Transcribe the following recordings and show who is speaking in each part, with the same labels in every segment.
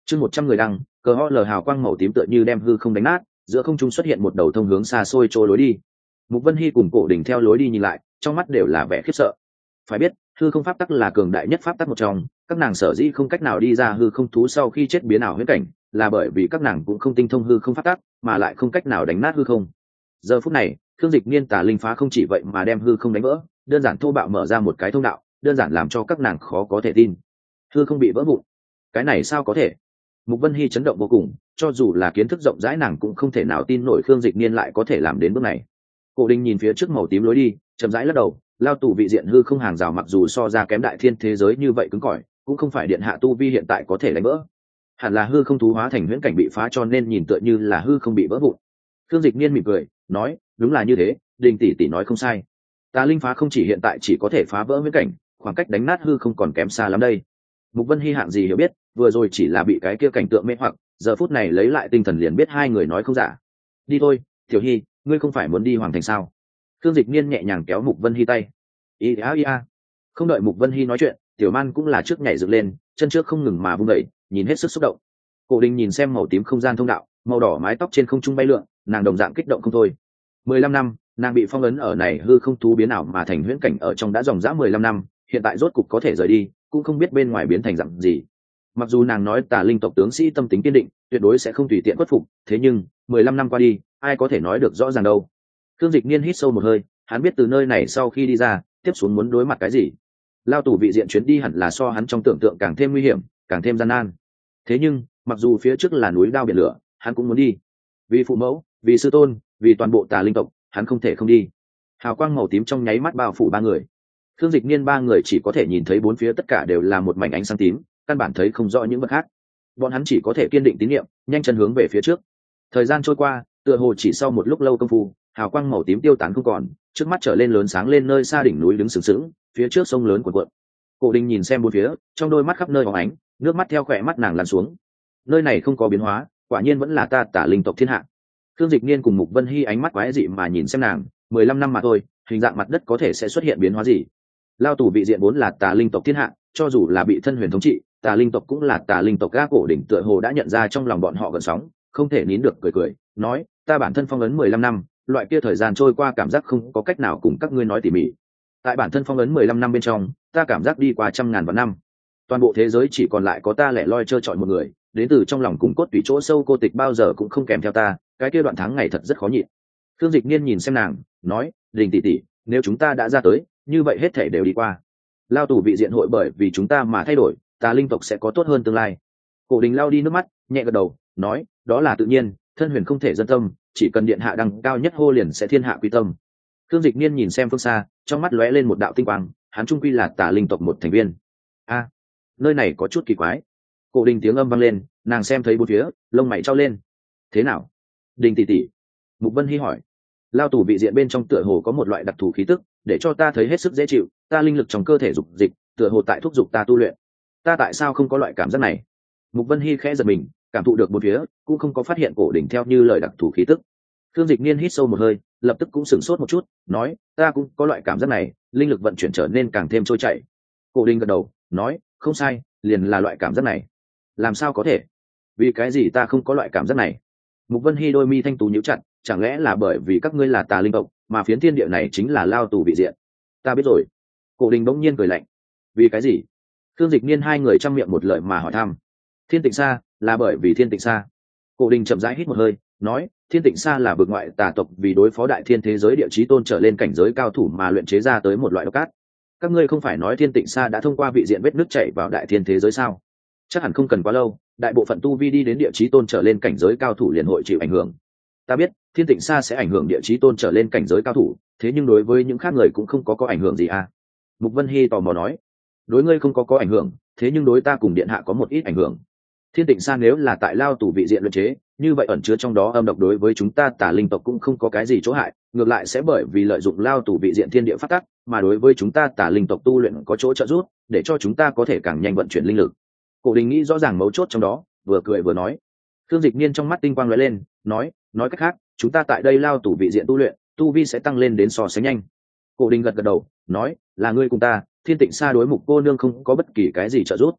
Speaker 1: Chương 100 người đăng, cờ ho lờ hào quang màu tím tựa như đem hư không đánh nát, giữa không trung xuất hiện một đầu thông hướng xa xôi trôi lối đi. Mục Vân Hy cùng Cổ Đình theo lối đi nhìn lại, trong mắt đều là vẻ khiếp sợ. Phải biết, hư không pháp tắc là cường đại nhất pháp tắc một trong, các nàng sở dĩ không cách nào đi ra hư không thú sau khi chết biến ảo huyễn cảnh, là bởi vì các nàng cũng không tinh thông hư không pháp tắc, mà lại không cách nào đánh nát hư không. Giờ phút này, Khương Dịch Niên tà linh phá không chỉ vậy mà đem hư không đánh vỡ, đơn giản thô bạo mở ra một cái thông đạo, đơn giản làm cho các nàng khó có thể tin. Hư không bị vỡ vụn. Cái này sao có thể? Mục Vân Hy chấn động vô cùng, cho dù là kiến thức rộng rãi nàng cũng không thể nào tin nổi Khương Dịch Niên lại có thể làm đến bước này. Cổ Đình nhìn phía trước màu tím lối đi, chậm rãi lắc đầu, lao tù vị diện hư không hàng rào mặc dù so ra kém đại thiên thế giới như vậy cứng cỏi, cũng không phải điện hạ tu vi hiện tại có thể đánh vỡ. Hẳn là hư không thú hóa thành huyễn cảnh bị phá cho nên nhìn tựa như là hư không bị vỡ vụn. Khương Dịch Niên mỉm cười, nói, đúng là như thế, Đình tỷ tỷ nói không sai. Tà linh phá không chỉ hiện tại chỉ có thể phá vỡ huyễn cảnh, khoảng cách đánh nát hư không còn kém xa lắm đây. Mục Vân Hy hạng gì hiểu biết, vừa rồi chỉ là bị cái kia cảnh tượng mê hoặc, giờ phút này lấy lại tinh thần liền biết hai người nói không giả. Đi thôi, Tiểu Hy, ngươi không phải muốn đi hoàng thành sao? Khương Dịch Niên nhẹ nhàng kéo Mục Vân Hy tay. Ý á ý a. Không đợi Mục Vân Hy nói chuyện, Tiểu Man cũng là trước nhảy dựng lên, chân trước không ngừng mà vung đẩy, nhìn hết sức xúc động. Cổ Đình nhìn xem màu tím không gian thông đạo, màu đỏ mái tóc trên không trung bay lượn, nàng đồng dạng kích động không thôi. 15 năm, nàng bị phong ấn ở này hư không thú biến ảo mà thành huyễn cảnh ở trong đã dòng dã 15 năm, hiện tại rốt cục có thể rời đi, cũng không biết bên ngoài biến thành dạng gì. Mặc dù nàng nói Tà linh tộc tướng sĩ tâm tính kiên định, tuyệt đối sẽ không tùy tiện khuất phục, thế nhưng 15 năm qua đi, ai có thể nói được rõ ràng đâu. Khương Dịch Niên hít sâu một hơi, hắn biết từ nơi này sau khi đi ra, tiếp xuống muốn đối mặt cái gì. Lao tù vị diện chuyến đi hẳn là so hắn trong tưởng tượng càng thêm nguy hiểm, càng thêm gian nan. Thế nhưng, mặc dù phía trước là núi đao biển lửa, hắn cũng muốn đi. Vì phụ mẫu, vì sư tôn, vì toàn bộ Tà linh tộc, hắn không thể không đi. Hào quang màu tím trong nháy mắt bao phủ ba người. Khương Dịch Niên ba người chỉ có thể nhìn thấy bốn phía tất cả đều là một mảnh ánh sáng tím, căn bản thấy không rõ những vật khác. Bọn hắn chỉ có thể kiên định tín niệm, nhanh chân hướng về phía trước. Thời gian trôi qua, tựa hồ chỉ sau một lúc lâu công phu, hào quang màu tím tiêu tán không còn, trước mắt trở lên lớn sáng lên nơi xa đỉnh núi đứng sừng sững, phía trước sông lớn cuộn cuộn. Cổ Đình nhìn xem bốn phía, trong đôi mắt khắp nơi bóng ánh, nước mắt theo khỏe mắt nàng lăn xuống. Nơi này không có biến hóa, quả nhiên vẫn là ta Tà linh tộc thiên hạ. Khương Dịch Niên cùng Mục Vân Hy ánh mắt quái dị mà nhìn xem nàng, 15 năm mà thôi, hình dạng mặt đất có thể sẽ xuất hiện biến hóa gì? Lao tù vị diện vốn là Tà linh tộc thiên hạ, cho dù là bị thân huyền thống trị, Tà linh tộc cũng là Tà linh tộc. Ga Cổ Đỉnh tựa hồ đã nhận ra trong lòng bọn họ gợn sóng, không thể nín được cười cười, nói, ta bản thân phong ấn 15 năm, loại kia thời gian trôi qua cảm giác không có cách nào cùng các ngươi nói tỉ mỉ. Tại bản thân phong ấn 15 năm bên trong, ta cảm giác đi qua trăm ngàn vạn năm. Toàn bộ thế giới chỉ còn lại có ta lẻ loi trơ trọi một người, đến từ trong lòng cùng cốt tủy chỗ sâu cô tịch bao giờ cũng không kèm theo ta, cái kia đoạn tháng ngày thật rất khó nhịn. Khương Dịch Niên nhìn xem nàng, nói, Đình tỷ tỷ, nếu chúng ta đã ra tới, như vậy hết thể đều đi qua. Lao tù vị diện hội bởi vì chúng ta mà thay đổi, Tà linh tộc sẽ có tốt hơn tương lai. Cổ Đình lao đi nước mắt, nhẹ gật đầu, nói, đó là tự nhiên, thân huyền không thể dân tâm, chỉ cần điện hạ đăng cao nhất hô liền sẽ thiên hạ quy tâm. Khương Dịch Niên nhìn xem phương xa, trong mắt lóe lên một đạo tinh quang, hắn trung quy là Tà linh tộc một thành viên. A, nơi này có chút kỳ quái. Cổ Đình tiếng âm vang lên, nàng xem thấy bốn phía, lông mày trao lên. Thế nào? Đình tỷ tỷ. Mục Vân Hy hỏi. Lao tù vị diện bên trong tựa hồ có một loại đặc thù khí tức, để cho ta thấy hết sức dễ chịu, ta linh lực trong cơ thể dục dịch, tựa hồ tại thúc giục ta tu luyện. Ta tại sao không có loại cảm giác này? Mục Vân Hy khẽ giật mình, cảm thụ được bốn phía, cũng không có phát hiện Cổ Đỉnh theo như lời đặc thù khí tức. Khương Dịch Niên hít sâu một hơi, lập tức cũng sửng sốt một chút, nói, ta cũng có loại cảm giác này, linh lực vận chuyển trở nên càng thêm trôi chảy. Cổ Đỉnh gật đầu, nói, không sai, liền là loại cảm giác này. Làm sao có thể? Vì cái gì ta không có loại cảm giác này? Mục Vân Hy đôi mi thanh tú nhíu chặt, chẳng lẽ là bởi vì các ngươi là Tà linh tộc, mà phiến thiên địa này chính là lao tù vị diện? Ta biết rồi. Cổ Đình bỗng nhiên cười lạnh. Vì cái gì? Khương Dịch Niên hai người trăm miệng một lời mà hỏi thăm. Thiên Tịnh Sa, là bởi vì Thiên Tịnh Sa. Cổ Đình chậm rãi hít một hơi, nói, Thiên Tịnh Sa là vực ngoại tà tộc vì đối phó đại thiên thế giới địa chí tôn trở lên cảnh giới cao thủ mà luyện chế ra tới một loại độc cát. Các ngươi không phải nói Thiên Tịnh Sa đã thông qua vị diện vết nước chảy vào đại thiên thế giới sao? Chắc hẳn không cần quá lâu, đại bộ phận tu vi đi đến địa chí tôn trở lên cảnh giới cao thủ liền hội chịu ảnh hưởng. Ta biết Thiên Tịnh Sa sẽ ảnh hưởng địa chí tôn trở lên cảnh giới cao thủ, thế nhưng đối với những khác người cũng không có ảnh hưởng gì à? Mục Vân Hy tò mò nói. Đối ngươi không có ảnh hưởng, thế nhưng đối ta cùng điện hạ có một ít ảnh hưởng. Thiên Tịnh Sa nếu là tại lao tù vị diện luyện chế, như vậy ẩn chứa trong đó âm độc đối với chúng ta Tà linh tộc cũng không có cái gì chỗ hại, ngược lại sẽ bởi vì lợi dụng lao tù vị diện thiên địa phát tắc, mà đối với chúng ta Tà linh tộc tu luyện có chỗ trợ giúp, để cho chúng ta có thể càng nhanh vận chuyển linh lực. Cổ Đình nghĩ rõ ràng mấu chốt trong đó, vừa cười vừa nói. Khương Dịch Niên trong mắt tinh quang lóe lên, nói cách khác, chúng ta tại đây lao tù vị diện tu luyện, tu vi sẽ tăng lên đến so sánh nhanh. Cổ Đình gật gật đầu, nói, là ngươi cùng ta, Thiên Tịnh Sa đối Mục cô nương không có bất kỳ cái gì trợ giúp.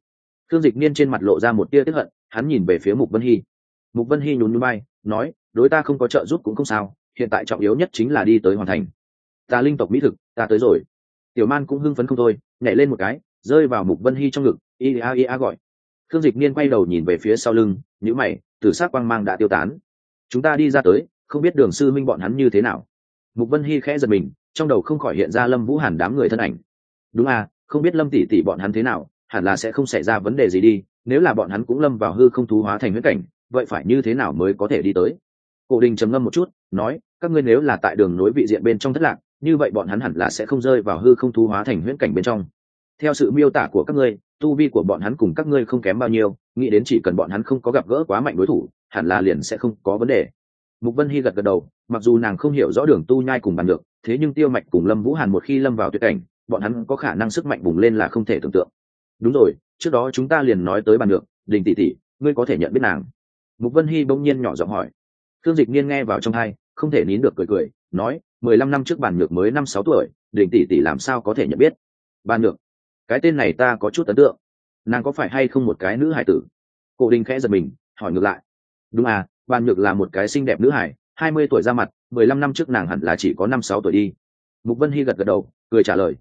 Speaker 1: Khương Dịch Niên trên mặt lộ ra một tia tức hận, hắn nhìn về phía Mục Vân Hy. Mục Vân Hy nhún nhún vai, nói, đối ta không có trợ giúp cũng không sao, hiện tại trọng yếu nhất chính là đi tới hoàn thành. Ta linh tộc mỹ thực, ta tới rồi. Tiểu Man cũng hưng phấn không thôi, nhảy lên một cái, rơi vào Mục Vân Hy trong ngực, ia gọi. Khương Dịch Niên quay đầu nhìn về phía sau lưng, nhíu mày, tử sắc quang mang đã tiêu tán. Chúng ta đi ra tới, không biết Đường sư minh bọn hắn như thế nào. Mục Vân Hy khẽ giật mình, trong đầu không khỏi hiện ra Lâm Vũ Hàn đám người thân ảnh. Đúng à, không biết Lâm tỷ tỷ bọn hắn thế nào, hẳn là sẽ không xảy ra vấn đề gì đi, nếu là bọn hắn cũng lâm vào hư không thú hóa thành huyễn cảnh, vậy phải như thế nào mới có thể đi tới? Cổ Đình trầm ngâm một chút, nói, các ngươi nếu là tại đường nối vị diện bên trong thất lạc, như vậy bọn hắn hẳn là sẽ không rơi vào hư không thú hóa thành huyễn cảnh bên trong. Theo sự miêu tả của các ngươi, tu vi của bọn hắn cùng các ngươi không kém bao nhiêu, nghĩ đến chỉ cần bọn hắn không có gặp gỡ quá mạnh đối thủ, hẳn là liền sẽ không có vấn đề. Mục Vân Hy gật gật đầu, mặc dù nàng không hiểu rõ Đường Tu Nhai cùng Bàn Nhược, thế nhưng Tiêu Mạch cùng Lâm Vũ Hàn một khi lâm vào tuyệt cảnh, bọn hắn có khả năng sức mạnh bùng lên là không thể tưởng tượng. Đúng rồi, trước đó chúng ta liền nói tới Bàn Nhược, Đình tỷ tỷ, ngươi có thể nhận biết nàng? Mục Vân Hy bỗng nhiên nhỏ giọng hỏi. Khương Dịch Niên nghe vào trong tai, không thể nín được cười, nói, 15 năm trước Bàn Nhược mới 5-6 tuổi, Đình tỷ tỷ làm sao có thể nhận biết? Bàn Nhược, cái tên này ta có chút ấn tượng, nàng có phải hay không một cái nữ hải tử? Cổ Đình khẽ giật mình, hỏi ngược lại. Đúng à, Bàn Nhược là một cái xinh đẹp nữ hải, 20 tuổi ra mặt, 15 năm trước nàng hẳn là chỉ có 5-6 tuổi đi. Mục Vân Hy gật gật đầu, cười trả lời.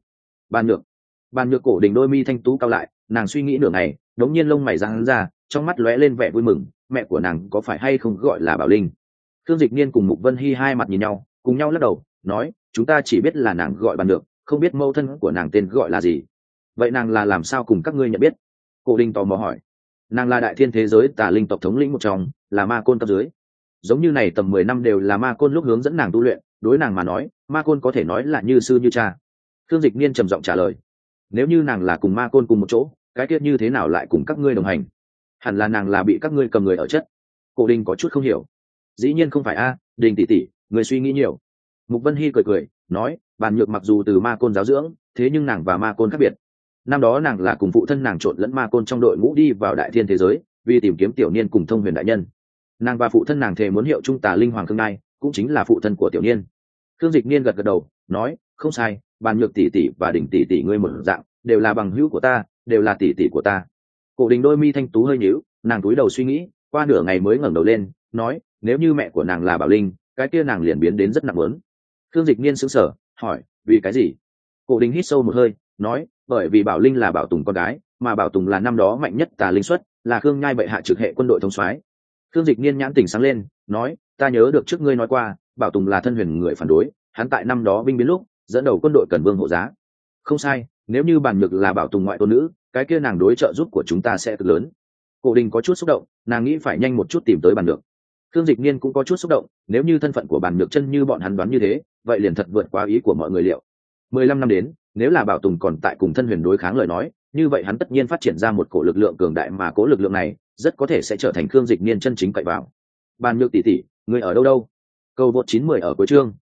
Speaker 1: Bàn Nhược Cổ Đình đôi mi thanh tú cao lại, nàng suy nghĩ nửa ngày, đống nhiên lông mày giãn ra, trong mắt lóe lên vẻ vui mừng, mẹ của nàng có phải hay không gọi là Bảo Linh? Khương Dịch Niên cùng Mục Vân Hy hai mặt nhìn nhau, cùng nhau lắc đầu, nói, chúng ta chỉ biết là nàng gọi Bàn Nhược, không biết mẫu thân của nàng tên gọi là gì. Vậy nàng là làm sao cùng các ngươi nhận biết? Cổ Đình tò mò hỏi. Nàng là đại thiên thế giới Tà Linh tộc thống lĩnh một trong, là ma côn cấp dưới. Giống như này tầm 10 năm đều là ma côn lúc hướng dẫn nàng tu luyện, đối nàng mà nói, ma côn có thể nói là như sư như cha. Khương Dịch Niên trầm giọng trả lời. Nếu như nàng là cùng ma côn cùng một chỗ, cái tiết như thế nào lại cùng các ngươi đồng hành? Hẳn là nàng là bị các ngươi cầm người ở chất. Cổ Đình có chút không hiểu. Dĩ nhiên không phải a, Đình tỷ tỷ, người suy nghĩ nhiều. Mục Vân Hy cười, nói, Bàn Nhược mặc dù từ ma côn giáo dưỡng, thế nhưng nàng và ma côn khác biệt. Năm đó nàng là cùng phụ thân nàng trộn lẫn ma côn trong đội ngũ đi vào đại thiên thế giới, vì tìm kiếm Tiểu Niên cùng Thông Huyền đại nhân. Nàng và phụ thân nàng thề muốn hiệu trung Tà Linh Hoàng Khương Nai, cũng chính là phụ thân của Tiểu Niên. Khương Dịch Niên gật gật đầu, nói, không sai, Bàn Nhược tỷ tỷ và Đình tỷ tỷ ngươi một dạng, đều là bằng hữu của ta, đều là tỷ tỷ của ta. Cổ Đình đôi mi thanh tú hơi nhíu, nàng cúi đầu suy nghĩ, qua nửa ngày mới ngẩng đầu lên, nói, nếu như mẹ của nàng là Bảo Linh, cái kia nàng liền biến đến rất nặng lớn. Khương Dịch Niên sững sờ, hỏi, vì cái gì? Cổ Đình hít sâu một hơi, nói, bởi vì Bảo Linh là Bảo Tùng con gái, mà Bảo Tùng là năm đó mạnh nhất Tà Linh xuất, là Khương Nhai bệ hạ trực hệ quân đội thống soái. Khương Dịch Niên nhãn tỉnh sáng lên, nói, ta nhớ được trước ngươi nói qua, Bảo Tùng là thân huyền người phản đối, hắn tại năm đó binh biến lúc dẫn đầu quân đội Cần Vương hộ giá. Không sai, nếu như Bàn Nhược là Bảo Tùng ngoại tôn nữ, cái kia nàng đối trợ giúp của chúng ta sẽ cực lớn. Cổ Đình có chút xúc động, nàng nghĩ phải nhanh một chút tìm tới Bàn Nhược. Khương Dịch Niên cũng có chút xúc động, nếu như thân phận của Bàn Nhược chân như bọn hắn đoán như thế, vậy liền thật vượt quá ý của mọi người liệu. 15 năm đến, nếu là Bảo Tùng còn tại cùng thân huyền đối kháng lời nói, như vậy hắn tất nhiên phát triển ra một cổ lực lượng cường đại, mà cố lực lượng này rất có thể sẽ trở thành Khương Dịch Niên chân chính cậy vào. Bàn Nhược tỷ tỷ, người ở đâu? Câu vượt 910 ở cuối chương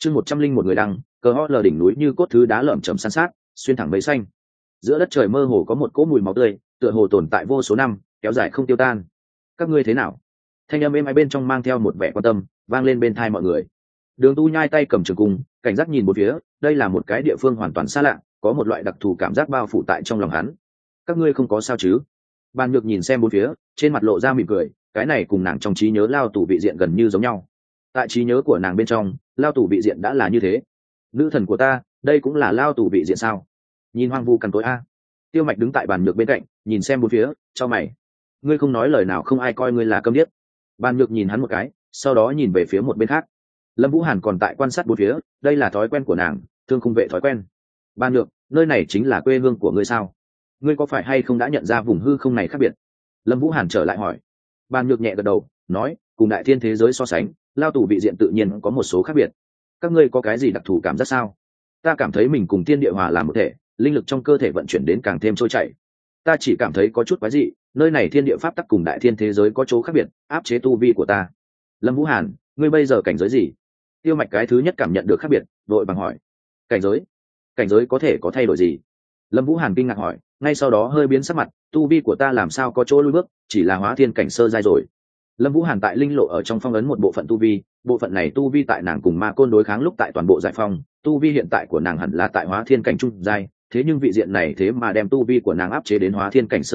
Speaker 1: 101 người đăng, cờ ho lờ đỉnh núi như cốt thứ đá lởm chởm san sát, xuyên thẳng mây xanh. Giữa đất trời mơ hồ có một cỗ mùi máu tươi, tựa hồ tồn tại vô số năm, kéo dài không tiêu tan. Các ngươi thế nào? Thanh âm êm ái bên trong mang theo một vẻ quan tâm, vang lên bên tai mọi người. Đường Tu Nhai tay cầm trường cung, cảnh giác nhìn bốn phía, đây là một cái địa phương hoàn toàn xa lạ, có một loại đặc thù cảm giác bao phủ tại trong lòng hắn. Các ngươi không có sao chứ? Bàn Nhược nhìn xem bốn phía, trên mặt lộ ra mỉm cười, cái này cùng nàng trong trí nhớ Lao Tù vị diện gần như giống nhau. Tại trí nhớ của nàng bên trong, Lao Tù vị diện đã là như thế. Nữ thần của ta, đây cũng là Lao Tù vị diện sao? Nhìn hoang vu cằn tối a. Tiêu Mạch đứng tại Bàn Nhược bên cạnh, nhìn xem bốn phía, cho mày. Ngươi không nói lời nào, không ai coi ngươi là câm điếc. Bàn Nhược nhìn hắn một cái, sau đó nhìn về phía một bên khác. Lâm Vũ Hàn còn tại quan sát bốn phía, đây là thói quen của nàng, thương khung vệ thói quen. Bàn Nhược, nơi này chính là quê hương của ngươi sao? Ngươi có phải hay không đã nhận ra vùng hư không này khác biệt? Lâm Vũ Hàn trở lại hỏi. Bàn Nhược nhẹ gật đầu, nói, cùng đại thiên thế giới so sánh, Lao Tù vị diện tự nhiên có một số khác biệt. Các ngươi có cái gì đặc thù cảm giác sao? Ta cảm thấy mình cùng thiên địa hòa làm một thể, linh lực trong cơ thể vận chuyển đến càng thêm trôi chảy. Ta chỉ cảm thấy có chút quái dị, nơi này thiên địa pháp tắc cùng đại thiên thế giới có chỗ khác biệt, áp chế tu vi của ta. Lâm Vũ Hàn, ngươi bây giờ cảnh giới gì? Tiêu Mạch cái thứ nhất cảm nhận được khác biệt, vội vàng hỏi. Cảnh giới có thể có thay đổi gì? Lâm Vũ Hàn kinh ngạc hỏi, ngay sau đó hơi biến sắc mặt, tu vi của ta làm sao có chỗ lùi bước, chỉ là hóa thiên cảnh sơ giai rồi. Lâm Vũ Hàn tại linh lộ ở trong phong ấn một bộ phận tu vi, bộ phận này tu vi tại nàng cùng ma côn đối kháng lúc tại toàn bộ giải phong, tu vi hiện tại của nàng hẳn là tại hóa thiên cảnh trung giai, thế nhưng vị diện này thế mà đem tu vi của nàng áp chế đến hóa thiên cảnh sơ giai,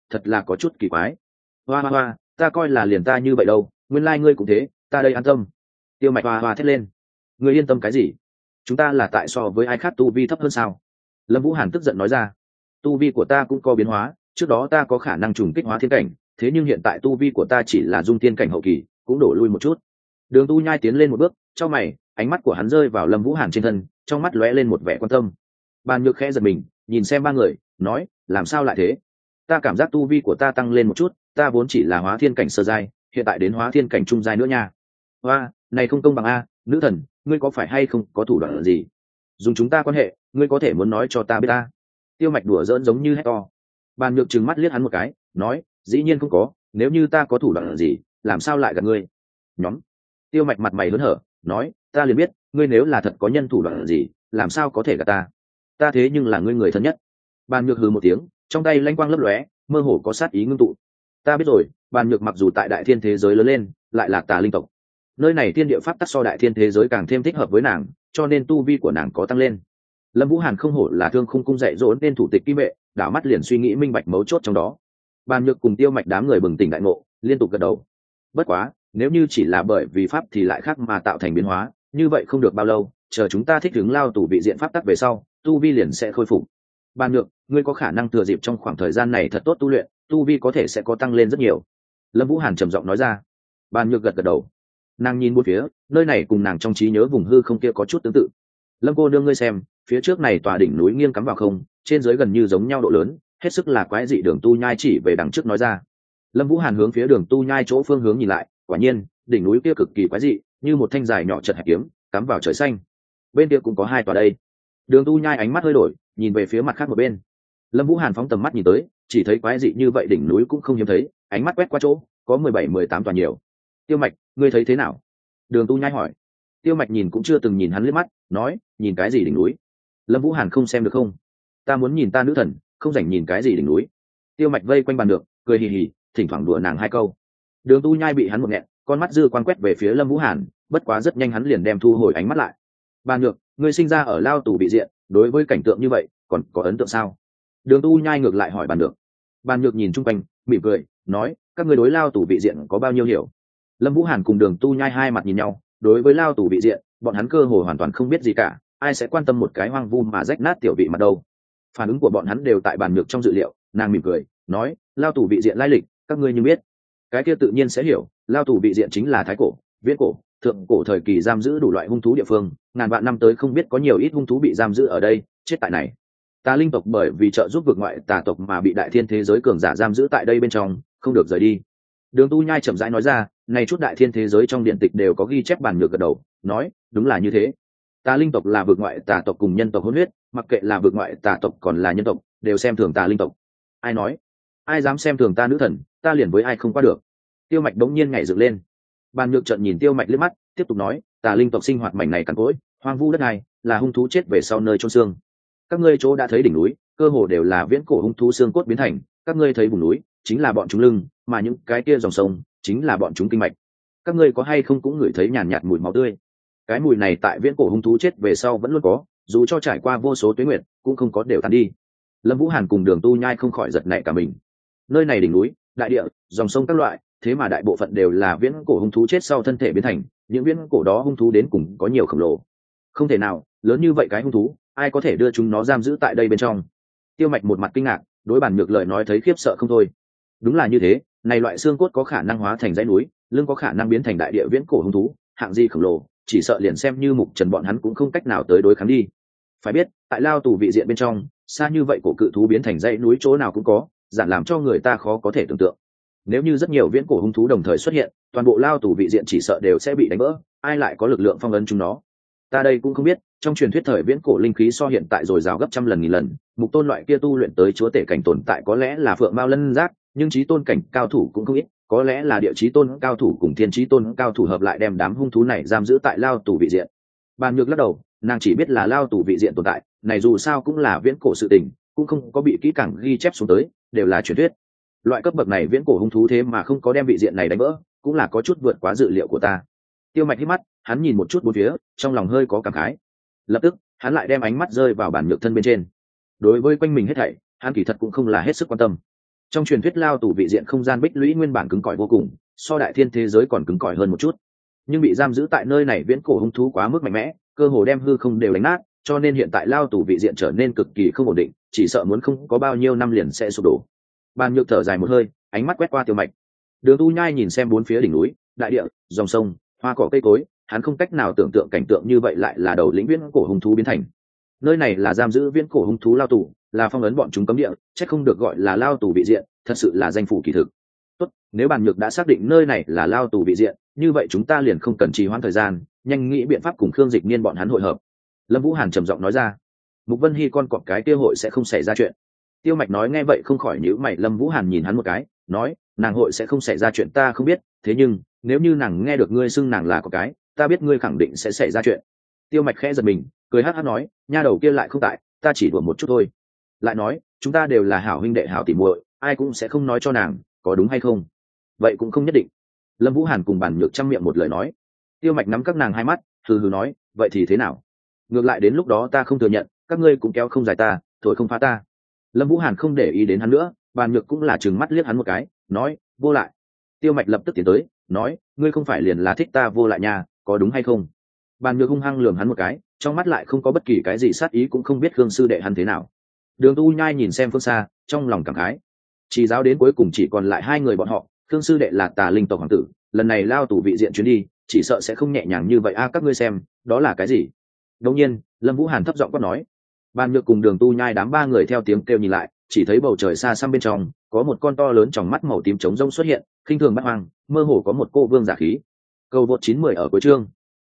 Speaker 1: thật là có chút kỳ quái. Hoa hoa hoa, ta coi là liền ta như vậy đâu, nguyên lai、ngươi cũng thế, ta đây an tâm. Tiêu mạch hoa hoa thét lên. Ngươi yên tâm cái gì? Chúng ta là tại so với ai khác tu vi thấp hơn sao? Lâm Vũ Hàn tức giận nói ra. Tu vi của ta cũng có biến hóa, trước đó ta có khả năng trùng kích hóa thiên cảnh, thế nhưng hiện tại tu vi của ta chỉ là dung thiên cảnh hậu kỳ, cũng đổ lui một chút. Đường Tu Nhai tiến lên một bước, trong mày, ánh mắt của hắn rơi vào Lâm Vũ Hàn trên thân, trong mắt lóe lên một vẻ quan tâm. Bàn Nhược khẽ giật mình, nhìn xem ba người, nói, làm sao lại thế? Ta cảm giác tu vi của ta tăng lên một chút, ta vốn chỉ là hóa thiên cảnh sơ giai, hiện tại đến hóa thiên cảnh trung giai nữa nha. Hoa, này không công bằng a, nữ thần, ngươi có phải hay không có thủ đoạn gì? Dùng chúng ta quan hệ, ngươi có thể muốn nói cho ta biết ta. Tiêu Mạch đùa giỡn giống như hét to. Bàn Nhược trừng mắt liếc hắn một cái, nói, dĩ nhiên không có, nếu như ta có thủ đoạn gì, làm sao lại gặp ngươi? Nhóm. Tiêu Mạch mặt mày hớn hở, nói, ta liền biết, ngươi nếu là thật có nhân thủ đoạn gì, làm sao có thể gặp ta? Ta thế nhưng là ngươi người thân nhất. Bàn Nhược hừ một tiếng, trong tay lanh quang lấp lóe, mơ hồ có sát ý ngưng tụ. Ta biết rồi, Bàn Nhược mặc dù tại đại thiên thế giới lớn lên, lại là tà linh tộc. Nơi này thiên địa pháp tắc so đại thiên thế giới càng thêm thích hợp với nàng, cho nên tu vi của nàng có tăng lên. Lâm Vũ Hàn không hổ là Thương Khung cung dạy dỗ nên thủ tịch kim vệ, đảo mắt liền suy nghĩ minh bạch mấu chốt trong đó. Bàn Nhược cùng Tiêu Mạch đám người bừng tỉnh đại ngộ, liên tục gật đầu. Bất quá, nếu như chỉ là bởi vì pháp thì lại khác mà tạo thành biến hóa, như vậy không được bao lâu, chờ chúng ta thích ứng lao tù vị diện pháp tắc về sau, tu vi liền sẽ khôi phục. Bàn Nhược, ngươi có khả năng thừa dịp trong khoảng thời gian này thật tốt tu luyện, tu vi có thể sẽ có tăng lên rất nhiều. Lâm Vũ Hàn trầm giọng nói ra. Bàn Nhược gật gật đầu. Nàng nhìn bốn phía, nơi này cùng nàng trong trí nhớ vùng hư không kia có chút tương tự. Lâm cô nương ngươi xem, phía trước này tòa đỉnh núi nghiêng cắm vào không, trên dưới gần như giống nhau độ lớn, hết sức là quái dị. Đường Tu Nhai chỉ về đằng trước nói ra. Lâm Vũ Hàn hướng phía Đường Tu Nhai chỗ phương hướng nhìn lại, quả nhiên, đỉnh núi kia cực kỳ quái dị, như một thanh dài nhỏ chật hẹp kiếm, cắm vào trời xanh. Bên kia cũng có hai tòa đây. Đường Tu Nhai ánh mắt hơi đổi, nhìn về phía mặt khác một bên. Lâm Vũ Hàn phóng tầm mắt nhìn tới, chỉ thấy quái dị như vậy đỉnh núi cũng không hiếm thấy, ánh mắt quét qua chỗ, có 17-18 tòa nhiều. Tiêu Mạch, ngươi thấy thế nào? Đường Tu Nhai hỏi. Tiêu Mạch nhìn cũng chưa từng nhìn hắn liếc mắt, nói, nhìn cái gì đỉnh núi? Lâm Vũ Hàn không xem được không? Ta muốn nhìn ta nữ thần, không rảnh nhìn cái gì đỉnh núi. Tiêu Mạch vây quanh bàn được, cười hì hì, thỉnh thoảng đùa nàng hai câu. Đường Tu Nhai bị hắn một nghẹn, con mắt dư quan quét về phía Lâm Vũ Hàn, bất quá rất nhanh hắn liền đem thu hồi ánh mắt lại. Bàn được, ngươi sinh ra ở lao tù bị diện, đối với cảnh tượng như vậy, còn có ấn tượng sao? Đường Tu Nhai ngược lại hỏi bàn được. Bàn Nhược nhìn chung quanh, mỉm cười, nói, các ngươi đối lao tù bị diện có bao nhiêu hiểu? Lâm Vũ Hàn cùng Đường Tu Nhai hai mặt nhìn nhau, đối với lao tù bị diện, bọn hắn cơ hồ hoàn toàn không biết gì cả, ai sẽ quan tâm một cái hoang vu mà rách nát tiểu vị mặt đâu? Phản ứng của bọn hắn đều tại Bàn Nhược trong dự liệu, nàng mỉm cười, nói, lao tù bị diện lai lịch, các ngươi như biết, cái kia tự nhiên sẽ hiểu, lao tù bị diện chính là thái cổ, viễn cổ, thượng cổ thời kỳ giam giữ đủ loại hung thú địa phương, ngàn vạn năm tới không biết có nhiều ít hung thú bị giam giữ ở đây, chết tại này. Tà linh tộc bởi vì trợ giúp vượt ngoại tà tộc mà bị đại thiên thế giới cường giả giam giữ tại đây bên trong, không được rời đi. Đường Tu Nhai chậm rãi nói ra, này chút đại thiên thế giới trong điện tịch đều có ghi chép. Bàn Nhược gật đầu, nói, đúng là như thế. Tà linh tộc là vượt ngoại tà tộc cùng nhân tộc hỗn huyết, mặc kệ là vượt ngoại tà tộc còn là nhân tộc, đều xem thường tà linh tộc. Ai nói? Ai dám xem thường ta nữ thần, ta liền với ai không qua được. Tiêu Mạch bỗng nhiên nhảy dựng lên. Bàn Nhược trợn nhìn Tiêu Mạch liếc mắt, tiếp tục nói, tà linh tộc sinh hoạt mảnh này cằn cỗi, hoang vu đất này, là hung thú chết về sau nơi chôn xương. Các ngươi chỗ đã thấy đỉnh núi, cơ hồ đều là viễn cổ hung thú xương cốt biến thành, các ngươi thấy vùng núi, chính là bọn chúng lưng, mà những cái kia dòng sông, chính là bọn chúng kinh mạch. Các ngươi có hay không cũng ngửi thấy nhàn nhạt mùi máu tươi. Cái mùi này tại viễn cổ hung thú chết về sau vẫn luôn có, dù cho trải qua vô số tuế nguyệt, cũng không có đều tan đi. Lâm Vũ Hàn cùng Đường Tu Nhai không khỏi giật nảy cả mình. Nơi này đỉnh núi, đại địa, dòng sông các loại, thế mà đại bộ phận đều là viễn cổ hung thú chết sau thân thể biến thành, những viễn cổ đó hung thú đến cùng có nhiều khổng lồ. Không thể nào, lớn như vậy cái hung thú, ai có thể đưa chúng nó giam giữ tại đây bên trong? Tiêu Mạch một mặt kinh ngạc, đối Bàn Nhược lời nói thấy khiếp sợ không thôi. Đúng là như thế, này loại xương cốt có khả năng hóa thành dãy núi, lưng có khả năng biến thành đại địa viễn cổ hung thú, hạng gì khổng lồ, chỉ sợ liền xem như Mục Trần bọn hắn cũng không cách nào tới đối kháng đi. Phải biết, tại lao tù vị diện bên trong, xa như vậy cổ cự thú biến thành dãy núi chỗ nào cũng có, giản làm cho người ta khó có thể tưởng tượng. Nếu như rất nhiều viễn cổ hung thú đồng thời xuất hiện, toàn bộ lao tù vị diện chỉ sợ đều sẽ bị đánh vỡ, ai lại có lực lượng phong ấn chúng nó? Ta đây cũng không biết, trong truyền thuyết thời viễn cổ linh khí so hiện tại dồi dào gấp trăm lần nghìn lần, Mục Tôn loại kia tu luyện tới chúa tể cảnh tồn tại có lẽ là phượng mao lân giác, nhưng chí tôn cảnh cao thủ cũng không ít, có lẽ là địa chí tôn cao thủ cùng thiên chí tôn cao thủ hợp lại đem đám hung thú này giam giữ tại lao tù vị diện. Bàn Nhược lắc đầu, nàng chỉ biết là lao tù vị diện tồn tại, này dù sao cũng là viễn cổ sự tình, cũng không có bị kỹ càng ghi chép xuống tới, đều là truyền thuyết. Loại cấp bậc này viễn cổ hung thú thế mà không có đem vị diện này đánh vỡ, cũng là có chút vượt quá dự liệu của ta. Tiêu Mạch hít mắt, hắn nhìn một chút bốn phía, trong lòng hơi có cảm khái. Lập tức, hắn lại đem ánh mắt rơi vào Bàn Nhược thân bên trên. Đối với quanh mình hết thảy, hắn kỳ thật cũng không là hết sức quan tâm. Trong truyền thuyết lao tù vị diện không gian bích lũy nguyên bản cứng cỏi vô cùng, so đại thiên thế giới còn cứng cỏi hơn một chút, nhưng bị giam giữ tại nơi này viễn cổ hung thú quá mức mạnh mẽ, cơ hồ đem hư không đều đánh nát, cho nên hiện tại lao tù vị diện trở nên cực kỳ không ổn định, chỉ sợ muốn không có bao nhiêu năm liền sẽ sụp đổ. Bàn Nhược thở dài một hơi, ánh mắt quét qua Tiêu Mạch. Đường Tu Nhai nhìn xem bốn phía đỉnh núi, đại địa, dòng sông, hoa cỏ cây cối, hắn không cách nào tưởng tượng cảnh tượng như vậy lại là đầu lĩnh viễn cổ hung thú biến thành. Nơi này là giam giữ viễn cổ hung thú lao tù, là phong ấn bọn chúng cấm địa, chắc không được gọi là lao tù vị diện, thật sự là danh phủ kỳ thực. Tốt, nếu Bàn Nhược đã xác định nơi này là lao tù vị diện, như vậy chúng ta liền không cần trì hoãn thời gian, nhanh nghĩ biện pháp cùng Khương Dịch Niên bọn hắn hội hợp. Lâm Vũ Hàn trầm giọng nói ra. Mục Vân Hy con cọp cái kia hội sẽ không xảy ra chuyện. Tiêu Mạch nói nghe vậy không khỏi nhíu mày. Lâm Vũ Hàn nhìn hắn một cái, nói, nàng hội sẽ không xảy ra chuyện ta không biết, thế nhưng nếu như nàng nghe được ngươi xưng nàng là cọp cái, ta biết ngươi khẳng định sẽ xảy ra chuyện. Tiêu Mạch khẽ giật mình, cười hắc hắc nói, nha đầu kia lại không tại, ta chỉ đùa một chút thôi. Lại nói, chúng ta đều là hảo huynh đệ hảo tỉ muội, ai cũng sẽ không nói cho nàng, có đúng hay không? Vậy cũng không nhất định. Lâm Vũ Hàn cùng Bàn Nhược trăm miệng một lời nói. Tiêu Mạch nắm các nàng hai mắt, hừ hừ nói, vậy thì thế nào? Ngược lại đến lúc đó ta không thừa nhận, các ngươi cũng kéo không dài ta, thổi không phá ta. Lâm Vũ Hàn không để ý đến hắn nữa, Bàn Nhược cũng là trừng mắt liếc hắn một cái, nói, vô lại. Tiêu Mạch lập tức tiến tới, nói, ngươi không phải liền là thích ta vô lại nha, có đúng hay không? Bàn Nhược hung hăng lườm hắn một cái, trong mắt lại không có bất kỳ cái gì sát ý, cũng không biết Khương sư đệ hắn thế nào. Đường Tu Nhai nhìn xem phương xa, trong lòng cảm khái. Chỉ giáo đến cuối cùng chỉ còn lại hai người bọn họ, Khương sư đệ là Tà Linh tộc hoàng tử, lần này lao tù vị diện chuyến đi, chỉ sợ sẽ không nhẹ nhàng như vậy a, các ngươi xem, đó là cái gì? Đột nhiên, Lâm Vũ Hàn thấp giọng quát nói. Bàn Nhược cùng Đường Tu Nhai đám ba người theo tiếng kêu nhìn lại, chỉ thấy bầu trời xa xăm bên trong có một con to lớn tròng mắt màu tím trống rông xuất hiện, khinh thường bắt hoang, mơ hồ có một cô vương giả khí. Cầu vượt 910 ở cuối chương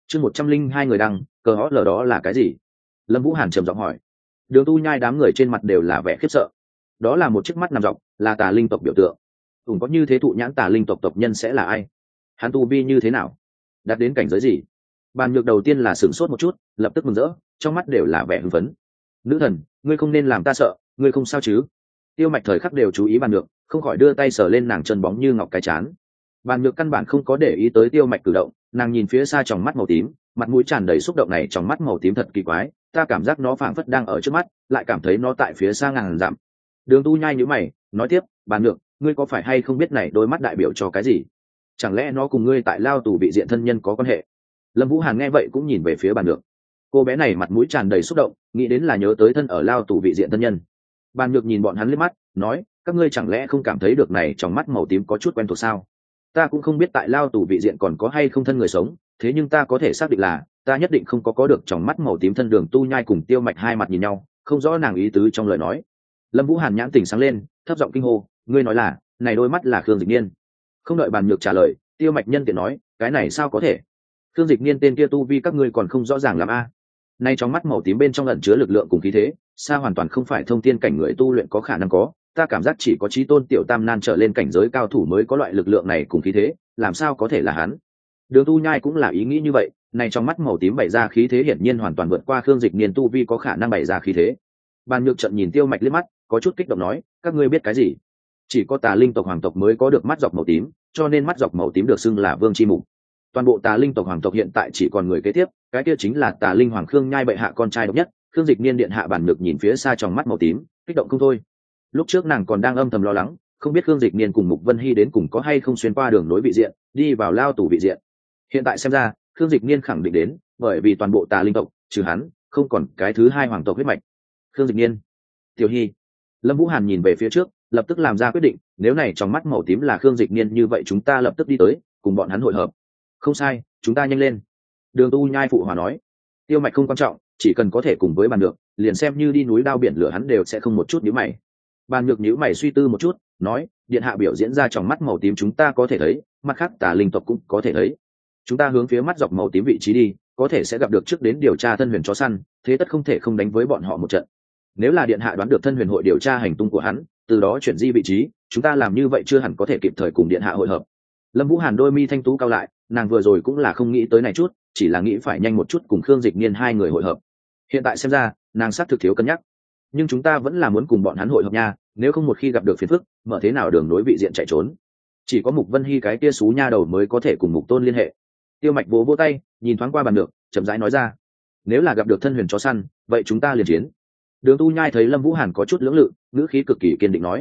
Speaker 1: 102 người đăng, cờ hót lờ đó là cái gì? Lâm Vũ Hàn trầm giọng hỏi. Đường Tu Nhai đám người trên mặt đều là vẻ khiếp sợ. Đó là một chiếc mắt nằm dọc, là Tà Linh tộc biểu tượng. Ủng có như thế thụ nhãn Tà Linh tộc tộc nhân sẽ là ai? Hắn tu vi như thế nào? Đạt đến cảnh giới gì? Bàn Nhược đầu tiên là sửng sốt một chút, lập tức mừng rỡ, trong mắt đều là vẻ hưng phấn. Nữ thần, ngươi không nên làm ta sợ, ngươi không sao chứ? Tiêu Mạch thời khắc đều chú ý Bàn Nhược, không khỏi đưa tay sờ lên nàng chân bóng như ngọc cái chán. Bàn Nhược căn bản không có để ý tới Tiêu Mạch cử động, nàng nhìn phía xa tròng mắt màu tím, mặt mũi tràn đầy xúc động này, tròng mắt màu tím thật kỳ quái, ta cảm giác nó phảng phất đang ở trước mắt, lại cảm thấy nó tại phía xa ngàn dặm. Đường Tu Nhai nhíu mày, nói tiếp, Bàn Nhược, ngươi có phải hay không biết này đôi mắt đại biểu cho cái gì? Chẳng lẽ nó cùng ngươi tại lao tù vị diện thân nhân có quan hệ? Lâm Vũ Hàn nghe vậy cũng nhìn về phía Bàn Nhược. Cô bé này mặt mũi tràn đầy xúc động, nghĩ đến là nhớ tới thân ở lao tù vị diện thân nhân. Bàn Nhược nhìn bọn hắn liếc mắt, nói, các ngươi chẳng lẽ không cảm thấy được này trong mắt màu tím có chút quen thuộc sao? Ta cũng không biết tại lao tù vị diện còn có hay không thân người sống, thế nhưng ta có thể xác định là ta nhất định không có được trong mắt màu tím thân. Đường Tu Nhai cùng Tiêu Mạch hai mặt nhìn nhau, không rõ nàng ý tứ trong lời nói. Lâm Vũ Hàn nhãn tỉnh sáng lên, thấp giọng kinh hô, ngươi nói là này đôi mắt là Khương Dịch Niên? Không đợi Bàn Nhược trả lời, Tiêu Mạch nhân tiện nói, cái này sao có thể? Khương Dịch Niên tên kia tu vi các ngươi còn không rõ ràng làm a? Nay trong mắt màu tím bên trong ẩn chứa lực lượng cùng khí thế, xa hoàn toàn không phải thông thiên cảnh người tu luyện có khả năng có, ta cảm giác chỉ có chí tôn tiểu tam nan trở lên cảnh giới cao thủ mới có loại lực lượng này cùng khí thế, làm sao có thể là hắn? Đường Tu Nhai cũng là ý nghĩ như vậy, này trong mắt màu tím bày ra khí thế hiển nhiên hoàn toàn vượt qua Khương Dịch Niên tu vi có khả năng bày ra khí thế. Bàn Nhược trận nhìn Tiêu Mạch liếc mắt, có chút kích động nói, các ngươi biết cái gì? Chỉ có Tà Linh tộc hoàng tộc mới có được mắt dọc màu tím, cho nên mắt dọc màu tím được xưng là vương chi mục. Toàn bộ Tà Linh tộc hoàng tộc hiện tại chỉ còn người kế tiếp, cái kia chính là Tà Linh hoàng Khương Nhai bệ hạ con trai độc nhất. Khương Dịch Niên điện hạ. Bàn Nhược nhìn phía xa trong mắt màu tím, kích động không thôi. Lúc trước nàng còn đang âm thầm lo lắng, không biết Khương Dịch Niên cùng Mục Vân Hy đến cùng có hay không xuyên qua đường nối vị diện, đi vào lao tù vị diện. Hiện tại xem ra, Khương Dịch Niên khẳng định đến, bởi vì toàn bộ Tà Linh tộc, trừ hắn, không còn cái thứ hai hoàng tộc huyết mạch. Khương Dịch Niên, Tiểu Hy. Lâm Vũ Hàn nhìn về phía trước, lập tức làm ra quyết định, nếu này trong mắt màu tím là Khương Dịch Niên như vậy chúng ta lập tức đi tới, cùng bọn hắn hội hợp. Không sai, chúng ta nhanh lên. Đường Tu Nhai phụ hòa nói. Tiêu Mạch không quan trọng, chỉ cần có thể cùng với Bàn Nhược, liền xem như đi núi đao biển lửa hắn đều sẽ không một chút nhíu mày. Bàn Nhược nhíu mày suy tư một chút, nói, điện hạ biểu diễn ra trong mắt màu tím chúng ta có thể thấy, mặt khác Tà Linh tộc cũng có thể thấy. Chúng ta hướng phía mắt dọc màu tím vị trí đi, có thể sẽ gặp được trước đến điều tra thân huyền chó săn, thế tất không thể không đánh với bọn họ một trận. Nếu là điện hạ đoán được thân huyền hội điều tra hành tung của hắn, từ đó chuyển di vị trí, chúng ta làm như vậy chưa hẳn có thể kịp thời cùng điện hạ hội hợp. Lâm Vũ Hàn đôi mi thanh tú cao lại, nàng vừa rồi cũng là không nghĩ tới này chút, chỉ là nghĩ phải nhanh một chút cùng Khương Dịch Niên hai người hội hợp. Hiện tại xem ra, nàng xác thực thiếu cân nhắc. Nhưng chúng ta vẫn là muốn cùng bọn hắn hội hợp nha, nếu không một khi gặp được phiền phức, mở thế nào đường nối vị diện chạy trốn. Chỉ có Mục Vân Hy cái kia xú nha đầu mới có thể cùng Mục Tôn liên hệ. Tiêu Mạch vỗ vỗ tay, nhìn thoáng qua Bàn Nhược, chậm rãi nói ra, nếu là gặp được thân huyền chó săn, vậy chúng ta liền chiến. Đường Tu Nhai thấy Lâm Vũ Hàn có chút lưỡng lự, ngữ khí cực kỳ kiên định nói,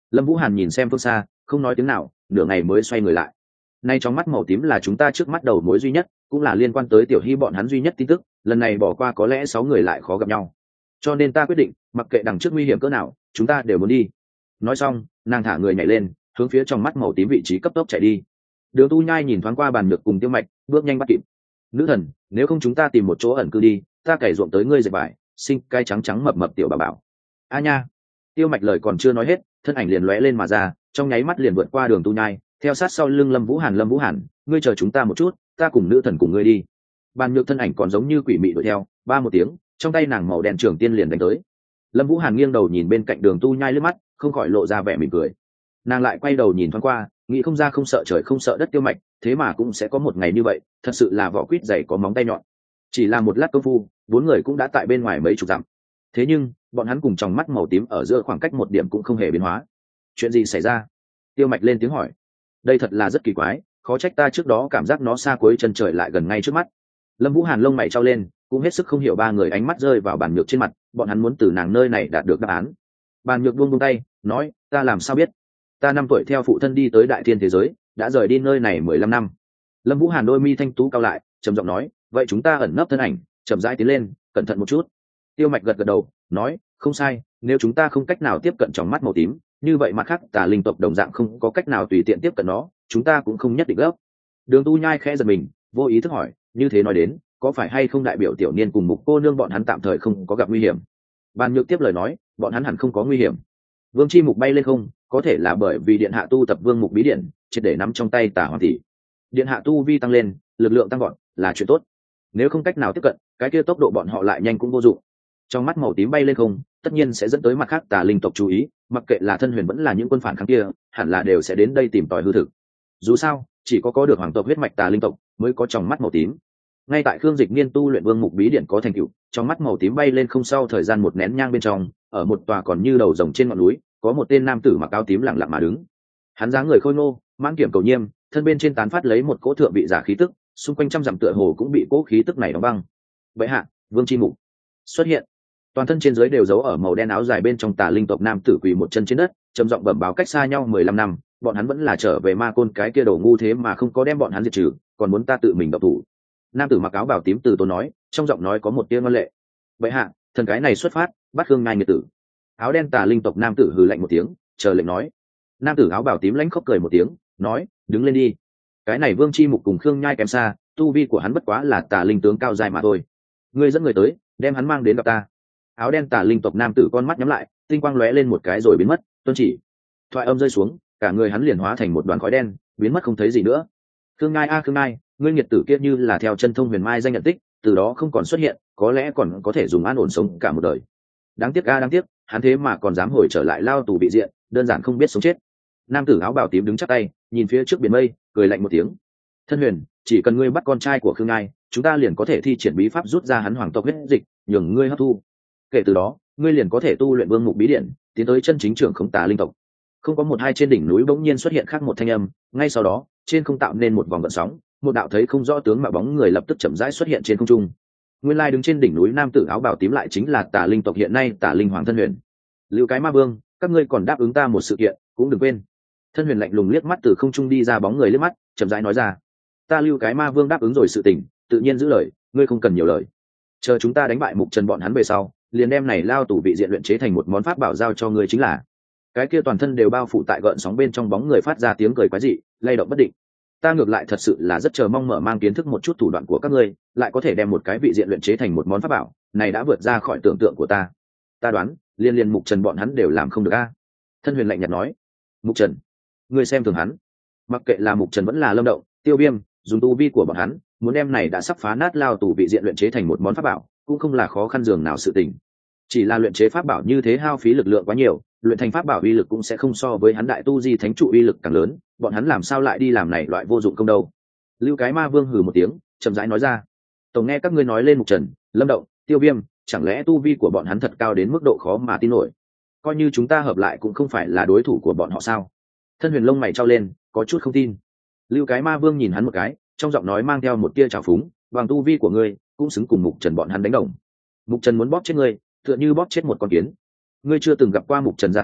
Speaker 1: Lâm Vũ Hàn nhìn xem phương xa, không nói tiếng nào, nửa ngày mới xoay người lại. Nay trong mắt màu tím là chúng ta trước mắt đầu mối duy nhất, cũng là liên quan tới Tiểu Hy bọn hắn duy nhất tin tức, lần này bỏ qua có lẽ 6 người lại khó gặp nhau. Cho nên ta quyết định, mặc kệ đằng trước nguy hiểm cỡ nào, chúng ta đều muốn đi. Nói xong, nàng thả người nhảy lên, hướng phía trong mắt màu tím vị trí cấp tốc chạy đi. Đường Tu Nhai nhìn thoáng qua Bàn Nhược cùng Tiêu Mạch, bước nhanh bắt kịp. Nữ thần, nếu không chúng ta tìm một chỗ ẩn cư đi, ta cày ruộng tới ngươi dệt vải, sinh cái trắng trắng mập mập tiểu bà bảo. A nha. Tiêu Mạch lời còn chưa nói hết, thân ảnh liền lóe lên mà ra, trong nháy mắt liền vượt qua Đường Tu Nhai, theo sát sau lưng Lâm Vũ Hàn, ngươi chờ chúng ta một chút, ta cùng nữ thần cùng ngươi đi. Bàn Nhược thân ảnh còn giống như quỷ mị đuổi theo, ba một tiếng, trong tay nàng màu đen trường tiên liền đánh tới. Lâm Vũ Hàn nghiêng đầu nhìn bên cạnh Đường Tu Nhai liếc mắt, không khỏi lộ ra vẻ mỉm cười. Nàng lại quay đầu nhìn thoáng qua, nghĩ không ra không sợ trời không sợ đất Tiêu Mạch, thế mà cũng sẽ có một ngày như vậy, thật sự là vỏ quýt dày có móng tay nhọn. Chỉ là một lát công phu, 4 người cũng đã tại bên ngoài mấy chục dặm. Thế nhưng, bọn hắn cùng trong mắt màu tím ở giữa khoảng cách một điểm cũng không hề biến hóa. Chuyện gì xảy ra? Tiêu Mạch lên tiếng hỏi. Đây thật là rất kỳ quái, khó trách ta trước đó cảm giác nó xa cuối chân trời lại gần ngay trước mắt. Lâm Vũ Hàn lông mày trao lên, cũng hết sức không hiểu 3 người ánh mắt rơi vào Bàn Nhược trên mặt, bọn hắn muốn từ nàng nơi này đạt được đáp án. Bàn Nhược buông tay, nói, ta làm sao biết? Ta 5 tuổi theo phụ thân đi tới đại thiên thế giới, đã rời đi nơi này 15 năm. Lâm Vũ Hàn đôi mi thanh tú cao lại, trầm giọng nói, vậy chúng ta ẩn nấp thân ảnh, chậm rãi tiến lên, cẩn thận một chút. Tiêu Mạch gật gật đầu, nói, không sai, nếu chúng ta không cách nào tiếp cận trong mắt màu tím, như vậy mặt khác Tà linh tộc đồng dạng không có cách nào tùy tiện tiếp cận nó, chúng ta cũng không nhất định gấp. Đường Tu Nhai khẽ giật mình, vô ý thức hỏi, như thế nói đến, có phải hay không đại biểu Tiểu Niên cùng Mục cô nương bọn hắn tạm thời không có gặp nguy hiểm? Bàn Nhược tiếp lời nói, bọn hắn hẳn không có nguy hiểm. Vương Chi Mục bay lên không, có thể là bởi vì điện hạ tu tập Vương Mục bí điển, triệt để nắm trong tay Tà Hoàng tỷ. Điện hạ tu vi tăng lên, lực lượng tăng gọn, là chuyện tốt. Nếu không cách nào tiếp cận, cái kia tốc độ bọn họ lại nhanh cũng vô dụng. Trong mắt màu tím bay lên không, tất nhiên sẽ dẫn tới mặt khác Tà linh tộc chú ý, mặc kệ là Thân Huyền vẫn là những quân phản kháng kia, hẳn là đều sẽ đến đây tìm tòi hư thực. Dù sao, chỉ có được hoàng tộc huyết mạch Tà linh tộc mới có trong mắt màu tím. Ngay tại Khương Dịch Niên tu luyện Vương Mục bí điển có thành tựu, trong mắt màu tím bay lên không sau thời gian một nén nhang bên trong, ở một tòa còn như đầu rồng trên ngọn núi, có một tên nam tử mặc áo tím lặng lặng mà đứng. Hắn dáng người khôi ngô, mãn kiểm cầu nhiêm, thân bên trên tán phát lấy một cỗ thượng vị giả khí tức, xung quanh trăm dặm tựa hồ cũng bị cỗ khí tức này đóng băng. Bệ hạ, Vương Chi Mục xuất hiện. Toàn thân trên dưới đều giấu ở màu đen áo dài bên trong Tà linh tộc nam tử quỳ một chân trên đất, trầm giọng bẩm báo cách xa nhau 15 năm, bọn hắn vẫn là trở về Ma Côn cái kia đầu ngu thế mà không có đem bọn hắn diệt trừ, còn muốn ta tự mình động thủ. Nam tử mặc áo bào tím từ tốn nói, trong giọng nói có một tia ngân lệ. Bệ hạ, thần cái này xuất phát, bắt Khương Ngai nghiệt tử. Áo đen Tà linh tộc nam tử hừ lạnh một tiếng, chờ lệnh nói. Nam tử áo bào tím lãnh khóc cười một tiếng, nói, đứng lên đi. Cái này Vương Chi Mục cùng Khương Nhai kém xa, tu vi của hắn bất quá là Tà linh tướng cao dài mà thôi. Ngươi dẫn người tới, đem hắn mang đến gặp ta. Áo đen Tà linh tộc nam tử con mắt nhắm lại, tinh quang lóe lên một cái rồi biến mất, tuân chỉ. Thoại âm rơi xuống, cả người hắn liền hóa thành một đoàn khói đen, biến mất không thấy gì nữa. Khương Ngai a Khương Ngai, ngươi nghiệt tử kia như là theo chân thông huyền mai danh nhận tích, từ đó không còn xuất hiện, có lẽ còn có thể dùng an ổn sống cả một đời. Đáng tiếc a đáng tiếc, hắn thế mà còn dám hồi trở lại lao tù bị diện, đơn giản không biết sống chết. Nam tử áo bào tím đứng chắp tay, nhìn phía trước biển mây, cười lạnh một tiếng. Thân Huyền, chỉ cần ngươi bắt con trai của Khương Ngai, chúng ta liền có thể thi triển bí pháp rút ra hắn hoàng tộc huyết dịch, nhường ngươi hấp thu. Kể từ đó, ngươi liền có thể tu luyện Vương Mục bí điển, tiến tới chân chính trưởng khống Tà linh tộc. Không có một hai trên đỉnh núi bỗng nhiên xuất hiện khác một thanh âm, ngay sau đó, trên không tạo nên một vòng gợn sóng, một đạo thấy không rõ tướng mà bóng người lập tức chậm rãi xuất hiện trên không trung. Nguyên lai đứng trên đỉnh núi nam tử áo bào tím lại chính là Tà linh tộc hiện nay Tà linh hoàng Thân Huyền. Lưu cái ma vương, các ngươi còn đáp ứng ta một sự kiện, cũng đừng quên. Thân Huyền lạnh lùng liếc mắt từ không trung đi ra bóng người liếc mắt, chậm rãi nói ra. Ta Lưu cái ma vương đáp ứng rồi sự tình, tự nhiên giữ lời, ngươi không cần nhiều lời. Chờ chúng ta đánh bại Mục Trần bọn hắn về sau, liền đem này lao tù bị diện luyện chế thành một món pháp bảo giao cho ngươi chính là. Cái kia toàn thân đều bao phủ tại gợn sóng bên trong bóng người phát ra tiếng cười quái dị, lay động bất định. Ta ngược lại thật sự là rất chờ mong mở mang kiến thức một chút thủ đoạn của các ngươi, lại có thể đem một cái vị diện luyện chế thành một món pháp bảo, này đã vượt ra khỏi tưởng tượng của ta. Ta đoán, liên Mục Trần bọn hắn đều làm không được a. Thân Huyền lạnh nhạt nói. Mục Trần, ngươi xem thường hắn. Mặc kệ là Mục Trần vẫn là Lâm Động, Tiêu Viêm, dùng tu vi của bọn hắn, muốn đem này đã sắp phá nát lao tù vị diện luyện chế thành một món pháp bảo, cũng không là khó khăn dường nào sự tình. Chỉ là luyện chế pháp bảo như thế hao phí lực lượng quá nhiều, luyện thành pháp bảo uy lực cũng sẽ không so với hắn đại tu di thánh trụ uy lực càng lớn, bọn hắn làm sao lại đi làm này loại vô dụng công đâu. Lưu cái ma vương hừ một tiếng, chậm rãi nói ra. Tổng nghe các ngươi nói lên Mục Trần, Lâm Động, Tiêu Viêm, chẳng lẽ tu vi của bọn hắn thật cao đến mức độ khó mà tin nổi? Coi như chúng ta hợp lại cũng không phải là đối thủ của bọn họ sao? Thân Huyền lông mày trao lên, có chút không tin. Lưu cái ma vương nhìn hắn một cái, trong giọng nói mang theo một tia trào phúng, bằng tu vi của ngươi cũng xứng cùng Mục Trần bọn hắn đánh đồng. Mục Trần muốn bóp chết ngươi, tựa như bóp chết một con kiến. Ngươi chưa từng gặp qua Mục Trần ra tay,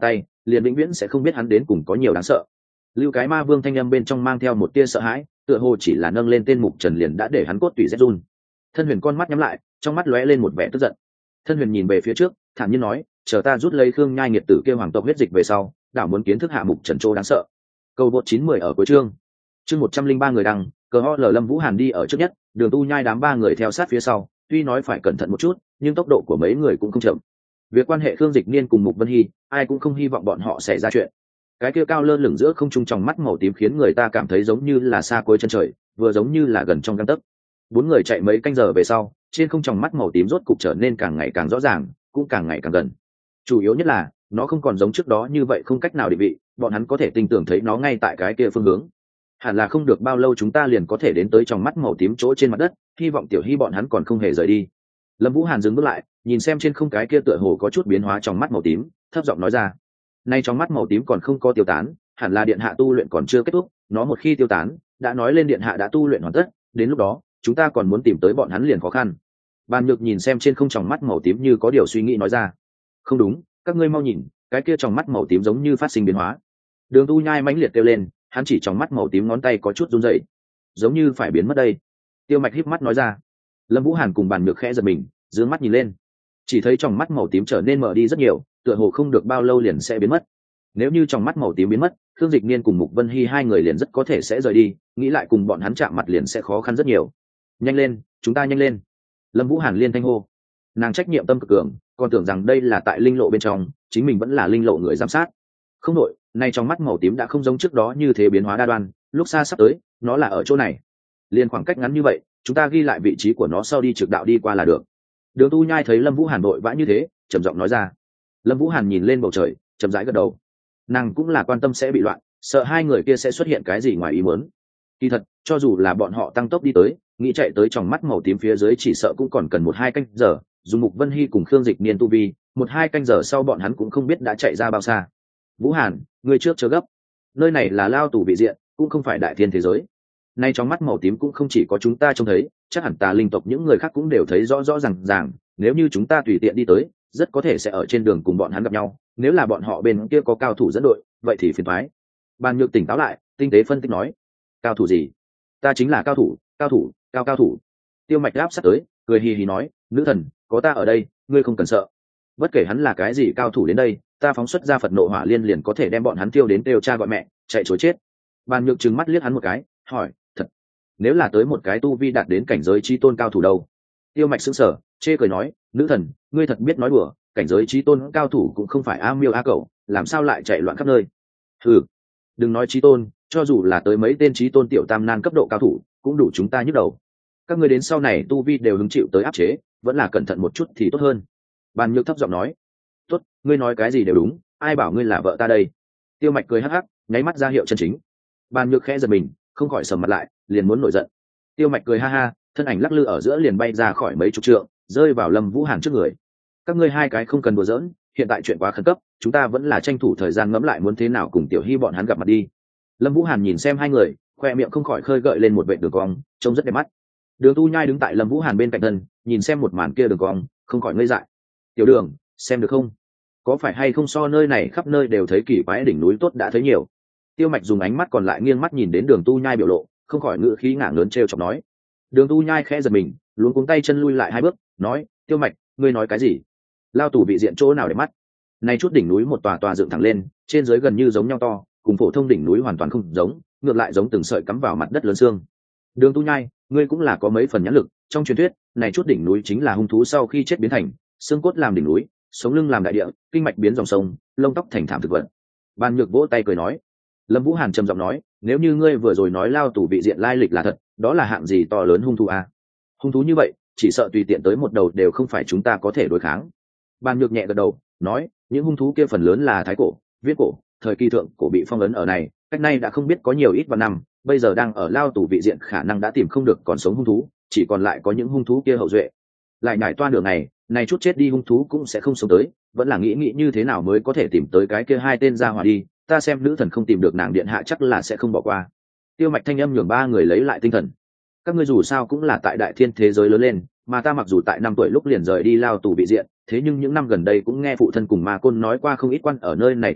Speaker 1: liền vĩnh viễn sẽ không biết hắn đến cùng có nhiều đáng sợ. Lưu cái ma vương thanh âm bên trong mang theo một tia sợ hãi, tựa hồ chỉ là nâng lên tên Mục Trần liền đã để hắn cốt tủy rét run. Thân Huyền con mắt nhắm lại, trong mắt lóe lên một vẻ tức giận. Thân Huyền nhìn về phía trước, thản nhiên nói, chờ ta rút lấy Khương Nhai nghiệt tử kêu hoàng tộc huyết dịch về sau, đảo muốn kiến thức hạ Mục Trần Trô đáng sợ. Cầu vượt 90 ở cuối chương 103 người đăng, cờ ho lờ Lâm Vũ Hàn đi ở trước nhất, Đường Tu Nhai đám ba người theo sát phía sau, tuy nói phải cẩn thận một chút, nhưng tốc độ của mấy người cũng không chậm. Việc quan hệ Khương Dịch Niên cùng Mục Vân Hy, ai cũng không hy vọng bọn họ xảy ra chuyện. Cái kia cao lơ lửng giữa không trung trong mắt màu tím khiến người ta cảm thấy giống như là xa cuối chân trời, vừa giống như là gần trong gang tấc. Bốn người chạy mấy canh giờ về sau, trên không trong mắt màu tím rốt cục trở nên càng ngày càng rõ ràng, cũng càng ngày càng gần. Chủ yếu nhất là nó không còn giống trước đó như vậy không cách nào định vị, bọn hắn có thể tin tưởng thấy nó ngay tại cái kia phương hướng. Hẳn là không được bao lâu chúng ta liền có thể đến tới trong mắt màu tím chỗ trên mặt đất, hy vọng Tiểu Hy bọn hắn còn không hề rời đi. Lâm Vũ Hàn dừng bước lại, nhìn xem trên không cái kia tựa hồ có chút biến hóa trong mắt màu tím, thấp giọng nói ra: nay trong mắt màu tím còn không có tiêu tán, hẳn là điện hạ tu luyện còn chưa kết thúc, nó một khi tiêu tán, đã nói lên điện hạ đã tu luyện hoàn tất, đến lúc đó chúng ta còn muốn tìm tới bọn hắn liền khó khăn. Bàn Nhược nhìn xem trên không trong mắt màu tím như có điều suy nghĩ nói ra: không đúng, các ngươi mau nhìn, cái kia trong mắt màu tím giống như phát sinh biến hóa. Đường Tu Nhai mãnh liệt kêu lên, hắn chỉ trong mắt màu tím ngón tay có chút run rẩy, giống như phải biến mất đây. Tiêu Mạch híp mắt nói ra. Lâm Vũ Hàn cùng Bàn Nhược khẽ giật mình, dương mắt nhìn lên, chỉ thấy trong mắt màu tím trở nên mờ đi rất nhiều, tựa hồ không được bao lâu liền sẽ biến mất. Nếu như trong mắt màu tím biến mất, Khương Dịch Niên cùng Mục Vân Hy hai người liền rất có thể sẽ rời đi, nghĩ lại cùng bọn hắn chạm mặt liền sẽ khó khăn rất nhiều. Nhanh lên, chúng ta nhanh lên. Lâm Vũ Hàn liên thanh hô. Nàng trách nhiệm tâm cực cường, còn tưởng rằng đây là tại linh lộ bên trong, chính mình vẫn là linh lộ người giám sát. Không đội, nay trong mắt màu tím đã không giống trước đó như thế biến hóa đa đoan, lúc xa sắp tới, nó là ở chỗ này. Liên khoảng cách ngắn như vậy, chúng ta ghi lại vị trí của nó sau đi trực đạo đi qua là được. Đường Tu Nhai thấy Lâm Vũ Hàn vội vã như thế, trầm giọng nói ra. Lâm Vũ Hàn nhìn lên bầu trời, chậm rãi gật đầu. Nàng cũng là quan tâm sẽ bị loạn, sợ hai người kia sẽ xuất hiện cái gì ngoài ý muốn. Kỳ thật, cho dù là bọn họ tăng tốc đi tới, nghĩ chạy tới trong mắt màu tím phía dưới chỉ sợ cũng còn cần 1-2 canh giờ, dùng Mục Vân Hy cùng Khương Dịch Niên tu vi, 1-2 canh giờ sau bọn hắn cũng không biết đã chạy ra bao xa. Vũ Hàn, người trước chớ gấp. Nơi này là lao tù vị diện, cũng không phải đại thiên thế giới. Nay trong mắt màu tím cũng không chỉ có chúng ta trông thấy, chắc hẳn Tà linh tộc những người khác cũng đều thấy rõ rõ ràng ràng, nếu như chúng ta tùy tiện đi tới, rất có thể sẽ ở trên đường cùng bọn hắn gặp nhau, nếu là bọn họ bên kia có cao thủ dẫn đội, vậy thì phiền toái. Bàn Nhược tỉnh táo lại, tinh tế phân tích nói: cao thủ gì? Ta chính là cao thủ, cao thủ. Tiêu Mạch áp sát tới, cười hì hì nói: nữ thần, có ta ở đây, ngươi không cần sợ. Bất kể hắn là cái gì cao thủ đến đây, ta phóng xuất ra Phật nộ hỏa liên liền có thể đem bọn hắn tiêu đến đều cha gọi mẹ, chạy trối chết. Bàn Nhược trừng mắt liếc hắn một cái, hỏi: thật? Nếu là tới một cái tu vi đạt đến cảnh giới chí tôn cao thủ đâu? Tiêu Mạch sững sờ, chê cười nói: nữ thần, ngươi thật biết nói đùa, cảnh giới chí tôn cao thủ cũng không phải a miêu a cẩu, làm sao lại chạy loạn khắp nơi? Ừ, đừng nói chí tôn, cho dù là tới mấy tên chí tôn tiểu tam nan cấp độ cao thủ, cũng đủ chúng ta nhức đầu. Các ngươi đến sau này tu vi đều hứng chịu tới áp chế, vẫn là cẩn thận một chút thì tốt hơn. Bàn Nhược thấp giọng nói. Tốt, ngươi nói cái gì đều đúng, ai bảo ngươi là vợ ta đây? Tiêu Mạch cười hắc hắc, nháy mắt ra hiệu chân chính. Bàn Nhược khẽ giật mình, không khỏi sầm mặt lại, liền muốn nổi giận. Tiêu Mạch cười ha ha, thân ảnh lắc lư ở giữa liền bay ra khỏi mấy chục trượng, rơi vào Lâm Vũ Hàn trước người. Các ngươi hai cái không cần đùa giỡn, hiện tại chuyện quá khẩn cấp, chúng ta vẫn là tranh thủ thời gian ngẫm lại muốn thế nào cùng Tiểu Hy bọn hắn gặp mặt đi. Lâm Vũ Hàn nhìn xem hai người, khoe miệng không khỏi khơi gợi lên một vệt đường cong, trông rất đẹp mắt. Đường Tu Nhai đứng tại Lâm Vũ Hàn bên cạnh thân, nhìn xem một màn kia đường cong, không khỏi ngây dại. Tiểu Đường, xem được không? Có phải hay không so nơi này khắp nơi đều thấy kỳ quái đỉnh núi tốt đã thấy nhiều. Tiêu Mạch dùng ánh mắt còn lại nghiêng mắt nhìn đến Đường Tu Nhai biểu lộ, không khỏi ngữ khí ngả lớn trêu chọc nói. Đường Tu Nhai khẽ giật mình, luống cuống tay chân lui lại 2 bước, nói: Tiêu Mạch, ngươi nói cái gì? Lao tù vị diện chỗ nào để mắt? Này chút đỉnh núi một tòa tòa dựng thẳng lên, trên dưới gần như giống nhau to, cùng phổ thông đỉnh núi hoàn toàn không giống, ngược lại giống từng sợi cắm vào mặt đất lớn xương. Đường Tu Nhai, ngươi cũng là có mấy phần nhãn lực, trong truyền thuyết, này chút đỉnh núi chính là hung thú sau khi chết biến thành, xương cốt làm đỉnh núi, sống lưng làm đại địa, kinh mạch biến dòng sông, lông tóc thành thảm thực vật. Ban Nhược vỗ tay cười nói. Lâm Vũ Hàn trầm giọng nói: nếu như ngươi vừa rồi nói lao tù vị diện lai lịch là thật, đó là hạng gì to lớn hung thú a? Hung thú như vậy, chỉ sợ tùy tiện tới một đầu đều không phải chúng ta có thể đối kháng. Ban Nhược nhẹ gật đầu, nói: những hung thú kia phần lớn là thái cổ, viễn cổ, thời kỳ thượng cổ bị phong ấn ở này, cách nay đã không biết có nhiều ít vạn năm, bây giờ đang ở lao tù vị diện khả năng đã tìm không được còn sống hung thú, chỉ còn lại có những hung thú kia hậu duệ. Lại nhảy toa đường này, này chút chết đi hung thú cũng sẽ không sống tới, vẫn là nghĩ như thế nào mới có thể tìm tới cái kia 2 tên ra hỏa đi, ta xem nữ thần không tìm được nàng điện hạ chắc là sẽ không bỏ qua. Tiêu Mạch thanh âm nhường 3 người lấy lại tinh thần. Các ngươi dù sao cũng là tại đại thiên thế giới lớn lên, mà ta mặc dù tại 5 tuổi lúc liền rời đi lao tù vị diện, thế nhưng những năm gần đây cũng nghe phụ thân cùng Ma Côn nói qua không ít quan ở nơi này tin tức,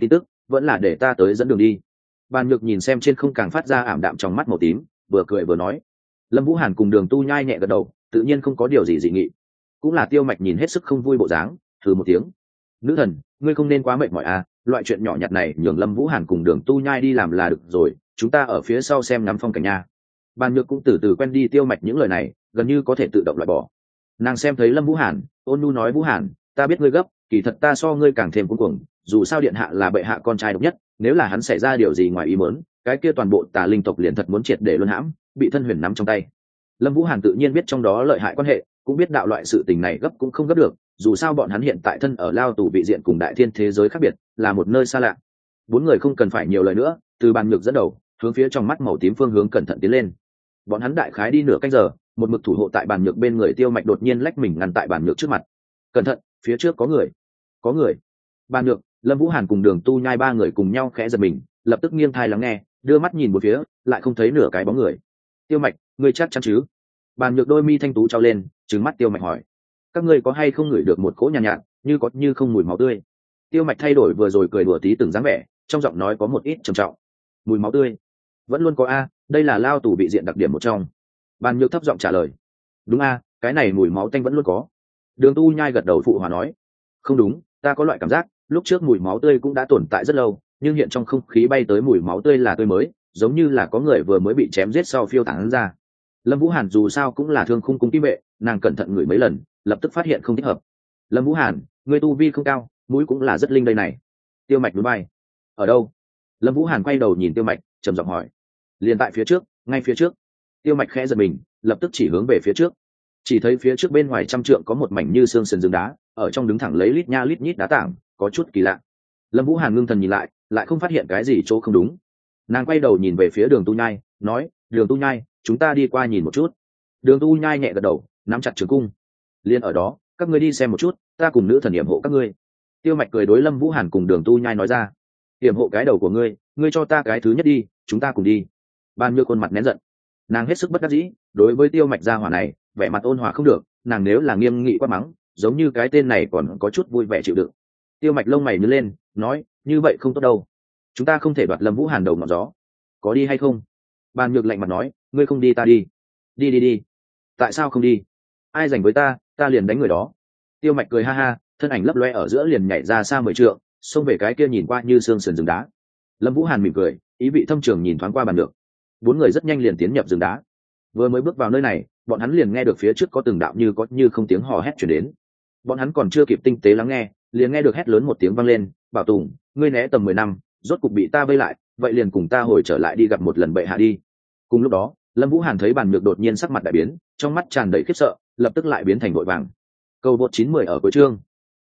Speaker 1: vẫn là để ta tới dẫn đường đi. Bàn Nhược nhìn xem trên không càng phát ra ảm đạm trong mắt màu tím, vừa cười vừa nói. Lâm Vũ Hàn cùng Đường Tu Nhai nhẹ gật đầu, tự nhiên không có điều gì dị nghị. Cũng là Tiêu Mạch nhìn hết sức không vui bộ dáng, thử một tiếng. Nữ thần, ngươi không nên quá mệt mỏi à, loại chuyện nhỏ nhặt này nhường Lâm Vũ Hàn cùng Đường Tu Nhai đi làm là được rồi, chúng ta ở phía sau xem ngắm phong cảnh nha. Bàn Nhược cũng từ từ quen đi Tiêu Mạch những lời này, gần như có thể tự động loại bỏ. Nàng xem thấy Lâm Vũ Hàn, ôn nhu nói: Vũ Hàn, ta biết ngươi gấp, kỳ thật ta so ngươi càng thêm cuống cuồng, dù sao điện hạ là bệ hạ con trai độc nhất, nếu là hắn xảy ra điều gì ngoài ý muốn, cái kia toàn bộ Tà Linh tộc liền thật muốn triệt để luân hãm, bị thân huyền nắm trong tay. Lâm Vũ Hàn tự nhiên biết trong đó lợi hại quan hệ, cũng biết đạo loại sự tình này gấp cũng không gấp được, dù sao bọn hắn hiện tại thân ở lao tù vị diện cùng đại thiên thế giới khác biệt, là một nơi xa lạ. Bốn người không cần phải nhiều lời nữa, từ Bàn Nhược dẫn đầu, hướng phía trong mắt màu tím phương hướng cẩn thận tiến lên. Bọn hắn đại khái đi nửa canh giờ, một mực thủ hộ tại Bàn Nhược bên người Tiêu Mạch đột nhiên lách mình ngăn tại Bàn Nhược trước mặt. Cẩn thận, phía trước có người. Có người. Bàn Nhược, Lâm Vũ Hàn cùng Đường Tu Nhai ba người cùng nhau khẽ giật mình, lập tức nghiêng thai lắng nghe, đưa mắt nhìn một phía, lại không thấy nửa cái bóng người. Tiêu Mạch, ngươi chắc chắn chứ? Bàn Nhược đôi mi thanh tú trao lên, trừng mắt Tiêu Mạch hỏi. Các ngươi có hay không ngửi được một cỗ nhàn nhạt, như có như không mùi máu tươi? Tiêu Mạch thay đổi vừa rồi cười đùa tí từng dáng vẻ, trong giọng nói có một ít trầm trọng. Mùi máu tươi? Vẫn luôn có a, đây là lao tù bị diện đặc điểm một trong. Bàn Nhược thấp giọng trả lời. Đúng a, cái này mùi máu tanh vẫn luôn có. Đường Tu Nhai gật đầu phụ hòa nói. Không đúng, ta có loại cảm giác, lúc trước mùi máu tươi cũng đã tồn tại rất lâu, nhưng hiện trong không khí bay tới mùi máu tươi là tươi mới, giống như là có người vừa mới bị chém giết sau phiêu tán ra. Lâm Vũ Hàn dù sao cũng là thương khung cung kim vệ, nàng cẩn thận ngửi mấy lần, lập tức phát hiện không thích hợp. Lâm Vũ Hàn, ngươi tu vi không cao, mũi cũng là rất linh đây này. Tiêu Mạch núi bay. Ở đâu? Lâm Vũ Hàn quay đầu nhìn Tiêu Mạch, trầm giọng hỏi. Liền tại phía trước, ngay phía trước. Tiêu Mạch khẽ giật mình, lập tức chỉ hướng về phía trước. Chỉ thấy phía trước bên ngoài trăm trượng có một mảnh như xương sườn rừng đá, ở trong đứng thẳng lấy lít nha lít nhít đá tảng, có chút kỳ lạ. Lâm Vũ Hàn ngưng thần nhìn lại không phát hiện cái gì chỗ không đúng. Nàng quay đầu nhìn về phía Đường Tu Nhai, nói: Đường Tu Nhai, chúng ta đi qua nhìn một chút. Đường Tu Nhai nhẹ gật đầu, nắm chặt trường cung. Liên ở đó, các ngươi đi xem một chút, ta cùng nữ thần yểm hộ các ngươi. Tiêu Mạch cười đối Lâm Vũ Hàn cùng Đường Tu Nhai nói ra. Yểm hộ cái đầu của ngươi, ngươi cho ta cái thứ nhất đi, chúng ta cùng đi. Ban Nhược khuôn mặt nén giận, nàng hết sức bất đắc dĩ, đối với Tiêu Mạch gia hỏa này, vẻ mặt ôn hòa không được, nàng nếu là nghiêm nghị quát mắng, giống như cái tên này còn có chút vui vẻ chịu đựng. Tiêu Mạch lông mày nhướng lên, nói: như vậy không tốt đâu, chúng ta không thể đoạt Lâm Vũ Hàn đầu ngọn gió. Có đi hay không? Ban Nhược lạnh mặt nói: ngươi không đi ta đi. Đi. Tại sao không đi? Ai giành với ta liền đánh người đó. Tiêu Mạch cười ha ha, thân ảnh lấp loe ở giữa liền nhảy ra xa 10 trượng, xông về cái kia nhìn qua như xương sườn rừng đá. Lâm Vũ Hàn mỉm cười, ý vị thâm trường nhìn thoáng qua Bàn Nhược. Bốn người rất nhanh liền tiến nhập rừng đá. Vừa mới bước vào nơi này, bọn hắn liền nghe được phía trước có từng đạo như có như không tiếng hò hét truyền đến. Bọn hắn còn chưa kịp tinh tế lắng nghe, liền nghe được hét lớn một tiếng vang lên: Bảo Tùng, ngươi né tầm 10 năm, rốt cục bị ta vây lại, vậy liền cùng ta hồi trở lại đi gặp một lần bệ hạ đi. Cùng lúc đó, Lâm Vũ Hàn thấy Bàn Nhược đột nhiên sắc mặt đại biến, trong mắt tràn đầy khiếp sợ, lập tức lại biến thành vội vàng. Cầu vượt 910 ở cuối chương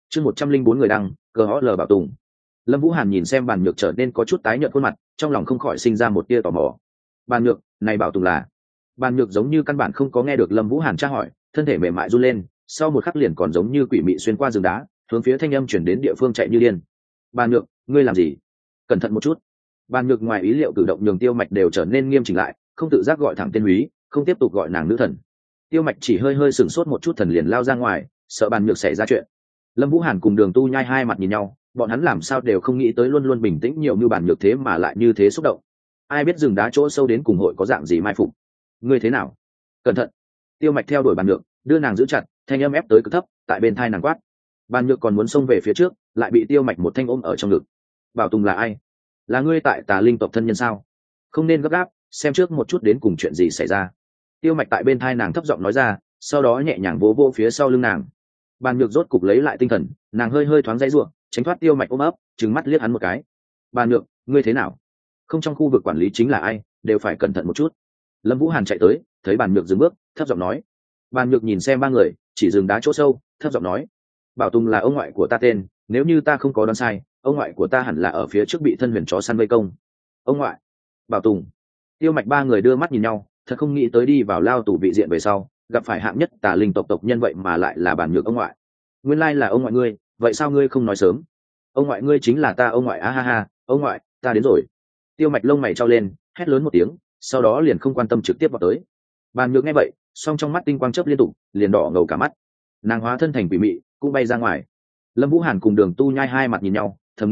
Speaker 1: 104 người đăng, CL Bảo Tùng. Lâm Vũ Hàn nhìn xem Bàn Nhược trở nên có chút tái nhợt khuôn mặt, trong lòng không khỏi sinh ra một tia tò mò. Bàn Nhược, này Bảo Tùng là? Bàn Nhược giống như căn bản không có nghe được Lâm Vũ Hàn tra hỏi, thân thể mềm mại run lên, sau một khắc liền còn giống như quỷ mị xuyên qua rừng đá, hướng phía thanh âm chuyển đến địa phương chạy như điên. Bàn Nhược, ngươi làm gì? Cẩn thận một chút. Bàn Nhược ngoài ý liệu cử động nhường Tiêu Mạch đều trở nên nghiêm chỉnh lại, không tự giác gọi thẳng tên Húy, không tiếp tục gọi nàng nữ thần. Tiêu Mạch chỉ hơi sửng sốt một chút, thần liền lao ra ngoài, sợ Bàn Nhược xảy ra chuyện. Lâm Vũ Hàn cùng Đường Tu Nhai hai mặt nhìn nhau, bọn hắn làm sao đều không nghĩ tới luôn luôn bình tĩnh nhiều như Bàn Nhược thế mà lại như thế xúc động. Ai biết rừng đá chỗ sâu đến cùng hội có dạng gì mai phục. Ngươi thế nào? Cẩn thận. Tiêu Mạch theo đuổi Bàn Nhược, đưa nàng giữ chặt, thanh âm ép tới cực thấp, tại bên thai nàng quát. Bàn Nhược còn muốn xông về phía trước, lại bị Tiêu Mạch một thanh ôm ở trong ngực. Bảo Tùng là ai? Là ngươi tại Tà Linh tộc thân nhân sao? Không nên gấp gáp, xem trước một chút đến cùng chuyện gì xảy ra. Tiêu Mạch tại bên thai nàng thấp giọng nói ra, sau đó nhẹ nhàng vỗ vỗ phía sau lưng nàng. Bàn Nhược rốt cục lấy lại tinh thần, nàng hơi thoáng dãy giụa, tránh thoát Tiêu Mạch ôm ấp, trừng mắt liếc hắn một cái. Bàn Nhược, ngươi thế nào? Không trong khu vực quản lý chính là ai, đều phải cẩn thận một chút. Lâm Vũ Hàn chạy tới, thấy Bàn Nhược dừng bước, thấp giọng nói. Bàn Nhược nhìn xem ba người, chỉ dừng đá chỗ sâu, thấp giọng nói: Bảo Tùng là ông ngoại của ta tên, nếu như ta không có đoán sai, ông ngoại của ta hẳn là ở phía trước bị thân huyền chó săn vây công. Ông ngoại? Bảo Tùng? Tiêu Mạch ba người đưa mắt nhìn nhau, thật không nghĩ tới đi vào lao tù vị diện về sau, gặp phải hạng nhất Tà Linh tộc nhân vậy mà lại là Bàn Nhược ông ngoại. Nguyên lai là ông ngoại ngươi, vậy sao ngươi không nói sớm? Ông ngoại ngươi chính là ta ông ngoại, ha ha, ông ngoại, ta đến rồi. Tiêu Mạch lông mày trao lên, hét lớn một tiếng, sau đó liền không quan tâm trực tiếp vào tới. Bàn Nhược nghe vậy, song trong mắt tinh quang chớp liên tục, liền đỏ ngầu cả mắt. Nàng hóa thân thành quỷ mị, cũng bay ra ngoài. Lâm Vũ Hàn cùng Đường Tu Nhai hai mặt nhìn nhau, thầm nghĩ,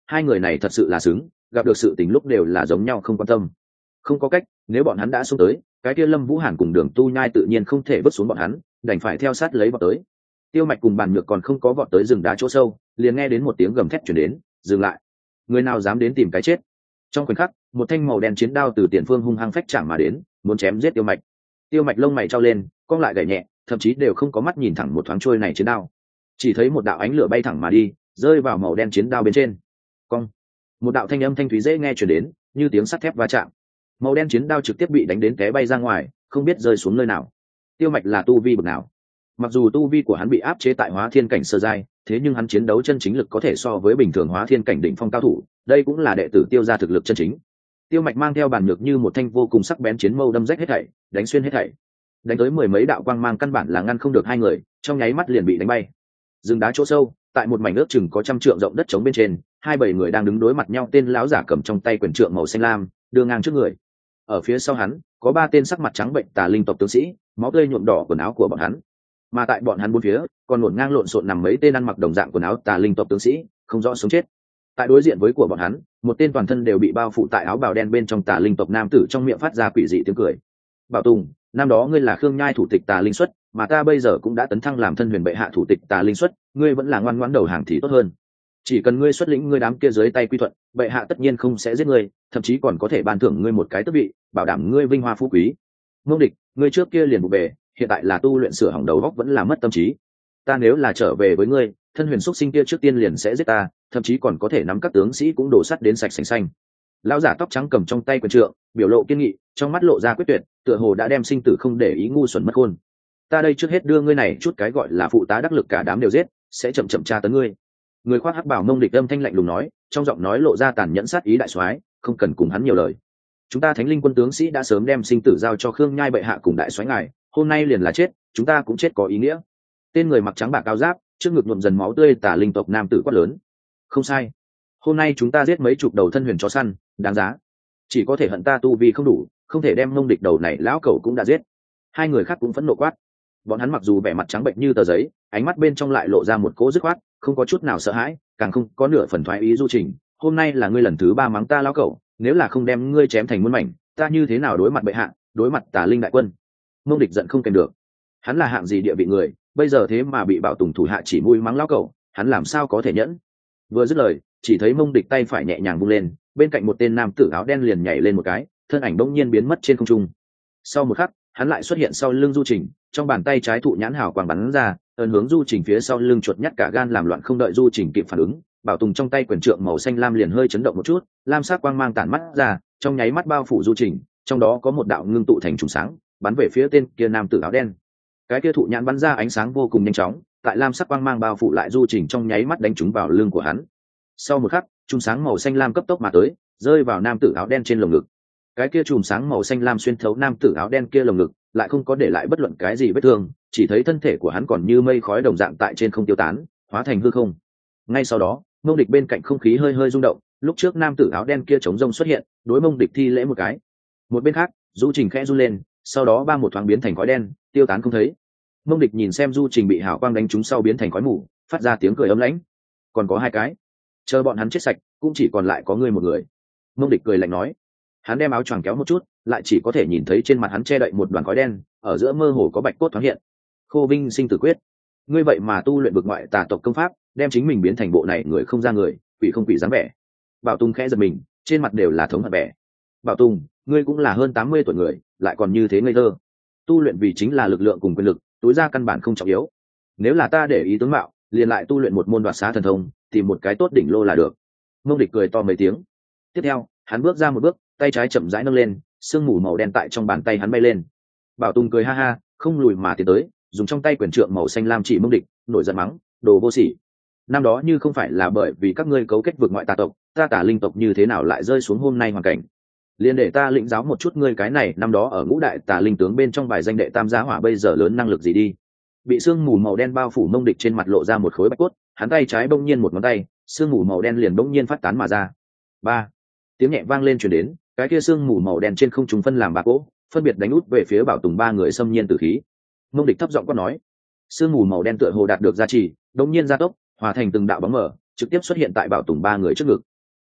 Speaker 1: hai người này thật sự là xứng, gặp được sự tình lúc đều là giống nhau không quan tâm. Không có cách, nếu bọn hắn đã xuống tới, cái kia Lâm Vũ Hàn cùng Đường Tu Nhai tự nhiên không thể vứt xuống bọn hắn, đành phải theo sát lấy bọn tới. Tiêu Mạch cùng Bàn Nhược còn không có vọt tới rừng đá chỗ sâu, liền nghe đến một tiếng gầm thét truyền đến, dừng lại. Người nào dám đến tìm cái chết? Trong khoảnh khắc, một thanh màu đen chiến đao từ tiền phương hung hăng phách chạm mà đến, muốn chém giết Tiêu Mạch. Tiêu Mạch lông mày trao lên, cong lại gảy nhẹ, thậm chí đều không có mắt nhìn thẳng một thoáng trôi này chiến đao, chỉ thấy một đạo ánh lửa bay thẳng mà đi, rơi vào màu đen chiến đao bên trên. Cong, một đạo thanh âm thanh thúy dễ nghe truyền đến, như tiếng sắt thép va chạm. Màu đen chiến đao trực tiếp bị đánh đến té bay ra ngoài, không biết rơi xuống nơi nào. Tiêu Mạch là tu vi bậc nào? Mặc dù tu vi của hắn bị áp chế tại hóa thiên cảnh sơ giai, thế nhưng hắn chiến đấu chân chính lực có thể so với bình thường hóa thiên cảnh đỉnh phong cao thủ, đây cũng là đệ tử Tiêu gia thực lực chân chính. Tiêu Mạch mang theo Bàn Nhược như một thanh vô cùng sắc bén chiến mâu đâm rách hết thảy, đánh xuyên hết thảy, đánh tới mười mấy đạo quang mang căn bản là ngăn không được hai người, trong nháy mắt liền bị đánh bay. Rừng đá chỗ sâu, tại một mảnh nước chừng có 100 trượng rộng đất trống bên trên, hai bảy người đang đứng đối mặt nhau, tên lão giả cầm trong tay quyền trượng màu xanh lam, đưa ngang trước người. Ở phía sau hắn, có ba tên sắc mặt trắng bệnh tà linh tộc tướng sĩ, máu tươi nhuộm đỏ quần áo của bọn hắn. Mà tại bọn hắn bốn phía, còn ngổn ngang lộn xộn nằm mấy tên ăn mặc đồng dạng quần áo tà linh tộc tướng sĩ, không rõ sống chết. Tại đối diện với của bọn hắn, một tên toàn thân đều bị bao phủ tại áo bào đen bên trong tà linh tộc nam tử trong miệng phát ra quỷ dị tiếng cười. Bảo Tùng, năm đó ngươi là Khương Nhai thủ tịch tà linh xuất, mà ta bây giờ cũng đã tấn thăng làm thân huyền bệ hạ thủ tịch tà linh xuất, ngươi vẫn là ngoan ngoãn đầu hàng thì tốt hơn. Chỉ cần ngươi xuất lĩnh ngươi đám kia dưới tay quy thuận, bệ hạ tất nhiên không sẽ giết ngươi, thậm chí còn có thể ban thưởng ngươi một cái tước vị, bảo đảm ngươi vinh hoa phú quý. Mông Địch, ngươi trước kia liền vụ về, hiện tại là tu luyện sửa hỏng đầu óc vẫn là mất tâm trí. Ta nếu là trở về với ngươi, thân huyền xúc sinh kia trước tiên liền sẽ giết ta, thậm chí còn có thể nắm các tướng sĩ cũng đổ sắt đến sạch sành xanh. Lão giả tóc trắng cầm trong tay quyền trượng, biểu lộ kiên nghị, trong mắt lộ ra quyết tuyệt, tựa hồ đã đem sinh tử không để ý, ngu xuẩn mất khôn. Ta đây trước hết đưa ngươi này chút cái gọi là phụ tá đắc lực cả đám đều giết, sẽ chậm chậm tra tấn ngươi. Người khoác hắc bào Mông Địch âm thanh lạnh lùng nói, trong giọng nói lộ ra tàn nhẫn sát ý đại soái, không cần cùng hắn nhiều lời. Chúng ta Thánh Linh quân tướng sĩ đã sớm đem sinh tử giao cho Khương Nhai bệ hạ cùng đại soái ngài, hôm nay liền là chết, chúng ta cũng chết có ý nghĩa. Tên người mặc trắng bạc cao giáp, trước ngực nhuộm dần máu tươi tà linh tộc nam tử quát lớn. Không sai, hôm nay chúng ta giết mấy chục đầu thân huyền chó săn, đáng giá. Chỉ có thể hận ta tu vi không đủ, không thể đem Mông Địch đầu này lão cẩu cũng đã giết. Hai người khác cũng phẫn nộ quát. Bọn hắn mặc dù vẻ mặt trắng bệnh như tờ giấy, ánh mắt bên trong lại lộ ra một cỗ dứt khoát, không có chút nào sợ hãi, càng không có nửa phần thoái ý du trình. Hôm nay là ngươi lần thứ 3 mắng ta lão cẩu, nếu là không đem ngươi chém thành muôn mảnh, ta như thế nào đối mặt bệ hạ, đối mặt tà linh đại quân? Mông Địch giận không kèm được. Hắn là hạng gì địa vị người, bây giờ thế mà bị Bảo Tùng thủ hạ chỉ mũi mắng lão cẩu, hắn làm sao có thể nhẫn? Vừa dứt lời, chỉ thấy Mông Địch tay phải nhẹ nhàng vung lên, bên cạnh một tên nam tử áo đen liền nhảy lên một cái, thân ảnh bỗng nhiên biến mất trên không trung. Sau một khắc, hắn lại xuất hiện sau lưng du trình, trong bàn tay trái thụ nhãn hào quang bắn ra, ấn hướng du trình phía sau lưng chuột nhắt cả gan làm loạn, không đợi du trình kịp phản ứng, Bảo Tùng trong tay quyền trượng màu xanh lam liền hơi chấn động một chút, lam sắc quang mang tản mắt ra, trong nháy mắt bao phủ du trình, trong đó có một đạo ngưng tụ thành trùng sáng, bắn về phía tên kia nam tử áo đen. Cái kia thụ nhãn bắn ra ánh sáng vô cùng nhanh chóng, tại lam sắc quang mang bao phủ lại du trình, trong nháy mắt đánh trúng vào lưng của hắn. Sau một khắc, trùng sáng màu xanh lam cấp tốc mà tới, rơi vào nam tử áo đen trên lồng ngực. Cái kia chùm sáng màu xanh lam xuyên thấu nam tử áo đen kia lồng ngực, lại không có để lại bất luận cái gì vết thương, chỉ thấy thân thể của hắn còn như mây khói đồng dạng tại trên không tiêu tán, hóa thành hư không. Ngay sau đó, Mông Địch bên cạnh không khí hơi hơi rung động, lúc trước nam tử áo đen kia chống rông xuất hiện, đối Mông Địch thi lễ một cái. Một bên khác, du trình khẽ run lên, sau đó ba một thoáng biến thành khói đen, tiêu tán không thấy. Mông Địch nhìn xem du trình bị hào quang đánh trúng sau biến thành khói mù, phát ra tiếng cười ấm lãnh. Còn có 2 cái, chờ bọn hắn chết sạch, cũng chỉ còn lại có ngươi một người. Mông Địch cười lạnh nói. Hắn đem áo choàng kéo một chút, lại chỉ có thể nhìn thấy trên mặt hắn che đậy một đoàn khói đen, ở giữa mơ hồ có bạch cốt thoáng hiện. Khô Vinh sinh tử quyết, ngươi vậy mà tu luyện vực ngoại tà tộc công pháp, đem chính mình biến thành bộ này người không ra người, quỷ không quỷ dáng vẻ. Bảo Tùng khẽ giật mình, trên mặt đều là thống hận vẻ. Bảo Tùng, ngươi cũng là hơn 80 tuổi người, lại còn như thế ngây thơ. Tu luyện vì chính là lực lượng cùng quyền lực, túi ra căn bản không trọng yếu. Nếu là ta để ý tướng mạo, liền lại tu luyện một môn đoạt xá thần thông, tìm một cái tốt đỉnh lô là được. Mông Địch cười to mấy tiếng. Tiếp theo, hắn bước ra một bước, tay trái chậm rãi nâng lên, sương mù màu đen tại trong bàn tay hắn bay lên. Bảo Tùng cười ha ha, không lùi mà tiến tới, dùng trong tay quyền trượng màu xanh lam chỉ Mông Địch, nổi giận mắng, đồ vô sỉ. Năm đó như không phải là bởi vì các ngươi cấu kết vượt ngoại tà tộc, ta tà linh tộc như thế nào lại rơi xuống hôm nay hoàn cảnh? Liên để ta lĩnh giáo một chút ngươi cái này năm đó ở ngũ đại tà linh tướng bên trong bài danh đệ tam giá hỏa bây giờ lớn năng lực gì đi. Bị sương mù màu đen bao phủ Mông Địch trên mặt lộ ra một khối bạch cốt, hắn tay trái bỗng nhiên một ngón tay, sương mù màu đen liền bỗng nhiên phát tán mà ra. Ba, tiếng nhẹ vang lên truyền đến, cái kia sương mù màu đen trên không trung phân làm 3 cỗ, phân biệt đánh út về phía Bảo Tùng 3 người xâm nhiên tử khí. Mông Địch thấp giọng quát nói. Sương mù màu đen tựa hồ đạt được gia trì, đột nhiên gia tốc, hòa thành từng đạo bóng mờ, trực tiếp xuất hiện tại Bảo Tùng 3 người trước ngực.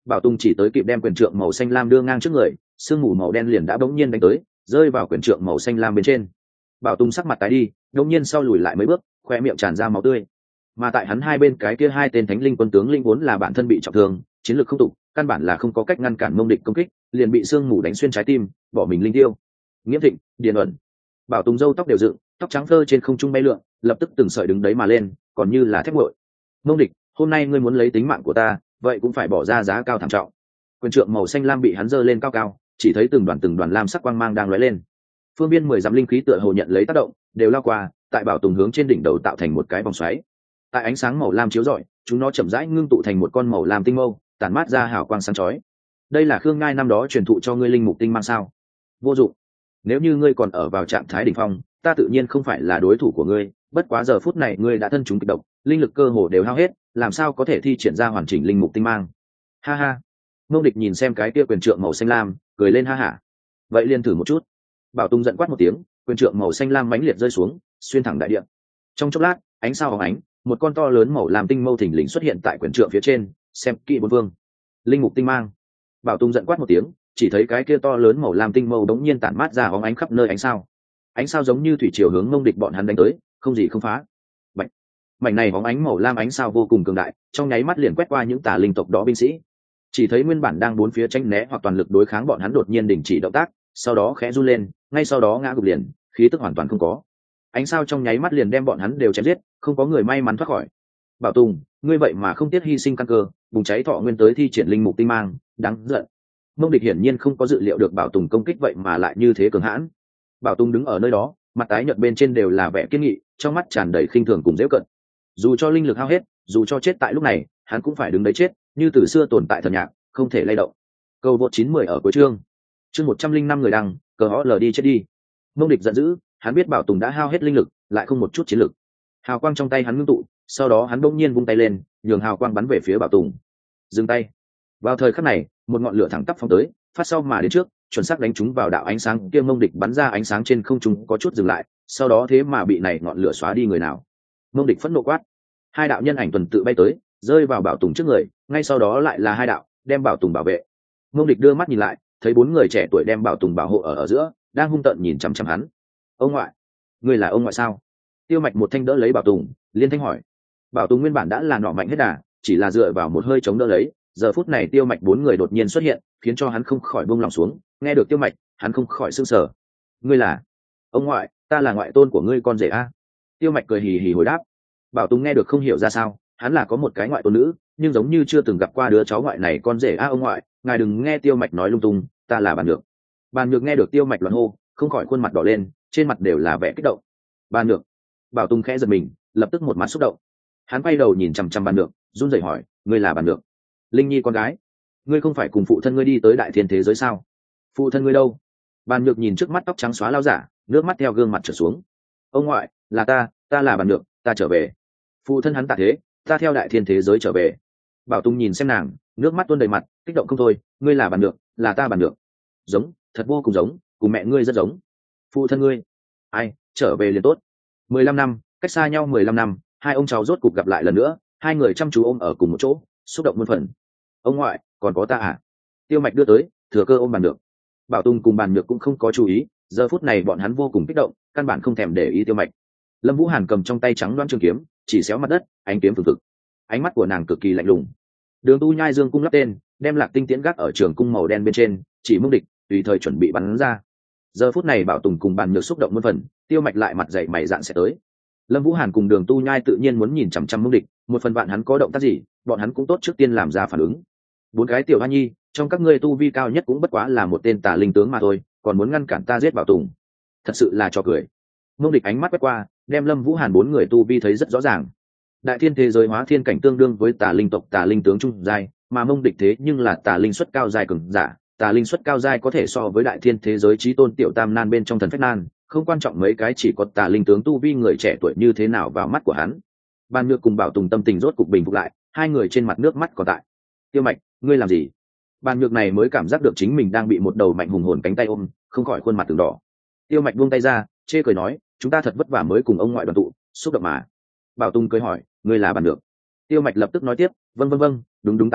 Speaker 1: Bảo Tùng chỉ tới kịp đem quyền trượng màu xanh lam đưa ngang trước người, sương mù màu đen liền đã bỗng nhiên đánh tới, rơi vào quyền trượng màu xanh lam bên trên. Bảo Tùng sắc mặt tái đi, đột nhiên sau lùi lại mấy bước, khoe miệng tràn ra máu tươi. Mà tại hắn hai bên cái kia hai tên thánh linh quân tướng linh vốn là bản thân bị trọng thương, chiến lược không tụ, căn bản là không có cách ngăn cản mông địch công kích, liền bị sương mù đánh xuyên trái tim, bỏ mình linh tiêu. Nghiễm Thịnh, Điền ẩn. Bảo Tùng râu tóc đều dựng, tóc trắng phơ trên không trung bay lượn, lập tức từng sợi đứng đấy mà lên, còn như là thép nguội. Mông địch, hôm nay ngươi muốn lấy tính mạng của ta, vậy cũng phải bỏ ra giá cao thảm trọng. Quyền trượng màu xanh lam bị hắn giơ lên cao cao, chỉ thấy từng đoàn lam sắc quang mang đang lóe lên. Phương biên 10 dặm linh khí tựa hồ nhận lấy tác động, đều lao qua, tại Bảo Tùng hướng trên đỉnh đầu tạo thành một cái vòng xoáy. Tại ánh sáng màu lam chiếu rọi, chúng nó chậm rãi ngưng tụ thành một con màu lam tinh mâu, tản mát ra hào quang sáng chói. Đây là Khương Ngai năm đó truyền thụ cho ngươi linh mục tinh mang sao? Vô dụng. Nếu như ngươi còn ở vào trạng thái đỉnh phong, ta tự nhiên không phải là đối thủ của ngươi, bất quá giờ phút này ngươi đã thân chúng kịch độc, linh lực cơ hồ đều hao hết, làm sao có thể thi triển ra hoàn chỉnh linh mục tinh mang? Ha ha. Mông Địch nhìn xem cái kia quyền trượng màu xanh lam, cười lên ha hả. Vậy liền thử một chút. Bảo Tùng giận quát một tiếng, quyền trượng màu xanh lam mãnh liệt rơi xuống, xuyên thẳng đại địa. Trong chốc lát, ánh sao hóng ánh, một con to lớn màu lam tinh mâu thình lình xuất hiện tại quyền trượng phía trên, xem kỹ bốn phương. Linh mục tinh mang. Bảo Tùng giận quát một tiếng, chỉ thấy cái kia to lớn màu lam tinh mâu đống nhiên tản mát ra hóng ánh khắp nơi ánh sao. Ánh sao giống như thủy triều hướng Mông Địch bọn hắn đánh tới, không gì không phá. Bạch. Mảnh này hóng ánh màu lam ánh sao vô cùng cường đại, trong nháy mắt liền quét qua những tà linh tộc đó binh sĩ. Chỉ thấy nguyên bản đang bốn phía tranh né hoặc toàn lực đối kháng bọn hắn đột nhiên đình chỉ động tác, sau đó khẽ run lên, ngay sau đó ngã gục liền, khí tức hoàn toàn không có. Ánh sao trong nháy mắt liền đem bọn hắn đều chém giết, không có người may mắn thoát khỏi. Bảo Tùng, ngươi vậy mà không tiếc hy sinh căn cơ, bùng cháy thọ nguyên tới thi triển linh mục tinh mang, đáng giận. Mông Địch hiển nhiên không có dự liệu được Bảo Tùng công kích vậy mà lại như thế cường hãn. Bảo Tùng đứng ở nơi đó, mặt tái nhợt bên trên đều là vẻ kiên nghị, trong mắt tràn đầy khinh thường cùng giễu cận. Dù cho linh lực hao hết, dù cho chết tại lúc này, hắn cũng phải đứng đấy chết, như từ xưa tồn tại thần nhạc, không thể lay động. Câu vượt 910 ở cuối chương 105 người đăng, cờ họ lờ đi chết đi. Mông Địch giận dữ, hắn biết Bảo Tùng đã hao hết linh lực, lại không một chút chiến lực. Hào quang trong tay hắn ngưng tụ, sau đó hắn bỗng nhiên vung tay lên, nhường hào quang bắn về phía Bảo Tùng. Dừng tay. Vào thời khắc này, một ngọn lửa thẳng tắp phóng tới, phát sau mà đến trước, chuẩn xác đánh trúng vào đạo ánh sáng kia. Mông Địch bắn ra ánh sáng trên không trung có chút dừng lại, sau đó thế mà bị này ngọn lửa xóa đi người nào. Mông Địch phẫn nộ quát. Hai đạo nhân ảnh tuần tự bay tới, rơi vào Bảo Tùng trước người, ngay sau đó lại là hai đạo, đem Bảo Tùng bảo vệ. Mông Địch đưa mắt nhìn lại, thấy bốn người trẻ tuổi đem Bảo Tùng bảo hộ ở giữa, đang hung tợn nhìn chằm chằm hắn. Ông ngoại, ngươi là ông ngoại sao? Tiêu Mạch một thanh đỡ lấy Bảo Tùng, liên thanh hỏi. Bảo Tùng nguyên bản đã là nọ mạnh hết đà, chỉ là dựa vào một hơi chống đỡ lấy, giờ phút này Tiêu Mạch bốn người đột nhiên xuất hiện, khiến cho hắn không khỏi buông lòng xuống. Nghe được Tiêu Mạch, hắn không khỏi sửng sở. Ngươi là? Ông ngoại, ta là ngoại tôn của ngươi con rể a. Tiêu Mạch cười hì hì hồi đáp. Bảo Tùng nghe được không hiểu ra sao, hắn là có một cái ngoại tôn nữ, nhưng giống như chưa từng gặp qua đứa cháu ngoại này con rể a. Ông ngoại, ngài đừng nghe Tiêu Mạch nói lung tung, ta là Bàn Nhược. Bàn Nhược nghe được Tiêu Mạch loạn hô, không khỏi khuôn mặt đỏ lên, trên mặt đều là vẻ kích động. Bàn Nhược. Bảo Tùng khẽ giật mình, lập tức một mặt xúc động. Hắn quay đầu nhìn chằm chằm Bàn Nhược, run rẩy hỏi, ngươi là Bàn Nhược? Linh Nhi con gái? Ngươi không phải cùng phụ thân ngươi đi tới đại thiên thế giới sao? Phụ thân ngươi đâu? Bàn Nhược nhìn trước mắt tóc trắng xóa lao giả, nước mắt theo gương mặt trở xuống. Ông ngoại, là ta là Bàn Nhược, ta trở về. Phụ thân hắn tạ thế, ta theo đại thiên thế giới trở về. Bảo Tùng nhìn xem nàng, nước mắt tuôn đầy mặt, kích động không thôi. Ngươi là Bàn Nhược, là ta Bàn Nhược. Giống, thật vô cùng giống, cùng mẹ ngươi rất giống. Phụ thân ngươi? Ai, trở về liền tốt. 15 năm, cách xa nhau 15 năm, hai ông cháu rốt cục gặp lại lần nữa, hai người chăm chú ôm ở cùng một chỗ, xúc động muôn phần. Ông ngoại, còn có ta à? Tiêu Mạch đưa tới, thừa cơ ôm Bàn Nhược. Bảo Tùng cùng Bàn Nhược cũng không có chú ý, giờ phút này bọn hắn vô cùng kích động, căn bản không thèm để ý Tiêu Mạch. Lâm Vũ Hàn cầm trong tay trắng đoán trường kiếm, chỉ xéo mặt đất, ánh kiếm phừng phực. Ánh mắt của nàng cực kỳ lạnh lùng. Đường Tu Nhai dương cung lắp tên, đem Lạc Tinh tiễn gác ở trường cung màu đen bên trên, chỉ Mông Địch, tùy thời chuẩn bị bắn ra. Giờ phút này Bảo Tùng cùng Bàn Nhược xúc động muôn phần, Tiêu Mạch lại mặt dày mày dạn sẽ tới. Lâm Vũ Hàn cùng Đường Tu Nhai tự nhiên muốn nhìn chằm chằm Mông Địch, một phần bạn hắn có động tác gì, bọn hắn cũng tốt trước tiên làm ra phản ứng. Bốn cái tiểu hoa nhi, trong các ngươi tu vi cao nhất cũng bất quá là một tên tà linh tướng mà thôi, còn muốn ngăn cản ta giết Bảo Tùng, thật sự là trò cười. Mông Địch ánh mắt quét qua, đem Lâm Vũ Hàn bốn người tu vi thấy rất rõ ràng. Đại thiên thế giới hóa thiên cảnh tương đương với tà linh tộc tà linh tướng trung giai, mà Mông Địch thế nhưng là tà linh xuất cao giai cường giả, tà linh xuất cao giai có thể so với đại thiên thế giới chí tôn tiểu tam nan bên trong thần phách nan, không quan trọng mấy cái chỉ có tà linh tướng tu vi người trẻ tuổi như thế nào vào mắt của hắn. Bàn Nhược cùng Bảo Tùng tâm tình rốt cục bình phục lại, hai người trên mặt nước mắt còn tại. Tiêu Mạch, ngươi làm gì? Bàn Nhược này mới cảm giác được chính mình đang bị một đầu mạnh hùng hồn cánh tay ôm, không khỏi khuôn mặt từng đỏ. Tiêu Mạch buông tay ra, chê cười nói, chúng ta thật vất vả mới cùng ông ngoại đoàn tụ, xúc động mà. Bảo Tùng cười hỏi, ngươi là Bàn Nhược? Tiêu Mạch lập tức nói tiếp, vâng, đúng tại đúng,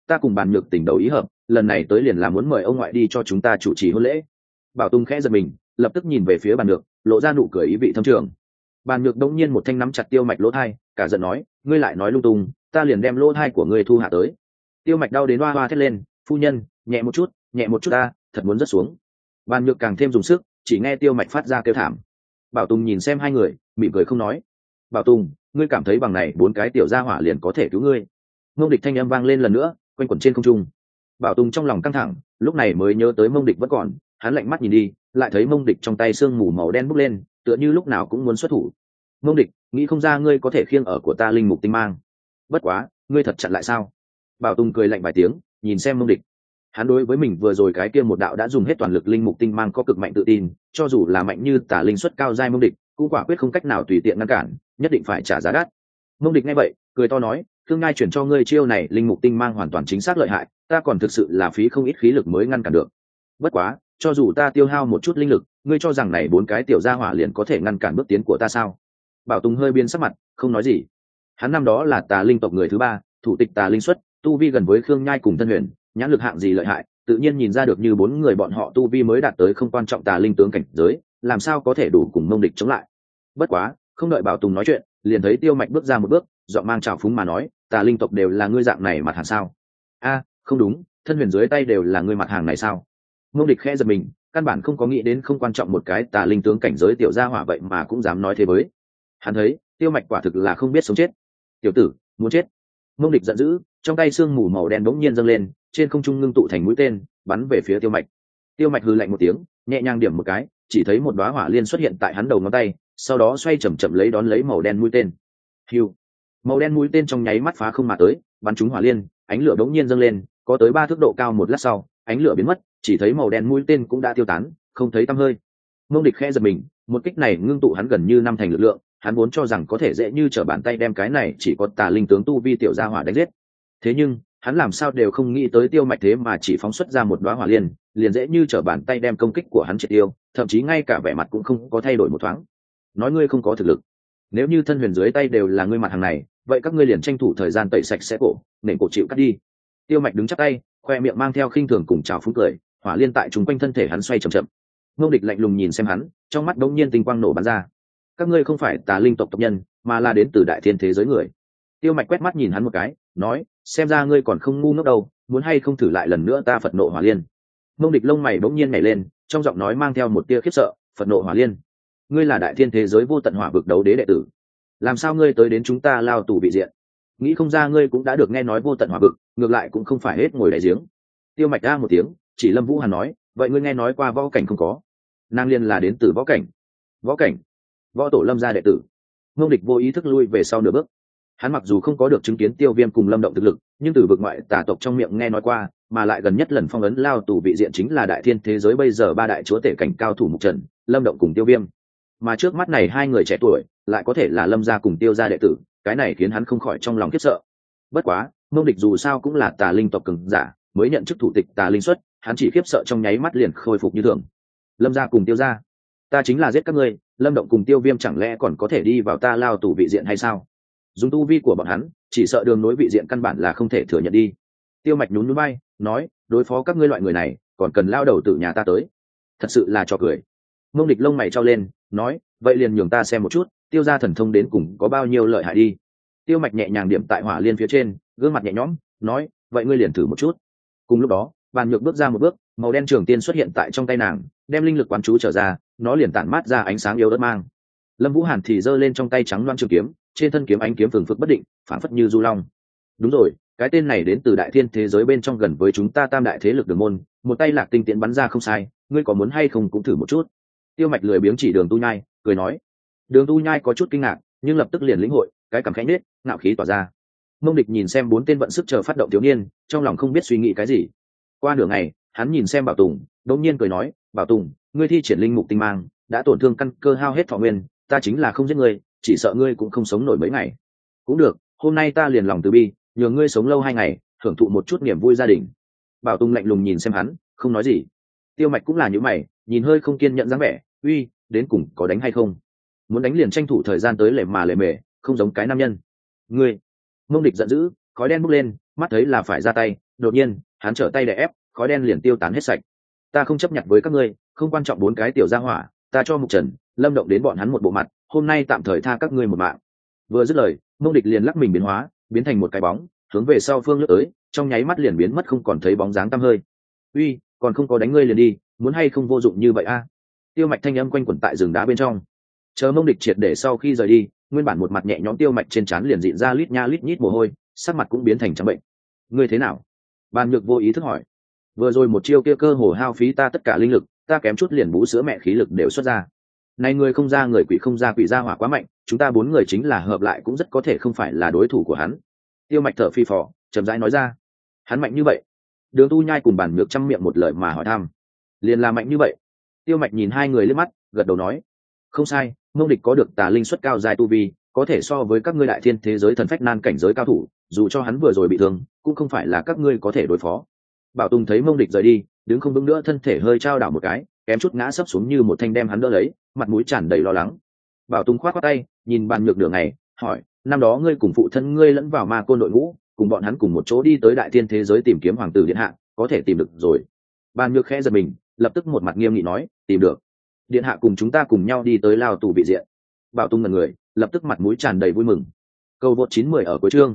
Speaker 1: ta cùng Bàn Nhược tình đầu ý hợp, lần này tới liền là muốn mời ông ngoại đi cho chúng ta chủ trì hôn lễ. Bảo Tùng khẽ giật mình, lập tức nhìn về phía Bàn Nhược, lộ ra nụ cười ý vị thâm trường. Bàn Nhược đống nhiên một thanh nắm chặt Tiêu Mạch lỗ thai, cả giận nói, ngươi lại nói lung tung, ta liền đem lỗ thai của ngươi thu hạ tới. Tiêu Mạch đau đến hoa hoa thét lên, phu nhân, nhẹ một chút ta, thật muốn rớt xuống. Bàn Nhược càng thêm dùng sức, chỉ nghe Tiêu Mạch phát ra kêu thảm. Bảo Tùng nhìn xem hai người, mỉm cười không nói. Bảo Tùng, ngươi cảm thấy bằng này 4 cái tiểu gia hỏa liền có thể cứu ngươi? Mông Địch thanh âm vang lên lần nữa, quanh quẩn trên không trung. Bảo Tùng trong lòng căng thẳng, lúc này mới nhớ tới Mông Địch vẫn còn, hắn lạnh mắt nhìn đi, lại thấy Mông Địch trong tay sương mù màu đen bốc lên, tựa như lúc nào cũng muốn xuất thủ. Mông Địch, nghĩ không ra ngươi có thể khiêng ở của ta linh mục tinh mang. Bất quá, ngươi thật chặn lại sao? Bảo Tùng cười lạnh vài tiếng, nhìn xem Mông Địch. Hắn đối với mình vừa rồi cái kia một đạo đã dùng hết toàn lực linh mục tinh mang có cực mạnh tự tin, cho dù là mạnh như Tả Linh xuất cao giai Mông Địch, cũng quả quyết không cách nào tùy tiện ngăn cản, nhất định phải trả giá đắt. Mông Địch nghe vậy, cười to nói, thương ngai chuyển cho ngươi chiêu này linh mục tinh mang hoàn toàn chính xác lợi hại, ta còn thực sự là phí không ít khí lực mới ngăn cản được. Bất quá, cho dù ta tiêu hao một chút linh lực, ngươi cho rằng này 4 cái tiểu gia hỏa liền có thể ngăn cản bước tiến của ta sao? Bảo Tùng hơi biến sắc mặt, không nói gì. Hắn năm đó là Tà Linh tộc người thứ 3, thủ tịch Tà Linh xuất, tu vi gần với Khương Nhai cùng Thân Huyền, nhãn lực hạng gì lợi hại, tự nhiên nhìn ra được như 4 người bọn họ tu vi mới đạt tới không quan trọng Tà Linh tướng cảnh giới, làm sao có thể đủ cùng Mông Địch chống lại. Bất quá, không đợi Bảo Tùng nói chuyện, liền thấy Tiêu Mạch bước ra một bước, giọng mang trào phúng mà nói, Tà Linh tộc đều là ngươi dạng này mặt hàng sao? A, không đúng, Thân Huyền dưới tay đều là ngươi mặt hàng này sao? Mông Địch khẽ giật mình, căn bản không có nghĩ đến không quan trọng một cái Tà Linh tướng cảnh giới tiểu gia hỏa vậy mà cũng dám nói thế với. Hắn thấy, Tiêu Mạch quả thực là không biết sống chết. Tiểu tử, muốn chết. Mông Địch giận dữ, trong tay sương mù màu đen bỗng nhiên dâng lên, trên không trung ngưng tụ thành mũi tên, bắn về phía Tiêu Mạch. Tiêu Mạch hừ lạnh một tiếng, nhẹ nhàng điểm một cái, chỉ thấy một đóa hỏa liên xuất hiện tại hắn đầu ngón tay, sau đó xoay chậm chậm lấy đón lấy màu đen mũi tên. Hưu. Màu đen mũi tên trong nháy mắt phá không mà tới, bắn trúng hỏa liên, ánh lửa bỗng nhiên dâng lên, có tới 3 thước độ cao, một lát sau, ánh lửa biến mất, chỉ thấy màu đen mũi tên cũng đã tiêu tán, không thấy tăm hơi. Mông Địch khẽ giật mình, một kích này ngưng tụ hắn gần như 5 thành lực lượng, hắn vốn cho rằng có thể dễ như trở bàn tay đem cái này chỉ có Tà Linh tướng tu vi tiểu gia hỏa đánh giết. Thế nhưng, hắn làm sao đều không nghĩ tới Tiêu Mạch thế mà chỉ phóng xuất ra một đóa hỏa liên, liền dễ như trở bàn tay đem công kích của hắn triệt tiêu, thậm chí ngay cả vẻ mặt cũng không có thay đổi một thoáng. Nói ngươi không có thực lực, nếu như Thân Huyền dưới tay đều là ngươi mặt hàng này, vậy các ngươi liền tranh thủ thời gian tẩy sạch sẽ cổ, nện cổ chịu cắt đi. Tiêu Mạch đứng chắp tay, khoe miệng mang theo khinh thường cùng chào phúng cười, hỏa liên tại chúng quanh thân thể hắn xoay chậm chậm. Ngô Địch lạnh lùng nhìn xem hắn, trong mắt đống nhiên tinh quang nổ bắn ra. Các ngươi không phải Tà Linh tộc tộc nhân, mà là đến từ đại thiên thế giới người. Tiêu Mạch quét mắt nhìn hắn một cái, nói, xem ra ngươi còn không ngu ngốc đâu, muốn hay không thử lại lần nữa ta Phật nộ hỏa liên. Ngô Địch lông mày bỗng nhiên nhảy lên, trong giọng nói mang theo một tia khiếp sợ, Phật nộ hỏa liên, ngươi là đại thiên thế giới vô tận hỏa vực đấu đế đệ tử, làm sao ngươi tới đến chúng ta lao tù vị diện? Nghĩ không ra ngươi cũng đã được nghe nói vô tận hỏa vực, ngược lại cũng không phải hết ngồi đại giếng. Tiêu Mạch a một tiếng, chỉ Lâm Vũ Hàn nói, vậy ngươi nghe nói qua võ cảnh không có? Nàng liên là đến từ võ cảnh. Võ cảnh? Võ tổ Lâm gia đệ tử. Ngô Địch vô ý thức lui về sau nửa bước. Hắn mặc dù không có được chứng kiến Tiêu Viêm cùng Lâm Động thực lực, nhưng từ vực ngoại tà tộc trong miệng nghe nói qua, mà lại gần nhất lần phong ấn lao tù vị diện chính là đại thiên thế giới bây giờ 3 đại chúa tể cảnh cao thủ Mục Trần, Lâm Động cùng Tiêu Viêm. Mà trước mắt này 2 người trẻ tuổi, lại có thể là Lâm gia cùng Tiêu gia đệ tử, cái này khiến hắn không khỏi trong lòng khiếp sợ. Bất quá, Ngô Địch dù sao cũng là Tà Linh tộc cường giả, mới nhận chức thủ tịch Tà Linh xuất, hắn chỉ khiếp sợ trong nháy mắt liền khôi phục như thường. Lâm gia cùng Tiêu gia, ta chính là giết các ngươi, Lâm Động cùng Tiêu Viêm chẳng lẽ còn có thể đi vào ta lao tù vị diện hay sao? Dùng tu vi của bọn hắn, chỉ sợ đường nối vị diện căn bản là không thể thừa nhận đi. Tiêu Mạch nhún nhún vai, nói, đối phó các ngươi loại người này, còn cần lao đầu từ nhà ta tới. Thật sự là trò cười. Ngô Địch lông mày trao lên, nói, vậy liền nhường ta xem một chút, Tiêu gia thần thông đến cùng có bao nhiêu lợi hại đi. Tiêu Mạch nhẹ nhàng điểm tại hỏa liên phía trên, gương mặt nhẹ nhõm, nói, vậy ngươi liền thử một chút. Cùng lúc đó, Bàn Nhược bước ra một bước, màu đen trường tiên xuất hiện tại trong tay nàng, đem linh lực quán chú trở ra, nó liền tản mát ra ánh sáng yếu ớt mang. Lâm Vũ Hàn thì giơ lên trong tay trắng loan trường kiếm, trên thân kiếm ánh kiếm phừng phực bất định, phản phất như du long. Đúng rồi, cái tên này đến từ đại thiên thế giới bên trong gần với chúng ta tam đại thế lực Đường môn, một tay lạc tinh tiễn bắn ra không sai, ngươi có muốn hay không cũng thử một chút. Tiêu Mạch lười biếng chỉ Đường Tu Nhai, cười nói. Đường Tu Nhai có chút kinh ngạc, nhưng lập tức liền lĩnh hội, cái cằm khẽ nhếch, ngạo khí tỏa ra. Mông Địch nhìn xem 4 tên vận sức chờ phát động thiếu niên, trong lòng không biết suy nghĩ cái gì. Qua nửa ngày, hắn nhìn xem Bảo Tùng, đột nhiên cười nói, "Bảo Tùng, ngươi thi triển linh mục tinh mang, đã tổn thương căn cơ hao hết thọ nguyên, ta chính là không giết ngươi, chỉ sợ ngươi cũng không sống nổi mấy ngày. Cũng được, hôm nay ta liền lòng từ bi, nhường ngươi sống lâu 2 ngày, hưởng thụ một chút niềm vui gia đình." Bảo Tùng lạnh lùng nhìn xem hắn, không nói gì. Tiêu Mạch cũng là như mày, nhìn hơi không kiên nhẫn dáng vẻ, "Uy, đến cùng có đánh hay không? Muốn đánh liền tranh thủ thời gian tới lề mà lề mề, không giống cái nam nhân." "Ngươi!" Mông Địch giận dữ, khói đen bốc lên, mắt thấy là phải ra tay, đột nhiên hắn trở tay đè ép, khói đen liền tiêu tán hết sạch. Ta không chấp nhận với các ngươi, không quan trọng 4 cái tiểu gia hỏa, ta cho Mục Trần, Lâm Động đến bọn hắn một bộ mặt, hôm nay tạm thời tha các ngươi một mạng. Vừa dứt lời, Mông Địch liền lắc mình biến hóa, biến thành một cái bóng, hướng về sau phương lướt tới, trong nháy mắt liền biến mất không còn thấy bóng dáng tăm hơi. Uy, còn không có đánh ngươi liền đi, muốn hay không vô dụng như vậy a? Tiêu Mạch thanh âm quanh quẩn tại rừng đá bên trong. Chờ Mông Địch triệt để sau khi rời đi, nguyên bản một mặt nhẹ nhõm Tiêu Mạch trên trán liền dịn ra lít nha lít nhít mồ hôi, sắc mặt cũng biến thành trắng bệnh. Ngươi thế nào? Bàn Nhược vô ý thức hỏi. Vừa rồi một chiêu kia cơ hồ hao phí ta tất cả linh lực, ta kém chút liền bú sữa mẹ khí lực đều xuất ra. Này người không ra người quỷ không ra quỷ ra hỏa quá mạnh, chúng ta 4 người chính là hợp lại cũng rất có thể không phải là đối thủ của hắn. Tiêu Mạch thở phì phò, chậm rãi nói ra. Hắn mạnh như vậy? Đường Tu Nhai cùng Bàn Nhược trăm miệng một lời mà hỏi thăm. Liền là mạnh như vậy. Tiêu Mạch nhìn hai người liếc mắt, gật đầu nói. Không sai, Mông Địch có được tà linh xuất cao dài tu vi, có thể so với các ngươi đại thiên thế giới thần phách nan cảnh giới cao thủ, dù cho hắn vừa rồi bị thương, cũng không phải là các ngươi có thể đối phó. Bảo Tùng thấy Mông Địch rời đi, đứng không vững nữa, thân thể hơi trao đảo một cái, kém chút ngã sấp xuống như một thanh đem hắn đỡ lấy, mặt mũi tràn đầy lo lắng. Bảo Tùng khoát khoát tay, nhìn Bàn Nhược nửa ngày, hỏi: năm đó ngươi cùng phụ thân ngươi lẫn vào ma côn đội ngũ, cùng bọn hắn cùng một chỗ đi tới đại thiên thế giới tìm kiếm hoàng tử điện hạ, có thể tìm được rồi? Bàn Nhược khẽ giật mình, lập tức một mặt nghiêm nghị nói: tìm được. Điện hạ cùng chúng ta cùng nhau đi tới lao tù vị diện. Bảo Tùng ngẩn người, lập tức mặt mũi tràn đầy vui mừng. Câu vượt 910 ở cuối chương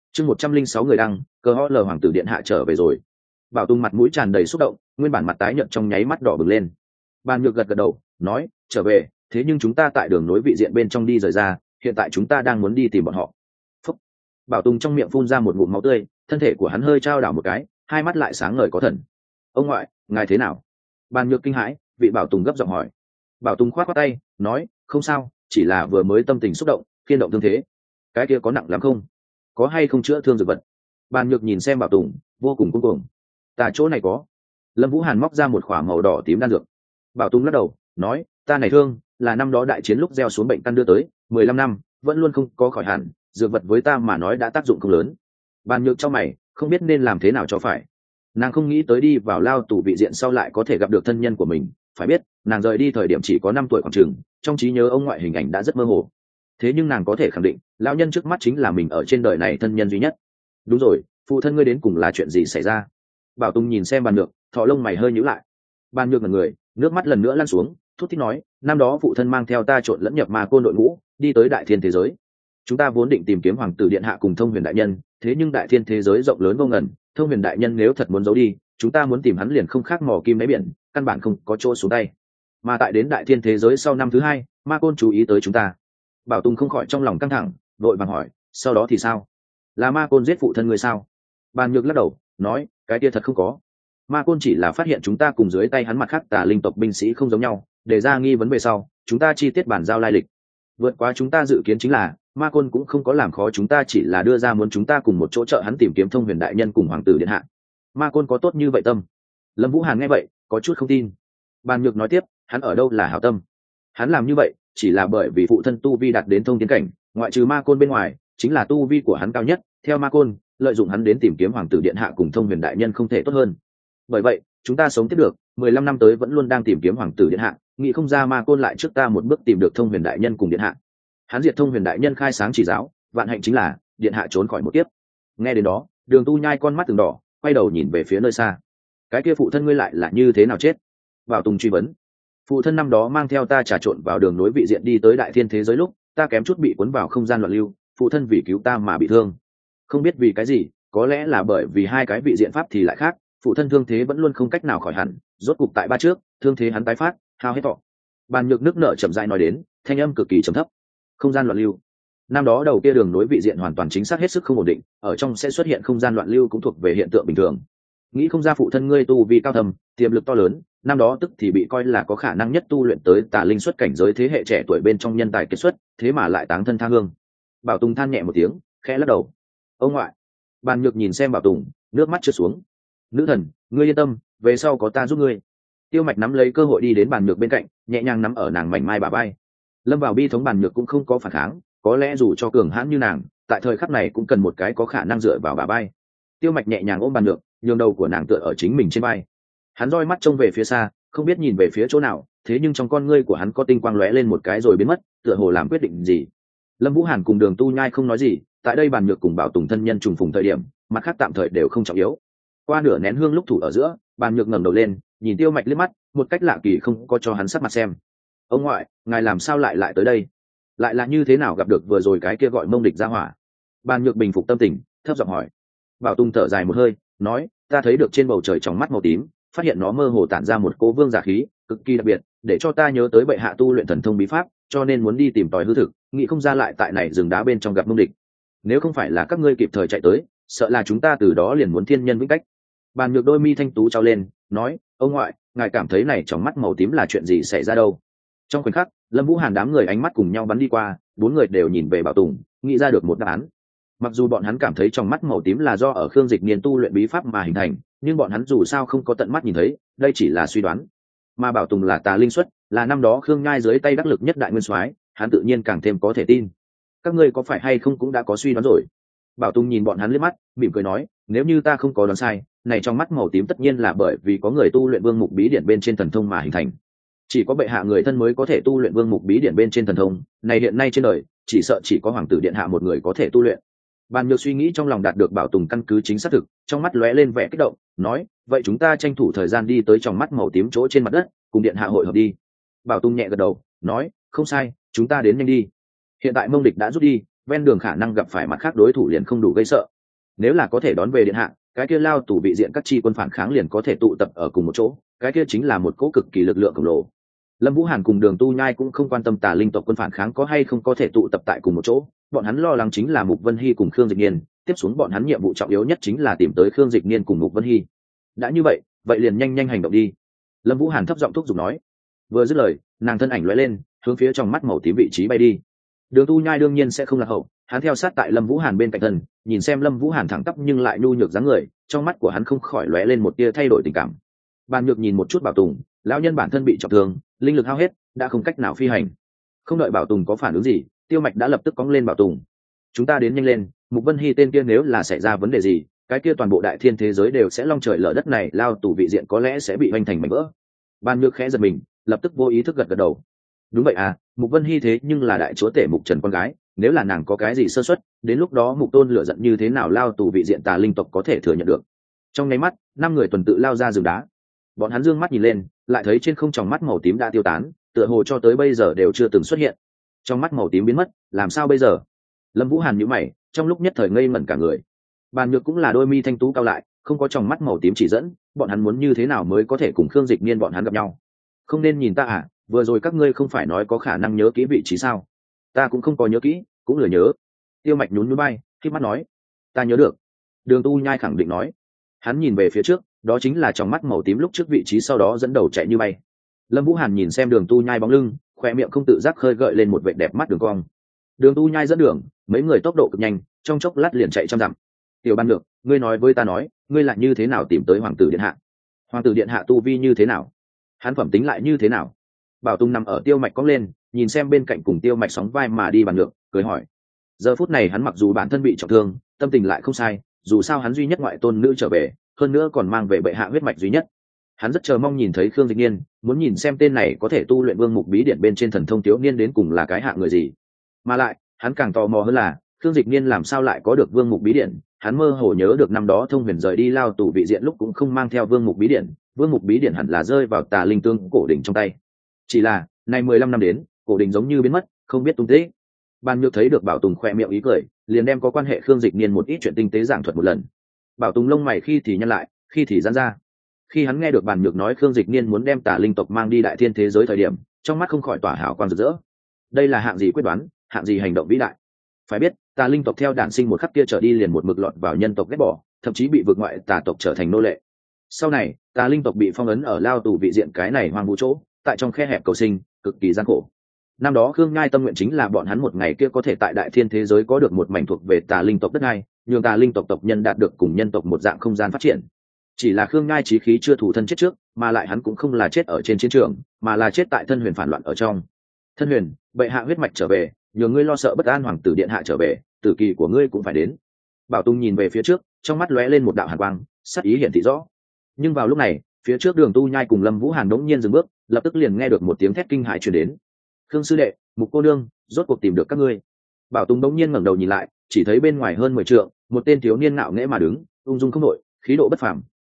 Speaker 1: 106 người đăng, cơ ho lờ hoàng tử điện hạ trở về rồi. Bảo Tùng mặt mũi tràn đầy xúc động, nguyên bản mặt tái nhợt trong nháy mắt đỏ bừng lên. Bàn Nhược gật gật đầu, nói: trở về, thế nhưng chúng ta tại đường nối vị diện bên trong đi rời ra, hiện tại chúng ta đang muốn đi tìm bọn họ. Phúc. Bảo Tùng trong miệng phun ra một ngụm máu tươi, thân thể của hắn hơi trao đảo một cái, hai mắt lại sáng ngời có thần. Ông ngoại, ngài thế nào? Bàn Nhược kinh hãi, vị Bảo Tùng gấp giọng hỏi. Bảo Tùng khoát khoát tay, nói: không sao, chỉ là vừa mới tâm tình xúc động, khiên động thương thế. Cái kia có nặng lắm không? Có hay không chữa thương dược vật? Bàn Nhược nhìn xem Bảo Tùng, vô cùng cuống cuồng. Ta chỗ này có. Lâm Vũ Hàn móc ra một khỏa màu đỏ tím đan dược. Bảo Tùng lắc đầu, nói: ta này thương là năm đó đại chiến lúc gieo xuống bệnh căn đưa tới, 15 năm vẫn luôn không có khỏi hẳn, dược vật với ta mà nói đã tác dụng không lớn. Bàn Nhược cho mày, không biết nên làm thế nào cho phải. Nàng không nghĩ tới đi vào lao tù vị diện sau lại có thể gặp được thân nhân của mình. Phải biết, nàng rời đi thời điểm chỉ có 5 tuổi khoảng chừng, trong trí nhớ ông ngoại hình ảnh đã rất mơ hồ. Thế nhưng nàng có thể khẳng định, lão nhân trước mắt chính là mình ở trên đời này thân nhân duy nhất. Đúng rồi, phụ thân ngươi đến cùng là chuyện gì xảy ra? Bảo Tùng nhìn xem Bàn Nhược, thọ lông mày hơi nhíu lại. Bàn Nhược ngẩn người, nước mắt lần nữa lăn xuống, thút thít nói: năm đó phụ thân mang theo ta trộn lẫn nhập ma côn đội ngũ, đi tới đại thiên thế giới. Chúng ta vốn định tìm kiếm hoàng tử điện hạ cùng thông huyền đại nhân, thế nhưng đại thiên thế giới rộng lớn vô ngần, thông huyền đại nhân nếu thật muốn giấu đi, chúng ta muốn tìm hắn liền không khác mò kim đáy biển, căn bản không có chỗ xuống tay. Mà tại đến đại thiên thế giới sau năm thứ 2, ma côn chú ý tới chúng ta. Bảo Tùng không khỏi trong lòng căng thẳng, vội vàng hỏi: sau đó thì sao? Là ma côn giết phụ thân người sao? Bàn Nhược lắc đầu, nói: cái kia thật không có. Ma côn chỉ là phát hiện chúng ta cùng dưới tay hắn mặt khác tà linh tộc binh sĩ không giống nhau, để ra nghi vấn về sau, chúng ta chi tiết bản giao lai lịch. Vượt quá chúng ta dự kiến chính là, ma côn cũng không có làm khó chúng ta, chỉ là đưa ra muốn chúng ta cùng một chỗ trợ hắn tìm kiếm thông huyền đại nhân cùng hoàng tử điện hạ. Ma côn có tốt như vậy tâm? Lâm Vũ Hàn nghe vậy, có chút không tin. Bàn Nhược nói tiếp: hắn ở đâu là hảo tâm? Hắn làm như vậy chỉ là bởi vì phụ thân tu vi đạt đến thông tiến cảnh, ngoại trừ ma côn bên ngoài, chính là tu vi của hắn cao nhất. Theo ma côn, lợi dụng hắn đến tìm kiếm hoàng tử điện hạ cùng thông huyền đại nhân không thể tốt hơn. Bởi vậy, chúng ta sống tiếp được 15 năm tới vẫn luôn đang tìm kiếm hoàng tử điện hạ, nghĩ không ra ma côn lại trước ta một bước tìm được thông huyền đại nhân cùng điện hạ. Hắn diệt thông huyền đại nhân khai sáng chỉ giáo, vạn hạnh chính là điện hạ trốn khỏi một kiếp. Nghe đến đó, Đường Tu Nhai con mắt từng đỏ, quay đầu nhìn về phía nơi xa. Cái kia phụ thân ngươi lại là như thế nào chết? Bảo Tùng truy vấn. Phụ thân năm đó mang theo ta trà trộn vào đường nối vị diện đi tới đại thiên thế giới lúc, ta kém chút bị cuốn vào không gian loạn lưu, phụ thân vì cứu ta mà bị thương. Không biết vì cái gì, có lẽ là bởi vì hai cái vị diện pháp thì lại khác, phụ thân thương thế vẫn luôn không cách nào khỏi hẳn, rốt cục tại ba trước, thương thế hắn tái phát, hao hết thọ. Bàn Nhược nước nợ chậm rãi nói đến, thanh âm cực kỳ trầm thấp. Không gian loạn lưu. Năm đó đầu kia đường nối vị diện hoàn toàn chính xác hết sức không ổn định, ở trong sẽ xuất hiện không gian loạn lưu cũng thuộc về hiện tượng bình thường. Nghĩ không ra phụ thân ngươi tu vi cao thầm, tiềm lực to lớn, năm đó tức thì bị coi là có khả năng nhất tu luyện tới tà linh xuất cảnh giới thế hệ trẻ tuổi bên trong nhân tài kiệt xuất, thế mà lại táng thân tha hương. Bảo Tùng than nhẹ một tiếng, khẽ lắc đầu. Ông ngoại. Bàn Nhược nhìn xem Bảo Tùng, nước mắt trượt xuống. Nữ thần, ngươi yên tâm, về sau có ta giúp ngươi. Tiêu Mạch nắm lấy cơ hội đi đến Bàn Nhược bên cạnh, nhẹ nhàng nắm ở nàng mảnh mai bả vai. Lâm vào bi thống Bàn Nhược cũng không có phản kháng, có lẽ dù cho cường hãn như nàng, tại thời khắc này cũng cần một cái có khả năng dựa vào bả vai. Tiêu Mạch nhẹ nhàng ôm Bàn Nhược, nhường đầu của nàng tựa ở chính mình trên vai. Hắn roi mắt trông về phía xa, không biết nhìn về phía chỗ nào, thế nhưng trong con ngươi của hắn có tinh quang lóe lên một cái rồi biến mất, tựa hồ làm quyết định gì. Lâm Vũ Hàn cùng Đường Tu Nhai không nói gì, tại đây Bàn Nhược cùng Bảo Tùng thân nhân trùng phùng thời điểm, mặt khác tạm thời đều không trọng yếu. Qua nửa nén hương lúc thủ ở giữa, Bàn Nhược ngẩng đầu lên, nhìn Tiêu Mạch liếc mắt, một cách lạ kỳ không có cho hắn sắc mặt xem. Ông ngoại, ngài làm sao lại tới đây? Lại là như thế nào gặp được vừa rồi cái kia gọi Mông Địch ra hỏa? Bàn Nhược bình phục tâm tình, thấp giọng hỏi. Bảo Tung thở dài một hơi, nói, ta thấy được trên bầu trời trong mắt màu tím, phát hiện nó mơ hồ tản ra một cỗ vương giả khí, cực kỳ đặc biệt, để cho ta nhớ tới bệ hạ tu luyện thần thông bí pháp, cho nên muốn đi tìm tòi hư thực, nghĩ không ra lại tại này rừng đá bên trong gặp Mông Địch. Nếu không phải là các ngươi kịp thời chạy tới, sợ là chúng ta từ đó liền muốn thiên nhân vĩnh cách. Bàn Nhược đôi mi thanh tú trao lên, nói, ông ngoại, ngài cảm thấy này trong mắt màu tím là chuyện gì xảy ra đâu? Trong khoảnh khắc, Lâm Vũ Hàn đám người ánh mắt cùng nhau bắn đi qua, bốn người đều nhìn về Bảo Tùng, nghĩ ra được một đáp án. Mặc dù bọn hắn cảm thấy trong mắt màu tím là do ở Khương Dịch Niên tu luyện bí pháp mà hình thành, nhưng bọn hắn dù sao không có tận mắt nhìn thấy, đây chỉ là suy đoán. Mà Bảo Tùng là tà linh xuất, là năm đó Khương Nhai dưới tay đắc lực nhất đại nguyên soái, hắn tự nhiên càng thêm có thể tin. Các ngươi có phải hay không cũng đã có suy đoán rồi? Bảo Tùng nhìn bọn hắn liếc mắt, mỉm cười nói, nếu như ta không có đoán sai, này trong mắt màu tím tất nhiên là bởi vì có người tu luyện vương mục bí điển bên trên thần thông mà hình thành. Chỉ có bệ hạ người thân mới có thể tu luyện vương mục bí điển bên trên thần thông, này hiện nay trên đời, chỉ sợ chỉ có hoàng tử điện hạ một người có thể tu luyện. Bàn Nhược suy nghĩ trong lòng đạt được Bảo Tùng căn cứ chính xác thực, trong mắt lóe lên vẻ kích động, nói, vậy chúng ta tranh thủ thời gian đi tới trong mắt màu tím chỗ trên mặt đất, cùng điện hạ hội hợp đi. Bảo Tùng nhẹ gật đầu, nói, không sai, chúng ta đến nhanh đi. Hiện tại Mông Địch đã rút đi, ven đường khả năng gặp phải mặt khác đối thủ liền không đủ gây sợ. Nếu là có thể đón về điện hạ, cái kia lao tù vị diện các chi quân phản kháng liền có thể tụ tập ở cùng một chỗ, cái kia chính là một cỗ cực kỳ lực lượng khổng lồ. Lâm Vũ Hàn cùng Đường Tu Nhai cũng không quan tâm tà linh tộc quân phản kháng có hay không có thể tụ tập tại cùng một chỗ, bọn hắn lo lắng chính là Mục Vân Hy cùng Khương Dịch Niên, tiếp xuống bọn hắn nhiệm vụ trọng yếu nhất chính là tìm tới Khương Dịch Niên cùng Mục Vân Hy. Đã như vậy, vậy liền nhanh nhanh hành động đi. Lâm Vũ Hàn thấp giọng thúc giục nói. Vừa dứt lời, nàng thân ảnh lóe lên, hướng phía trong mắt màu tím vị trí bay đi. Đường Tu Nhai đương nhiên sẽ không lạc hậu, hắn theo sát tại Lâm Vũ Hàn bên cạnh thân, nhìn xem Lâm Vũ Hàn thẳng tắp nhưng lại nhu nhược dáng người, trong mắt của hắn không khỏi lóe lên một tia thay đổi tình cảm. Bàn Nhược nhìn một chút Bảo Tùng, lão nhân bản thân bị trọng thương, linh lực hao hết, đã không cách nào phi hành. Không đợi Bảo Tùng có phản ứng gì, Tiêu Mạch đã lập tức cõng lên Bảo Tùng. Chúng ta đến nhanh lên, Mục Vân Hy tên kia nếu là xảy ra vấn đề gì, cái kia toàn bộ đại thiên thế giới đều sẽ long trời lở đất này, lao tù vị diện có lẽ sẽ bị hoành thành mảnh vỡ. Bàn Nhược khẽ giật mình, lập tức vô ý thức gật đầu. Đúng vậy à, Mục Vân Hy thế nhưng là đại chúa tể Mục Trần con gái, nếu là nàng có cái gì sơ suất, đến lúc đó Mục Tôn lửa giận như thế nào lao tù vị diện tà linh tộc có thể thừa nhận được. Trong nháy mắt, 5 người tuần tự lao ra rừng đá. Bọn hắn dương mắt nhìn lên, lại thấy trên không tròng mắt màu tím đã tiêu tán, tựa hồ cho tới bây giờ đều chưa từng xuất hiện. Trong mắt màu tím biến mất, làm sao bây giờ? Lâm Vũ Hàn nhíu mày, trong lúc nhất thời ngây ngẩn cả người. Bàn Nhược cũng là đôi mi thanh tú cao lại, không có tròng mắt màu tím chỉ dẫn, bọn hắn muốn như thế nào mới có thể cùng Khương Dịch Niên bọn hắn gặp nhau? Không nên nhìn ta à, vừa rồi các ngươi không phải nói có khả năng nhớ kỹ vị trí sao? Ta cũng không có nhớ kỹ, cũng lười nhớ. Tiêu Mạch nhún nhún bay, khép mắt nói, ta nhớ được. Đường Tu Nhai khẳng định nói. Hắn nhìn về phía trước, đó chính là trong mắt màu tím lúc trước vị trí, sau đó dẫn đầu chạy như bay. Lâm Vũ Hàn nhìn xem Đường Tu Nhai bóng lưng, khoe miệng không tự giác khơi gợi lên một vệt đẹp mắt đường cong. Đường Tu Nhai dẫn đường, mấy người tốc độ cực nhanh, trong chốc lát liền chạy trăm dặm. Tiểu Ban Được, ngươi nói với ta nói, ngươi lại như thế nào tìm tới hoàng tử điện hạ? Hoàng tử điện hạ tu vi như thế nào? Hắn phẩm tính lại như thế nào? Bảo Tung nằm ở Tiêu Mạch cong lên, nhìn xem bên cạnh cùng Tiêu Mạch sóng vai mà đi bàn lượng, cười hỏi. Giờ phút này hắn mặc dù bản thân bị trọng thương, tâm tình lại không sai, dù sao hắn duy nhất ngoại tôn nữ trở về, hơn nữa còn mang về bệ hạ huyết mạch duy nhất. Hắn rất chờ mong nhìn thấy Khương Dịch Niên, muốn nhìn xem tên này có thể tu luyện vương mục bí điển bên trên thần thông thiếu niên đến cùng là cái hạng người gì. Mà lại, hắn càng tò mò hơn là, Khương Dịch Niên làm sao lại có được vương mục bí điển? Hắn mơ hồ nhớ được năm đó Thông Huyền rời đi lao tù vị diện lúc cũng không mang theo vương mục bí điển, vương mục bí điển hẳn là rơi vào Tà Linh Tương cổ đỉnh trong tay. Chỉ là, nay 15 năm đến, cổ đỉnh giống như biến mất, không biết tung tích. Bàn Nhược thấy được Bảo Tùng khoe miệng ý cười, liền đem có quan hệ Khương Dịch Niên một ít chuyện tinh tế giảng thuật một lần. Bảo Tùng lông mày khi thì nhăn lại, khi thì giãn ra. Khi hắn nghe được Bàn Nhược nói Khương Dịch Niên muốn đem Tà Linh tộc mang đi đại thiên thế giới thời điểm, trong mắt không khỏi tỏa hào quang rực rỡ. Đây là hạng gì quyết đoán, hạng gì hành động vĩ đại. Phải biết, Tà Linh tộc theo đản sinh một khắc kia trở đi liền một mực lọt vào nhân tộc ghét bỏ, thậm chí bị vượt ngoại tà tộc trở thành nô lệ. Sau này, Tà Linh tộc bị phong ấn ở lao tù vị diện cái này hoang vu chỗ, tại trong khe hẹp cầu sinh, cực kỳ gian khổ. Năm đó Khương Nhai tâm nguyện chính là bọn hắn một ngày kia có thể tại đại thiên thế giới có được một mảnh thuộc về Tà Linh tộc đất đai, nhường Tà Linh tộc tộc nhân đạt được cùng nhân tộc một dạng không gian phát triển. Chỉ là Khương Nhai chí khí chưa thủ thân chết trước, mà lại hắn cũng không là chết ở trên chiến trường, mà là chết tại Thân Huyền phản loạn ở trong. Thân Huyền, bệ hạ huyết mạch trở về, nhường ngươi lo sợ bất an, hoàng tử điện hạ trở về, tử kỳ của ngươi cũng phải đến. Bảo Tung nhìn về phía trước, trong mắt lóe lên một đạo hàn quang, sắc ý hiển thị rõ. Nhưng vào lúc này, phía trước Đường Tu Nhai cùng Lâm Vũ Hàn đống nhiên dừng bước, lập tức liền nghe được một tiếng thét kinh hãi truyền đến. Khương sư đệ, Mục cô nương, rốt cuộc tìm được các ngươi. Bảo Tung đống nhiên ngẩng đầu nhìn lại, chỉ thấy bên ngoài hơn 10 trượng, một tên thiếu niên ngạo nghễ mà đứng, ung dung không đội, khí độ bất phàm,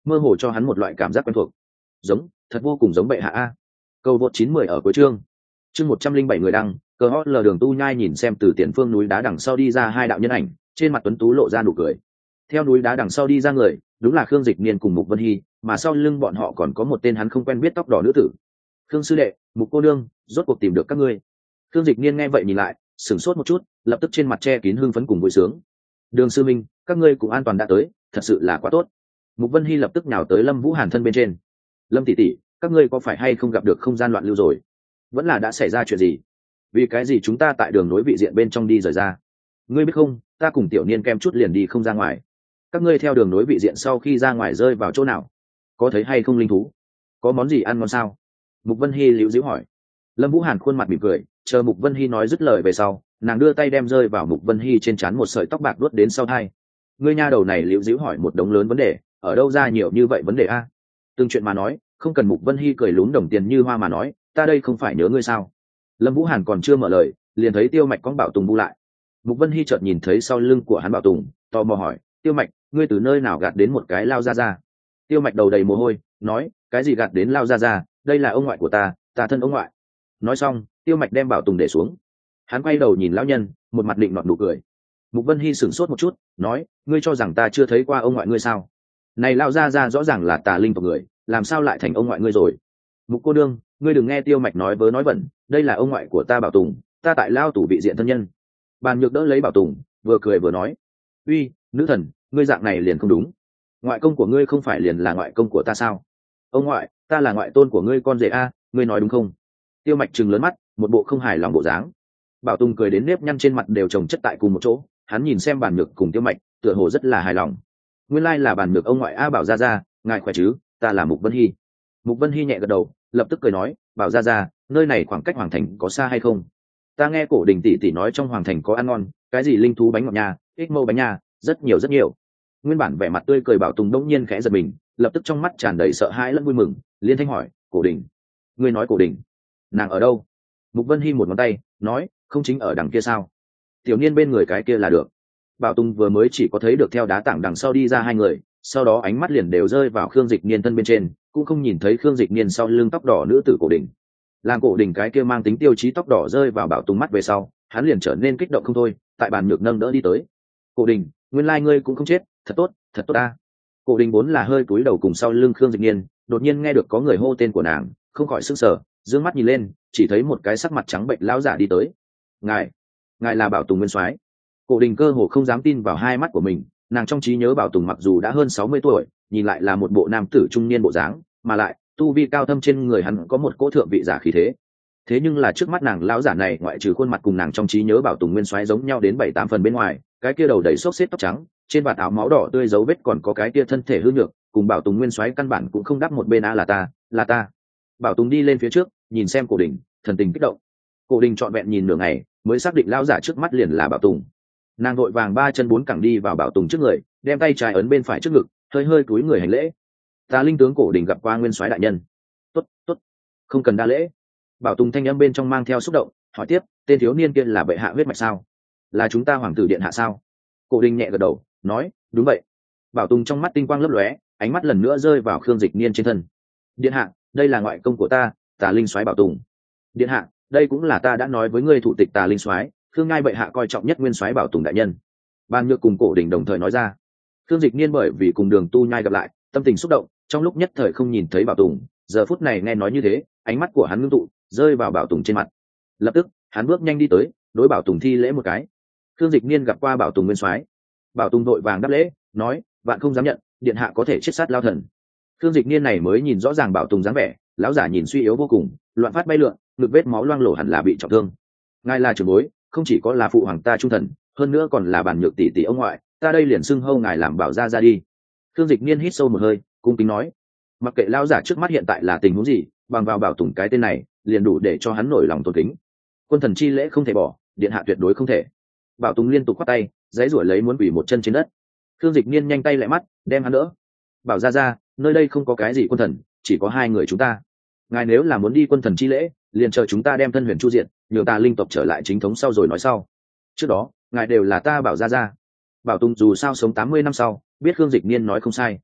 Speaker 1: mơ hồ cho hắn một loại cảm giác quen thuộc, giống, thật vô cùng giống bệ hạ a. Cầu vượt 910 ở cuối chương 107 người đăng, cờ hót lờ Đường Tu Nhai nhìn xem từ tiền phương núi đá đằng sau đi ra hai đạo nhân ảnh, trên mặt tuấn tú lộ ra nụ cười. Theo núi đá đằng sau đi ra người, đúng là Khương Dịch Niên cùng Mục Vân Hy, mà sau lưng bọn họ còn có một tên hắn không quen biết tóc đỏ nữ tử. Khương sư đệ, Mục cô nương, rốt cuộc tìm được các ngươi. Khương Dịch Niên nghe vậy nhìn lại, sửng sốt một chút, lập tức trên mặt che kín hưng phấn cùng vui sướng. Đường sư minh, các ngươi cũng an toàn đã tới, thật sự là quá tốt. Mục Vân Hy lập tức nhào tới Lâm Vũ Hàn thân bên trên. Lâm tỷ tỷ, các ngươi có phải hay không gặp được không gian loạn lưu rồi? Vẫn là đã xảy ra chuyện gì? Vì cái gì chúng ta tại đường nối vị diện bên trong đi rời ra? Ngươi biết không, ta cùng tiểu niên kem chút liền đi không ra ngoài. Các ngươi theo đường nối vị diện sau khi ra ngoài rơi vào chỗ nào? Có thấy hay không linh thú? Có món gì ăn ngon sao? Mục Vân Hy liễu dĩu hỏi. Lâm Vũ Hàn khuôn mặt mỉm cười, chờ Mục Vân Hy nói dứt lời về sau, nàng đưa tay đem rơi vào Mục Vân Hy trên trán một sợi tóc bạc đuốt đến sau tai. Ngươi nha đầu này liễu dĩu hỏi một đống lớn vấn đề, ở đâu ra nhiều như vậy vấn đề a? Từng chuyện mà nói, không cần. Mục Vân Hy cười lún đồng tiền như hoa mà nói, ta đây không phải nhớ ngươi sao? Lâm Vũ Hàn còn chưa mở lời, liền thấy Tiêu Mạch con Bảo Tùng bu lại. Mục Vân Hy chợt nhìn thấy sau lưng của hắn Bảo Tùng, tò mò hỏi, Tiêu Mạch, ngươi từ nơi nào gạt đến một cái lao ra ra? Tiêu Mạch đầu đầy mồ hôi, nói, cái gì gạt đến lao ra ra, đây là ông ngoại của ta thân ông ngoại. Nói xong, Tiêu Mạch đem Bảo Tùng để xuống. Hắn quay đầu nhìn lão nhân, một mặt định nọt nụ cười. Mục Vân Hy sửng sốt một chút, nói, ngươi cho rằng ta chưa thấy qua ông ngoại ngươi sao? Này lao ra ra rõ ràng là tà linh tộc người, làm sao lại thành ông ngoại ngươi rồi? Mục cô đương, ngươi đừng nghe Tiêu Mạch nói vớ nói vẩn, đây là ông ngoại của ta Bảo Tùng, ta tại lao tủ vị diện thân nhân. Bàn Nhược đỡ lấy Bảo Tùng, vừa cười vừa nói, uy, nữ thần, ngươi dạng này liền không đúng. Ngoại công của ngươi không phải liền là ngoại công của ta sao? Ông ngoại, ta là ngoại tôn của ngươi con rể a, ngươi nói đúng không? Tiêu Mạch trừng lớn mắt, một bộ không hài lòng bộ dáng. Bảo Tùng cười đến nếp nhăn trên mặt đều chồng chất tại cùng một chỗ, hắn nhìn xem Bàn Nhược cùng Tiêu Mạch, tựa hồ rất là hài lòng. Nguyên lai là Bàn Nhược ông ngoại a. Bảo gia gia, ngài khỏe chứ? Ta là Mục Vân Hy. Mục Vân Hy nhẹ gật đầu, lập tức cười nói, Bảo gia gia, nơi này khoảng cách hoàng thành có xa hay không? Ta nghe Cổ Đình tỷ tỷ nói trong hoàng thành có ăn ngon, cái gì linh thú bánh ngọt nha, ích mâu bánh nha, rất nhiều rất nhiều. Nguyên bản vẻ mặt tươi cười Bảo Tùng đông nhiên khẽ giật mình, lập tức trong mắt tràn đầy sợ hãi lẫn vui mừng, liên thanh hỏi, Cổ Đình, ngươi nói Cổ Đình, nàng ở đâu? Mục Vân Hy một ngón tay, nói, không chính ở đằng kia sao? Tiểu niên bên người cái kia là được. Bảo Tùng vừa mới chỉ có thấy được theo đá tảng đằng sau đi ra hai người, sau đó ánh mắt liền đều rơi vào Khương Dịch Niên thân bên trên, cũng không nhìn thấy Khương Dịch Niên sau lưng tóc đỏ nữ tử Cổ Đình. Làm Cổ Đình cái kia mang tính tiêu chí tóc đỏ rơi vào Bảo Tùng mắt về sau, hắn liền trở nên kích động không thôi, tại Bàn Nhược nâng đỡ đi tới. Cổ Đình, nguyên lai ngươi cũng không chết, thật tốt ta. Cổ Đình vốn là hơi cúi đầu cùng sau lưng Khương Dịch Niên, đột nhiên nghe được có người hô tên của nàng, không khỏi sững sờ, dương mắt nhìn lên, chỉ thấy một cái sắc mặt trắng bệnh lão giả đi tới. Ngài là Bảo Tùng nguyên soái. Cổ Đình cơ hồ không dám tin vào hai mắt của mình, nàng trong trí nhớ Bảo Tùng mặc dù đã hơn 60 tuổi, nhìn lại là một bộ nam tử trung niên bộ dáng, mà lại tu vi cao thâm, trên người hắn có một cỗ thượng vị giả khí thế. Thế nhưng là trước mắt nàng lão giả này, ngoại trừ khuôn mặt cùng nàng trong trí nhớ Bảo Tùng nguyên soái giống nhau đến 7-8 phần bên ngoài, cái kia đầu đầy xốc xếp tóc trắng, trên vạt áo máu đỏ tươi dấu vết, còn có cái kia thân thể hư nhược, cùng Bảo Tùng nguyên soái căn bản cũng không đáp một bên. A, là ta. Bảo Tùng đi lên phía trước, nhìn xem Cổ Đình, thần tình kích động. Cổ Đình trọn vẹn nhìn nửa ngày, mới xác định lão giả trước mắt liền là Bảo Tùng. Nàng vội vàng 3 chân 4 cẳng đi vào Bảo Tùng trước người, đem tay trái ấn bên phải trước ngực, hơi cúi người hành lễ. Ta linh tướng Cổ Đình gặp qua nguyên soái đại nhân. Tốt, không cần đa lễ. Bảo Tùng thanh âm bên trong mang theo xúc động, hỏi tiếp, tên thiếu niên kia là bệ hạ huyết mạch sao? Là chúng ta hoàng tử điện hạ sao? Cổ Đình nhẹ gật đầu, nói, đúng vậy. Bảo Tùng trong mắt tinh quang lấp lóe, ánh mắt lần nữa rơi vào Khương Dịch Niên trên thân. Điện hạ, đây là ngoại công của ta, Tà Linh soái Bảo Tùng. Điện hạ, đây cũng là ta đã nói với ngươi thủ tịch Tà Linh soái, Khương ngai bệ hạ coi trọng nhất nguyên soái Bảo Tùng đại nhân. Ban Nhược cùng Cổ Đình đồng thời nói ra. Khương Dịch Niên bởi vì cùng Đường Tu Nhai gặp lại, tâm tình xúc động, trong lúc nhất thời không nhìn thấy Bảo Tùng, giờ phút này nghe nói như thế, ánh mắt của hắn ngưng tụ, rơi vào Bảo Tùng trên mặt. Lập tức, hắn bước nhanh đi tới, đối Bảo Tùng thi lễ một cái. Khương Dịch Niên gặp qua Bảo Tùng nguyên soái. Bảo Tùng vội vàng đáp lễ, nói, vạn không dám nhận, điện hạ có thể chết sát lao thần. Khương Dịch Niên này mới nhìn rõ ràng Bảo Tùng dáng vẻ, lão giả nhìn suy yếu vô cùng, loạn phát bay lượn, ngực vết máu loang lổ, hẳn là bị trọng thương. Ngài là trưởng bối, không chỉ có là phụ hoàng ta trung thần, hơn nữa còn là Bàn Nhược tỷ tỷ ông ngoại, ta đây liền xưng hô ngài làm Bảo gia ra đi. Khương Dịch Niên hít sâu một hơi, cung kính nói. Mặc kệ lão giả trước mắt hiện tại là tình huống gì, bằng vào Bảo Tùng cái tên này, liền đủ để cho hắn nổi lòng tôn kính. Quân thần chi lễ không thể bỏ, điện hạ tuyệt đối không thể. Bảo Tùng liên tục quát tay, giãy giụa lấy muốn quỳ một chân trên đất. Khương Dịch Niên nhanh tay lại mắt, đem hắn đỡ. Bảo gia gia, nơi đây không có cái gì quân thần, chỉ có hai người chúng ta. Ngài nếu là muốn đi quân thần chi lễ, liền chờ chúng ta đem thân huyền chu diện, nhường ta linh tộc trở lại chính thống sau rồi nói sau. Trước đó, ngài đều là ta Bảo gia gia. Bảo Tùng dù sao sống 80 năm sau, biết Khương Dịch Niên nói không sai.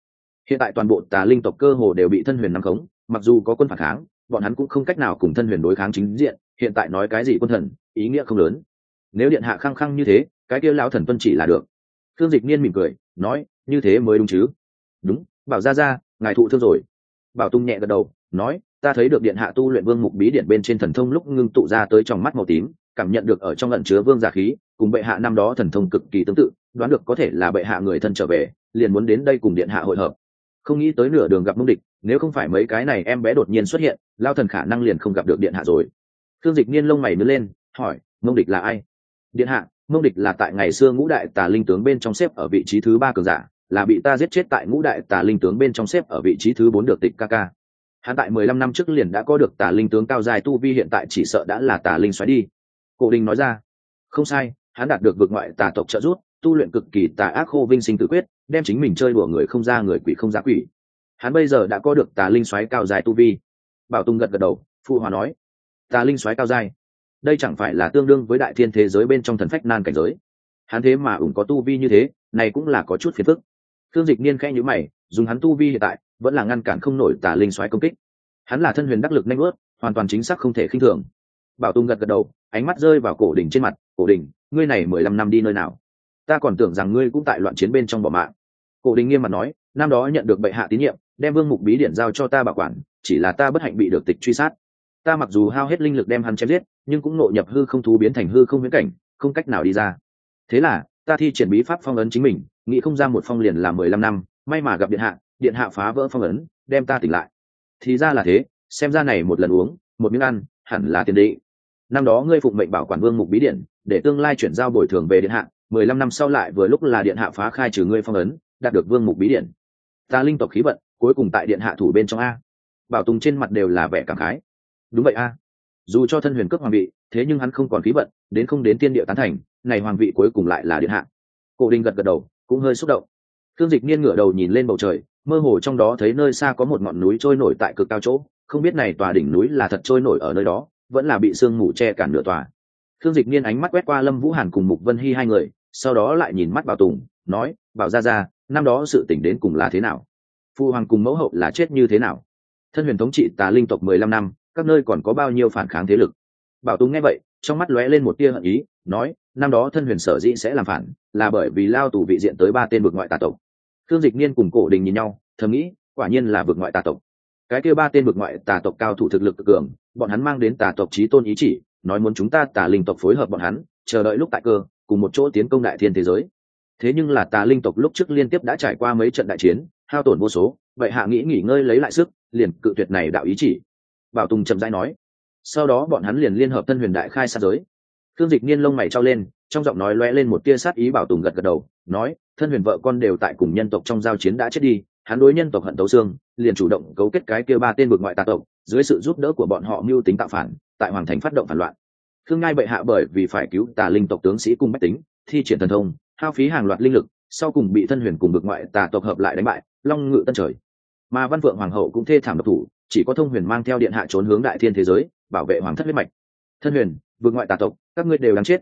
Speaker 1: Hiện tại toàn bộ tà linh tộc cơ hồ đều bị thân huyền nắm khống, mặc dù có quân phản kháng, bọn hắn cũng không cách nào cùng thân huyền đối kháng chính diện, hiện tại nói cái gì quân thần, ý nghĩa không lớn. Nếu điện hạ khăng khăng như thế, cái kia lão thần tuân chỉ là được. Thương Dịch Niên mỉm cười, nói, như thế mới đúng chứ. Đúng, bảo ra, ngài thụ thương rồi. Bảo Tung nhẹ gật đầu, nói, ta thấy được điện hạ tu luyện vương mục bí điển bên trên thần thông lúc ngưng tụ ra tới trong mắt màu tím, cảm nhận được ở trong ẩn chứa vương giả khí, cùng bệ hạ năm đó thần thông cực kỳ tương tự, đoán được có thể là bệ hạ người thân trở về, liền muốn đến đây cùng điện hạ hội hợp. Không nghĩ tới nửa đường gặp Mông Địch, nếu không phải mấy cái này em bé đột nhiên xuất hiện, lao thần khả năng liền không gặp được điện hạ rồi. Thương Dịch Niên lông mày nhướng lên, hỏi, Mông Địch là ai? Điện hạ, Mông Địch là tại ngày xưa ngũ đại tà linh tướng bên trong xếp ở vị trí thứ 3 cường giả, là bị ta giết chết tại ngũ đại tà linh tướng bên trong xếp ở vị trí thứ 4 được Tịch ca ca. Hắn tại 15 năm trước liền đã có được tà linh tướng cao dài tu vi, hiện tại chỉ sợ đã là tà linh xoáy đi. Cổ Đình nói ra. Không sai, hắn đạt được vượt ngoại tà tộc trợ giúp, tu luyện cực kỳ tà ác khô vinh sinh tử quyết, đem chính mình chơi đùa người không ra người, quỷ không ra quỷ. Hắn bây giờ đã có được tà linh xoáy cao dài tu vi. Bảo Tùng gật gật đầu, phụ hòa nói, tà linh xoáy cao dài, đây chẳng phải là tương đương với đại thiên thế giới bên trong thần phách nan cảnh giới. Hắn thế mà ủng có tu vi như thế, này cũng là có chút phiền phức. Thương Dịch Niên khẽ nhíu mày, dùng hắn tu vi hiện tại vẫn là ngăn cản không nổi tà linh xoáy công kích. Hắn là thân huyền đắc lực nhanh ướt, hoàn toàn chính xác không thể khinh thường. Bảo Tùng gật gật đầu, ánh mắt rơi vào Cổ Đình trên mặt. Cổ Đình, ngươi này 15 năm đi nơi nào? Ta còn tưởng rằng ngươi cũng tại loạn chiến bên trong bỏ mạng. Cổ Đình nghiêm mặt nói, năm đó nhận được bệ hạ tín nhiệm, đem vương mục bí điển giao cho ta bảo quản, chỉ là ta bất hạnh bị được Tịch truy sát. Ta mặc dù hao hết linh lực đem hắn chém giết, nhưng cũng nội nhập hư không thú biến thành hư không huyễn cảnh, không cách nào đi ra. Thế là ta thi triển bí pháp phong ấn chính mình, nghĩ không ra một phong liền là 15 năm, may mà gặp điện hạ phá vỡ phong ấn, đem ta tỉnh lại. Thì ra là thế, xem ra này một lần uống, một miếng ăn, hẳn là tiền định. Năm đó ngươi phụng mệnh bảo quản vương mục bí điển, để tương lai chuyển giao bồi thường về điện hạ, 15 năm sau lại vừa lúc là điện hạ phá khai trừ ngươi phong ấn, đạt được vương mục bí điển. Ta linh tộc khí vận, cuối cùng tại điện hạ thủ bên trong a. Bảo Tùng trên mặt đều là vẻ cảm khái. Đúng vậy a. Dù cho thân huyền cước hoàng vị, thế nhưng hắn không còn khí vận, đến không đến tiên địa tán thành, này hoàng vị cuối cùng lại là điện hạ. Cổ Đình gật gật đầu, cũng hơi xúc động. Thương Dịch Niên ngửa đầu nhìn lên bầu trời, mơ hồ trong đó thấy nơi xa có một ngọn núi trôi nổi tại cực cao chỗ, không biết này tòa đỉnh núi là thật trôi nổi ở nơi đó, vẫn là bị sương mù che cản nửa tòa. Thương Dịch Niên ánh mắt quét qua Lâm Vũ Hàn cùng Mục Vân Hi hai người, sau đó lại nhìn mắt Bảo Tùng, nói, Bảo ra, năm đó sự tình đến cùng là thế nào? Phu hoàng cùng mẫu hậu là chết như thế nào? Thân huyền thống trị tà linh tộc 15 năm, các nơi còn có bao nhiêu phản kháng thế lực? Bảo Tùng nghe vậy, trong mắt lóe lên một tia hận ý, nói, năm đó thân huyền sở dĩ sẽ làm phản, là bởi vì lao tù vị diện tới 3 tên vực ngoại tà tộc. Thương Dịch Niên cùng Cổ Đình nhìn nhau, thầm nghĩ, quả nhiên là vực ngoại tà tộc. Cái kia 3 tên vực ngoại tà tộc cao thủ thực lực cực cường, bọn hắn mang đến tà tộc chí tôn ý chỉ, nói muốn chúng ta tà linh tộc phối hợp bọn hắn, chờ đợi lúc tại cơ, cùng một chỗ tiến công đại thiên thế giới. Thế nhưng là tà linh tộc lúc trước liên tiếp đã trải qua mấy trận đại chiến, hao tổn vô số, vậy hạ nghĩ nghỉ ngơi lấy lại sức, liền cự tuyệt này đạo ý chỉ. Bảo Tùng chậm rãi nói, sau đó bọn hắn liền liên hợp thân huyền đại khai sát giới. Thương Dịch Niên lông mày trao lên, trong giọng nói lóe lên một tia sát ý. Bảo Tùng gật gật đầu, nói, thân huyền vợ con đều tại cùng nhân tộc trong giao chiến đã chết đi, hắn đối nhân tộc hận tấu xương, liền chủ động cấu kết cái kia 3 tên vực ngoại tà tộc, dưới sự giúp đỡ của bọn họ mưu tính tạo phản, tại hoàng thành phát động phản loạn. Khương Ngai bệ hạ bởi vì phải cứu tà linh tộc tướng sĩ cùng bách tính, thi triển thần thông, hao phí hàng loạt linh lực, sau cùng bị thân huyền cùng vực ngoại tà tộc hợp lại đánh bại, long ngự tân trời. Mà Văn Phượng hoàng hậu cũng thê thảm độc thủ, chỉ có Thông Huyền mang theo điện hạ trốn hướng đại thiên thế giới, bảo vệ hoàng thất huyết mạch. Thân huyền, vực ngoại tà tộc, các ngươi đều đáng chết.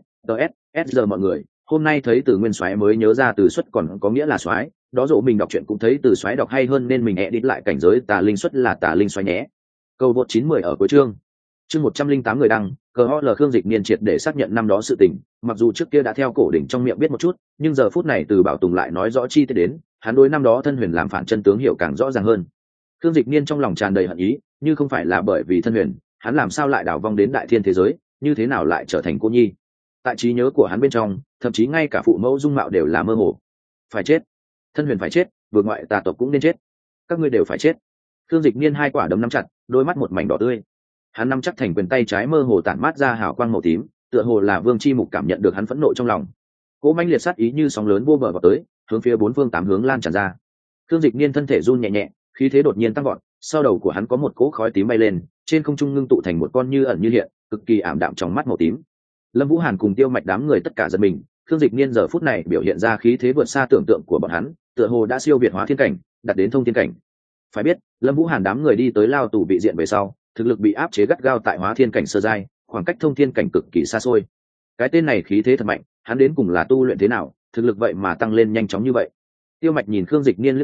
Speaker 1: Giờ mọi người, hôm nay thấy Từ Nguyên Soái mới nhớ ra Từ Xuất còn có nghĩa là soái, đó dỗ mình đọc truyện cũng thấy Từ Soái đọc hay hơn nên mình edit lại cảnh giới tà linh xuất là tà linh soái nhé. Câu vượt 910 ở cuối chương 108 người đăng, COL Khương Dịch Niên triệt để xác nhận năm đó sự tình, mặc dù trước kia đã theo Cổ Đỉnh trong miệng biết một chút, nhưng giờ phút này Từ Bảo Tùng lại nói rõ chi tiết đến, hắn đối năm đó thân huyền làm phản chân tướng hiểu càng rõ ràng hơn. Khương Dịch Niên trong lòng tràn đầy hận ý, như không phải là bởi vì thân huyền, hắn làm sao lại đảo vong đến đại thiên thế giới, như thế nào lại trở thành cô nhi? Tại trí nhớ của hắn bên trong, thậm chí ngay cả phụ mẫu dung mạo đều là mơ hồ. Phải chết, thân huyền phải chết, vượt ngoại tà tộc cũng nên chết, các ngươi đều phải chết. Khương Dịch Niên hai quả đấm nắm chặt, đôi mắt một mảnh đỏ tươi. Hắn nắm chắc thành quyền tay trái mơ hồ tản mát ra hào quang màu tím, tựa hồ là Vương Chi Mục cảm nhận được hắn phẫn nộ trong lòng. Cỗ mãnh liệt sát ý như sóng lớn vô bờ vào tới, hướng phía 4 phương 8 hướng lan tràn ra. Khương Dịch Niên thân thể run nhẹ nhẹ, khí thế đột nhiên tăng vọt, sau đầu của hắn có một cỗ khói tím bay lên, trên không trung ngưng tụ thành một con như ẩn như hiện, cực kỳ ảm đạm trong mắt màu tím. Lâm Vũ Hàn cùng Tiêu Mạch đám người tất cả giật mình, Khương Dịch Niên giờ phút này biểu hiện ra khí thế vượt xa tưởng tượng của bọn hắn, tựa hồ đã siêu việt hóa thiên cảnh, đạt đến thông thiên cảnh. Phải biết, Lâm Vũ Hàn đám người đi tới lao tù vị diện về sau, thực lực bị áp chế gắt gao tại hóa thiên cảnh sơ giai, khoảng cách thông thiên cảnh cực kỳ xa xôi. Cái tên này khí thế thật mạnh, hắn đến cùng là tu luyện thế nào, thực lực vậy mà tăng lên nhanh chóng như vậy. Tiêu Mạch nhìn Khương Dịch Niên liếc mắt,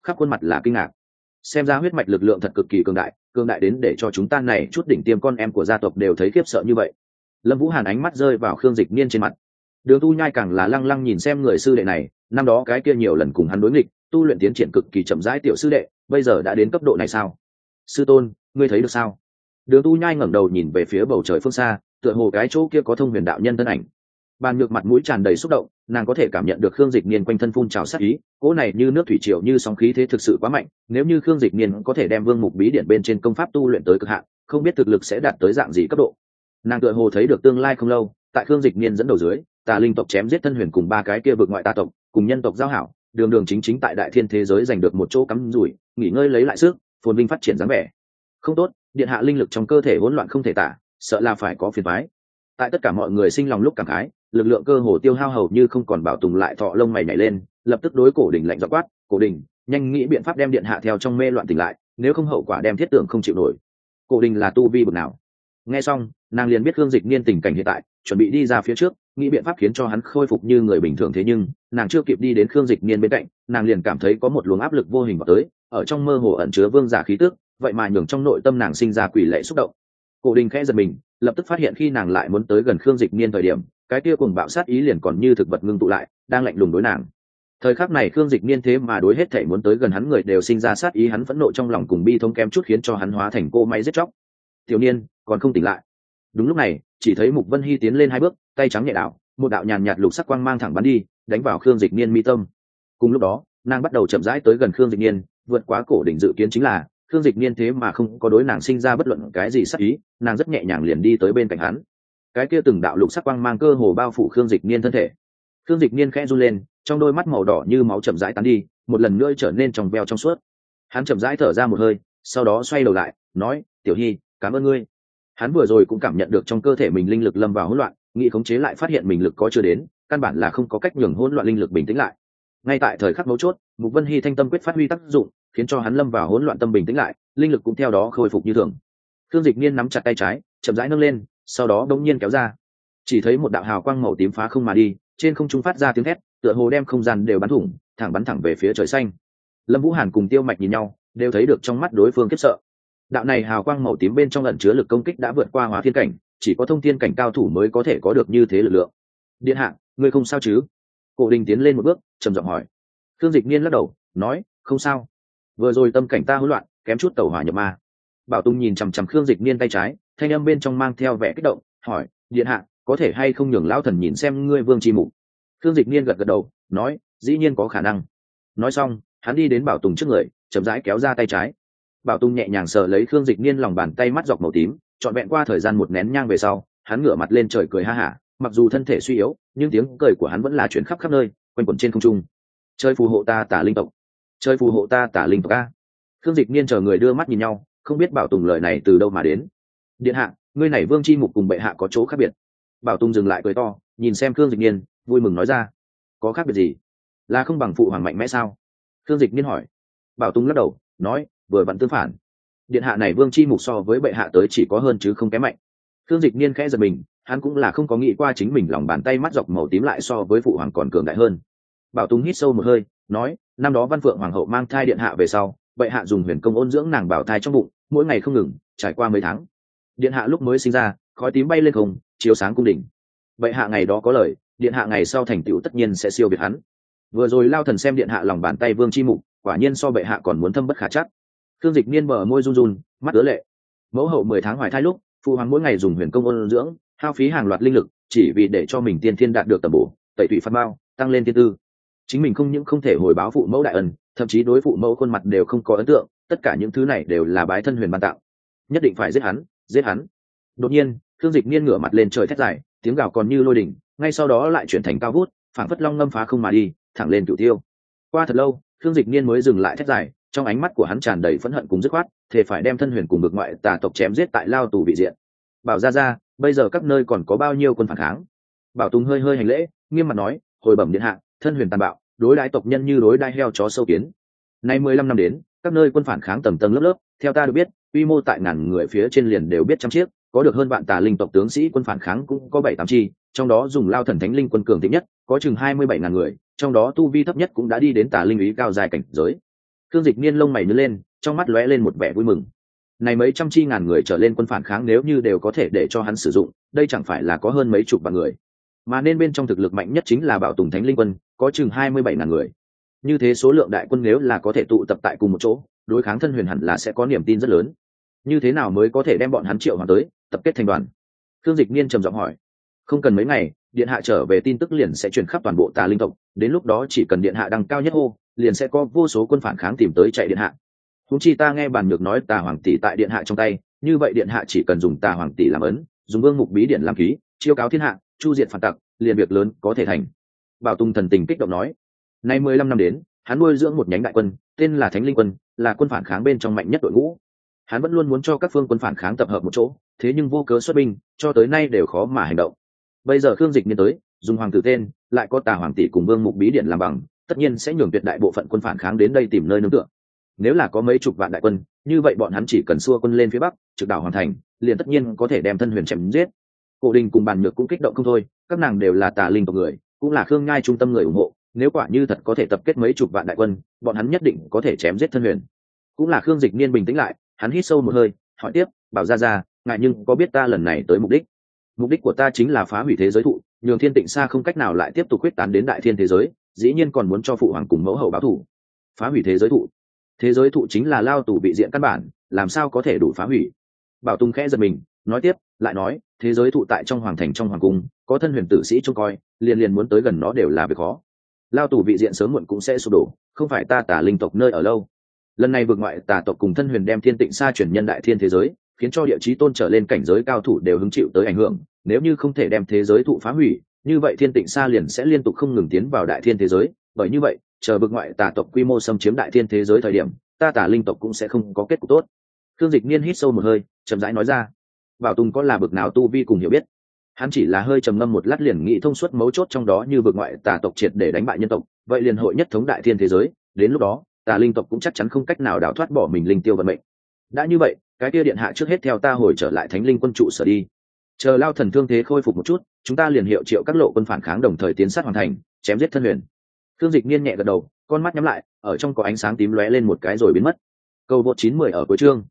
Speaker 1: khắp khuôn mặt là kinh ngạc. Xem ra huyết mạch lực lượng thật cực kỳ cường đại đến để cho chúng ta này chút đỉnh tiêm con em của gia tộc đều thấy khiếp sợ như vậy. Lâm Vũ Hàn ánh mắt rơi vào Khương Dịch Niên trên mặt. Đường Tu Nhai càng là lăng lăng nhìn xem người sư đệ này, năm đó cái kia nhiều lần cùng hắn đối nghịch, tu luyện tiến triển cực kỳ chậm rãi tiểu sư đệ, bây giờ đã đến cấp độ này sao? Sư tôn, ngươi thấy được sao? Đường Tu Nhai ngẩng đầu nhìn về phía bầu trời phương xa, tựa hồ cái chỗ kia có Thông Huyền đạo nhân thân ảnh. Bàn Nhược mặt mũi tràn đầy xúc động, nàng có thể cảm nhận được Khương Dịch Niên quanh thân phun trào sát ý, cỗ này như nước thủy triều như sóng khí thế thực sự quá mạnh, nếu như Khương Dịch Niên có thể đem Vương Mục Bí Điển bên trên công pháp tu luyện tới cực hạn, không biết thực lực sẽ đạt tới dạng gì cấp độ. Nàng tựa hồ thấy được tương lai không lâu, tại Khương Dịch Niên dẫn đầu dưới, Tà Linh tộc chém giết Thân Huyền cùng ba cái kia vực ngoại tà tộc, cùng nhân tộc giao hảo, đường đường chính chính tại đại thiên thế giới giành được một chỗ cắm rủi, nghỉ ngơi lấy lại sức, phồn vinh phát triển dáng vẻ. Không tốt, điện hạ linh lực trong cơ thể hỗn loạn không thể tả, sợ là phải có phiền toái. Tại tất cả mọi người sinh lòng lúc cảm khái, lực lượng cơ hồ tiêu hao hầu như không còn, Bảo Tùng lại thọ lông mày nhảy lên, lập tức đối Cổ Đình lạnh giọng quát, "Cổ Đình, nhanh nghĩ biện pháp đem điện hạ theo trong mê loạn tỉnh lại, nếu không hậu quả đem thiết tưởng không chịu nổi." Cổ Đình là tu vi bậc nào? Nghe xong, nàng liền biết Khương Dịch Niên tình cảnh hiện tại, chuẩn bị đi ra phía trước, nghĩ biện pháp khiến cho hắn khôi phục như người bình thường, thế nhưng, nàng chưa kịp đi đến Khương Dịch Niên bên cạnh, nàng liền cảm thấy có một luồng áp lực vô hình vào tới, ở trong mơ hồ ẩn chứa vương giả khí tức, vậy mà nhường trong nội tâm nàng sinh ra quỷ lệ xúc động. Cổ Đình khẽ giật mình, lập tức phát hiện khi nàng lại muốn tới gần Khương Dịch Niên thời điểm, cái kia cùng bạo sát ý liền còn như thực vật ngưng tụ lại, đang lạnh lùng đối nàng. Thời khắc này Khương Dịch Niên thế mà đối hết thảy muốn tới gần hắn người đều sinh ra sát ý, hắn phẫn nộ trong lòng cùng bi thống kém chút khiến cho hắn hóa thành cô máy giết chóc. Tiểu Niên, còn không tỉnh lại. Đúng lúc này, chỉ thấy Mục Vân Hy tiến lên hai bước, tay trắng nhẹ đảo, một đạo nhàn nhạt lục sắc quang mang thẳng bắn đi, đánh vào Khương Dịch Niên mi tâm. Cùng lúc đó, nàng bắt đầu chậm rãi tới gần Khương Dịch Niên, vượt quá Cổ Đỉnh dự kiến chính là Khương Dịch Niên thế mà không có đối nàng sinh ra bất luận cái gì sát ý, nàng rất nhẹ nhàng liền đi tới bên cạnh hắn. Cái kia từng đạo lục sắc quang mang cơ hồ bao phủ Khương Dịch Niên thân thể. Khương Dịch Niên khẽ run lên, trong đôi mắt màu đỏ như máu chậm rãi tán đi, một lần nữa trở nên trong veo trong suốt. Hắn chậm rãi thở ra một hơi, sau đó xoay đầu lại, nói: "Tiểu Hy, cảm ơn ngươi." Hắn vừa rồi cũng cảm nhận được trong cơ thể mình linh lực lâm vào hỗn loạn, nghĩ khống chế lại phát hiện mình lực có chưa đến, căn bản là không có cách nhường hỗn loạn linh lực bình tĩnh lại. Ngay tại thời khắc mấu chốt, Mục Vân Hy thanh tâm quyết phát huy tác dụng, khiến cho hắn lâm vào hỗn loạn tâm bình tĩnh lại, linh lực cũng theo đó khôi phục như thường. Khương Dịch Niên nắm chặt tay trái, chậm rãi nâng lên, sau đó đống nhiên kéo ra. Chỉ thấy một đạo hào quang màu tím phá không mà đi, trên không trung phát ra tiếng thét, tựa hồ đem không gian đều bắn thủng, bắn thẳng về phía trời xanh. Lâm Vũ Hàn cùng Tiêu Mạch nhìn nhau, đều thấy được trong mắt đối phương khiếp sợ. Đạo này hào quang màu tím bên trong ẩn chứa lực công kích đã vượt qua hóa thiên cảnh, chỉ có thông thiên cảnh cao thủ mới có thể có được như thế lực lượng. Điện hạ, ngươi không sao chứ? Cổ Đình tiến lên một bước, trầm giọng hỏi. Khương Dịch Niên lắc đầu, nói: "Không sao. Vừa rồi tâm cảnh ta hỗn loạn, kém chút tẩu hỏa nhập ma." Bảo Tung nhìn chằm chằm Khương Dịch Niên tay trái, thanh âm bên trong mang theo vẻ kích động, hỏi: "Điện hạ, có thể hay không nhường lão thần nhìn xem ngươi vương chi mục?" Khương Dịch Niên gật gật đầu, nói: "Dĩ nhiên có khả năng." Nói xong, hắn đi đến Bảo Tùng trước người, chậm rãi kéo ra tay trái. Bảo Tùng nhẹ nhàng sờ lấy Khương Dịch Niên lòng bàn tay mắt dọc màu tím, trọn vẹn qua thời gian một nén nhang về sau, hắn ngửa mặt lên trời cười ha hả, mặc dù thân thể suy yếu, nhưng tiếng cười của hắn vẫn là chuyển khắp nơi, quanh quẩn trên không trung. "Chơi phù hộ ta Tả Linh tộc, chơi phù hộ ta Tả Linh tộc a." Khương Dịch Niên chờ người đưa mắt nhìn nhau, không biết Bảo Tùng lời này từ đâu mà đến. "Điện hạ, ngươi này vương chi mục cùng bệ hạ có chỗ khác biệt." Bảo Tùng dừng lại cười to, nhìn xem Khương Dịch Niên, vui mừng nói ra: "Có khác biệt gì? Là không bằng phụ hoàng mạnh mẽ sao?" Khương Dịch Niên hỏi. Bảo Tùng lắc đầu, nói: "Vừa vặn tương phản. Điện hạ này vương chi mục so với bệ hạ tới chỉ có hơn chứ không kém mạnh." Khương Dịch Niên khẽ giật mình, hắn cũng là không có nghĩ qua chính mình lòng bàn tay mắt dọc màu tím lại so với phụ hoàng còn cường đại hơn. Bảo Tùng hít sâu một hơi, nói: "Năm đó Văn Phượng hoàng hậu mang thai điện hạ về sau, bệ hạ dùng huyền công ôn dưỡng nàng bảo thai trong bụng, mỗi ngày không ngừng, trải qua mấy tháng. Điện hạ lúc mới sinh ra, khói tím bay lên không, chiếu sáng cung đình. Bệ hạ ngày đó có lời, điện hạ ngày sau thành tựu tất nhiên sẽ siêu việt hắn. Vừa rồi lao thần xem điện hạ lòng bàn tay vương chi mục, quả nhiên so bệ hạ còn muốn thâm bất khả trắc." Khương Dịch Niên bờ môi run run, mắt ứa lệ. Mẫu hậu 10 tháng hoài thai lúc, phụ hoàng mỗi ngày dùng huyền công ôn dưỡng, hao phí hàng loạt linh lực, chỉ vì để cho mình tiên thiên đạt được tầm bổ, tẩy tụy phát bao, tăng lên tiên tư. Chính mình không những không thể hồi báo phụ mẫu đại ân, thậm chí đối phụ mẫu khuôn mặt đều không có ấn tượng, tất cả những thứ này đều là bái thân huyền ban tạo. Nhất định phải giết hắn, giết hắn. Đột nhiên, Khương Dịch Niên ngửa mặt lên trời thét dài, tiếng gào còn như lôi đình, ngay sau đó lại chuyển thành cao vút, phảng phất long ngâm phá không mà đi, thẳng lên cửu tiêu. Qua thật lâu, Khương Dịch Niên mới dừng lại thét dài, trong ánh mắt của hắn tràn đầy phẫn hận cùng dứt khoát, thề phải đem thân huyền cùng vực ngoại tà tộc chém giết tại lao tù vị diện. Bảo ra, bây giờ các nơi còn có bao nhiêu quân phản kháng? Bảo Tùng hơi hơi hành lễ, nghiêm mặt nói: "Hồi bẩm điện hạ, thân huyền tàn bạo, đối đãi tộc nhân như đối đãi heo chó sâu kiến. Nay 15 năm đến, các nơi quân phản kháng tầng tầng lớp lớp, theo ta được biết, quy mô tại ngàn người phía trên liền đều biết trăm chiếc, có được hơn vạn Tà Linh tộc tướng sĩ quân phản kháng cũng có 7-8 chi, trong đó dùng Lao Thần Thánh Linh quân cường thịnh nhất, có chừng 27.000 người, trong đó tu vi thấp nhất cũng đã đi đến Tà Linh ý cao dài cảnh giới. Khương Dịch Niên lông mày nhướng lên, trong mắt lóe lên một vẻ vui mừng. Này mấy trăm chi ngàn người trở lên quân phản kháng nếu như đều có thể để cho hắn sử dụng, đây chẳng phải là có hơn mấy chục vạn người. Mà nên bên trong thực lực mạnh nhất chính là Bảo Tùng Thánh Linh quân, có chừng 27.000 người. Như thế số lượng đại quân nếu là có thể tụ tập tại cùng một chỗ, đối kháng Thân Huyền hẳn là sẽ có niềm tin rất lớn. Như thế nào mới có thể đem bọn hắn triệu hoàn tới, tập kết thành đoàn? Khương Dịch Niên trầm giọng hỏi. Không cần mấy ngày, điện hạ trở về tin tức liền sẽ truyền khắp toàn bộ Tà Linh tộc, đến lúc đó chỉ cần điện hạ đăng cao nhất hô, liền sẽ có vô số quân phản kháng tìm tới chạy điện hạ. Huống chi ta nghe Bàn Nhược nói Tà Hoàng tỷ tại điện hạ trong tay, như vậy điện hạ chỉ cần dùng Tà Hoàng tỷ làm ấn, dùng Vương Mục Bí điện làm ký, chiêu cáo thiên hạ, chu diệt phản tặc, liền việc lớn có thể thành. Bảo Tùng thần tình kích động nói. Nay 15 năm đến, hắn nuôi dưỡng một nhánh đại quân, tên là Thánh Linh quân, là quân phản kháng bên trong mạnh nhất đội ngũ. Hắn vẫn luôn muốn cho các phương quân phản kháng tập hợp một chỗ, thế nhưng vô cớ xuất binh, cho tới nay đều khó mà hành động. Bây giờ Khương Dịch Niên tới, dùng hoàng tử tên, lại có Tà Hoàng tỷ cùng Vương Mục Bí điện làm bằng, tất nhiên sẽ nhường tuyệt đại bộ phận quân phản kháng đến đây tìm nơi nương tựa. Nếu là có mấy chục vạn đại quân, như vậy bọn hắn chỉ cần xua quân lên phía bắc, trực đảo hoàn thành, liền tất nhiên có thể đem Thân Huyền chém giết. Cổ Đình cùng Bàn Nhược cũng kích động không thôi, các nàng đều là Tà Linh tộc người, cũng là Khương Nhai trung tâm người ủng hộ, nếu quả như thật có thể tập kết mấy chục vạn đại quân, bọn hắn nhất định có thể chém giết Thân Huyền. Cũng là Khương Dịch Niên bình tĩnh lại, hắn hít sâu một hơi, hỏi tiếp, bảo ra, ngại nhưng có biết ta lần này tới mục đích của ta chính là phá hủy thế giới thụ, nhường Thiên Tịnh Sa không cách nào lại tiếp tục quyết tán đến đại thiên thế giới, dĩ nhiên còn muốn cho phụ hoàng cùng mẫu hậu báo thù. Phá hủy thế giới thụ chính là lao tù bị diện căn bản, làm sao có thể đủ phá hủy? Bảo Tùng khẽ giật mình, nói tiếp, lại nói, thế giới thụ tại trong hoàng thành trong hoàng cung, có Thân Huyền tử sĩ trông coi, liền muốn tới gần nó đều là việc khó. Lao tù bị diện sớm muộn cũng sẽ sụp đổ, không phải ta Tà Linh tộc nơi ở lâu. Lần này vượt ngoại Tà tộc cùng Thân Huyền đem Thiên Tịnh Sa chuyển nhân đại thiên thế giới, khiến cho địa chí tôn trở lên cảnh giới cao thủ đều hứng chịu tới ảnh hưởng, nếu như không thể đem thế giới thụ phá hủy, như vậy Thiên Tịnh Sa liền sẽ liên tục không ngừng tiến vào đại thiên thế giới, bởi như vậy, chờ vượt ngoại Tà tộc quy mô xâm chiếm đại thiên thế giới thời điểm, ta Tà Linh tộc cũng sẽ không có kết cục tốt. Khương Dịch Niên hít sâu một hơi, chậm rãi nói ra. Bảo Tùng có là bực nào tu vi cùng hiểu biết, hắn chỉ là hơi trầm ngâm một lát liền nghĩ thông suốt mấu chốt trong đó, như vượt ngoại Tà tộc triệt để đánh bại nhân tộc, vậy liền hội nhất thống đại thiên thế giới, đến lúc đó Tà Linh tộc cũng chắc chắn không cách nào đào thoát bỏ mình linh tiêu vận mệnh. Đã như vậy, cái kia điện hạ trước hết theo ta hồi trở lại Thánh Linh quân trụ sở đi, chờ Lao thần thương thế khôi phục một chút, chúng ta liền hiệu triệu các lộ quân phản kháng đồng thời tiến sát hoàn thành, chém giết Thân Huyền. Khương Dịch Niên nhẹ gật đầu, con mắt nhắm lại, ở trong có ánh sáng tím lóe lên một cái rồi biến mất. Câu vượt 910 ở cuối chương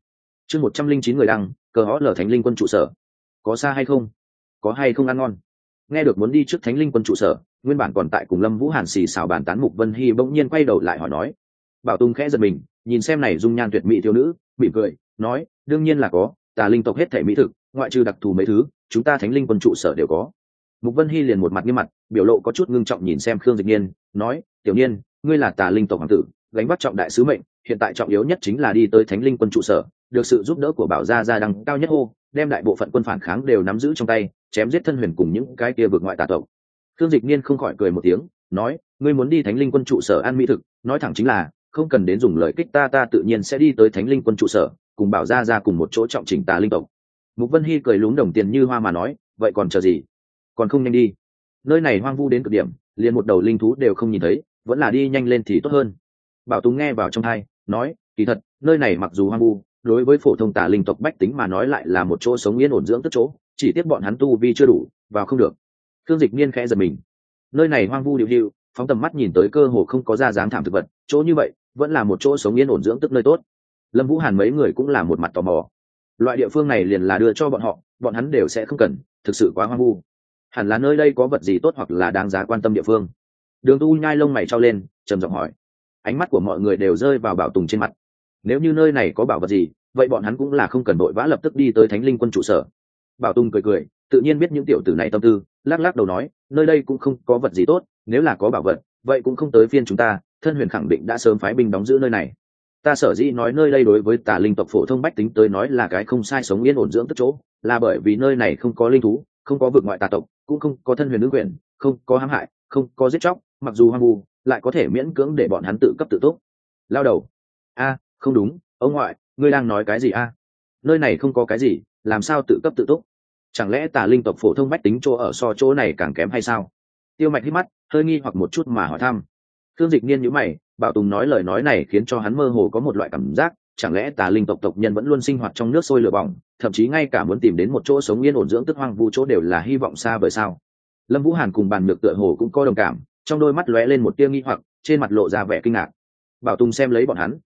Speaker 1: 109 người đăng, cờ họ lở Thánh Linh quân trụ sở. Có xa hay không? Có hay không ăn ngon? Nghe được muốn đi trước Thánh Linh quân trụ sở, nguyên bản còn tại cùng Lâm Vũ Hàn xì xào bàn tán Mục Vân Hi bỗng nhiên quay đầu lại hỏi nói. Bảo Tùng khẽ giật mình, nhìn xem này dung nhan tuyệt mỹ thiếu nữ, mỉm cười, nói, đương nhiên là có, Tà Linh tộc hết thảy mỹ thực, ngoại trừ đặc thù mấy thứ, chúng ta Thánh Linh quân trụ sở đều có. Mục Vân Hi liền một mặt nghiêm mặt, biểu lộ có chút ngưng trọng nhìn xem Khương Dịch Niên, nói, tiểu Niên, ngươi là Tà Linh tộc hoàng tử, gánh vác trọng đại sứ mệnh, hiện tại trọng yếu nhất chính là đi tới Thánh Linh quân trụ sở, được sự giúp đỡ của Bảo gia gia đăng cao nhất hô, đem đại bộ phận quân phản kháng đều nắm giữ trong tay, chém giết Thân Huyền cùng những cái kia vượt ngoại tà tộc. Khương Dịch Niên không khỏi cười một tiếng, nói, ngươi muốn đi Thánh Linh quân trụ sở ăn mỹ thực, nói thẳng chính là, không cần đến dùng lời kích, ta tự nhiên sẽ đi tới Thánh Linh quân trụ sở, cùng Bảo gia gia cùng một chỗ trọng chỉnh Tà Linh tộc. Mục Vân Hi cười lúng đồng tiền như hoa mà nói, vậy còn chờ gì, còn không nhanh đi, nơi này hoang vu đến cực điểm, liền một đầu linh thú đều không nhìn thấy, vẫn là đi nhanh lên thì tốt hơn. Bảo Tùng nghe vào trong tai, nói, kỳ thật, nơi này mặc dù hoang vu, đối với phổ thông Tà Linh tộc bách tính mà nói lại là một chỗ sống yên ổn dưỡng tức chỗ, chỉ tiếc bọn hắn tu vi chưa đủ, vào không được. Khương Dịch Niên khẽ giật mình, nơi này hoang vu điều hữu, phóng tầm mắt nhìn tới cơ hồ không có ra dáng thảm thực vật, chỗ như vậy vẫn là một chỗ sống yên ổn dưỡng tức nơi tốt. Lâm Vũ Hàn mấy người cũng là một mặt tò mò, loại địa phương này liền là đưa cho bọn họ, bọn hắn đều sẽ không cần, thực sự quá hoang vu, hẳn là nơi đây có vật gì tốt hoặc là đáng giá quan tâm địa phương. Đường Tu nhai lông mày trao lên, trầm giọng hỏi. Ánh mắt của mọi người đều rơi vào Bảo Tùng trên mặt, nếu như nơi này có bảo vật gì, vậy bọn hắn cũng là không cần vội vã lập tức đi tới Thánh Linh quân trụ sở. Bảo Tùng cười cười, tự nhiên biết những tiểu tử này tâm tư, lắc lắc đầu nói, nơi đây cũng không có vật gì tốt, nếu là có bảo vật, vậy cũng không tới phiên chúng ta, Thân Huyền khẳng định đã sớm phái binh đóng giữ nơi này. Ta sở dĩ nói nơi đây đối với Tà Linh tộc phổ thông bách tính tới nói là cái không sai sống yên ổn dưỡng tức chỗ, là bởi vì nơi này không có linh thú, không có vực ngoại tà tộc, cũng không có Thân Huyền ứng quyền, không có hãm hại, không có giết chóc, mặc dù hoang vu, lại có thể miễn cưỡng để bọn hắn tự cấp tự túc. Lao đầu, không đúng, ông ngoại, ngươi đang nói cái gì a? Nơi này không có cái gì, làm sao tự cấp tự túc? Chẳng lẽ Tà Linh tộc phổ thông bách tính chỗ ở so chỗ này càng kém hay sao? Tiêu Mạch hít mắt, hơi nghi hoặc một chút mà hỏi thăm. Khương Dịch Niên nhíu mày, Bảo Tùng nói lời nói này khiến cho hắn mơ hồ có một loại cảm giác, chẳng lẽ Tà Linh tộc tộc nhân vẫn luôn sinh hoạt trong nước sôi lửa bỏng, thậm chí ngay cả muốn tìm đến một chỗ sống yên ổn dưỡng tức hoang vu chỗ đều là hy vọng xa vời sao? Lâm Vũ Hàn cùng Bàn Nhược tựa hồ cũng có đồng cảm, trong đôi mắt lóe lên một tia nghi hoặc, trên mặt lộ ra vẻ kinh ngạc. Bảo Tùng xem lấy bọn hắn,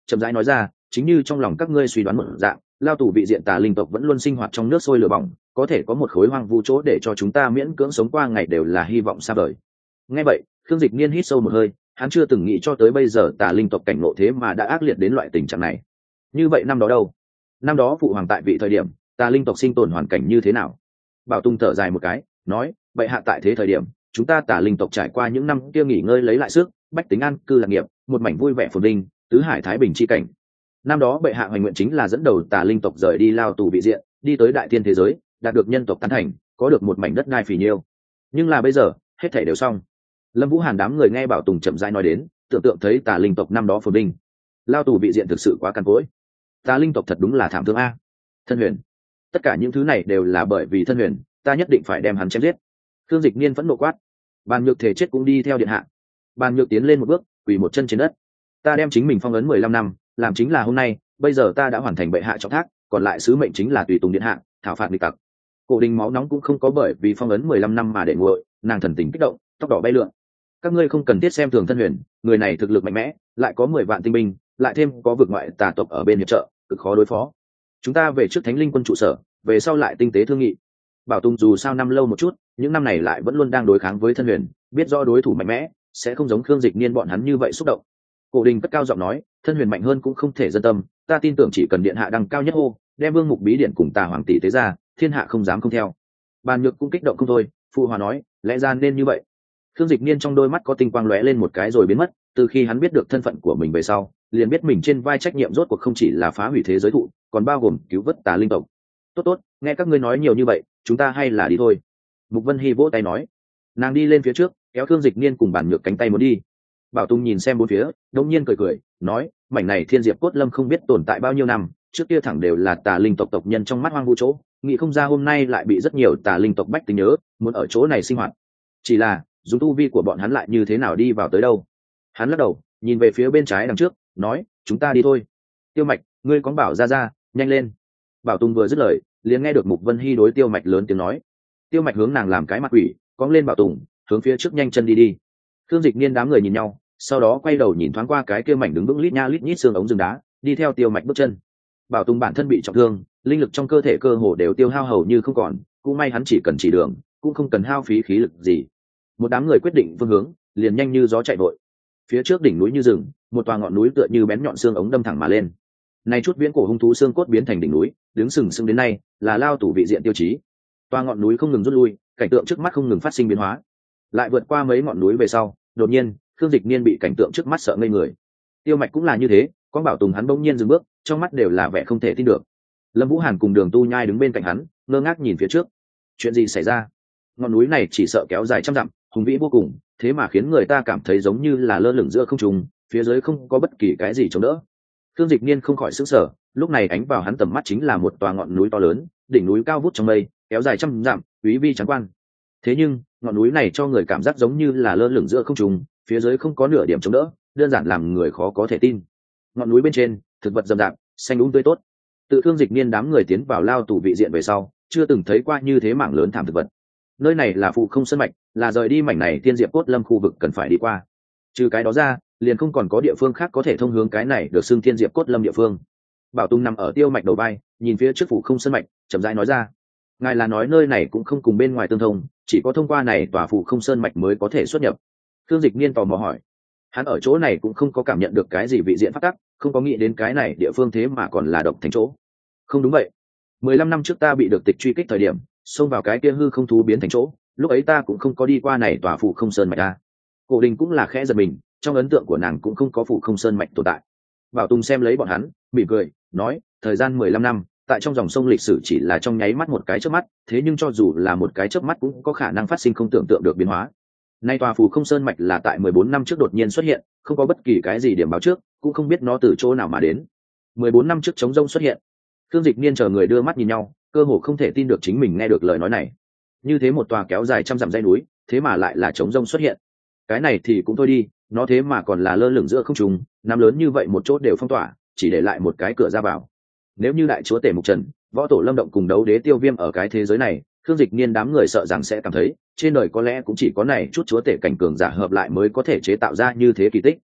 Speaker 1: chậm rãi nói ra, chính như trong lòng các ngươi suy đoán một dạng, lao tù vị diện tà linh tộc vẫn luôn sinh hoạt trong nước sôi lửa bỏng, có thể có một khối hoang vu chỗ để cho chúng ta miễn cưỡng sống qua ngày đều là hy vọng xa vời. Nghe vậy, Khương Dịch Niên hít sâu một hơi, hắn chưa từng nghĩ cho tới bây giờ tà linh tộc cảnh ngộ thế mà đã ác liệt đến loại tình trạng này. Như vậy năm đó đâu? Năm đó phụ hoàng tại vị thời điểm, tà linh tộc sinh tồn hoàn cảnh như thế nào? Bảo Tung thở dài một cái, nói, vậy hạ tại thế thời điểm, chúng ta tà linh tộc trải qua những năm kia nghỉ ngơi lấy lại sức, bách tính an cư lạc nghiệp, một mảnh vui vẻ phồn vinh, tứ hải thái bình chi cảnh. Năm đó bệ hạ hoành nguyện chính là dẫn đầu tà linh tộc rời đi lao tù vị diện, đi tới đại thiên thế giới, đạt được nhân tộc tán thành, có được một mảnh đất đai phì nhiêu. Nhưng là bây giờ, hết thảy đều xong. Lâm Vũ Hàn đám người nghe Bảo Tùng chậm rãi nói đến, tưởng tượng thấy tà linh tộc năm đó phồn vinh, lao tù vị diện thực sự quá cằn cỗi. Tà linh tộc thật đúng là thảm thương a. Thân Huyền, tất cả những thứ này đều là bởi vì Thân Huyền, ta nhất định phải đem hắn chém giết. Khương Dịch Niên vẫn nộ quát. Bàn Nhược thể chết cũng đi theo điện hạ. Bàn Nhược tiến lên một bước, quỳ một chân trên đất. Ta đem chính mình phong ấn 15 năm, làm chính là hôm nay, bây giờ ta đã hoàn thành bệ hạ trọng thác, còn lại sứ mệnh chính là tùy tùng điện hạ, thảo phạt nghịch tặc. Cổ Đình máu nóng cũng không có bởi vì phong ấn 15 năm mà để nguội, nàng thần tình kích động, tóc đỏ bay lượn. Các ngươi không cần thiết xem thường Thân Huyền, người này thực lực mạnh mẽ, lại có 10 vạn tinh binh, lại thêm có vực ngoại tà tộc ở bên hiệp trợ, cực khó đối phó. Chúng ta về trước Thánh Linh quân trụ sở, về sau lại tinh tế thương nghị. Bảo Tùng dù sao năm lâu một chút, những năm này lại vẫn luôn đang đối kháng với Thân Huyền, biết rõ đối thủ mạnh mẽ, sẽ không giống Khương Dịch Niên bọn hắn như vậy xúc động. Cổ Đình cất cao giọng nói, Thân Huyền mạnh hơn cũng không thể dân tâm, ta tin tưởng chỉ cần điện hạ đăng cao nhất hô, đem Vương Mục Bí Điển cùng Tà Hoàng tỷ tế ra, thiên hạ không dám không theo. Bàn Nhược cũng kích động không thôi, phụ hòa nói, lẽ ra nên như vậy. Khương Dịch Niên trong đôi mắt có tinh quang lóe lên một cái rồi biến mất, từ khi hắn biết được thân phận của mình về sau, liền biết mình trên vai trách nhiệm rốt cuộc không chỉ là phá hủy thế giới thụ, còn bao gồm cứu vớt tà linh tộc. Tốt tốt, nghe các ngươi nói nhiều như vậy, chúng ta hay là đi thôi. Mục Vân Hy vỗ tay nói. Nàng đi lên phía trước, kéo Khương Dịch Niên cùng Bàn Nhược cánh tay muốn đi. Bảo Tung nhìn xem bốn phía, đột nhiên cười cười, nói, mảnh này Thiên Diệp Cốt Lâm không biết tồn tại bao nhiêu năm, trước kia thẳng đều là tà linh tộc tộc nhân trong mắt hoang vu chỗ, nghĩ không ra hôm nay lại bị rất nhiều tà linh tộc bách tính nhớ, muốn ở chỗ này sinh hoạt. Chỉ là, dùng tu vi của bọn hắn lại như thế nào đi vào tới đâu? Hắn lắc đầu, nhìn về phía bên trái đằng trước, nói, chúng ta đi thôi. Tiêu Mạch, ngươi có bảo ra, nhanh lên. Bảo Tung vừa dứt lời, liền nghe được Mục Vân Hy đối Tiêu Mạch lớn tiếng nói. Tiêu Mạch hướng nàng làm cái mặt quỷ, cong lên Bảo Tùng, hướng phía trước nhanh chân đi đi. Khương Dịch Niên đám người nhìn nhau, sau đó quay đầu nhìn thoáng qua cái kia mảnh đứng vững lít nha lít nhít xương ống rừng đá, đi theo Tiêu Mạch bước chân. Bảo Tùng bản thân bị trọng thương, linh lực trong cơ thể cơ hồ đều tiêu hao hầu như không còn, cũng may hắn chỉ cần chỉ đường, cũng không cần hao phí khí lực gì. Một đám người quyết định phương hướng, liền nhanh như gió chạy vội. Phía trước đỉnh núi như rừng, một tòa ngọn núi tựa như bén nhọn xương ống đâm thẳng mà lên. Này chút viễn cổ hung thú xương cốt biến thành đỉnh núi, đứng sừng sững đến nay, là lao tù vị diện tiêu chí. Tòa ngọn núi không ngừng rút lui, cảnh tượng trước mắt không ngừng phát sinh biến hóa. Lại vượt qua mấy ngọn núi về sau, đột nhiên, Khương Dịch Niên bị cảnh tượng trước mắt sợ ngây người. Tiêu Mạch cũng là như thế, có Bảo Tùng hắn bỗng nhiên dừng bước, trong mắt đều là vẻ không thể tin được. Lâm Vũ Hàn cùng Đường Tu Nhai đứng bên cạnh hắn, ngơ ngác nhìn phía trước. Chuyện gì xảy ra? Ngọn núi này chỉ sợ kéo dài trăm dặm, hùng vĩ vô cùng, thế mà khiến người ta cảm thấy giống như là lơ lửng giữa không trung, phía dưới không có bất kỳ cái gì chống đỡ. Khương Dịch Niên không khỏi sửng sở, lúc này ánh vào hắn tầm mắt chính là một tòa ngọn núi to lớn, đỉnh núi cao vút trong mây, kéo dài trăm dặm, quý vi trắng quan. Thế nhưng, ngọn núi này cho người cảm giác giống như là lơ lửng giữa không trung, phía dưới không có nửa điểm chống đỡ, đơn giản làm người khó có thể tin. Ngọn núi bên trên, thực vật rậm rạp, xanh um tươi tốt. Tự Khương Dịch Niên đám người tiến vào lao tù vị diện về sau, chưa từng thấy qua như thế mảng lớn thảm thực vật. Nơi này là phụ không sơn mạch, là rời đi mảnh này Thiên Diệp Cốt Lâm khu vực cần phải đi qua. Trừ cái đó ra, liền không còn có địa phương khác có thể thông hướng cái này được xưng Thiên Diệp Cốt Lâm địa phương. Bảo Tùng nằm ở Tiêu Mạch đầu vai, nhìn phía trước phụ không sơn mạch, chậm rãi nói ra: ngài là nói nơi này cũng không cùng bên ngoài tương thông, chỉ có thông qua này tòa phụ không sơn mạch mới có thể xuất nhập? Thương Dịch Niên tò mò hỏi. Hắn ở chỗ này cũng không có cảm nhận được cái gì vị diện phát tắc, không có nghĩ đến cái này địa phương thế mà còn là độc thành chỗ. Không đúng vậy, 15 năm trước ta bị được tịch truy kích thời điểm, xông vào cái kia hư không thú biến thành chỗ, lúc ấy ta cũng không có đi qua này tòa phụ không sơn mạch ta. Cổ Đình cũng là khẽ giật mình, trong ấn tượng của nàng cũng không có phụ không sơn mạch tồn tại. Bảo Tùng xem lấy bọn hắn, mỉm cười, nói: thời gian 15 năm, tại trong dòng sông lịch sử chỉ là trong nháy mắt một cái chớp mắt, thế nhưng cho dù là một cái chớp mắt cũng có khả năng phát sinh không tưởng tượng được biến hóa. Nay tòa phù không sơn mạch là tại 14 năm trước đột nhiên xuất hiện, không có bất kỳ cái gì điểm báo trước, cũng không biết nó từ chỗ nào mà đến. 14 năm trước trống rông xuất hiện. Thương Dịch Niên chờ người đưa mắt nhìn nhau, cơ hồ không thể tin được chính mình nghe được lời nói này. Như thế một tòa kéo dài trăm dặm dãy núi, thế mà lại là trống rông xuất hiện. Cái này thì cũng thôi đi, nó thế mà còn là lơ lửng giữa không trung, nắm lớn như vậy một chỗ đều phong tỏa, chỉ để lại một cái cửa ra vào. Nếu như đại chúa tể Mục Trần, võ tổ Lâm Động cùng đấu đế Tiêu Viêm ở cái thế giới này, Thương Dịch Niên đám người sợ rằng sẽ cảm thấy, trên đời có lẽ cũng chỉ có này chút chúa tể cảnh cường giả hợp lại mới có thể chế tạo ra như thế kỳ tích.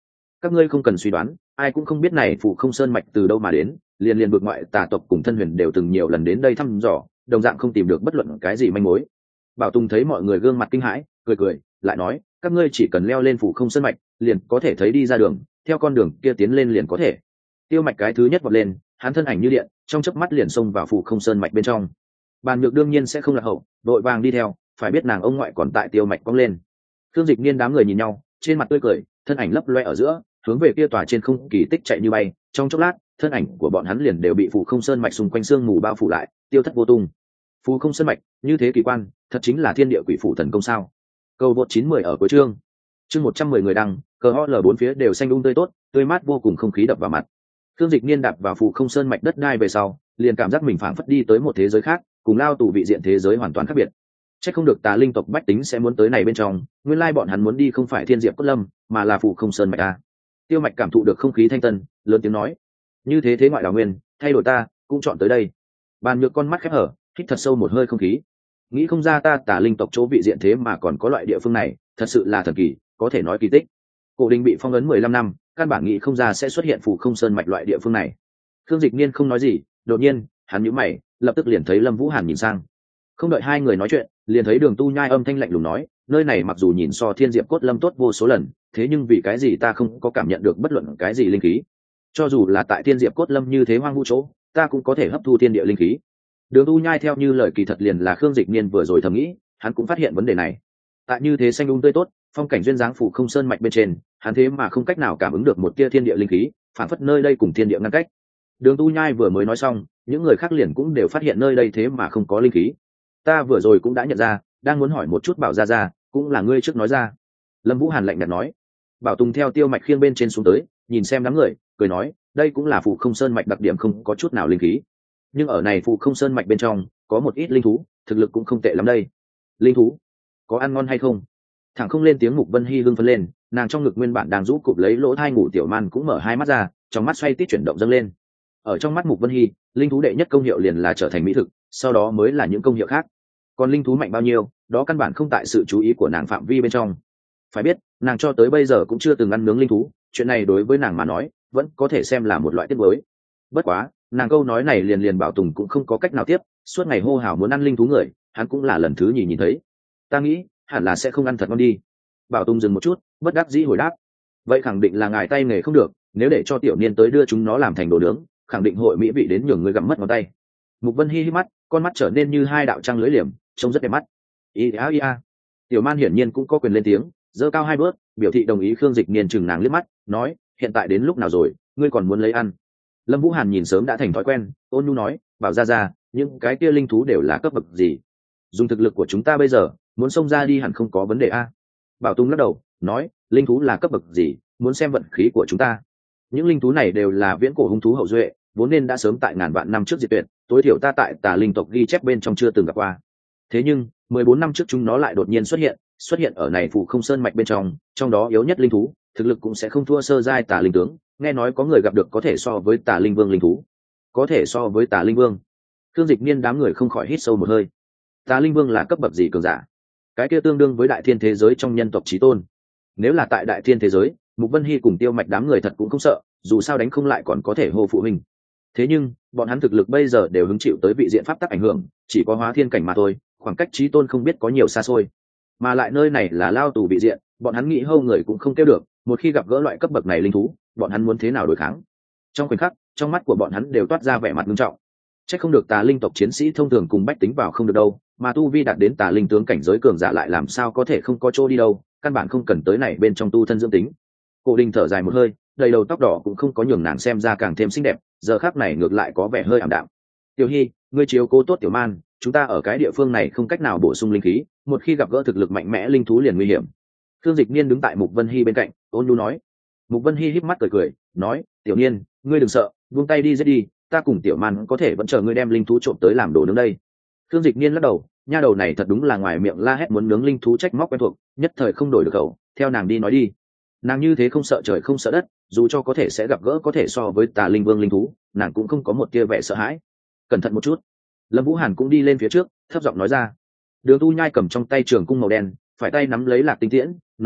Speaker 1: Các ngươi không cần suy đoán, ai cũng không biết này Phù Không Sơn mạch từ đâu mà đến, liền liền vực ngoại tà tộc cùng thân huyền đều từng nhiều lần đến đây thăm dò, đồng dạng không tìm được bất luận cái gì manh mối. Bảo Tùng thấy mọi người gương mặt kinh hãi, cười cười, lại nói, các ngươi chỉ cần leo lên Phù Không Sơn mạch, liền có thể thấy đi ra đường, theo con đường kia tiến lên liền có thể. Tiêu Mạch cái thứ nhất vọt lên, hắn thân ảnh như điện, trong chớp mắt liền xông vào Phù Không Sơn mạch bên trong. Bàn Nhược đương nhiên sẽ không lạc hậu, đội vàng đi theo, phải biết nàng ông ngoại còn tại Tiêu Mạch cong lên. Thương Dịch Niên đám người nhìn nhau, trên mặt tươi cười, thân ảnh lấp loe ở giữa, hướng về kia tòa trên không kỳ tích chạy như bay. Trong chốc lát, thân ảnh của bọn hắn liền đều bị Phù Không Sơn mạch xung quanh sương mù bao phủ lại, tiêu thất vô tung. Phù Không Sơn mạch, như thế kỳ quan, thật chính là thiên địa quỷ phủ thần công sao? Câu vượt 910 ở cuối chương. Chương 110 người đăng, cờ ho lờ bốn phía đều xanh tươi tốt, tươi mát vô cùng, không khí đập vào mặt. Thương Dịch Niên đạp vào Phù Không Sơn mạch đất đai về sau, liền cảm giác mình phảng phất đi tới một thế giới khác, cùng lao tù vị diện thế giới hoàn toàn khác biệt. Chắc không được tà linh tộc bách tính sẽ muốn tới này bên trong, nguyên lai bọn hắn muốn đi không phải Thiên Diệp Cốt Lâm, mà là Phù Không Sơn mạch a. Tiêu Mạch cảm thụ được không khí thanh tân, lớn tiếng nói: "Như thế thế ngoại đào nguyên, thay đổi ta, cũng chọn tới đây." Bàn Nhược con mắt khép hở, hít thật sâu một hơi không khí. Nghĩ không ra ta tà linh tộc chỗ vị diện thế mà còn có loại địa phương này, thật sự là thần kỳ, có thể nói kỳ tích. Cổ Đình bị phong ấn 15 năm, căn bản nghĩ không ra sẽ xuất hiện Phù Không Sơn mạch loại địa phương này. Thương Dịch Niên không nói gì, đột nhiên, hắn nhíu mày, lập tức liền thấy Lâm Vũ Hàn nhìn sang. Không đợi hai người nói chuyện, liền thấy Đường Tu Nhai âm thanh lạnh lùng nói: "Nơi này mặc dù nhìn so Thiên Diệp Cốt Lâm tốt vô số lần, thế nhưng vì cái gì ta không có cảm nhận được bất luận cái gì linh khí? Cho dù là tại Thiên Diệp Cốt Lâm như thế hoang vu chỗ, ta cũng có thể hấp thu thiên địa linh khí." Đường Tu Nhai theo như lời kỳ thật liền là Khương Dịch Niên vừa rồi thầm nghĩ, hắn cũng phát hiện vấn đề này. Tại như thế xanh tươi tốt, phong cảnh duyên dáng Phù Không Sơn mạch bên trên, hắn thế mà không cách nào cảm ứng được một tia thiên địa linh khí, phản phất nơi đây cùng thiên địa ngăn cách. Đường Tu Nhai vừa mới nói xong, những người khác liền cũng đều phát hiện nơi đây thế mà không có linh khí. Ta vừa rồi cũng đã nhận ra, đang muốn hỏi một chút Bảo Gia, cũng là ngươi trước nói ra. Lâm Vũ Hàn lạnh nhạt nói. Bảo Tùng theo Tiêu Mạch khiêng bên trên xuống tới, nhìn xem đám người, cười nói, đây cũng là Phù Không Sơn mạch đặc điểm không có chút nào linh khí. Nhưng ở này Phù Không Sơn mạch bên trong, có một ít linh thú, thực lực cũng không tệ lắm đây. Linh thú, có ăn ngon hay không? Thẳng không lên tiếng. Mục Vân Hy hưng phấn lên, nàng trong ngực nguyên bản đang rũ cụp lấy lỗ thai ngủ Tiểu Man cũng mở hai mắt ra, trong mắt xoay tít chuyển động dâng lên. Ở trong mắt Mục Vân Hy, linh thú đệ nhất công hiệu liền là trở thành mỹ thực, sau đó mới là những công hiệu khác. Còn linh thú mạnh bao nhiêu, đó căn bản không tại sự chú ý của nàng phạm vi bên trong. Phải biết, nàng cho tới bây giờ cũng chưa từng ăn nướng linh thú, chuyện này đối với nàng mà nói vẫn có thể xem là một loại tiếc nuối. Bất quá, nàng câu nói này liền liền Bảo Tùng cũng không có cách nào tiếp, suốt ngày hô hào muốn ăn linh thú người, hắn cũng là lần thứ nhì nhìn thấy. Ta nghĩ, hẳn là sẽ không ăn thật ngon đi. Bảo Tùng dừng một chút, bất đắc dĩ hồi đáp. Vậy khẳng định là ngài tay nghề không được, nếu để cho tiểu niên tới đưa chúng nó làm thành đồ nướng, khẳng định hội mỹ vị đến nhường người gặm mất ngón tay. Mục Vân Hi hí mắt, con mắt trở nên như hai đạo trăng lưỡi liềm, trông rất đẹp mắt. Ia. Tiểu Man hiển nhiên cũng có quyền lên tiếng, giơ cao hai bước, biểu thị đồng ý. Khương Dịch Niên chừng nàng liếc mắt, nói, hiện tại đến lúc nào rồi, ngươi còn muốn lấy ăn? Lâm Vũ Hàn nhìn sớm đã thành thói quen, ôn nhu nói, bảo ra, những cái kia linh thú đều là cấp bậc gì? Dùng thực lực của chúng ta bây giờ, muốn xông ra đi hẳn không có vấn đề a. Bảo Tung lắc đầu, nói, linh thú là cấp bậc gì, muốn xem vận khí của chúng ta. Những linh thú này đều là viễn cổ hung thú hậu duệ, vốn nên đã sớm tại ngàn vạn năm trước diệt tuyệt, tối thiểu ta tại Tà linh tộc ghi chép bên trong chưa từng gặp qua. Thế nhưng 14 năm trước chúng nó lại đột nhiên xuất hiện ở này Phù Không Sơn mạch bên trong đó yếu nhất linh thú, thực lực cũng sẽ không thua sơ giai Tà linh tướng, nghe nói có người gặp được có thể so với Tà linh vương linh thú. Có thể so với Tà linh vương? Thương Dịch Niên đám người không khỏi hít sâu một hơi. Tà linh vương là cấp bậc gì cường giả? Cái kia tương đương với đại thiên thế giới trong nhân tộc chí tôn. Nếu là tại đại thiên thế giới, Mục Vân Hy cùng Tiêu Mạch đám người thật cũng không sợ, dù sao đánh không lại còn có thể hô phụ huynh. Thế nhưng bọn hắn thực lực bây giờ đều hứng chịu tới vị diện pháp tắc ảnh hưởng, chỉ có hóa thiên cảnh mà thôi, khoảng cách chí tôn không biết có nhiều xa xôi. Mà lại nơi này là lao tù vị diện, bọn hắn nghĩ hâu người cũng không kêu được, một khi gặp gỡ loại cấp bậc này linh thú, bọn hắn muốn thế nào đối kháng? Trong khoảnh khắc, trong mắt của bọn hắn đều toát ra vẻ mặt nghiêm trọng. Chắc không được Tà linh tộc chiến sĩ thông thường cùng bách tính vào không được đâu, mà tu vi đạt đến Tà linh tướng cảnh giới cường giả lại làm sao có thể không có chỗ đi đâu, căn bản không cần tới này bên trong tu thân dưỡng tính. Cổ Đình thở dài một hơi, đầy đầu tóc đỏ cũng không có nhường nàng xem ra càng thêm xinh đẹp, giờ khắc này ngược lại có vẻ hơi ảm đạm. Tiểu Hy, ngươi chiếu cố tốt Tiểu Man, chúng ta ở cái địa phương này không cách nào bổ sung linh khí, một khi gặp gỡ thực lực mạnh mẽ linh thú liền nguy hiểm. Thương Dịch Niên đứng tại Mục Vân Hy bên cạnh, ôn nhu nói. Mục Vân Hy híp mắt cười, nói, Tiểu Niên, ngươi đừng sợ, buông tay đi giết đi, ta cùng Tiểu Man có thể vẫn chờ ngươi đem linh thú trộm tới làm đồ nướng đây. Thương Dịch Niên lắc đầu, nha đầu này thật đúng là ngoài miệng la hét muốn nướng linh thú trách móc quen thuộc, nhất thời không đổi được khẩu, theo nàng đi nói đi. Nàng như thế không sợ trời không sợ đất, dù cho có thể sẽ gặp gỡ có thể so với Tà linh vương linh thú, nàng cũng không có một tia vẻ sợ hãi. Cẩn thận một chút. Lâm Vũ Hàn cũng đi lên phía trước, thấp giọng nói ra. Đường Tu Nhai cầm trong tay trường cung màu đen, phải tay nắm lấy Lạc Tinh Tiễn, nói,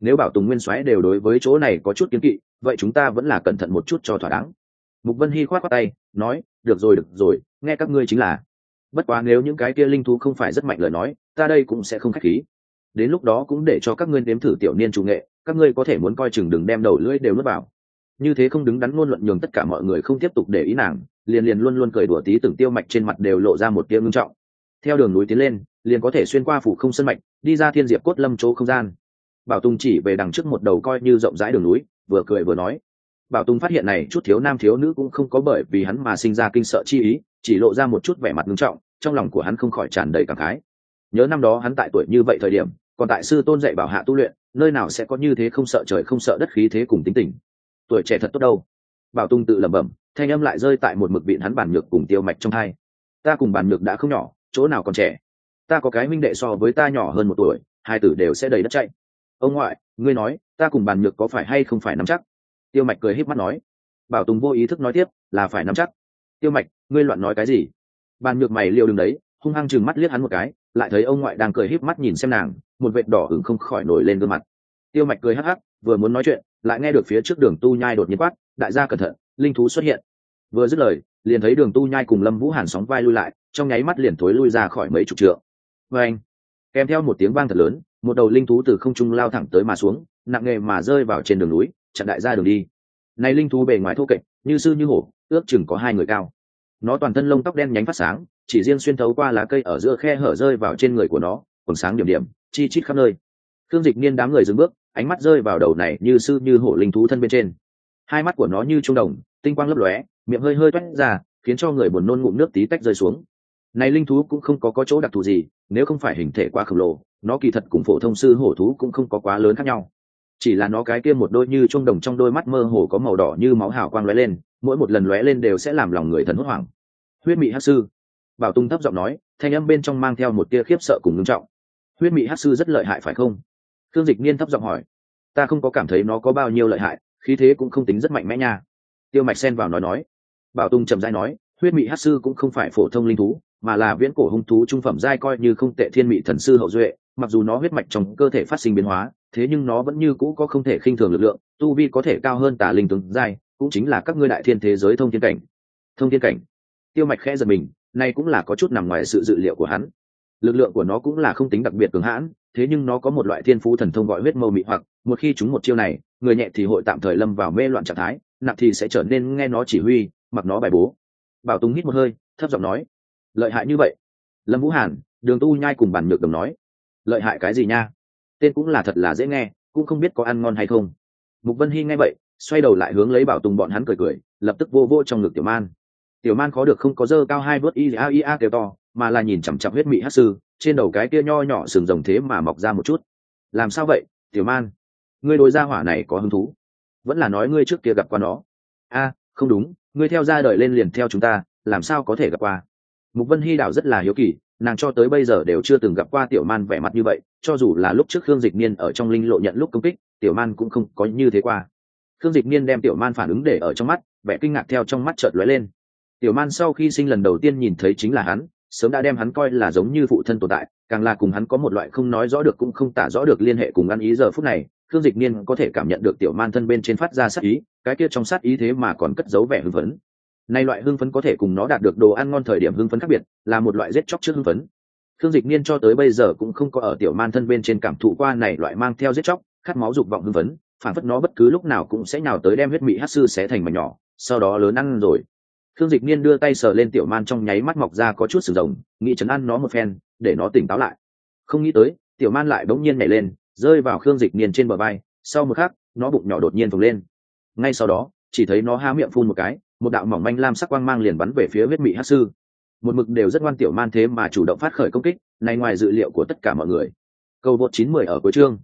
Speaker 1: nếu bảo tùng nguyên soái đều đối với chỗ này có chút kiến kỵ, vậy chúng ta vẫn là cẩn thận một chút cho thỏa đáng. Mục Vân Hy khoát khoát tay nói, được rồi, nghe các ngươi chính là. Bất quá nếu những cái kia linh thú không phải rất mạnh lời nói, ta đây cũng sẽ không khách khí. Đến lúc đó cũng để cho các ngươi nếm thử tiểu niên chủ nghệ, các ngươi có thể muốn coi chừng đừng đem đầu lưỡi đều nuốt vào. Như thế không đứng đắn ngôn luận nhường tất cả mọi người không tiếp tục để ý nàng, liền luôn luôn cười đùa tí từng Tiêu Mạch trên mặt đều lộ ra một tia ngưng trọng. Theo đường núi tiến lên, liền có thể xuyên qua phủ không sơn mạch, đi ra Thiên Diệp Cốt Lâm chỗ không gian. Bảo Tùng chỉ về đằng trước một đầu coi như rộng rãi đường núi, vừa cười vừa nói. Bảo Tùng phát hiện này chút thiếu nam thiếu nữ cũng không có bởi vì hắn mà sinh ra kinh sợ chi ý, chỉ lộ ra một chút vẻ mặt ngưng trọng, trong lòng của hắn không khỏi tràn đầy cảm khái. Nhớ năm đó hắn tại tuổi như vậy thời điểm, còn tại sư tôn dạy bảo hạ tu luyện, nơi nào sẽ có như thế không sợ trời không sợ đất khí thế cùng tính tình. Tuổi trẻ thật tốt đâu. Bảo Tùng tự lẩm bẩm, thanh âm lại rơi tại một mực vịn hắn Bàn Nhược cùng Tiêu Mạch trong hai. Ta cùng Bàn Nhược đã không nhỏ, chỗ nào còn trẻ. Ta có cái minh đệ so với ta nhỏ hơn 1 tuổi, hai tử đều sẽ đầy đất chạy. Ông ngoại, ngươi nói, ta cùng Bàn Nhược có phải hay không phải nắm chắc? Tiêu Mạch cười híp mắt nói. Bảo Tùng vô ý thức nói tiếp, là phải nắm chắc. Tiêu Mạch, ngươi loạn nói cái gì? Bàn Nhược mày liều đừng đấy, hung hăng chừng mắt liếc hắn một cái, lại thấy ông ngoại đang cười híp mắt nhìn xem nàng, một vệt đỏ ửng không khỏi nổi lên gương mặt. Tiêu Mạch cười hắc hắc, vừa muốn nói chuyện, lại nghe được phía trước Đường Tu Nhai đột nhiên quát, đại gia cẩn thận, linh thú xuất hiện. Vừa dứt lời, liền thấy Đường Tu Nhai cùng Lâm Vũ Hàn sóng vai lui lại, trong nháy mắt liền thối lui ra khỏi mấy chục trượng. Oeng! Kèm theo một tiếng vang thật lớn, một đầu linh thú từ không trung lao thẳng tới mà xuống, nặng nề mà rơi vào trên đường núi, chặn đại gia đường đi. Này linh thú bề ngoài thô kệch, như sư như hổ, ước chừng có 2 người cao. Nó toàn thân lông tóc đen nhánh phát sáng, chỉ riêng xuyên thấu qua lá cây ở giữa khe hở rơi vào trên người của nó, quầng sáng điểm điểm, chi chít khắp nơi. Khương Dịch Niên đám người dừng bước, ánh mắt rơi vào đầu này như sư như hổ linh thú thân bên trên. Hai mắt của nó như trung đồng, tinh quang lấp lóe, miệng hơi hơi toét ra, khiến cho người buồn nôn ngụm nước tí tách rơi xuống. Này linh thú cũng không có chỗ đặc thù gì, nếu không phải hình thể quá khổng lồ, nó kỳ thật cùng phổ thông sư hổ thú cũng không có quá lớn khác nhau. Chỉ là nó cái kia một đôi như trung đồng trong đôi mắt mơ hồ có màu đỏ như máu hào quang lóe lên, mỗi một lần lóe lên đều sẽ làm lòng người thần hốt hoảng. Huyết mị hắc sư. Bảo Tung thấp giọng nói, thanh âm bên trong mang theo một tia khiếp sợ cùng ngưng trọng. Huyết mị hắc sư rất lợi hại phải không? Khương Dịch Niên thấp giọng hỏi. Ta không có cảm thấy nó có bao nhiêu lợi hại, khí thế cũng không tính rất mạnh mẽ nha. Tiêu Mạch xen vào nói. Bảo Tung chậm rãi nói, huyết mị hắc sư cũng không phải phổ thông linh thú, mà là viễn cổ hung thú trung phẩm giai coi như không tệ thiên mị thần sư hậu duệ. Mặc dù nó huyết mạch trong cơ thể phát sinh biến hóa, thế nhưng nó vẫn như cũ có không thể khinh thường lực lượng, tu vi có thể cao hơn tà linh tướng giai, cũng chính là các ngươi đại thiên thế giới thông thiên cảnh. Thông thiên cảnh. Tiêu Mạch khẽ giật mình, này cũng là có chút nằm ngoài sự dự liệu của hắn. Lực lượng của nó cũng là không tính đặc biệt cường hãn, thế nhưng nó có một loại thiên phú thần thông gọi huyết mâu mị hoặc, một khi chúng một chiêu này, người nhẹ thì hội tạm thời lâm vào mê loạn trạng thái, nặng thì sẽ trở nên nghe nó chỉ huy, mặc nó bài bố. Bảo Tùng hít một hơi, thấp giọng nói, lợi hại như vậy? Lâm Vũ Hàn, Đường Tu Nhai cùng Bàn Nhược đồng nói, lợi hại cái gì nha? Tên cũng là thật là dễ nghe, cũng không biết có ăn ngon hay không. Mục Vân Hy nghe vậy, xoay đầu lại hướng lấy Bảo Tùng bọn hắn cười cười, lập tức vô trong ngực Tiểu Man. Tiểu Man khó được không có dơ cao hai bước ia kêu to, mà là nhìn chằm chằm huyết mị hắc sư, trên đầu cái kia nho nhỏ sừng rồng thế mà mọc ra một chút. Làm sao vậy, Tiểu Man? Ngươi đối gia hỏa này có hứng thú? Vẫn là nói ngươi trước kia gặp qua nó? Không đúng, ngươi theo ra đời lên liền theo chúng ta, làm sao có thể gặp qua? Mục Vân Hy đảo rất là hiếu kỳ, nàng cho tới bây giờ đều chưa từng gặp qua Tiểu Man vẻ mặt như vậy, cho dù là lúc trước Khương Dịch Niên ở trong linh lộ nhận lúc công kích, Tiểu Man cũng không có như thế qua. Khương Dịch Niên đem Tiểu Man phản ứng để ở trong mắt, vẻ kinh ngạc theo trong mắt chợt lóe lên. Tiểu Man sau khi sinh lần đầu tiên nhìn thấy chính là hắn, sớm đã đem hắn coi là giống như phụ thân tồn tại, càng là cùng hắn có một loại không nói rõ được cũng không tả rõ được liên hệ cùng ăn ý. Giờ phút này, Khương Dịch Niên có thể cảm nhận được Tiểu Man thân bên trên phát ra sát ý, cái kia trong sát ý thế mà còn cất giấu vẻ hưng phấn. Nay loại hưng phấn có thể cùng nó đạt được đồ ăn ngon thời điểm hưng phấn khác biệt, là một loại giết chóc trước hưng phấn. Khương Dịch Niên cho tới bây giờ cũng không có ở Tiểu Man thân bên trên cảm thụ qua này loại mang theo giết chóc, khát máu dục vọng hưng phấn, phản phất nó bất cứ lúc nào cũng sẽ nhào tới đem huyết mị hắc sư xé thành mảnh nhỏ, sau đó lớn ăn rồi. Khương Dịch Niên đưa tay sờ lên Tiểu Man trong nháy mắt mọc ra có chút sừng rồng, nghĩ chấn an nó một phen, để nó tỉnh táo lại. Không nghĩ tới, Tiểu Man lại bỗng nhiên nhảy lên, rơi vào Khương Dịch Niên trên bờ vai, sau một khắc, nó bụng nhỏ đột nhiên phồng lên. Ngay sau đó, chỉ thấy nó há miệng phun một cái, một đạo mỏng manh lam sắc quang mang liền bắn về phía huyết mị hắc sư. Một mực đều rất ngoan Tiểu Man thế mà chủ động phát khởi công kích, này ngoài dự liệu của tất cả mọi người. Cầu vượt 910 ở cuối chương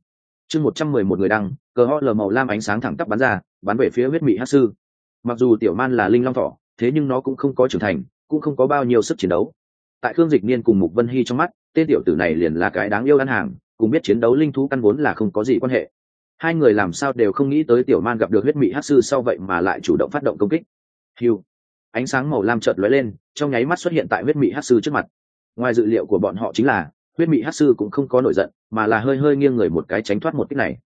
Speaker 1: 111 người đăng, cờ ho lờ màu lam ánh sáng thẳng tắp bắn ra, bắn về phía huyết mị hắc sư. Mặc dù Tiểu Man là linh long thỏ, thế nhưng nó cũng không có trưởng thành, cũng không có bao nhiêu sức chiến đấu. Tại Khương Dịch Niên cùng Mục Vân Hy trong mắt, tên tiểu tử này liền là cái đáng yêu ăn hàng, cùng biết chiến đấu linh thú căn vốn là không có gì quan hệ. Hai người làm sao đều không nghĩ tới Tiểu Man gặp được huyết mị hắc sư sau vậy mà lại chủ động phát động công kích. Hưu, ánh sáng màu lam chợt lóe lên, trong nháy mắt xuất hiện tại huyết mị hắc sư trước mặt. Ngoài dự liệu của bọn họ chính là huyết mị hắc sư cũng không có nổi giận, mà là hơi hơi nghiêng người một cái tránh thoát một kích này.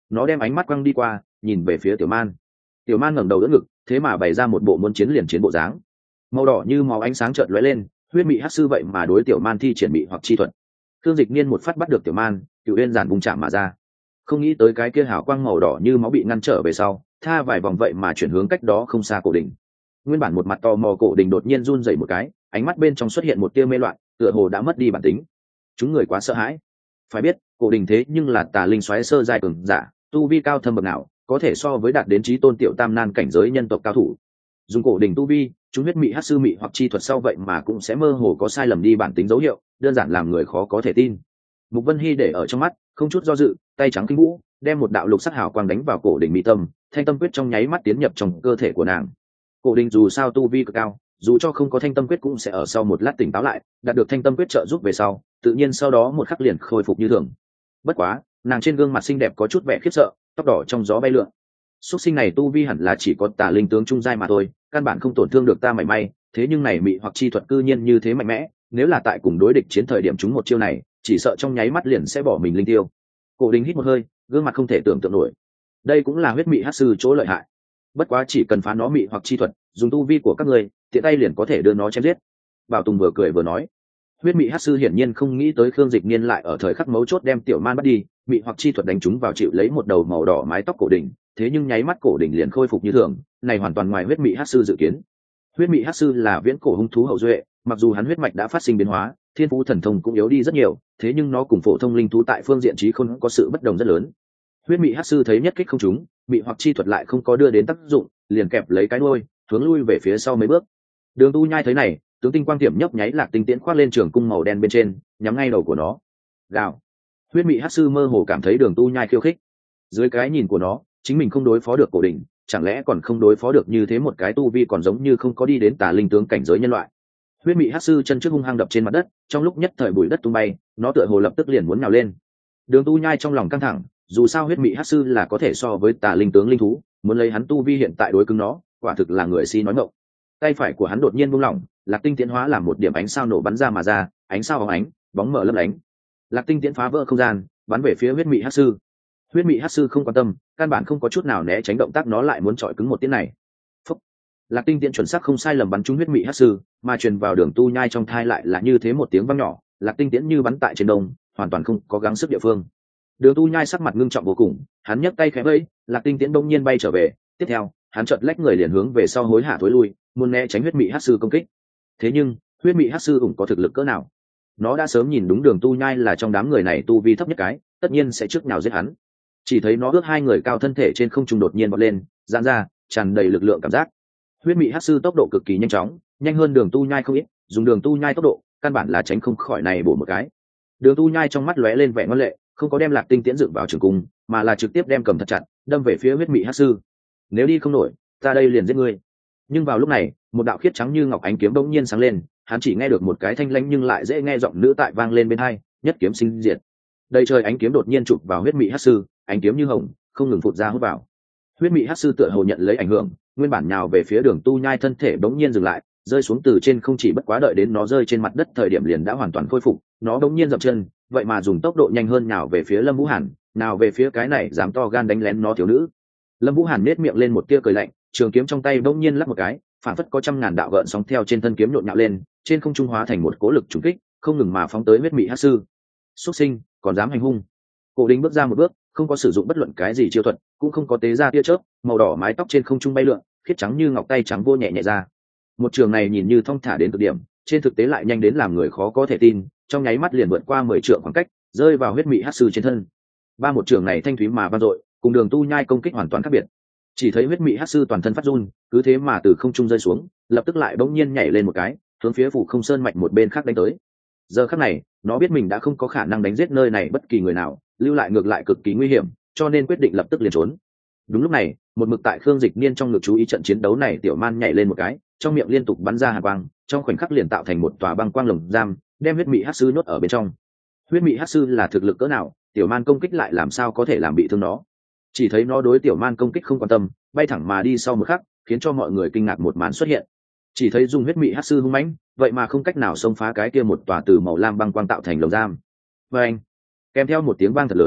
Speaker 1: nó đem ánh mắt quăng đi qua nhìn về phía tiểu man. Tiểu man ngẩng đầu đỡ ngực, thế mà bày ra một bộ muốn chiến liền chiến bộ dáng. Màu đỏ như máu ánh sáng chợt lóe lên, huyết mị hắc sư vậy mà đối tiểu man thi triển mị hoặc chi thuật. Thương Dịch Niên một phát bắt được tiểu man, Cửu Uyên giản vùng chạm mà ra. Không nghĩ tới cái kia hào quang màu đỏ như máu bị ngăn trở về sau, tha vài vòng vậy mà chuyển hướng cách đó không xa cổ đỉnh. Nguyên bản một mặt to mò cổ đỉnh đột nhiên run rẩy một cái, ánh mắt bên trong xuất hiện một tia mê loạn, tựa hồ đã mất đi bản tính. Chúng người quá sợ hãi. Phải biết, cổ đỉnh thế nhưng là tà linh xoáy sơ giai cường giả, tu vi cao thâm bậc nào, có thể so với đạt đến chí tôn tiểu tam nan cảnh giới nhân tộc cao thủ. Dùng cổ đỉnh tu vi, chúng huyết mị hắc sư mị hoặc chi thuật sau vậy mà cũng sẽ mơ hồ có sai lầm đi bản tính dấu hiệu, đơn giản làm người khó có thể tin. Mục Vân Hy để ở trong mắt, không chút do dự, tay trắng kinh vũ, đem một đạo lục sắc hào quang đánh vào cổ đỉnh mỹ tâm, thanh tâm quyết trong nháy mắt tiến nhập trong cơ thể của nàng. Cổ đỉnh dù sao tu vi cực cao, dù cho không có thanh tâm quyết cũng sẽ ở sau một lát tỉnh táo lại, đạt được thanh tâm quyết trợ giúp về sau, tự nhiên sau đó một khắc liền khôi phục như thường. Bất quá, nàng trên gương mặt xinh đẹp có chút vẻ khiếp sợ, tóc đỏ trong gió bay lượn. Xuất sinh này tu vi hẳn là chỉ có tà linh tướng trung giai mà thôi, căn bản không tổn thương được ta mảy may, thế nhưng này mị hoặc chi thuật cư nhiên như thế mạnh mẽ, nếu là tại cùng đối địch chiến thời điểm chúng một chiêu này, chỉ sợ trong nháy mắt liền sẽ bỏ mình linh tiêu. Cổ Đình hít một hơi, gương mặt không thể tưởng tượng nổi. Đây cũng là huyết mị hắc sư chỗ lợi hại. Bất quá chỉ cần phá nó mị hoặc chi thuật, dùng tu vi của các ngươi, tiện tay liền có thể đưa nó chém giết. Bảo Tùng vừa cười vừa nói. Huyết mị hắc sư hiển nhiên không nghĩ tới Khương Dịch Niên lại ở thời khắc mấu chốt đem tiểu man bắt đi, mị hoặc chi thuật đánh chúng vào chịu lấy một đầu màu đỏ mái tóc cổ đỉnh, thế nhưng nháy mắt cổ đỉnh liền khôi phục như thường, này hoàn toàn ngoài huyết mị hắc sư dự kiến. Huyết mị hắc sư là viễn cổ hung thú hậu duệ, mặc dù hắn huyết mạch đã phát sinh biến hóa, thiên phú thần thông cũng yếu đi rất nhiều, thế nhưng nó cùng phổ thông linh thú tại phương diện trí khôn có sự bất đồng rất lớn. Huyết mị hắc sư thấy nhất kích không trúng, bị hoặc chi thuật lại không có đưa đến tác dụng, liền kẹp lấy cái đuôi, hướng lui về phía sau mấy bước. Đường Tu Nhai thấy này, tướng tinh quang tiệm nhấp nháy lạc tinh tiễn khoác lên trường cung màu đen bên trên, nhắm ngay đầu của nó. Gào. Huyết mị hắc sư mơ hồ cảm thấy Đường Tu Nhai khiêu khích. Dưới cái nhìn của nó, chính mình không đối phó được cổ đỉnh, chẳng lẽ còn không đối phó được như thế một cái tu vi còn giống như không có đi đến tà linh tướng cảnh giới nhân loại. Huyết mị hắc sư chân trước hung hăng đập trên mặt đất, trong lúc nhất thời bụi đất tung bay, nó tựa hồ lập tức liền muốn nhào lên. Đường Tu Nhai trong lòng căng thẳng, dù sao huyết mị hắc sư là có thể so với tà linh tướng linh thú, muốn lấy hắn tu vi hiện tại đối cứng nó, quả thực là người si nói ngọng. Tay phải của hắn đột nhiên buông lỏng, lạc tinh tiễn hóa làm một điểm ánh sao nổ bắn ra mà ra, ánh sao bóng ánh, bóng mở lấp lánh. Lạc tinh tiễn phá vỡ không gian, bắn về phía huyết mị hắc sư. Huyết mị hắc sư không quan tâm, căn bản không có chút nào né tránh động tác nó lại muốn chọi cứng một tiễn này. Phúc. Lạc tinh tiễn chuẩn xác không sai lầm bắn trúng huyết mị hắc sư, mà truyền vào Đường Tu Nhai trong thai lại là như thế một tiếng vang nhỏ, lạc tinh tiễn như bắn tại trên đông, hoàn toàn không có gắng sức địa phương. Đường Tu Nhai sắc mặt ngưng trọng vô cùng, hắn nhấc tay khẽ vẫy, lạc tinh tiễn bỗng nhiên bay trở về, tiếp theo, hắn chợt lách người liền hướng về sau hối hả thối lui, muốn né tránh huyết mị hắc sư công kích. Thế nhưng, huyết mị hắc sư ủng có thực lực cỡ nào? Nó đã sớm nhìn đúng Đường Tu Nhai là trong đám người này tu vi thấp nhất cái, tất nhiên sẽ trước nào giết hắn. Chỉ thấy nó ước hai người cao thân thể trên không trung đột nhiên bật lên, giãn ra, tràn đầy lực lượng cảm giác. Huyết mị hắc sư tốc độ cực kỳ nhanh chóng, nhanh hơn Đường Tu Nhai không ít, dùng Đường Tu Nhai tốc độ, căn bản là tránh không khỏi này bổ một cái. Đường Tu Nhai trong mắt lóe lên vẻ ngoan lệ, không có đem lạc tinh tiễn dựng vào trường cung, mà là trực tiếp đem cầm thật chặt, đâm về phía huyết mị hắc sư. Nếu đi không nổi, ta đây liền giết ngươi. Nhưng vào lúc này, một đạo khiết trắng như ngọc ánh kiếm bỗng nhiên sáng lên, hắn chỉ nghe được một cái thanh lãnh nhưng lại dễ nghe giọng nữ tại vang lên bên tai, nhất kiếm sinh diệt. Đầy trời ánh kiếm đột nhiên chụp vào huyết mị hắc sư, ánh kiếm như hồng, không ngừng phụt ra hút vào. Huyết mị hắc sư tựa hồ nhận lấy ảnh hưởng, nguyên bản nhào về phía Đường Tu Nhai thân thể bỗng nhiên dừng lại, rơi xuống từ trên không chỉ bất quá đợi đến nó rơi trên mặt đất thời điểm liền đã hoàn toàn khôi phục, nó bỗng nhiên dậm chân, vậy mà dùng tốc độ nhanh hơn nhào về phía Lâm Vũ Hàn, nào về phía cái này dám to gan đánh lén nó thiếu nữ. Lâm Vũ Hàn nết miệng lên một tia cười lạnh, trường kiếm trong tay bỗng nhiên lắc một cái, phản phất có trăm ngàn đạo gợn sóng theo trên thân kiếm nhộn nhạo lên, trên không trung hóa thành một cỗ lực trùng kích, không ngừng mà phóng tới huyết mị hắc sư. Xuất sinh, còn dám hành hung. Cổ Đình bước ra một bước, không có sử dụng bất luận cái gì chiêu thuật, cũng không có tế ra tia chớp, màu đỏ mái tóc trên không trung bay lượn, khiết trắng như ngọc tay trắng vô nhẹ nhẹ ra. Một trường này nhìn như thong thả đến cực điểm, trên thực tế lại nhanh đến làm người khó có thể tin, trong nháy mắt liền vượt qua 10 trượng khoảng cách, rơi vào huyết mị hắc sư trên thân. Ba một trường này thanh thúy mà vang dội, cùng Đường Tu Nhai công kích hoàn toàn khác biệt. Chỉ thấy huyết mị hắc sư toàn thân phát run, cứ thế mà từ không trung rơi xuống, lập tức lại bỗng nhiên nhảy lên một cái, hướng phía phủ không sơn mạch một bên khác đánh tới. Giờ khắc này, nó biết mình đã không có khả năng đánh giết nơi này bất kỳ người nào, lưu lại ngược lại cực kỳ nguy hiểm, cho nên quyết định lập tức liền trốn. Đúng lúc này, một mực tại Khương Dịch Niên trong ngực chú ý trận chiến đấu này tiểu man nhảy lên một cái, trong miệng liên tục bắn ra hàn quang, trong khoảnh khắc liền tạo thành một tòa băng quang lồng giam, đem huyết mị hắc sư nhốt ở bên trong. Huyết mị hắc sư là thực lực cỡ nào, tiểu man công kích lại làm sao có thể làm bị thương nó? Chỉ thấy nó đối tiểu man công kích không quan tâm, bay thẳng mà đi sau một khắc, khiến cho mọi người kinh ngạc một màn xuất hiện. Chỉ thấy dùng huyết mị hắc sư hung mãnh, vậy mà không cách nào xông phá cái kia một tòa từ màu lam băng quang tạo thành lồng giam. Và anh, kèm theo một tiếng vang thật lớn,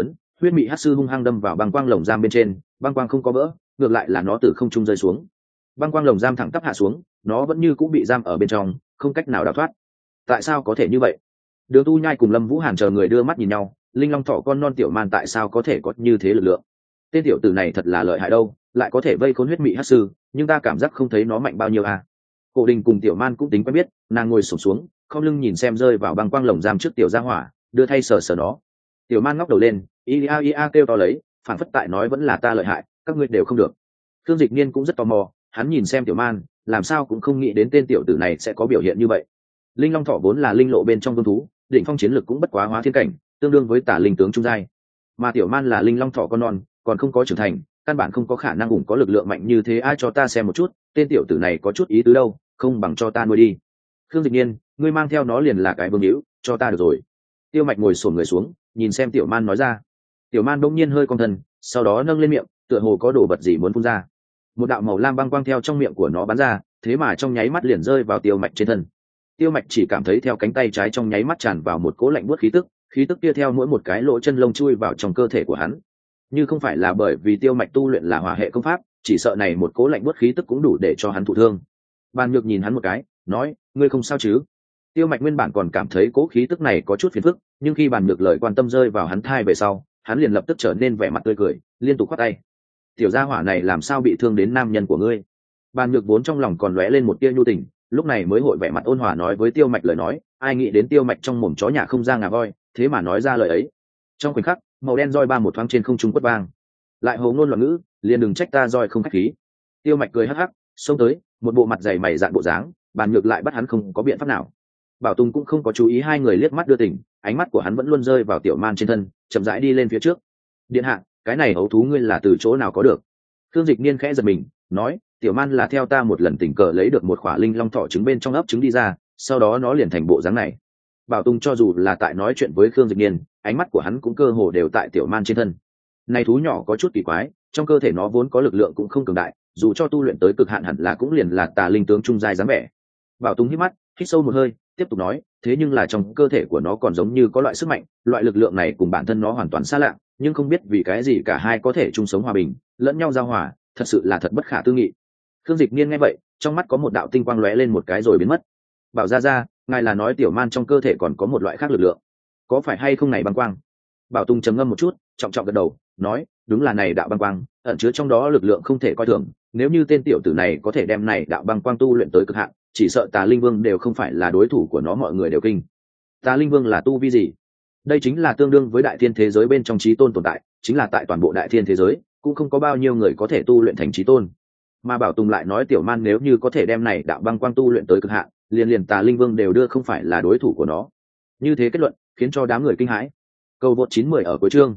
Speaker 1: huyết mị hắc sư hung hăng đâm vào băng quang lồng giam bên trên, băng quang không có vỡ, ngược lại là nó từ không trung rơi xuống. Băng quang lồng giam thẳng tắp hạ xuống, nó vẫn như cũng bị giam ở bên trong, không cách nào đào thoát. Tại sao có thể như vậy? Đường Tu Nhai cùng Lâm Vũ Hàn chờ người đưa mắt nhìn nhau, linh long thỏ con non tiểu man tại sao có thể có như thế lực lượng? Tên tiểu tử này thật là lợi hại đâu, lại có thể vây khốn huyết mị hắc sư, nhưng ta cảm giác không thấy nó mạnh bao nhiêu à. Cổ Đình cùng tiểu man cũng tính quen biết, nàng ngồi xổm xuống, không lưng nhìn xem rơi vào băng quang lồng giam trước tiểu gia hỏa, đưa thay sờ sờ nó. Tiểu man ngóc đầu lên, ia ia kêu to lấy, phản phất tại nói vẫn là ta lợi hại, các ngươi đều không được. Thương Dịch Niên cũng rất tò mò, hắn nhìn xem tiểu man, làm sao cũng không nghĩ đến tên tiểu tử này sẽ có biểu hiện như vậy. Linh long thỏ vốn là linh lộ bên trong vương thú, đỉnh phong chiến lực cũng bất quá hóa thiên cảnh, tương đương với tả linh tướng trung giai. Mà tiểu man là linh long thỏ con non, còn không có trưởng thành, căn bản không có khả năng ủng có lực lượng mạnh như thế. Ai cho ta xem một chút, tên tiểu tử này có chút ý tứ đâu, không bằng cho ta nuôi đi. Thương Dịch Niên, ngươi mang theo nó liền là cái vương hữu, cho ta được rồi. Tiêu Mạch ngồi xổm người xuống, nhìn xem tiểu man nói ra. Tiểu man bỗng nhiên hơi cong thân, sau đó nâng lên miệng, tựa hồ có đồ vật gì muốn phun ra. Một đạo màu lam băng quang theo trong miệng của nó bắn ra, thế mà trong nháy mắt liền rơi vào Tiêu Mạch trên thân. Tiêu Mạch chỉ cảm thấy theo cánh tay trái trong nháy mắt tràn vào một cỗ lạnh buốt khí tức kia theo mỗi một cái lỗ chân lông chui vào trong cơ thể của hắn. Như không phải là bởi vì Tiêu Mạch tu luyện là hỏa hệ công pháp, chỉ sợ này một cỗ lạnh buốt khí tức cũng đủ để cho hắn thụ thương. Bàn Nhược nhìn hắn một cái, nói, ngươi không sao chứ? Tiêu Mạch nguyên bản còn cảm thấy cỗ khí tức này có chút phiền phức, nhưng khi Bàn Nhược lời quan tâm rơi vào hắn thai về sau, hắn liền lập tức trở nên vẻ mặt tươi cười, liên tục khoát tay. Tiểu gia hỏa này làm sao bị thương đến nam nhân của ngươi? Bàn Nhược vốn trong lòng còn lóe lên một tia nhu tình, lúc này mới hội vẻ mặt ôn hòa nói với Tiêu Mạch lời nói, ai nghĩ đến Tiêu Mạch trong mồm chó nhà không ra ngà voi, thế mà nói ra lời ấy. Trong khoảnh khắc, màu đen roi ba một thoáng trên không trung quất vang. Lại hồ ngôn loạn ngữ, liền đừng trách ta roi không khách khí. Tiêu Mạch cười hắc hắc, xông tới, một bộ mặt dày mày dạn bộ dáng, Bàn Nhược lại bắt hắn không có biện pháp nào. Bảo Tùng cũng không có chú ý hai người liếc mắt đưa tình, ánh mắt của hắn vẫn luôn rơi vào tiểu man trên thân, chậm rãi đi lên phía trước. Điện hạ, cái này ấu thú ngươi là từ chỗ nào có được? Thương Dịch Niên khẽ giật mình, nói, tiểu man là theo ta một lần tình cờ lấy được một khỏa linh long thỏ trứng bên trong ấp trứng đi ra, sau đó nó liền thành bộ dáng này. Bảo Tùng cho dù là tại nói chuyện với Khương Dịch Niên, ánh mắt của hắn cũng cơ hồ đều tại tiểu man trên thân. Này thú nhỏ có chút kỳ quái, trong cơ thể nó vốn có lực lượng cũng không cường đại, dù cho tu luyện tới cực hạn hẳn là cũng liền là tà linh tướng trung giai dáng vẻ. Bảo Tùng hít mắt, hít sâu một hơi, tiếp tục nói, thế nhưng là trong cơ thể của nó còn giống như có loại sức mạnh, loại lực lượng này cùng bản thân nó hoàn toàn xa lạ, nhưng không biết vì cái gì cả hai có thể chung sống hòa bình, lẫn nhau giao hòa, thật sự là thật bất khả tư nghị. Khương Dịch Niên nghe vậy, trong mắt có một đạo tinh quang lóe lên một cái rồi biến mất. Bảo ra, ngài là nói tiểu man trong cơ thể còn có một loại khác lực lượng, có phải hay không này băng quang? Bảo Tùng trầm ngâm một chút, trọng trọng gật đầu, nói, đúng là này đạo băng quang, ẩn chứa trong đó lực lượng không thể coi thường, nếu như tên tiểu tử này có thể đem này đạo băng quang tu luyện tới cực hạn, chỉ sợ Tà Linh Vương đều không phải là đối thủ của nó. Mọi người đều kinh. Tà Linh Vương là tu vi gì? Đây chính là tương đương với đại thiên thế giới bên trong chí tôn tồn tại, chính là tại toàn bộ đại thiên thế giới cũng không có bao nhiêu người có thể tu luyện thành chí tôn. Mà Bảo Tùng lại nói tiểu man nếu như có thể đem này đạo băng quang tu luyện tới cực hạn, liền Tà Linh Vương đều đưa không phải là đối thủ của nó. Như thế kết luận khiến cho đám người kinh hãi. Câu vượt 910 ở cuối chương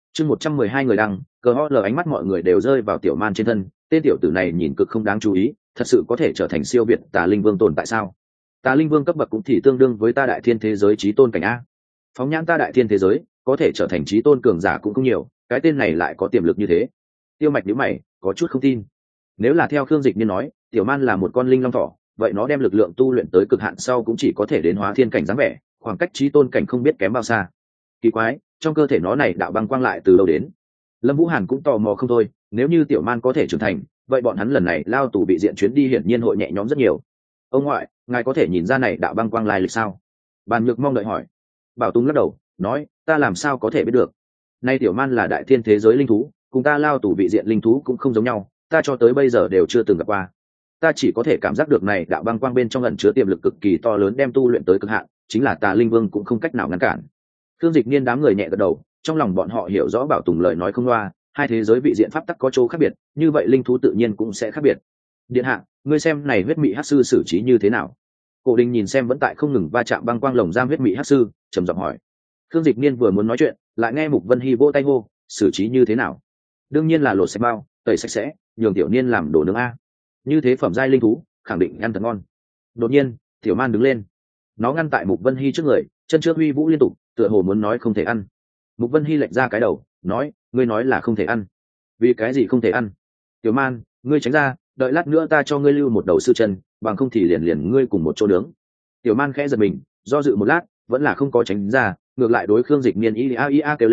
Speaker 1: 112 người đăng, cờ ho lờ ánh mắt mọi người đều rơi vào tiểu man trên thân, tên tiểu tử này nhìn cực không đáng chú ý, thật sự có thể trở thành siêu việt Tà Linh Vương tồn tại sao? Tà Linh Vương cấp bậc cũng thì tương đương với ta đại thiên thế giới chí tôn cảnh a. Phóng nhãn ta đại thiên thế giới, có thể trở thành chí tôn cường giả cũng không nhiều, cái tên này lại có tiềm lực như thế. Tiêu Mạch nhíu mày, có chút không tin. Nếu là theo Khương Dịch Niên nói, tiểu man là một con linh long thỏ, vậy nó đem lực lượng tu luyện tới cực hạn sau cũng chỉ có thể đến hóa thiên cảnh dáng vẻ, khoảng cách chí tôn cảnh không biết kém bao xa. Kỳ quái, trong cơ thể nó này đạo băng quang lại từ đâu đến? Lâm Vũ Hàn cũng tò mò không thôi, nếu như tiểu man có thể trưởng thành, vậy bọn hắn lần này lao tù bị diện chuyến đi hiển nhiên hội nhẹ nhõm rất nhiều. Ông ngoại, ngài có thể nhìn ra này đạo băng quang lai lịch sao? Bàn Nhược mong đợi hỏi. Bảo Tùng lắc đầu, nói, ta làm sao có thể biết được? Nay tiểu man là đại thiên thế giới linh thú, cùng ta lao tù bị diện linh thú cũng không giống nhau, ta cho tới bây giờ đều chưa từng gặp qua. Ta chỉ có thể cảm giác được này đạo băng quang bên trong ẩn chứa tiềm lực cực kỳ to lớn, đem tu luyện tới cực hạn, chính là Tà Linh Vương cũng không cách nào ngăn cản. Thương Dịch Niên đám người nhẹ gật đầu, trong lòng bọn họ hiểu rõ Bảo Tùng lời nói không loa, hai thế giới vị diện pháp tắc có chỗ khác biệt, như vậy linh thú tự nhiên cũng sẽ khác biệt. Điện hạ, ngươi xem này huyết mị hắc sư xử trí như thế nào? Cổ Đình nhìn xem vẫn tại không ngừng va chạm băng quang lồng giam huyết mị hắc sư, trầm giọng hỏi. Thương Dịch Niên vừa muốn nói chuyện, lại nghe Mục Vân Hy vỗ tay hô, xử trí như thế nào? Đương nhiên là lột sạch bao, tẩy sạch sẽ, nhường tiểu niên làm đồ nướng a. Như thế phẩm giai linh thú, khẳng định ăn thật ngon. Đột nhiên, tiểu man đứng lên, nó ngăn tại Mục Vân Hy trước người, chân trước huy vũ liên tục, tựa hồ muốn nói không thể ăn. Mục Vân Hy lệch ra cái đầu, nói, ngươi nói là không thể ăn. Vì cái gì không thể ăn? Tiểu man, ngươi tránh ra, đợi lát nữa ta cho ngươi lưu một đầu sư chân, bằng không thì liền ngươi cùng một chỗ nướng. Tiểu man khẽ giật mình, do dự một lát, vẫn là không có tránh ra, ngược lại đối Khương Dịch Niên ia kêu lên,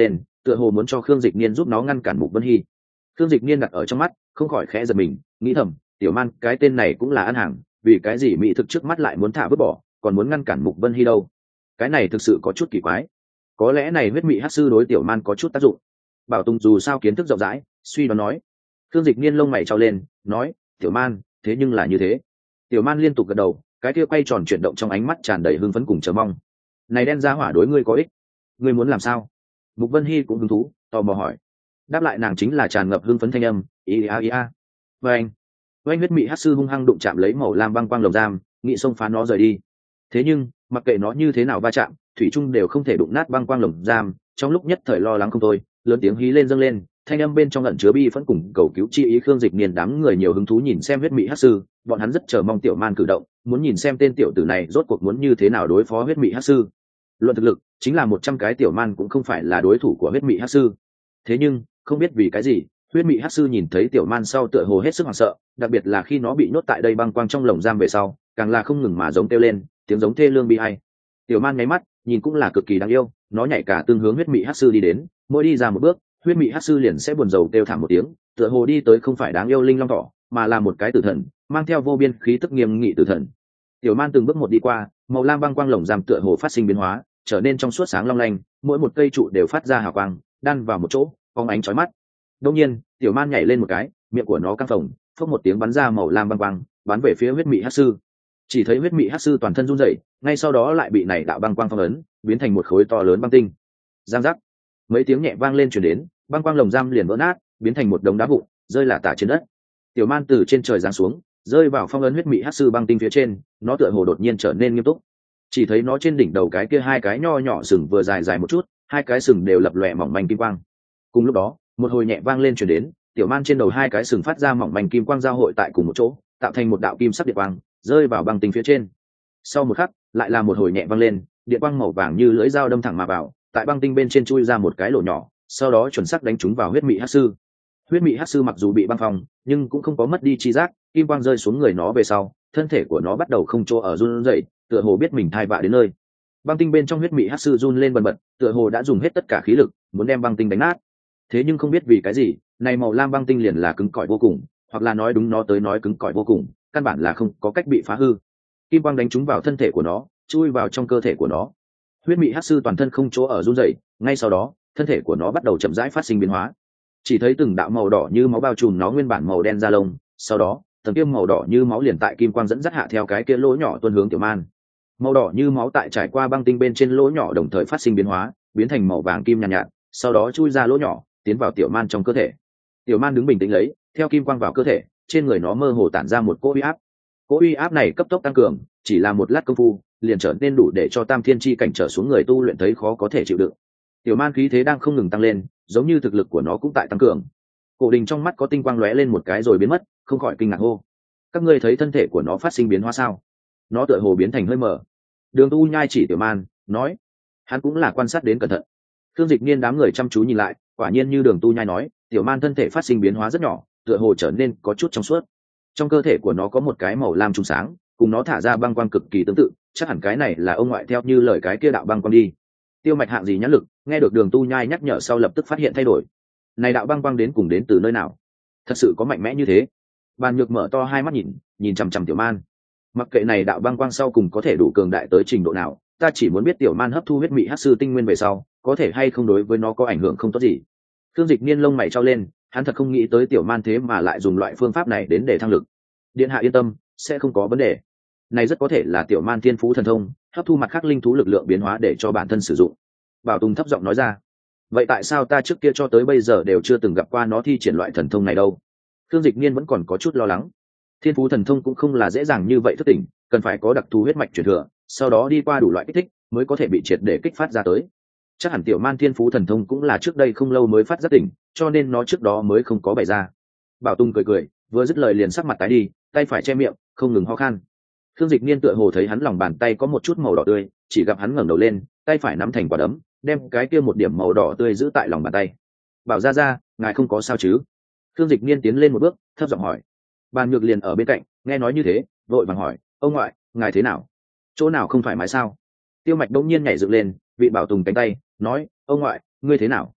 Speaker 1: tựa hồ muốn cho Khương Dịch Niên giúp nó ngăn cản Mục Vân Hy. Khương Dịch Niên đặt ở trong mắt, không khỏi khẽ giật mình, nghĩ thầm, tiểu man cái tên này cũng là ăn hàng, vì cái gì mỹ thực trước mắt lại muốn thả vứt bỏ, còn muốn ngăn cản Mục Vân Hy đâu? Cái này thực sự có chút kỳ quái. Có lẽ này huyết mị hắc sư đối tiểu man có chút tác dụng. Bảo Tùng dù sao kiến thức rộng rãi, suy đoán nói. Khương Dịch Niên lông mày trao lên, nói, tiểu man, thế nhưng là như thế. Tiểu man liên tục gật đầu, cái kia quay tròn chuyển động trong ánh mắt tràn đầy hưng phấn cùng chờ mong. Này đen ra hỏa đối ngươi có ích, ngươi muốn làm sao? Mục Vân Hy cũng hứng thú, tò mò hỏi. Đáp lại nàng chính là tràn ngập hưng phấn thanh âm, ý a ý a. Vâng. Oanh huyết mị hắc sư hung hăng đụng chạm lấy màu lam băng quang lồng giam, nghị xông phá nó rời đi. Thế nhưng, mặc kệ nó như thế nào va chạm, thủy trung đều không thể đụng nát băng quang lồng giam. Trong lúc nhất thời lo lắng không thôi, lớn tiếng hí lên dâng lên, thanh âm bên trong ẩn chứa bi phẫn cùng cầu cứu chi ý. Khương Dịch Niên đám người nhiều hứng thú nhìn xem huyết mị hắc sư, bọn hắn rất chờ mong tiểu man cử động, muốn nhìn xem tên tiểu tử này rốt cuộc muốn như thế nào đối phó huyết mị hắc sư. Luận thực lực, chính là 100 cái tiểu man cũng không phải là đối thủ của huyết mị hắc sư. Thế nhưng, không biết vì cái gì, huyết mị hắc sư nhìn thấy tiểu man sau tựa hồ hết sức hoảng sợ, đặc biệt là khi nó bị nhốt tại đây băng quang trong lồng giam về sau, càng là không ngừng mà giống kêu lên, tiếng giống thê lương bi ai. Tiểu man nháy mắt, nhìn cũng là cực kỳ đáng yêu, nó nhảy cả tương hướng huyết mị hắc sư đi đến, mỗi đi ra một bước, huyết mị hắc sư liền sẽ buồn rầu kêu thảm một tiếng, tựa hồ đi tới không phải đáng yêu linh long thỏ, mà là một cái tử thần, mang theo vô biên khí tức nghiêm nghị tử thần. Tiểu man từng bước một đi qua, màu lam băng quang lồng giam tựa hồ phát sinh biến hóa, trở nên trong suốt sáng long lanh, mỗi một cây trụ đều phát ra hào quang, đan vào một chỗ, phóng ánh chói mắt. Đương nhiên, tiểu man nhảy lên một cái, miệng của nó căng phồng, phốc một tiếng bắn ra màu lam băng quang, bắn về phía huyết mị hắc sư. Chỉ thấy huyết mị hắc sư toàn thân run rẩy, ngay sau đó lại bị này đạo băng quang phong ấn, biến thành một khối to lớn băng tinh. Giang giác, mấy tiếng nhẹ vang lên truyền đến, băng quang lồng giam liền vỡ nát, biến thành một đống đá vụn, rơi lả tả trên đất. Tiểu man từ trên trời giáng xuống, rơi vào phong ấn huyết mị hắc sư băng tinh phía trên, nó tựa hồ đột nhiên trở nên nghiêm túc. Chỉ thấy nó trên đỉnh đầu cái kia hai cái nho nhỏ sừng vừa dài dài một chút, hai cái sừng đều lập lòe mỏng manh kim quang. Cùng lúc đó, một hồi nhẹ vang lên truyền đến, tiểu man trên đầu hai cái sừng phát ra mỏng manh kim quang giao hội tại cùng một chỗ, tạo thành một đạo kim sắc điện quang, rơi vào băng tinh phía trên. Sau một khắc, lại là một hồi nhẹ vang lên, điện quang màu vàng như lưỡi dao đâm thẳng mà vào, tại băng tinh bên trên chui ra một cái lỗ nhỏ, sau đó chuẩn xác đánh trúng vào huyết mị hắc sư. Huyết mị hắc sư mặc dù bị băng phong, nhưng cũng không có mất đi chi giác, kim quang rơi xuống người nó về sau, thân thể của nó bắt đầu không chỗ ở run rẩy, tựa hồ biết mình thai vạ đến nơi. Băng tinh bên trong huyết mị hắc sư run lên bần bật, tựa hồ đã dùng hết tất cả khí lực, muốn đem băng tinh đánh nát. Thế nhưng không biết vì cái gì, này màu lam băng tinh liền là cứng cỏi vô cùng, hoặc là nói đúng nó tới nói cứng cỏi vô cùng, căn bản là không có cách bị phá hư. Kim quang đánh trúng vào thân thể của nó, chui vào trong cơ thể của nó. Huyết mị hắc sư toàn thân không chỗ ở run rẩy, ngay sau đó, thân thể của nó bắt đầu chậm rãi phát sinh biến hóa. Chỉ thấy từng đạo màu đỏ như máu bao trùm nó nguyên bản màu đen da lông, sau đó, tầng kim màu đỏ như máu liền tại kim quang dẫn dắt hạ theo cái kia lỗ nhỏ tuôn hướng tiểu man. Màu đỏ như máu tại trải qua băng tinh bên trên lỗ nhỏ đồng thời phát sinh biến hóa, biến thành màu vàng kim nhàn nhạt, sau đó chui ra lỗ nhỏ, tiến vào tiểu man trong cơ thể. Tiểu man đứng bình tĩnh lấy, theo kim quang vào cơ thể, trên người nó mơ hồ tản ra một cỗ uy áp. Cỗ uy áp này cấp tốc tăng cường, chỉ là một lát công phu, liền trở nên đủ để cho tam thiên chi cảnh trở xuống người tu luyện thấy khó có thể chịu đựng. Tiểu man khí thế đang không ngừng tăng lên, giống như thực lực của nó cũng tại tăng cường. Cổ Đình trong mắt có tinh quang lóe lên một cái rồi biến mất, không khỏi kinh ngạc hô: các ngươi thấy thân thể của nó phát sinh biến hóa sao? Nó tựa hồ biến thành hơi mờ. Đường Tu Nhai chỉ Tiểu Man, nói, hắn cũng là quan sát đến cẩn thận. Thương Dịch Niên đám người chăm chú nhìn lại, quả nhiên như Đường Tu Nhai nói, Tiểu Man thân thể phát sinh biến hóa rất nhỏ, tựa hồ trở nên có chút trong suốt. Trong cơ thể của nó có một cái màu lam trùng sáng, cùng nó thả ra băng quang cực kỳ tương tự, chắc hẳn cái này là ông ngoại theo như lời cái kia đạo băng quang đi. Tiêu Mạch hạng gì nhãn lực, nghe được Đường Tu Nhai nhắc nhở sau lập tức phát hiện thay đổi. Này đạo băng quang đến cùng đến từ nơi nào? Thật sự có mạnh mẽ như thế? Bàn Nhược mở to hai mắt nhìn chằm chằm Tiểu Man. Mặc kệ này đạo băng quang sau cùng có thể đủ cường đại tới trình độ nào, ta chỉ muốn biết Tiểu Man hấp thu huyết mị hắc sư tinh nguyên về sau, có thể hay không đối với nó có ảnh hưởng không tốt gì. Thương Dịch Niên lông mày trao lên, hắn thật không nghĩ tới Tiểu Man thế mà lại dùng loại phương pháp này đến để thăng lực. Điện hạ yên tâm, sẽ không có vấn đề. Này rất có thể là Tiểu Man thiên phú thần thông, hấp thu mặt khác linh thú lực lượng biến hóa để cho bản thân sử dụng. Bảo Tùng thấp giọng nói ra. Vậy tại sao ta trước kia cho tới bây giờ đều chưa từng gặp qua nó thi triển loại thần thông này đâu? Thương Dịch Niên vẫn còn có chút lo lắng. Thiên phú thần thông cũng không là dễ dàng như vậy thức tỉnh, cần phải có đặc thù huyết mạch truyền thừa, sau đó đi qua đủ loại kích thích mới có thể bị triệt để kích phát ra tới. Chắc hẳn Tiểu Man thiên phú thần thông cũng là trước đây không lâu mới phát giác tỉnh, cho nên nó trước đó mới không có bày ra. Bảo Tung cười cười, vừa dứt lời liền sắc mặt tái đi, tay phải che miệng, không ngừng ho khan. Thương Dịch Niên tựa hồ thấy hắn lòng bàn tay có một chút màu đỏ tươi, chỉ gặp hắn ngẩng đầu lên, tay phải nắm thành quả đấm, đem cái kia một điểm màu đỏ tươi giữ tại lòng bàn tay. Bảo ra, ngài không có sao chứ? Thương Dịch Niên tiến lên một bước, thấp giọng hỏi. Bàn Nhược liền ở bên cạnh, nghe nói như thế, vội vàng hỏi, ông ngoại, ngài thế nào? Chỗ nào không thoải mái sao? Tiêu Mạch đông nhiên nhảy dựng lên, vị Bảo Tùng cánh tay, nói, ông ngoại, ngươi thế nào?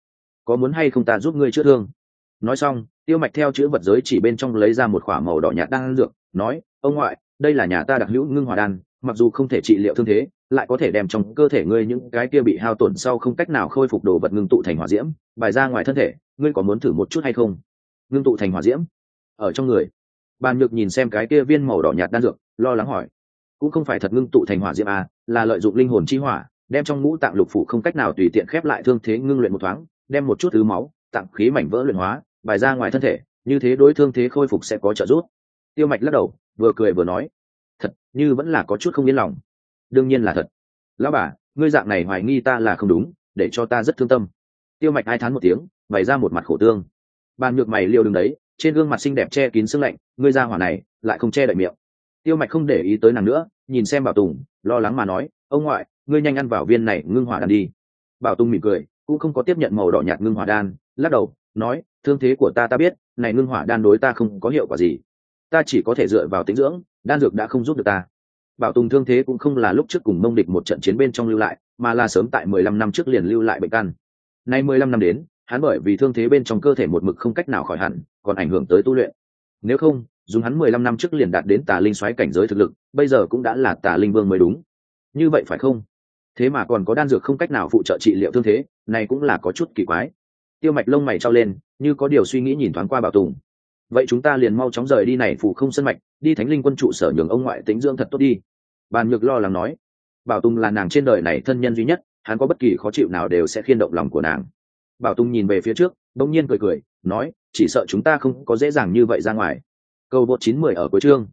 Speaker 1: có muốn hay không ta giúp ngươi chữa thương? Nói xong, Tiêu Mạch theo chữ vật giới chỉ bên trong lấy ra một khỏa màu đỏ nhạt đan dược, nói: ông ngoại, đây là nhà ta đặc hữu ngưng hỏa đan, mặc dù không thể trị liệu thương thế, lại có thể đem trong cơ thể ngươi những cái kia bị hao tổn sau không cách nào khôi phục đồ vật ngưng tụ thành hỏa diễm, bài ra ngoài thân thể, ngươi có muốn thử một chút hay không? Ngưng tụ thành hỏa diễm ở trong người. Bàn Nhược nhìn xem cái kia viên màu đỏ nhạt đan dược, lo lắng hỏi: cũng không phải thật ngưng tụ thành hỏa diễm à, là lợi dụng linh hồn chi hỏa, đem trong ngũ tạng lục phủ không cách nào tùy tiện khép lại thương thế ngưng luyện một thoáng, đem một chút thứ máu, tạng khí mảnh vỡ luyện hóa, bài ra ngoài thân thể, như thế đối thương thế khôi phục sẽ có trợ giúp. Tiêu Mạch lắc đầu, vừa cười vừa nói: thật, như vẫn là có chút không yên lòng. Đương nhiên là thật. Lão bà, ngươi dạng này hoài nghi ta là không đúng, để cho ta rất thương tâm. Tiêu Mạch ai thán một tiếng, bày ra một mặt khổ tương. Bàn Nhược mày liều đứng đấy, trên gương mặt xinh đẹp che kín sương lạnh, ngươi ra hỏa này lại không che đậy miệng. Tiêu Mạch không để ý tới nàng nữa, nhìn xem Bảo Tùng, lo lắng mà nói: ông ngoại, ngươi nhanh ăn vào viên này ngưng hỏa đan đi. Bảo Tùng mỉm cười, cũng không có tiếp nhận màu đỏ nhạt ngưng hỏa đan, lắc đầu nói: thương thế của ta biết, này ngưng hỏa đan đối ta không có hiệu quả gì, ta chỉ có thể dựa vào tĩnh dưỡng, đan dược đã không giúp được ta. Bảo Tùng thương thế cũng không là lúc trước cùng Mông Địch một trận chiến bên trong lưu lại, mà là sớm tại 15 năm trước liền lưu lại bệnh căn. Nay 15 năm đến, hắn bởi vì thương thế bên trong cơ thể một mực không cách nào khỏi hẳn, còn ảnh hưởng tới tu luyện. Nếu không, dùng hắn 15 năm trước liền đạt đến Tà Linh Soái cảnh giới thực lực, bây giờ cũng đã là Tà Linh Vương mới đúng. Như vậy phải không? Thế mà còn có đan dược không cách nào phụ trợ trị liệu thương thế, này cũng là có chút kỳ quái. Tiêu Mạch lông mày trao lên, như có điều suy nghĩ nhìn thoáng qua Bảo Tùng. Vậy chúng ta liền mau chóng rời đi này phụ không sân mạch, đi Thánh Linh quân trụ sở nhường ông ngoại tĩnh dưỡng thật tốt đi. Bàn Nhược lo lắng nói. Bảo Tùng là nàng trên đời này thân nhân duy nhất, hắn có bất kỳ khó chịu nào đều sẽ khiên động lòng của nàng. Bảo Tùng nhìn về phía trước, bỗng nhiên cười cười, nói: chỉ sợ chúng ta không có dễ dàng như vậy ra ngoài. Câu vượt 910 ở cuối chương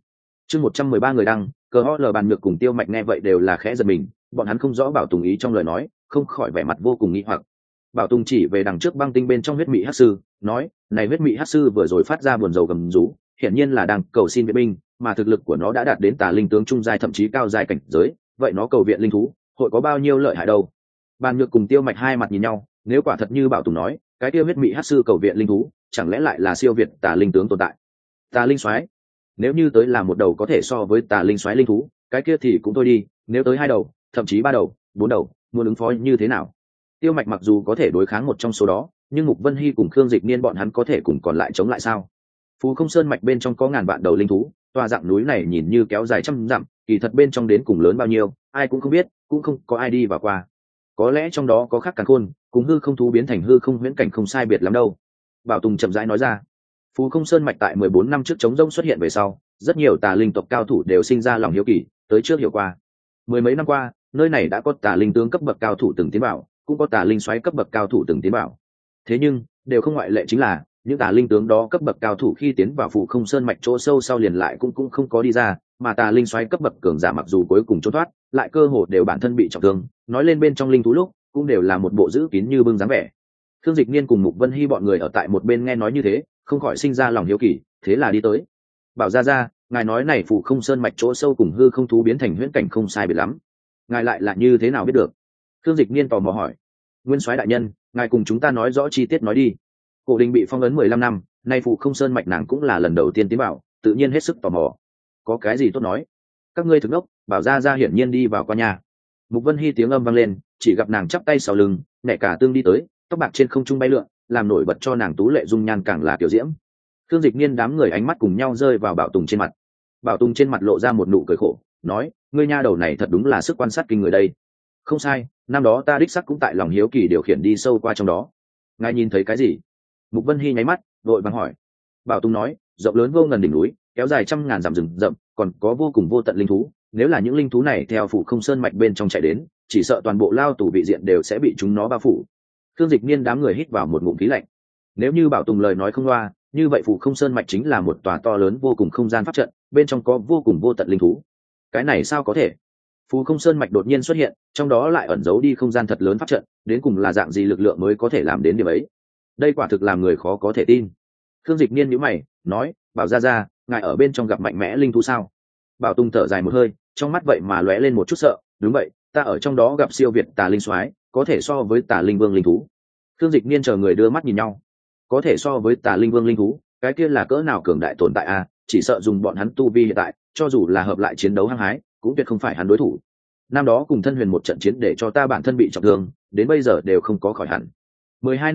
Speaker 1: 113 người đăng, cờ ho lờ. Bàn Nhược cùng Tiêu Mạch nghe vậy đều là khẽ giật mình, bọn hắn không rõ Bảo Tùng ý trong lời nói, không khỏi vẻ mặt vô cùng nghi hoặc. Bảo Tùng chỉ về đằng trước băng tinh bên trong huyết mị hắc sư, nói: này huyết mị hắc sư vừa rồi phát ra buồn rầu gầm rú, hiển nhiên là đang cầu xin viện binh, mà thực lực của nó đã đạt đến Tà Linh tướng trung giai thậm chí cao giai cảnh giới, vậy nó cầu viện linh thú, hội có bao nhiêu lợi hại đâu? Bàn Nhược cùng Tiêu Mạch hai mặt nhìn nhau, nếu quả thật như Bảo Tùng nói, cái kia huyết mị hắc sư cầu viện linh thú, chẳng lẽ lại là siêu việt Tà Linh tướng tồn tại? Tà Linh soái, nếu như tới là một đầu có thể so với Tà Linh soái linh thú, cái kia thì cũng thôi đi, nếu tới hai đầu, thậm chí ba đầu, bốn đầu, muốn ứng phó như thế nào? Tiêu Mạch mặc dù có thể đối kháng một trong số đó, nhưng Mục Vân Hy cùng Khương Dịch Niên bọn hắn có thể cùng còn lại chống lại sao? Phú Không Sơn mạch bên trong có ngàn vạn đầu linh thú, tòa dạng núi này nhìn như kéo dài trăm dặm, kỳ thật bên trong đến cùng lớn bao nhiêu, ai cũng không biết, cũng không có ai đi vào qua. Có lẽ trong đó có khắc càn khôn, cùng hư không thú biến thành hư không huyễn cảnh không sai biệt lắm đâu. Bảo Tùng chậm rãi nói ra. Phú Không Sơn mạch tại 14 năm trước chống rông xuất hiện về sau, rất nhiều tà linh tộc cao thủ đều sinh ra lòng hiếu kỳ, tới trước hiểu qua. Mười mấy năm qua, nơi này đã có tà linh tướng cấp bậc cao thủ từng tiến vào, cũng có tà linh soái cấp bậc cao thủ từng tiến vào. Thế nhưng, đều không ngoại lệ chính là, những tà linh tướng đó cấp bậc cao thủ khi tiến vào Phù Không Sơn mạch chỗ sâu sau liền lại cũng không có đi ra, mà tà linh soái cấp bậc cường giả mặc dù cuối cùng trốn thoát, lại cơ hồ đều bản thân bị trọng thương, nói lên bên trong linh thú lúc, cũng đều là một bộ giữ kín như bưng dáng vẻ. Khương Dịch Niên cùng Mục Vân Hy bọn người ở tại một bên nghe nói như thế, không khỏi sinh ra lòng hiếu kỳ, thế là đi tới. Bảo ra, ngài nói này Phù Không Sơn mạch chỗ sâu cùng hư không thú biến thành huyễn cảnh không sai biệt lắm, ngài lại là như thế nào biết được? Khương Dịch Niên tò mò hỏi. Nguyên soái đại nhân, ngài cùng chúng ta nói rõ chi tiết nói đi. Cổ Đình bị phong ấn 15 năm, nay Phù Không Sơn mạch nàng cũng là lần đầu tiên tiến vào, tự nhiên hết sức tò mò. Có cái gì tốt nói? Các ngươi thực đốc, Bảo ra hiển nhiên đi vào qua nhà. Mục Vân Hy tiếng âm vang lên, chỉ gặp nàng chắp tay sau lưng, nhẹ cả tương đi tới, tóc bạc trên không trung bay lượn, làm nổi bật cho nàng tú lệ dung nhan càng là kiểu diễm. Khương Dịch Niên đám người ánh mắt cùng nhau rơi vào Bảo Tùng trên mặt. Bảo Tùng trên mặt lộ ra một nụ cười khổ, nói: ngươi nha đầu này thật đúng là sức quan sát kinh người đây. Không sai, năm đó ta đích sắc cũng tại lòng hiếu kỳ điều khiển đi sâu qua trong đó. Ngài nhìn thấy cái gì? Mục Vân Hy nháy mắt, vội vàng hỏi. Bảo Tùng nói: rộng lớn vô ngần đỉnh núi, kéo dài trăm ngàn dặm rừng rậm, còn có vô cùng vô tận linh thú. Nếu là những linh thú này theo Phù Không Sơn mạch bên trong chạy đến, chỉ sợ toàn bộ lao tù vị diện đều sẽ bị chúng nó bao phủ. Khương Dịch Niên đám người hít vào một ngụm khí lạnh. Nếu như Bảo Tùng lời nói không loa, như vậy Phù Không Sơn mạch chính là một tòa to lớn vô cùng không gian pháp trận, bên trong có vô cùng vô tận linh thú. Cái này sao có thể? Phù Không Sơn mạch đột nhiên xuất hiện, trong đó lại ẩn giấu đi không gian thật lớn pháp trận, đến cùng là dạng gì lực lượng mới có thể làm đến điểm ấy? Đây quả thực làm người khó có thể tin. Khương Dịch Niên nhíu mày, nói: Bảo ra, ngài ở bên trong gặp mạnh mẽ linh thú sao? Bảo Tùng thở dài một hơi, trong mắt vậy mà lóe lên một chút sợ. Đúng vậy, ta ở trong đó gặp siêu việt tà linh soái, có thể so với tà linh vương linh thú. Khương Dịch Niên chờ người đưa mắt nhìn nhau. Có thể so với tà linh vương linh thú, cái kia là cỡ nào cường đại tồn tại à? Chỉ sợ dùng bọn hắn tu vi hiện tại, cho dù là hợp lại chiến đấu hăng hái, cũng tuyệt không phải hắn đối thủ. Năm đó cùng Thân Huyền một trận chiến để cho ta bản thân bị trọng thương, đến bây giờ đều không có khỏi hẳn. 12 năm trước,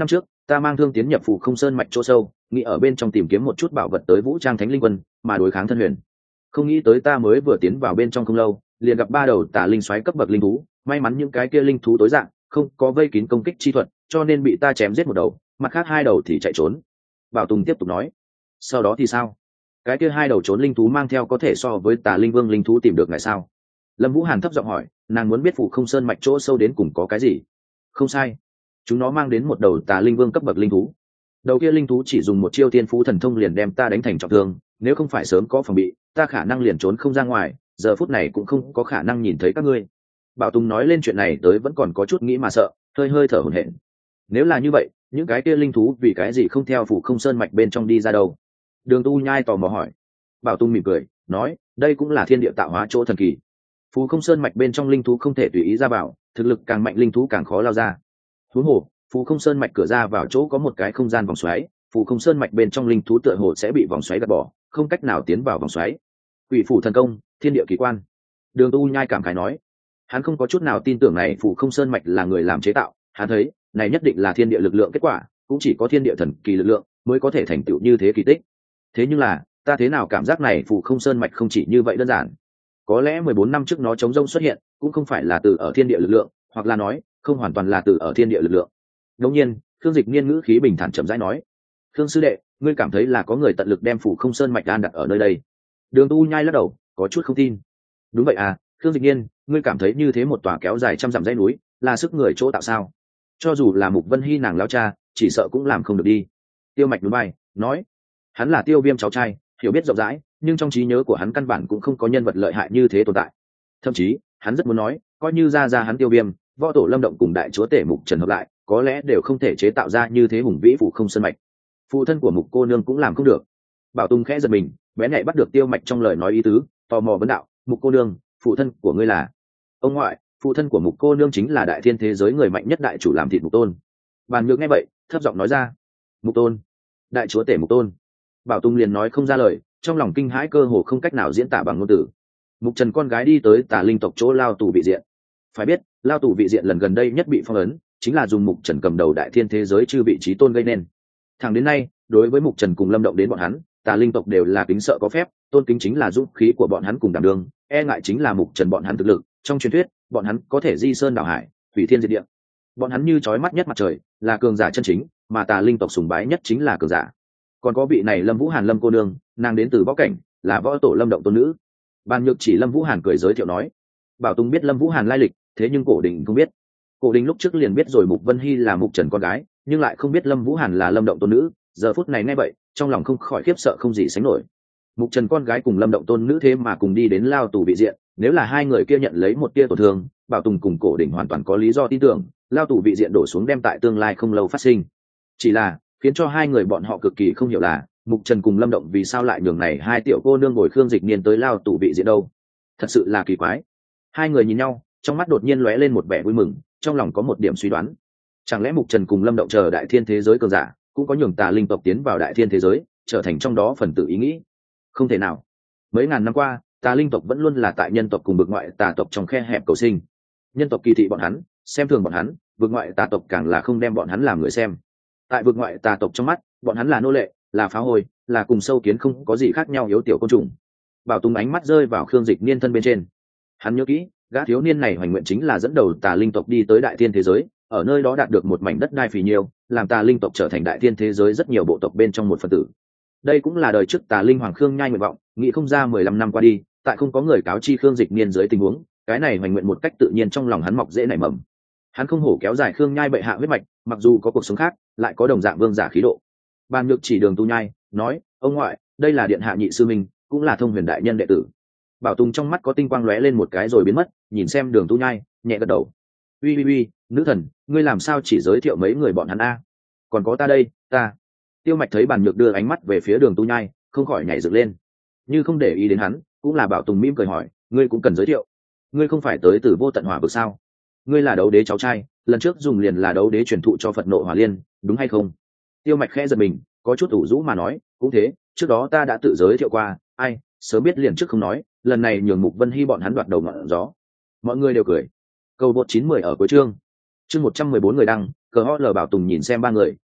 Speaker 1: ta mang thương tiến nhập Phù Không Sơn mạch chỗ sâu, nghĩ ở bên trong tìm kiếm một chút bảo vật tới vũ trang thánh linh quân mà đối kháng thân huyền. Không nghĩ tới ta mới vừa tiến vào bên trong không lâu, liền gặp 3 đầu tà linh xoáy cấp bậc linh thú, may mắn những cái kia linh thú tối dạng không có vây kín công kích chi thuật, cho nên bị ta chém giết một đầu, mặt khác 2 đầu thì chạy trốn. Bảo Tùng tiếp tục nói, sau đó thì sao? Cái kia 2 đầu trốn linh thú mang theo có thể so với tà linh vương linh thú tìm được ngày sao? Lâm Vũ Hàn thấp giọng hỏi, nàng muốn biết Phù Không Sơn mạch chỗ sâu đến cùng có cái gì. Không sai, chúng nó mang đến một đầu tà linh vương cấp bậc linh thú. Đầu kia linh thú chỉ dùng một chiêu tiên phú thần thông liền đem ta đánh thành trọng thương, nếu không phải sớm có phòng bị, ta khả năng liền trốn không ra ngoài, giờ phút này cũng không có khả năng nhìn thấy các ngươi. Bảo Tùng nói lên chuyện này tới vẫn còn có chút nghĩ mà sợ, hơi hơi thở hổn hển. Nếu là như vậy, những cái kia linh thú vì cái gì không theo Phù Không Sơn mạch bên trong đi ra đâu? Đường Tu Nhai tò mò hỏi. Bảo Tùng mỉm cười, nói, đây cũng là thiên địa tạo hóa chỗ thần kỳ. Phù Không Sơn mạch bên trong linh thú không thể tùy ý ra vào, thực lực càng mạnh linh thú càng khó lao ra. Huống hồ, Phù Không Sơn mạch cửa ra vào chỗ có một cái không gian vòng xoáy, Phù Không Sơn mạch bên trong linh thú tựa hồ sẽ bị vòng xoáy gạt bỏ, không cách nào tiến vào vòng xoáy. Quỷ phủ thần công, thiên địa kỳ quan. Đường Tu Nhai cảm khái nói, hắn không có chút nào tin tưởng này Phù Không Sơn mạch là người làm chế tạo, hắn thấy, này nhất định là thiên địa lực lượng kết quả, cũng chỉ có thiên địa thần kỳ lực lượng mới có thể thành tựu như thế kỳ tích. Thế nhưng là, ta thế nào cảm giác này Phù Không Sơn mạch không chỉ như vậy đơn giản. Có lẽ 14 năm trước nó chống rông xuất hiện, cũng không phải là từ ở thiên địa lực lượng, hoặc là nói, không hoàn toàn là từ ở thiên địa lực lượng. Đương nhiên, Khương Dịch Niên ngữ khí bình thản chậm rãi nói, "Khương sư đệ, ngươi cảm thấy là có người tận lực đem Phù Không Sơn mạch an đặt ở nơi đây?" Đường Tu Nhai lắc đầu, có chút không tin. "Đúng vậy à, Khương Dịch Niên, ngươi cảm thấy như thế một tòa kéo dài trăm dặm dãy núi, là sức người chỗ tạo sao? Cho dù là Mục Vân Hy nàng lão cha, chỉ sợ cũng làm không được đi." Tiêu Mạch nhún vai, nói, hắn là Tiêu Viêm cháu trai, hiểu biết rộng rãi, nhưng trong trí nhớ của hắn căn bản cũng không có nhân vật lợi hại như thế tồn tại. Thậm chí, hắn rất muốn nói, coi như ra hắn Tiêu Viêm, võ tổ Lâm Động cùng đại chúa tể Mục Trần hợp lại, có lẽ đều không thể chế tạo ra như thế hùng vĩ Phù Không Sơn mạch. Phụ thân của Mục cô nương cũng làm không được. Bảo Tùng khẽ giật mình, bé nhạy bắt được Tiêu Mạch trong lời nói ý tứ, tò mò vấn đạo, Mục cô nương, phụ thân của ngươi là? Ông ngoại, phụ thân của Mục cô nương chính là đại thiên thế giới người mạnh nhất đại chủ làm thịt Mục Tôn. Bàn Nhược nghe vậy, thấp giọng nói ra, Mục Tôn, đại chúa tể Mục Tôn. Bảo Tùng liền nói không ra lời, trong lòng kinh hãi cơ hồ không cách nào diễn tả bằng ngôn từ. Mục Trần con gái đi tới Tà Linh tộc chỗ lao tù vị diện. Phải biết, lao tù vị diện lần gần đây nhất bị phong ấn, chính là dùng Mục Trần cầm đầu đại thiên thế giới chư vị trí tôn gây nên. Thẳng đến nay, đối với Mục Trần cùng Lâm Động đến bọn hắn, Tà Linh tộc đều là kính sợ có phép, tôn kính chính là dũng khí của bọn hắn cùng đảm đương, e ngại chính là Mục Trần bọn hắn thực lực. Trong truyền thuyết, bọn hắn có thể di sơn đảo hải, hủy thiên diệt địa. Bọn hắn như chói mắt nhất mặt trời, là cường giả chân chính, mà Tà Linh tộc sùng bái nhất chính là cường giả. Còn có vị này Lâm Vũ Hàn Lâm cô nương, nàng đến từ võ cảnh, là võ tổ Lâm Động tôn nữ. Ban Nhược chỉ Lâm Vũ Hàn cười giới thiệu nói, Bảo Tùng biết Lâm Vũ Hàn lai lịch, thế nhưng Cổ Đình không biết. Cổ Đình lúc trước liền biết rồi Mục Vân Hy là Mục Trần con gái, nhưng lại không biết Lâm Vũ Hàn là Lâm Động tôn nữ. Giờ phút này nghe vậy, trong lòng không khỏi khiếp sợ không gì sánh nổi. Mục Trần con gái cùng Lâm Động tôn nữ thế mà cùng đi đến lao tù vị diện, nếu là hai người kia nhận lấy một tia tổn thương, Bảo Tùng cùng Cổ Đình hoàn toàn có lý do tin tưởng, lao tù vị diện đổ xuống đem tại tương lai không lâu phát sinh. Chỉ là khiến cho hai người bọn họ cực kỳ không hiểu là Mục Trần cùng Lâm Động vì sao lại nhường này hai tiểu cô nương ngồi Khương Dịch Niên tới lao tù vị diện đâu? Thật sự là kỳ quái. Hai người nhìn nhau, trong mắt đột nhiên lóe lên một vẻ vui mừng, trong lòng có một điểm suy đoán. Chẳng lẽ Mục Trần cùng Lâm Động chờ đại thiên thế giới cường giả, cũng có nhường Tà Linh tộc tiến vào đại thiên thế giới, trở thành trong đó phần tử ý nghĩ? Không thể nào. Mấy ngàn năm qua, Tà Linh tộc vẫn luôn là tại nhân tộc cùng vực ngoại tà tộc trong khe hẹp cầu sinh. Nhân tộc kỳ thị bọn hắn, xem thường bọn hắn, vực ngoại tà tộc càng là không đem bọn hắn làm người xem. Tại vực ngoại tà tộc trong mắt, bọn hắn là nô lệ, là phá hôi, là cùng sâu kiến không có gì khác nhau yếu tiểu côn trùng. Bảo Tùng ánh mắt rơi vào Khương Dịch Niên thân bên trên. Hắn nhớ kỹ, gã thiếu niên này hoành nguyện chính là dẫn đầu Tà Linh tộc đi tới đại thiên thế giới, ở nơi đó đạt được một mảnh đất đai phì nhiêu, làm Tà Linh tộc trở thành đại thiên thế giới rất nhiều bộ tộc bên trong một phần tử. Đây cũng là đời trước Tà Linh Hoàng Khương Nhai nguyện vọng, nghĩ không ra 15 năm qua đi, tại không có người cáo chi Khương Dịch Niên dưới tình huống, cái này hoành nguyện một cách tự nhiên trong lòng hắn mọc dễ nảy mầm. Hắn không hổ kéo dài Khương Nhai bệ hạ huyết mạch, mặc dù có cuộc sống khác, lại có đồng dạng vương giả khí độ. Ban Nhược chỉ Đường Tu Nhai nói, ông ngoại, đây là điện hạ nhị sư minh, cũng là Thông Huyền đại nhân đệ tử. Bảo Tùng trong mắt có tinh quang lóe lên một cái rồi biến mất, nhìn xem Đường Tu Nhai, nhẹ gật đầu. Uy, nữ thần, ngươi làm sao chỉ giới thiệu mấy người bọn hắn a? Còn có ta đây, ta. Tiêu Mạch thấy Bàn Nhược đưa ánh mắt về phía Đường Tu Nhai, không khỏi nhảy dựng lên. Như không để ý đến hắn, cũng là Bảo Tùng mỉm cười hỏi, ngươi cũng cần giới thiệu. Ngươi không phải tới từ Vô Tận Hỏa vực sao? Ngươi là đấu đế cháu trai, lần trước dùng liền là đấu đế truyền thụ cho Phật Nộ Hỏa Liên, đúng hay không? Tiêu Mạch khẽ giật mình, có chút ủ rũ mà nói, cũng thế, trước đó ta đã tự giới thiệu qua, ai, sớm biết liền trước không nói, lần này nhường Mục Vân Hy bọn hắn đoạt đầu ngọn gió. Mọi người đều cười. Cầu vượt 910 ở cuối chương. Chương 114 người đăng, cờ ho lờ Bảo Tùng nhìn xem ba người,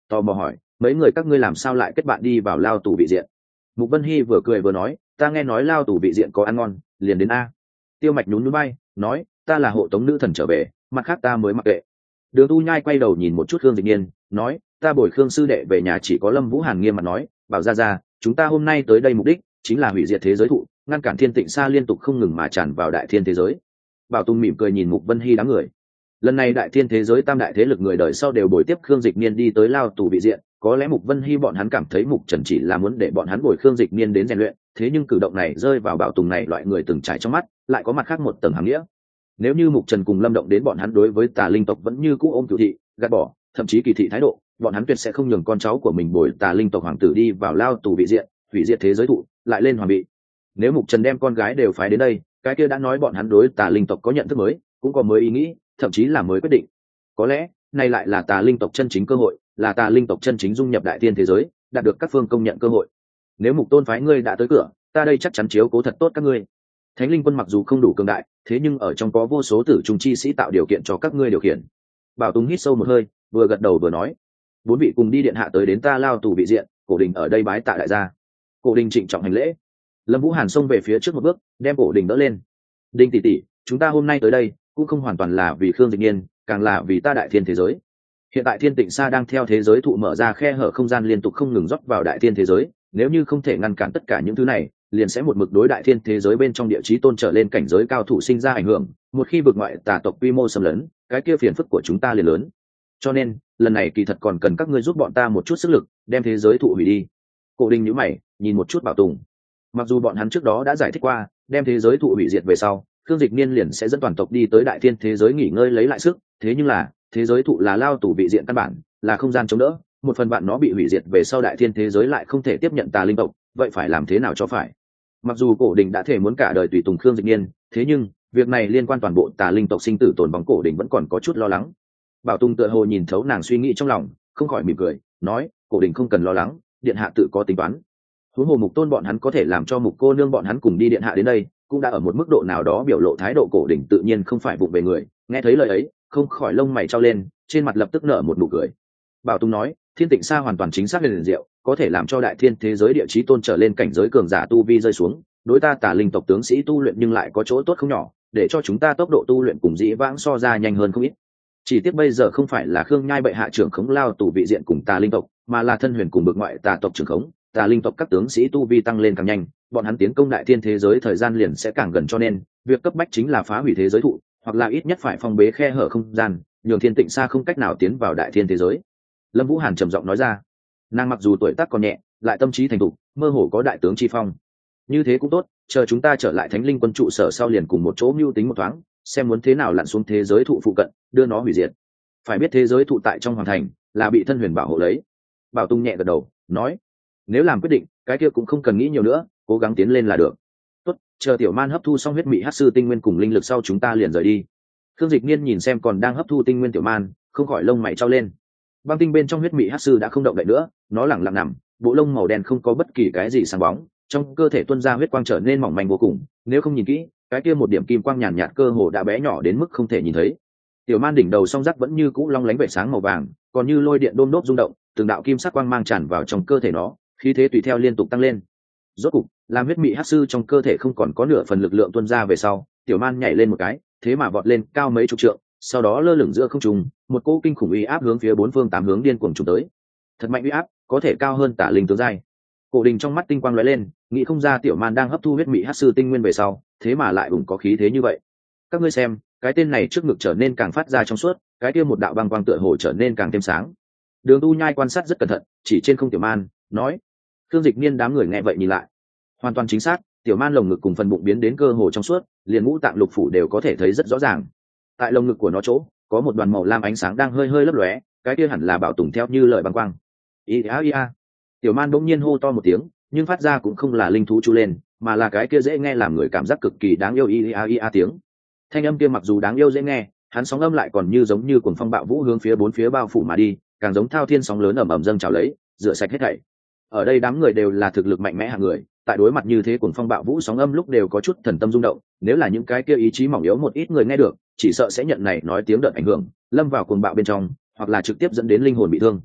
Speaker 1: tò mò hỏi mấy người các ngươi làm sao lại kết bạn đi vào lao tù vị diện. Mục Vân Hy vừa cười vừa nói ta nghe nói lao tù vị diện có ăn ngon liền đến a. Tiêu Mạch nhún nhún bay nói ta là hộ tống nữ thần trở về, mặt khác ta mới mặc kệ. Đường Tu Nhai quay đầu nhìn một chút Khương Dịch Nhiên nói ta bồi Khương sư đệ về nhà chỉ có Lâm Vũ Hàn nghiêm mặt nói bảo ra chúng ta hôm nay tới đây mục đích chính là hủy diệt thế giới thụ, ngăn cản Thiên Tịnh Sa liên tục không ngừng mà tràn vào đại thiên thế giới. Bảo Tùng mỉm cười nhìn Mục Vân Hy đám người. Lần này đại thiên thế giới tam đại thế lực người đời sau đều bồi tiếp Khương Dịch Niên đi tới lao tù vị diện, có lẽ Mục Vân Hy bọn hắn cảm thấy Mục Trần chỉ là muốn để bọn hắn bồi Khương Dịch Niên đến rèn luyện, thế nhưng cử động này rơi vào Bảo Tùng này loại người từng trải trong mắt, lại có mặt khác một tầng hàm nghĩa. Nếu như Mục Trần cùng Lâm Động đến bọn hắn đối với Tà Linh tộc vẫn như cũ ôm cửu thị, gạt bỏ, thậm chí kỳ thị thái độ, bọn hắn tuyệt sẽ không nhường con cháu của mình bồi Tà Linh tộc hoàng tử đi vào lao tù vị diện, hủy diệt thế giới thụ, lại lên hoàng vị. Nếu Mục Trần đem con gái đều phái đến đây, cái kia đã nói bọn hắn đối Tà Linh tộc có nhận thức mới, cũng có mới ý nghĩ, thậm chí là mới quyết định. Có lẽ này lại là Tà Linh tộc chân chính cơ hội, là Tà Linh tộc chân chính dung nhập đại thiên thế giới, đạt được các phương công nhận cơ hội. Nếu Mục Tôn phái ngươi đã tới cửa, ta đây chắc chắn chiếu cố thật tốt các ngươi. Thánh Linh quân mặc dù không đủ cường đại, thế nhưng ở trong có vô số tử trùng chi sĩ tạo điều kiện cho các ngươi điều khiển. Bảo Tùng hít sâu một hơi, vừa gật đầu vừa nói, bốn vị cùng đi điện hạ tới đến ta lao tù vị diện, Cổ Đình ở đây bái tạ đại gia. Cổ Đình trịnh trọng hành lễ. Lâm Vũ Hàn xông về phía trước một bước, đem Cổ Đình đỡ lên. Đinh tỷ tỷ, chúng ta hôm nay tới đây cũng không hoàn toàn là vì Khương Dịch Nhiên, càng là vì ta đại thiên thế giới. Hiện tại Thiên Tịnh Sa đang theo thế giới thụ mở ra khe hở không gian liên tục không ngừng rót vào đại thiên thế giới, nếu như không thể ngăn cản tất cả những thứ này, liền sẽ một mực đối đại thiên thế giới bên trong địa chí tôn trở lên cảnh giới cao thủ sinh ra ảnh hưởng, một khi vực ngoại tà tộc quy mô xâm lấn, cái kia phiền phức của chúng ta liền lớn. Cho nên, lần này kỳ thật còn cần các ngươi giúp bọn ta một chút sức lực, đem thế giới thụ hủy đi. Cổ Đình nhíu mày, nhìn một chút Bảo Tùng. Mặc dù bọn hắn trước đó đã giải thích qua, đem thế giới thụ hủy diệt về sau, Khương Dịch Niên liền sẽ dẫn toàn tộc đi tới đại thiên thế giới nghỉ ngơi lấy lại sức, thế nhưng là, thế giới thụ là lao tù vị diện căn bản, là không gian chống đỡ, một phần bạn nó bị hủy diệt về sau đại thiên thế giới lại không thể tiếp nhận Tà Linh tộc, vậy phải làm thế nào cho phải? Mặc dù Cổ Đình đã thể muốn cả đời tùy tùng Khương Dịch Niên, thế nhưng việc này liên quan toàn bộ Tà Linh tộc sinh tử tồn vong, Cổ Đình vẫn còn có chút lo lắng. Bảo Tùng tựa hồ nhìn thấu nàng suy nghĩ trong lòng, không khỏi mỉm cười, nói, Cổ Đình không cần lo lắng, điện hạ tự có tính toán. Huống hồ Mục Tôn bọn hắn có thể làm cho Mục cô nương bọn hắn cùng đi điện hạ đến đây, cũng đã ở một mức độ nào đó biểu lộ thái độ. Cổ Đình tự nhiên không phải vụng về người, nghe thấy lời ấy, không khỏi lông mày trao lên, trên mặt lập tức nở một nụ cười. Bảo Tùng nói, Thiên Tịnh Sa hoàn toàn chính xác liền diệu, có thể làm cho đại thiên thế giới địa chí tôn trở lên cảnh giới cường giả tu vi rơi xuống, đối ta Tà Linh tộc tướng sĩ tu luyện nhưng lại có chỗ tốt không nhỏ, để cho chúng ta tốc độ tu luyện cùng dĩ vãng so ra nhanh hơn không ít. Chỉ tiếc bây giờ không phải là Khương Nhai bệ hạ trưởng khống lao tù vị diện cùng Tà Linh tộc, mà là thân huyền cùng bực ngoại tà tộc trưởng khống, Tà Linh tộc các tướng sĩ tu vi tăng lên càng nhanh, bọn hắn tiến công đại thiên thế giới thời gian liền sẽ càng gần, cho nên việc cấp bách chính là phá hủy thế giới thụ, hoặc là ít nhất phải phong bế khe hở không gian, nhường Thiên Tịnh Sa không cách nào tiến vào đại thiên thế giới. Lâm Vũ Hàn trầm giọng nói ra. Nàng mặc dù tuổi tác còn nhẹ, lại tâm trí thành thục, mơ hồ có đại tướng chi phong. Như thế cũng tốt, chờ chúng ta trở lại Thánh Linh quân trụ sở sau liền cùng một chỗ mưu tính một thoáng, xem muốn thế nào lặn xuống thế giới thụ phụ cận, đưa nó hủy diệt. Phải biết thế giới thụ tại trong hoàng thành là bị thân huyền bảo hộ lấy. Bảo Tung nhẹ gật đầu, nói, nếu làm quyết định, cái kia cũng không cần nghĩ nhiều nữa, cố gắng tiến lên là được. Tốt, chờ Tiểu Man hấp thu xong huyết mị hắc sư tinh nguyên cùng linh lực sau chúng ta liền rời đi. Khương Dịch Niên nhìn xem còn đang hấp thu tinh nguyên Tiểu Man, không khỏi lông mày trao lên. Băng tinh bên trong huyết mị hắc sư đã không động đậy nữa, nó lẳng lặng nằm, bộ lông màu đen không có bất kỳ cái gì sáng bóng, trong cơ thể tuôn ra huyết quang trở nên mỏng manh vô cùng, nếu không nhìn kỹ, cái kia một điểm kim quang nhàn nhạt cơ hồ đã bé nhỏ đến mức không thể nhìn thấy. Tiểu Man đỉnh đầu song rắc vẫn như cũ long lánh vệ sáng màu vàng, còn như lôi điện đôm đốp rung động, từng đạo kim sắc quang mang tràn vào trong cơ thể nó, khí thế tùy theo liên tục tăng lên. Rốt cục, làm huyết mị hắc sư trong cơ thể không còn có nửa phần lực lượng tuôn ra về sau, Tiểu Man nhảy lên một cái, thế mà vọt lên cao mấy chục trượng, sau đó lơ lửng giữa không trung, một cỗ kinh khủng uy áp hướng phía bốn phương tám hướng điên cuồng trùng tới. Thật mạnh uy áp, có thể cao hơn Tả Linh tướng giai. Cổ Đình trong mắt tinh quang lóe lên, nghĩ không ra Tiểu Man đang hấp thu huyết mị hắc sư tinh nguyên về sau, thế mà lại ủng có khí thế như vậy. Các ngươi xem, cái tên này trước ngực trở nên càng phát ra trong suốt, cái kia một đạo băng quang tựa hồ trở nên càng thêm sáng. Đường Tu Nhai quan sát rất cẩn thận, chỉ trên không Tiểu Man, nói. Khương Dịch Niên đám người nghe vậy nhìn lại, hoàn toàn chính xác, Tiểu Man lồng ngực cùng phần bụng biến đến cơ hồ trong suốt, liền ngũ tạng lục phủ đều có thể thấy rất rõ ràng. Tại lồng ngực của nó chỗ, có một đoàn màu lam ánh sáng đang hơi hơi lấp lóe, cái kia hẳn là Bảo Tùng theo như lời băng quang. Ia ia. Tiểu Man bỗng nhiên hô to một tiếng, nhưng phát ra cũng không là linh thú chu lên, mà là cái kia dễ nghe làm người cảm giác cực kỳ đáng yêu ia ia tiếng. Thanh âm kia mặc dù đáng yêu dễ nghe, hắn sóng âm lại còn như giống như cuồng phong bạo vũ hướng phía bốn phía bao phủ mà đi, càng giống thao thiên sóng lớn ầm ầm dâng trào lấy, rửa sạch hết thảy. Ở đây đám người đều là thực lực mạnh mẽ hạng người, tại đối mặt như thế cuồng phong bạo vũ sóng âm lúc đều có chút thần tâm rung động, nếu là những cái kia ý chí mỏng yếu một ít người nghe được, chỉ sợ sẽ nhận này nói tiếng đợt ảnh hưởng, lâm vào cuồng bạo bên trong, hoặc là trực tiếp dẫn đến linh hồn bị thương.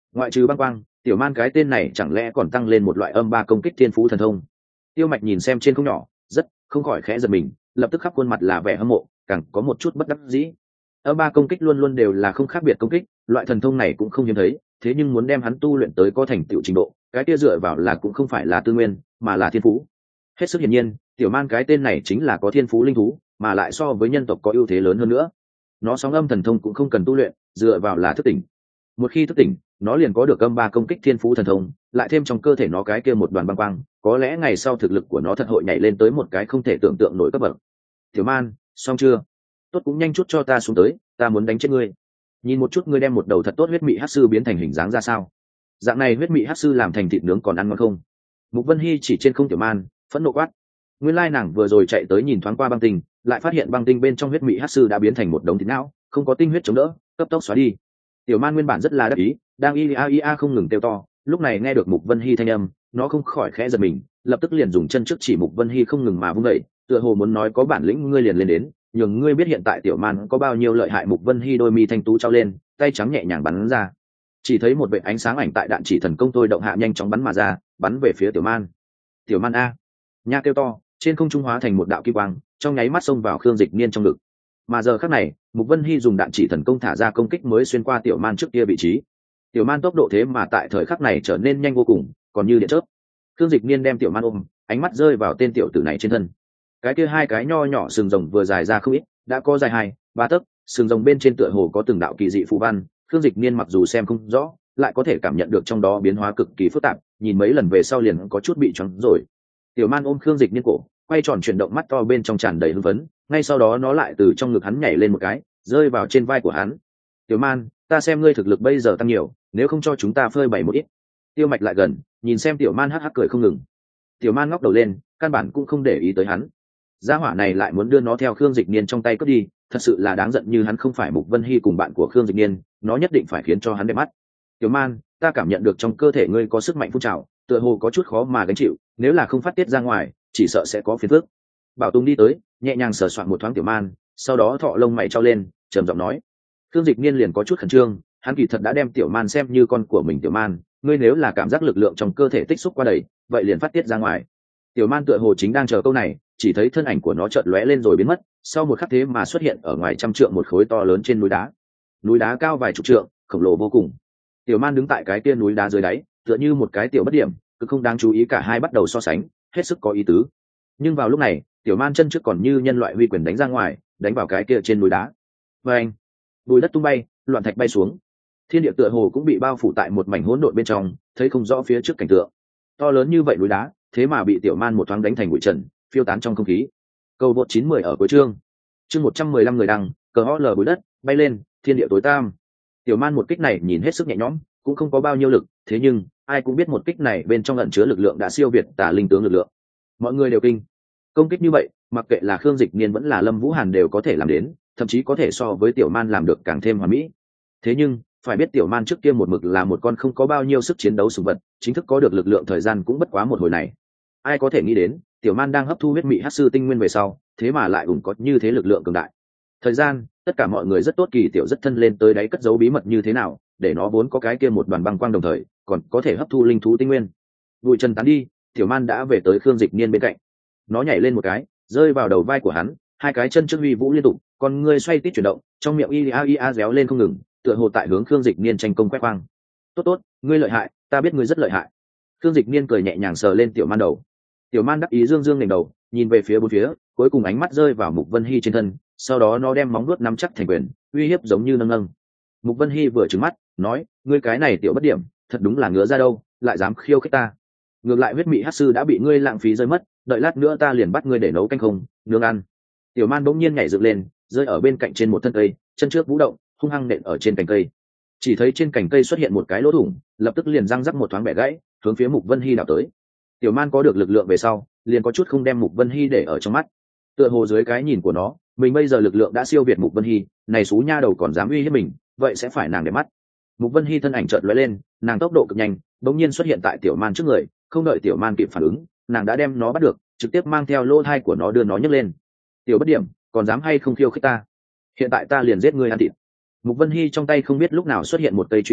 Speaker 1: Ngoại trừ băng quang, tiểu man cái tên này chẳng lẽ còn tăng lên một loại âm ba công kích thiên phú thần thông? Tiêu Mạch nhìn xem trên không nhỏ, rất không khỏi khẽ giật mình, lập tức khắp khuôn mặt là vẻ hâm mộ, càng có một chút bất đắc dĩ. Âm ba công kích luôn luôn đều là không khác biệt công kích, loại thần thông này cũng không hiếm thấy, thế nhưng muốn đem hắn tu luyện tới có thành tựu trình độ, cái kia dựa vào là cũng không phải là tư nguyên, mà là thiên phú. Hết sức hiển nhiên, tiểu man cái tên này chính là có thiên phú linh thú, mà lại so với nhân tộc có ưu thế lớn hơn nữa. Nó sóng âm thần thông cũng không cần tu luyện, dựa vào là thức tỉnh. Một khi thức tỉnh, nó liền có được âm ba công kích thiên phú thần thông, lại thêm trong cơ thể nó cái kia một đoàn băng quang, có lẽ ngày sau thực lực của nó thật hội nhảy lên tới một cái không thể tưởng tượng nổi cấp bậc. Tiểu man, xong chưa? Tốt, cũng nhanh chút cho ta xuống tới, ta muốn đánh chết ngươi. Nhìn một chút ngươi đem một đầu thật tốt huyết mị hắc sư biến thành hình dáng ra sao? Dạng này huyết mị hắc sư làm thành thịt nướng còn ăn ngon không? Mục Vân Hy chỉ trên không tiểu man, phẫn nộ quát. Nguyên lai nàng vừa rồi chạy tới nhìn thoáng qua băng tinh, lại phát hiện băng tinh bên trong huyết mị hắc sư đã biến thành một đống thịt não, không có tinh huyết chống đỡ, cấp tốc xóa đi. Tiểu man nguyên bản rất là đắc ý, đang ia không ngừng kêu to, lúc này nghe được Mục Vân Hy thanh âm, nó không khỏi khẽ giật mình, lập tức liền dùng chân trước chỉ Mục Vân Hy không ngừng mà vung dậy, tựa hồ muốn nói có bản lĩnh ngươi liền lên đến, nhường ngươi biết hiện tại tiểu man có bao nhiêu lợi hại. Mục Vân Hy đôi mi thanh tú trao lên, tay trắng nhẹ nhàng bắn ra, chỉ thấy một vệt ánh sáng ảnh tại đạn chỉ thần công tôi động hạ nhanh chóng bắn mà ra, bắn về phía tiểu man. Tiểu man a nha kêu to, trên không trung hóa thành một đạo kim quang, trong nháy mắt xông vào Khương Dịch Niên trong ngực. Mà giờ khắc này, Mục Vân Hy dùng đạn chỉ thần công thả ra công kích mới xuyên qua tiểu man trước kia vị trí. Tiểu man tốc độ thế mà tại thời khắc này trở nên nhanh vô cùng, còn như điện chớp. Khương Dịch Niên đem tiểu man ôm, ánh mắt rơi vào tên tiểu tử này trên thân. Cái kia hai cái nho nhỏ sừng rồng vừa dài ra không ít, đã có dài 2-3 tấc, sừng rồng bên trên tựa hồ có từng đạo kỳ dị phù văn. Khương Dịch Niên mặc dù xem không rõ, lại có thể cảm nhận được trong đó biến hóa cực kỳ phức tạp, nhìn mấy lần về sau liền có chút bị choáng rồi. Tiểu man ôm Khương Dịch Niên cổ, quay tròn chuyển động mắt to bên trong tràn đầy hưng phấn, ngay sau đó nó lại từ trong ngực hắn nhảy lên một cái, rơi vào trên vai của hắn. Tiểu man, ta xem ngươi thực lực bây giờ tăng nhiều, nếu không cho chúng ta phơi bày một ít. Tiêu Mạch lại gần, nhìn xem tiểu man hắc hắc cười không ngừng. Tiểu man ngóc đầu lên, căn bản cũng không để ý tới hắn. Gia hỏa này lại muốn đưa nó theo Khương Dịch Niên trong tay cướp đi, thật sự là đáng giận. Như hắn không phải Mục Vân Hy cùng bạn của Khương Dịch Niên, nó nhất định phải khiến cho hắn đẹp mắt. Tiểu man, ta cảm nhận được trong cơ thể ngươi có sức mạnh phun trào, tựa hồ có chút khó mà gánh chịu, nếu là không phát tiết ra ngoài, chỉ sợ sẽ có phiền phức. Bảo Tùng đi tới, nhẹ nhàng sờ soạn một thoáng tiểu man, sau đó thọ lông mày trao lên, trầm giọng nói. Khương Dịch Niên liền có chút khẩn trương, hắn kỳ thật đã đem tiểu man xem như con của mình. Tiểu man, ngươi nếu là cảm giác lực lượng trong cơ thể tích xúc qua đầy, vậy liền phát tiết ra ngoài. Tiểu man tựa hồ chính đang chờ câu này, chỉ thấy thân ảnh của nó chợt lóe lên rồi biến mất, sau một khắc thế mà xuất hiện ở ngoài trăm trượng một khối to lớn trên núi đá. Núi đá cao vài chục trượng, khổng lồ vô cùng. Tiểu man đứng tại cái kia núi đá dưới đáy, tựa như một cái tiểu bất điểm, cứ không đáng chú ý, cả hai bắt đầu so sánh, hết sức có ý tứ. Nhưng vào lúc này, tiểu man chân trước còn như nhân loại huy quyền đánh ra ngoài, đánh vào cái kia trên núi đá. Và anh, bùi đất tung bay, loạn thạch bay xuống. Thiên địa tựa hồ cũng bị bao phủ tại một mảnh hỗn độn bên trong, thấy không rõ phía trước cảnh tượng. To lớn như vậy núi đá, thế mà bị tiểu man một thoáng đánh thành bụi trần, phiêu tán trong không khí. Cầu vượt 910 ở cuối chương 115 người đăng, cờ ho lờ bụi đất bay lên, thiên địa tối tăm. Tiểu man một kích này nhìn hết sức nhẹ nhõm, cũng không có bao nhiêu lực, thế nhưng ai cũng biết một kích này bên trong ẩn chứa lực lượng đã siêu việt tà linh tướng lực lượng. Mọi người đều kinh. Công kích như vậy, mặc kệ là Khương Dịch Niên vẫn là Lâm Vũ Hàn đều có thể làm đến, thậm chí có thể so với tiểu man làm được càng thêm hoàn mỹ. Thế nhưng phải biết tiểu man trước kia một mực là một con không có bao nhiêu sức chiến đấu sùng vật, chính thức có được lực lượng thời gian cũng bất quá một hồi này. Ai có thể nghĩ đến tiểu man đang hấp thu huyết mị hắc sư tinh nguyên về sau, thế mà lại ủng có như thế lực lượng cường đại. Thời gian, tất cả mọi người rất tốt, kỳ tiểu rất thân lên tới đáy cất giấu bí mật như thế nào, để nó vốn có cái kia một đoàn băng quang đồng thời còn có thể hấp thu linh thú tinh nguyên. Bụi trần tán đi, tiểu man đã về tới Khương Dịch Niên bên cạnh. Nó nhảy lên một cái, rơi vào đầu vai của hắn, hai cái chân trước huy vũ liên tục, con ngươi xoay tít chuyển động, trong miệng ia réo lên không ngừng, tựa hồ tại hướng Khương Dịch Niên tranh công quét quang. Tốt tốt, ngươi lợi hại, ta biết ngươi rất lợi hại. Khương Dịch Niên cười nhẹ nhàng sờ lên tiểu man đầu. Tiểu man đắc ý dương dương ngẩng đầu, nhìn về phía bốn phía, cuối cùng ánh mắt rơi vào Mục Vân Hy trên thân, sau đó nó đem móng vuốt nắm chắc thành quyền, uy hiếp giống như nâng nâng. Mục Vân Hy vừa trừng mắt, nói, ngươi cái này tiểu bất điểm, thật đúng là ngứa ra đâu, lại dám khiêu khích ta. Ngược lại huyết mị hắc sư đã bị ngươi lãng phí rơi mất, đợi lát nữa ta liền bắt ngươi để nấu canh không, nướng ăn. Tiểu man bỗng nhiên nhảy dựng lên, rơi ở bên cạnh trên một thân cây, chân trước vũ động, hung hăng nện ở trên cành cây. Chỉ thấy trên cành cây xuất hiện một cái lỗ thủng, lập tức liền răng rắc một thoáng bẻ gãy, hướng phía Mục Vân Hy đảo tới. Tiểu man có được lực lượng về sau, liền có chút không đem Mục Vân Hy để ở trong mắt. Tựa hồ dưới cái nhìn của nó, mình bây giờ lực lượng đã siêu việt Mục Vân Hy, này xú nha đầu còn dám uy hiếp mình, vậy sẽ phải nàng để mắt. Mục Vân Hy thân ảnh chợt lóe lên, nàng tốc độ cực nhanh, bỗng nhiên xuất hiện tại tiểu man trước người, không đợi tiểu man kịp phản ứng, nàng đã đem nó bắt được, trực tiếp mang theo lỗ thai của nó đưa nó nhấc lên. Tiểu bất điểm, còn dám hay không khiêu khích ta? Hiện tại ta liền giết ngươi ăn thịt. Mục Vân Hy trong tay không biết lúc nào xuất hiện một cây truy thủ,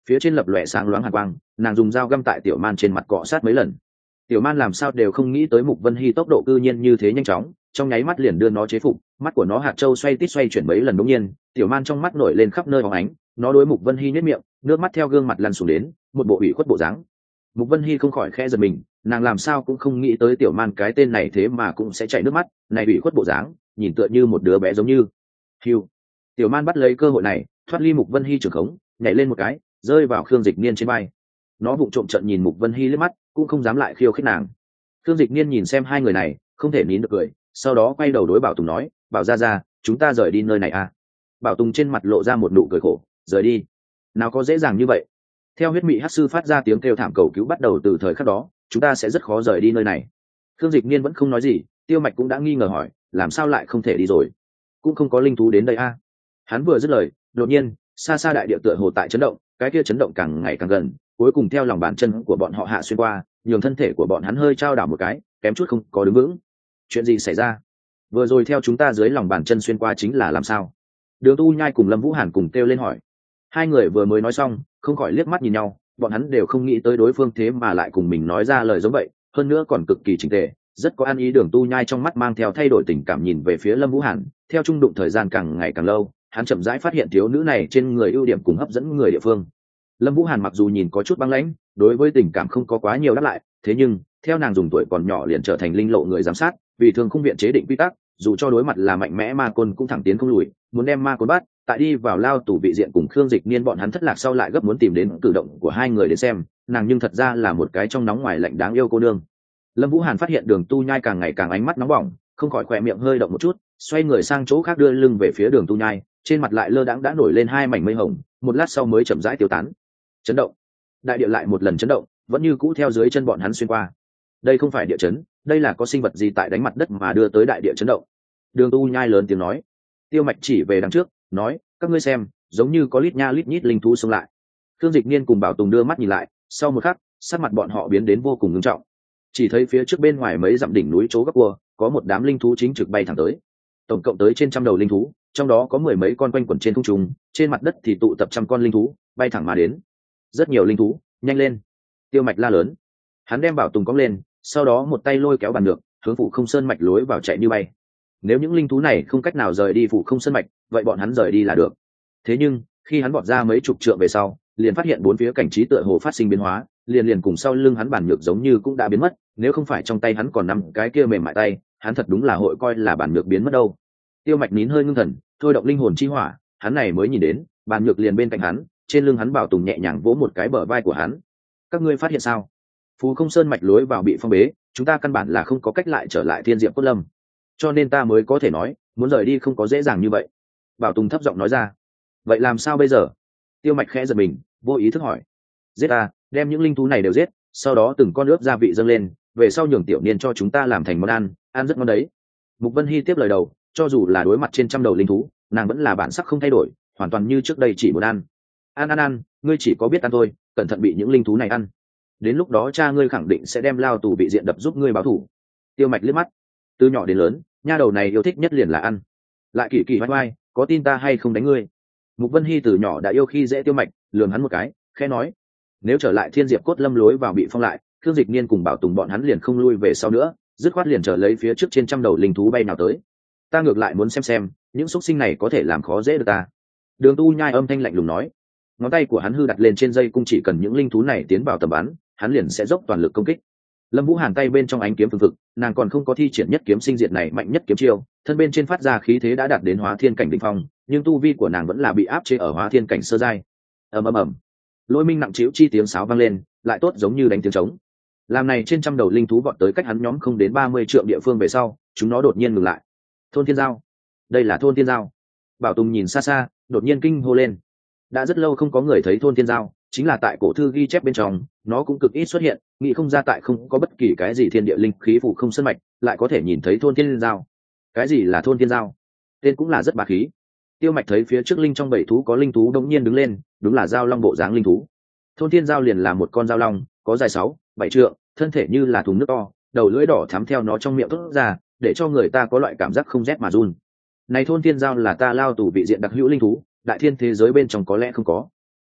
Speaker 1: phía trên lập lòe sáng loáng hàn quang, nàng dùng dao găm tại tiểu man trên mặt cọ sát mấy lần. Tiểu man làm sao đều không nghĩ tới Mục Vân Hy tốc độ cư nhiên như thế nhanh chóng, trong nháy mắt liền đưa nó chế phục, mắt của nó hạt châu xoay tít xoay chuyển mấy lần. Đột nhiên tiểu man trong mắt nổi lên khắp nơi bóng ánh, nó đối Mục Vân Hy nhếch miệng, nước mắt theo gương mặt lăn xuống đến, một bộ ủy khuất bộ dáng. Mục Vân Hy không khỏi khẽ giật mình, nàng làm sao cũng không nghĩ tới tiểu man cái tên này thế mà cũng sẽ chảy nước mắt, này ủy khuất bộ dáng, nhìn tựa như một đứa bé giống như. Hiu. Tiểu man bắt lấy cơ hội này, thoát ly Mục Vân Hy trường khống, nhảy lên một cái, rơi vào Khương Dịch Niên trên vai. Nó vụng trộm trợn nhìn Mục Vân Hy liếc mắt, cũng không dám lại khiêu khích nàng. Khương Dịch Niên nhìn xem hai người này, không thể nín được cười, sau đó quay đầu đối Bảo Tùng nói, "Bảo ra, chúng ta rời đi nơi này à?" Bảo Tùng trên mặt lộ ra một nụ cười khổ, "Rời đi? Nào có dễ dàng như vậy." Theo huyết mị hắc sư phát ra tiếng kêu thảm cầu cứu bắt đầu từ thời khắc đó, chúng ta sẽ rất khó rời đi nơi này. Khương Dịch Niên vẫn không nói gì, Tiêu Mạch cũng đã nghi ngờ hỏi, làm sao lại không thể đi rồi? Cũng không có linh thú đến đây à? Hắn vừa dứt lời, đột nhiên, xa xa đại địa tựa hồ tại chấn động, cái kia chấn động càng ngày càng gần, cuối cùng theo lòng bàn chân của bọn họ hạ xuyên qua, nhường thân thể của bọn hắn hơi trao đảo một cái, kém chút không có đứng vững. Chuyện gì xảy ra? Vừa rồi theo chúng ta dưới lòng bàn chân xuyên qua chính là làm sao? Đường Tu Nhai cùng Lâm Vũ Hàn cùng kêu lên hỏi. Hai người vừa mới nói xong, không khỏi liếc mắt nhìn nhau, bọn hắn đều không nghĩ tới đối phương thế mà lại cùng mình nói ra lời giống vậy, hơn nữa còn cực kỳ chỉnh tề, rất có ăn ý. Đường Tu Nhai trong mắt mang theo thay đổi tình cảm nhìn về phía Lâm Vũ Hàn, theo trung đụng thời gian càng ngày càng lâu, hắn chậm rãi phát hiện thiếu nữ này trên người ưu điểm cùng hấp dẫn người địa phương. Lâm Vũ Hàn mặc dù nhìn có chút băng lãnh, đối với tình cảm không có quá nhiều đáp lại, thế nhưng theo nàng dùng tuổi còn nhỏ liền trở thành linh lộ người giám sát, vì thường không viện chế định quy tắc, dù cho đối mặt là mạnh mẽ ma côn cũng thẳng tiến không lùi, muốn đem ma côn bắt. Tại đi vào lao tù vị diện cùng Khương Dịch Niên bọn hắn thất lạc sau lại gấp muốn tìm đến cử động của hai người đến xem, nàng nhưng thật ra là một cái trong nóng ngoài lạnh đáng yêu cô nương. Lâm Vũ Hàn phát hiện Đường Tu Nhai càng ngày càng ánh mắt nóng bỏng, không khỏi khỏe miệng hơi động một chút, xoay người sang chỗ khác đưa lưng về phía Đường Tu Nhai, trên mặt lại lơ đãng đã nổi lên hai mảnh mây hồng, một lát sau mới chậm rãi tiêu tán. Chấn động, đại địa lại một lần chấn động, vẫn như cũ theo dưới chân bọn hắn xuyên qua. Đây không phải địa chấn, đây là có sinh vật gì tại đánh mặt đất mà đưa tới đại địa chấn động. Đường Tu Nhai lớn tiếng nói. Tiêu Mạch chỉ về đằng trước, nói, các ngươi xem, giống như có lít nha lít nhít linh thú xông lại. Khương Dịch Niên cùng Bảo Tùng đưa mắt nhìn lại, sau một khắc, sắc mặt bọn họ biến đến vô cùng nghiêm trọng. Chỉ thấy phía trước bên ngoài mấy dặm đỉnh núi chỗ gấp cua, có một đám linh thú chính trực bay thẳng tới. Tổng cộng tới trên 100 đầu linh thú, trong đó có 10 mấy con quanh quẩn trên không trung, trên mặt đất thì tụ tập trăm con linh thú, bay thẳng mà đến. Rất nhiều linh thú, nhanh lên! Tiêu Mạch la lớn. Hắn đem Bảo Tùng cõng lên, sau đó một tay lôi kéo bàn ngược, hướng Phủ Không Sơn mạch lối vào chạy như bay. Nếu những linh thú này không cách nào rời đi Phủ Không Sơn mạch, vậy bọn hắn rời đi là được. Thế nhưng khi hắn bọt ra mấy chục trượng về sau, liền phát hiện bốn phía cảnh trí tựa hồ phát sinh biến hóa, liền cùng sau lưng hắn bản nhược giống như cũng đã biến mất. Nếu không phải trong tay hắn còn nắm cái kia mềm mại tay, hắn thật đúng là hội coi là bản nhược biến mất đâu. Tiêu Mạch nín hơi ngưng thần, thôi động linh hồn chi hỏa, hắn này mới nhìn đến bản nhược liền bên cạnh hắn, trên lưng hắn Bảo Tùng nhẹ nhàng vỗ một cái bờ vai của hắn. Các ngươi phát hiện sao? Phù Không Sơn mạch lối vào bị phong bế, chúng ta căn bản là không có cách lại trở lại Thiên Diệp Cốt Lâm, cho nên ta mới có thể nói muốn rời đi không có dễ dàng như vậy. Bảo Tùng thấp giọng nói ra. Vậy làm sao bây giờ? Tiêu Mạch khẽ giật mình, vô ý thức hỏi. Giết ta, đem những linh thú này đều giết, sau đó từng con ướp gia vị dâng lên, về sau nhường Tiểu Niên cho chúng ta làm thành món ăn, ăn rất ngon đấy. Mục Vân Hy tiếp lời đầu, cho dù là đối mặt trên 100 đầu linh thú, nàng vẫn là bản sắc không thay đổi, hoàn toàn như trước đây chỉ muốn ăn. Ăn, ngươi chỉ có biết ăn thôi, cẩn thận bị những linh thú này ăn. Đến lúc đó cha ngươi khẳng định sẽ đem lao tù bị diện đập giúp ngươi báo thù. Tiêu Mạch liếc mắt, từ nhỏ đến lớn, nha đầu này yêu thích nhất liền là ăn. Lại kỳ kỳ vai vai, có tin ta hay không đánh ngươi? Mục Vân Hy từ nhỏ đã yêu khi dễ Tiêu Mạch, lườm hắn một cái, khẽ nói, nếu trở lại Thiên Diệp Cốt Lâm lối vào bị phong lại, Khương Dịch Niên cùng Bảo Tùng bọn hắn liền không lui về sau nữa, dứt khoát liền trở lấy phía trước trên 100 đầu linh thú bay nào tới. Ta ngược lại muốn xem những xúc sinh này có thể làm khó dễ được ta. Đường Tu Nhai âm thanh lạnh lùng nói, ngón tay của hắn hư đặt lên trên dây cung, chỉ cần những linh thú này tiến vào tầm bắn, hắn liền sẽ dốc toàn lực công kích. Lâm Vũ Hàn tay bên trong ánh kiếm phừng phực, nàng còn không có thi triển nhất kiếm sinh diệt này mạnh nhất kiếm chiêu, thân bên trên phát ra khí thế đã đạt đến hóa thiên cảnh đỉnh phong, nhưng tu vi của nàng vẫn là bị áp chế ở hóa thiên cảnh sơ giai. Ầm. Lôi minh nặng trĩu chi tiếng sáo vang lên, lại tốt giống như đánh tiếng trống. Làm này trên 100 đầu linh thú vọt tới cách hắn nhóm không đến 30 trượng địa phương về sau, chúng nó đột nhiên ngừng lại. Thôn Thiên Giao, đây là Thôn Thiên Giao. Bảo Tùng nhìn xa xa, đột nhiên kinh hô lên. Đã rất lâu không có người thấy Thôn Thiên Giao, chính là tại cổ thư ghi chép bên trong, nó cũng cực ít xuất hiện, nghĩ không ra tại không có bất kỳ cái gì thiên địa linh khí phủ không sơn mạch, lại có thể nhìn thấy Thôn Thiên Giao. Cái gì là Thôn Thiên Giao? Tên cũng là rất bá khí. Tiêu Mạch thấy phía trước linh trong bảy thú có linh thú đột nhiên đứng lên, đúng là giao long bộ dáng linh thú. Thôn Thiên Giao liền là một con giao long, có dài 6-7 trượng, thân thể như là thùng nước to, đầu lưỡi đỏ thắm theo nó trong miệng thốt ra, để cho người ta có loại cảm giác không rét mà run. Này Thôn Thiên Giao là ta lao tù vị diện đặc hữu linh thú, đại thiên thế giới bên trong có lẽ không có.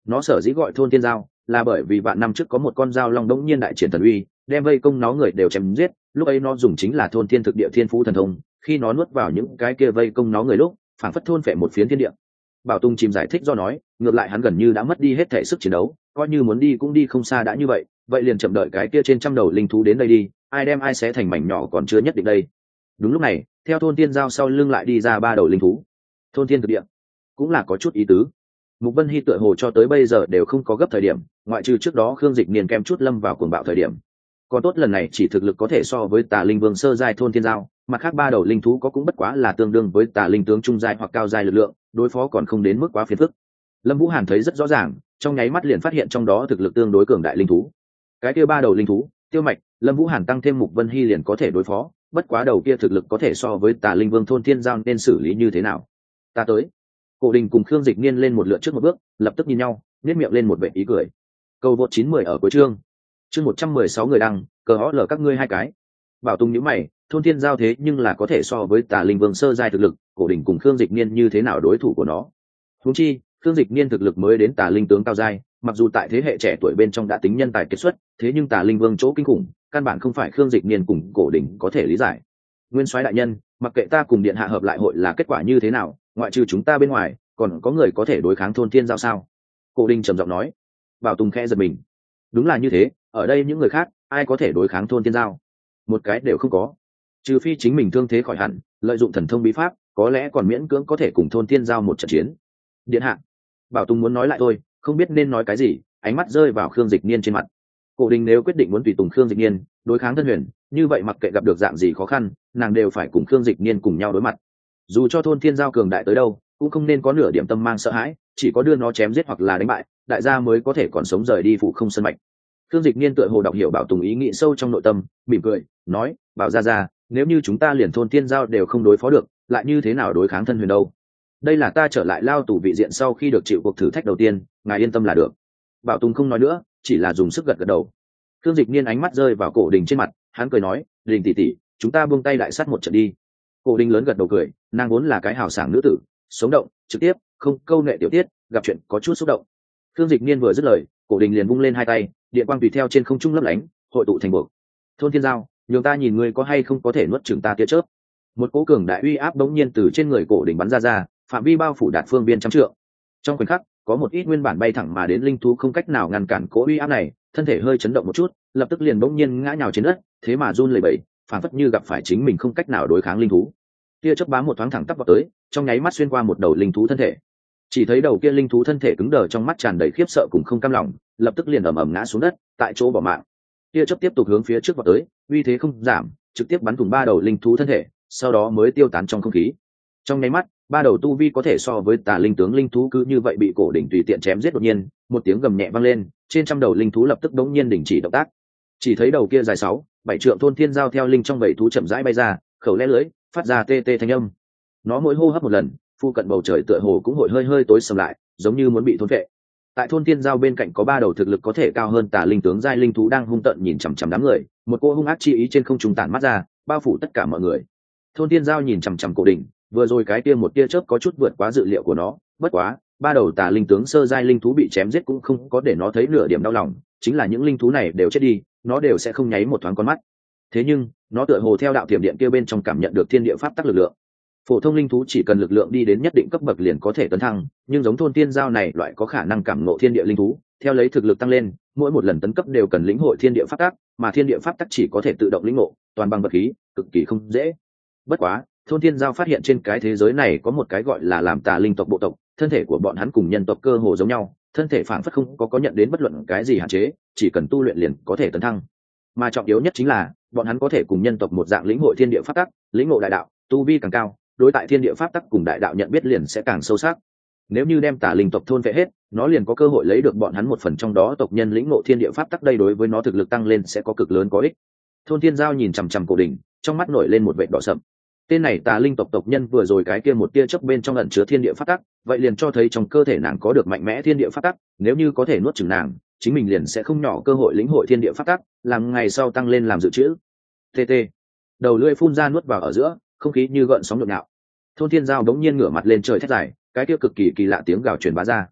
Speaker 1: Nó sở dĩ gọi thôn thiên giao là bởi vì vạn năm trước có một con dao long đống nhiên đại triển thần uy, đem vây công nó người đều chém giết. Lúc ấy nó dùng chính là thôn thiên thực địa thiên phú thần thông, khi nó nuốt vào những cái kia vây công nó người lúc phảng phất thôn phệ một phiến thiên địa. Bảo Tùng chìm giải thích do nói, ngược lại hắn gần như đã mất đi hết thể sức chiến đấu, coi như muốn đi cũng đi không xa đã như vậy liền chậm đợi cái kia trên trăm đầu linh thú đến đây đi, ai đem ai xé thành mảnh nhỏ còn chưa nhất định đây. Đúng lúc này, theo thôn thiên giao sau lưng lại đi ra ba đầu linh thú. Thôn thiên thực địa cũng là có chút ý tứ. Mục Vân Hy tựa hồ cho tới bây giờ đều không có gấp thời điểm, ngoại trừ trước đó Khương Dịch Niên kem chút lâm vào cuồng bạo thời điểm. Còn tốt lần này chỉ thực lực có thể so với Tà Linh Vương sơ giai thôn thiên giao, mặt khác ba đầu linh thú có cũng bất quá là tương đương với Tà Linh tướng trung giai hoặc cao giai lực lượng, đối phó còn không đến mức quá phiền phức. Lâm Vũ Hàn thấy rất rõ ràng, trong nháy mắt liền phát hiện trong đó thực lực tương đối cường đại linh thú. Cái kia ba đầu linh thú, Tiêu Mạch, Lâm Vũ Hàn tăng thêm Mục Vân Hy liền có thể đối phó, bất quá đầu kia thực lực có thể so với Tà Linh Vương thôn thiên giao nên xử lý như thế nào? Ta tới. Cổ Đình cùng Khương Dịch Niên lên một lượt trước một bước, lập tức nhìn nhau, nhếch miệng lên một vẻ ý cười. Cầu vượt 910 ở cuối chương. Chương 116 người đăng, cờ hó lở các ngươi hai cái. Bảo Tùng nhíu mày, thôn thiên giao thế nhưng là có thể so với Tà Linh Vương sơ giai thực lực, Cổ Đình cùng Khương Dịch Niên như thế nào đối thủ của nó? Huống chi, Khương Dịch Niên thực lực mới đến Tà Linh tướng cao giai, mặc dù tại thế hệ trẻ tuổi bên trong đã tính nhân tài kiệt xuất, thế nhưng Tà Linh Vương chỗ kinh khủng, căn bản không phải Khương Dịch Niên cùng Cổ Đình có thể lý giải. Nguyên soái đại nhân, mặc kệ ta cùng điện hạ hợp lại hội là kết quả như thế nào, ngoại trừ chúng ta bên ngoài, còn có người có thể đối kháng thôn thiên giao sao? Cổ Đình trầm giọng nói. Bảo Tùng khẽ giật mình. Đúng là như thế, ở đây những người khác, ai có thể đối kháng thôn thiên giao? Một cái đều không có. Trừ phi chính mình thương thế khỏi hẳn, lợi dụng thần thông bí pháp, có lẽ còn miễn cưỡng có thể cùng thôn thiên giao một trận chiến. Điện hạ. Bảo Tùng muốn nói lại thôi, không biết nên nói cái gì, ánh mắt rơi vào Khương Dịch Niên trên mặt. Cổ Đình nếu quyết định muốn tùy tùng Khương Dịch Niên, đối kháng thân huyền, như vậy mặc kệ gặp được dạng gì khó khăn, nàng đều phải cùng Khương Dịch Niên cùng nhau đối mặt. Dù cho thôn thiên giao cường đại tới đâu, cũng không nên có nửa điểm tâm mang sợ hãi, chỉ có đưa nó chém giết hoặc là đánh bại, đại gia mới có thể còn sống rời đi phụ không sân mạch. Khương Dịch Niên tựa hồ đọc hiểu Bảo Tùng ý nghĩ sâu trong nội tâm, mỉm cười, nói, Bảo gia, nếu như chúng ta liền thôn thiên giao đều không đối phó được, lại như thế nào đối kháng thân huyền đâu? Đây là ta trở lại lao tù vị diện sau khi được chịu cuộc thử thách đầu tiên, ngài yên tâm là được. Bảo Tùng không nói nữa, chỉ là dùng sức gật gật đầu. Khương Dịch Niên ánh mắt rơi vào Cổ Đình trên mặt, hắn cười nói, Đình tỷ tỷ, chúng ta buông tay đại sát một trận đi. Cổ Đình lớn gật đầu cười, nàng vốn là cái hào sảng nữ tử, sống động, trực tiếp, không câu nệ tiểu tiết, gặp chuyện có chút xúc động. Khương Dịch Niên vừa dứt lời, Cổ Đình liền vung lên hai tay, điện quang tùy theo trên không trung lấp lánh, hội tụ thành buộc. Thôn thiên giao, nhường ta nhìn ngươi có hay không có thể nuốt chửng ta tia chớp. Một cỗ cường đại uy áp đống nhiên từ trên người Cổ Đình bắn ra, phạm vi bao phủ đạt phương viên trăm trượng. Trong khoảnh khắc, có một ít nguyên bản bay thẳng mà đến linh thú không cách nào ngăn cản cỗ uy áp này, thân thể hơi chấn động một chút, lập tức liền bỗng nhiên ngã nhào trên đất, thế mà run lẩy bẩy, phản phất như gặp phải chính mình không cách nào đối kháng linh thú. Tia chớp bám một thoáng thẳng tắp vào tới, trong nháy mắt xuyên qua một đầu linh thú thân thể. Chỉ thấy đầu kia linh thú thân thể cứng đờ, trong mắt tràn đầy khiếp sợ cùng không cam lòng, lập tức liền ầm ầm ngã xuống đất, tại chỗ bỏ mạng. Tia chớp tiếp tục hướng phía trước vào tới, uy thế không giảm, trực tiếp bắn thủng ba đầu linh thú thân thể, sau đó mới tiêu tán trong không khí. Trong nháy mắt, ba đầu tu vi có thể so với Tà Linh tướng linh thú cứ như vậy bị Cổ Đỉnh tùy tiện chém giết. Đột nhiên, một tiếng gầm nhẹ vang lên, trên trăm đầu linh thú lập tức đống nhiên đình chỉ động tác. Chỉ thấy đầu kia dài 6-7 trượng thôn thiên giao theo linh trong bầy thú chậm rãi bay ra, khẩu lẽ lưỡi, phát ra tê tê thanh âm. Nó mỗi hô hấp một lần, phu cận bầu trời tựa hồ cũng hội hơi hơi tối sầm lại, giống như muốn bị thôn phệ. Tại thôn thiên giao bên cạnh có ba đầu thực lực có thể cao hơn Tà Linh tướng giai linh thú đang hung tợn nhìn chằm chằm đám người, một cô hung ác chi ý trên không trung tản mắt ra, bao phủ tất cả mọi người. Thôn thiên giao nhìn chằm chằm Cổ Đỉnh, vừa rồi cái tia một tia chớp có chút vượt quá dự liệu của nó, bất quá ba đầu Tà Linh tướng sơ giai linh thú bị chém giết cũng không có để nó thấy nửa điểm đau lòng, chính là những linh thú này đều chết đi, nó đều sẽ không nháy một thoáng con mắt. Thế nhưng nó tựa hồ theo đạo tiềm điện kia bên trong cảm nhận được thiên địa pháp tắc lực lượng. Phổ thông linh thú chỉ cần lực lượng đi đến nhất định cấp bậc liền có thể tấn thăng, nhưng giống thôn tiên giao này loại có khả năng cảm ngộ thiên địa linh thú, theo lấy thực lực tăng lên, mỗi một lần tấn cấp đều cần lĩnh hội thiên địa pháp tắc, mà thiên địa pháp tắc chỉ có thể tự động lĩnh ngộ, toàn bằng vật khí, cực kỳ không dễ. Bất quá, thôn tiên giao phát hiện trên cái thế giới này có một cái gọi là làm Tà Linh tộc bộ tộc, thân thể của bọn hắn cùng nhân tộc cơ hồ giống nhau, thân thể phản phất không có nhận đến bất luận cái gì hạn chế, chỉ cần tu luyện liền có thể tấn thăng. Mà trọng yếu nhất chính là, bọn hắn có thể cùng nhân tộc một dạng lĩnh hội thiên địa pháp tắc, lĩnh ngộ đại đạo, tu vi càng cao, đối tại thiên địa pháp tắc cùng đại đạo nhận biết liền sẽ càng sâu sắc. Nếu như đem Tà Linh tộc thôn vệ hết, nó liền có cơ hội lấy được bọn hắn một phần trong đó tộc nhân lĩnh ngộ thiên địa pháp tắc, đây đối với nó thực lực tăng lên sẽ có cực lớn có ích. Thôn Thiên Giao nhìn chằm chằm Cổ Đỉnh, trong mắt nổi lên một vệt đỏ sậm. Tên này Tà Linh tộc tộc nhân vừa rồi cái kia một tia chớp bên trong ẩn chứa thiên địa pháp tắc, vậy liền cho thấy trong cơ thể nàng có được mạnh mẽ thiên địa pháp tắc, nếu như có thể nuốt chửng nàng, chính mình liền sẽ không nhỏ cơ hội lĩnh hội thiên địa pháp tắc, làm ngày sau tăng lên làm dự trữ. TT. Đầu lưỡi phun ra nuốt vào ở giữa, không khí như gợn sóng nhộn nhạo. Thôn Thiên Giao đống nhiên ngửa mặt lên trời thét dài, cái kia cực kỳ kỳ lạ tiếng gào truyền bá ra.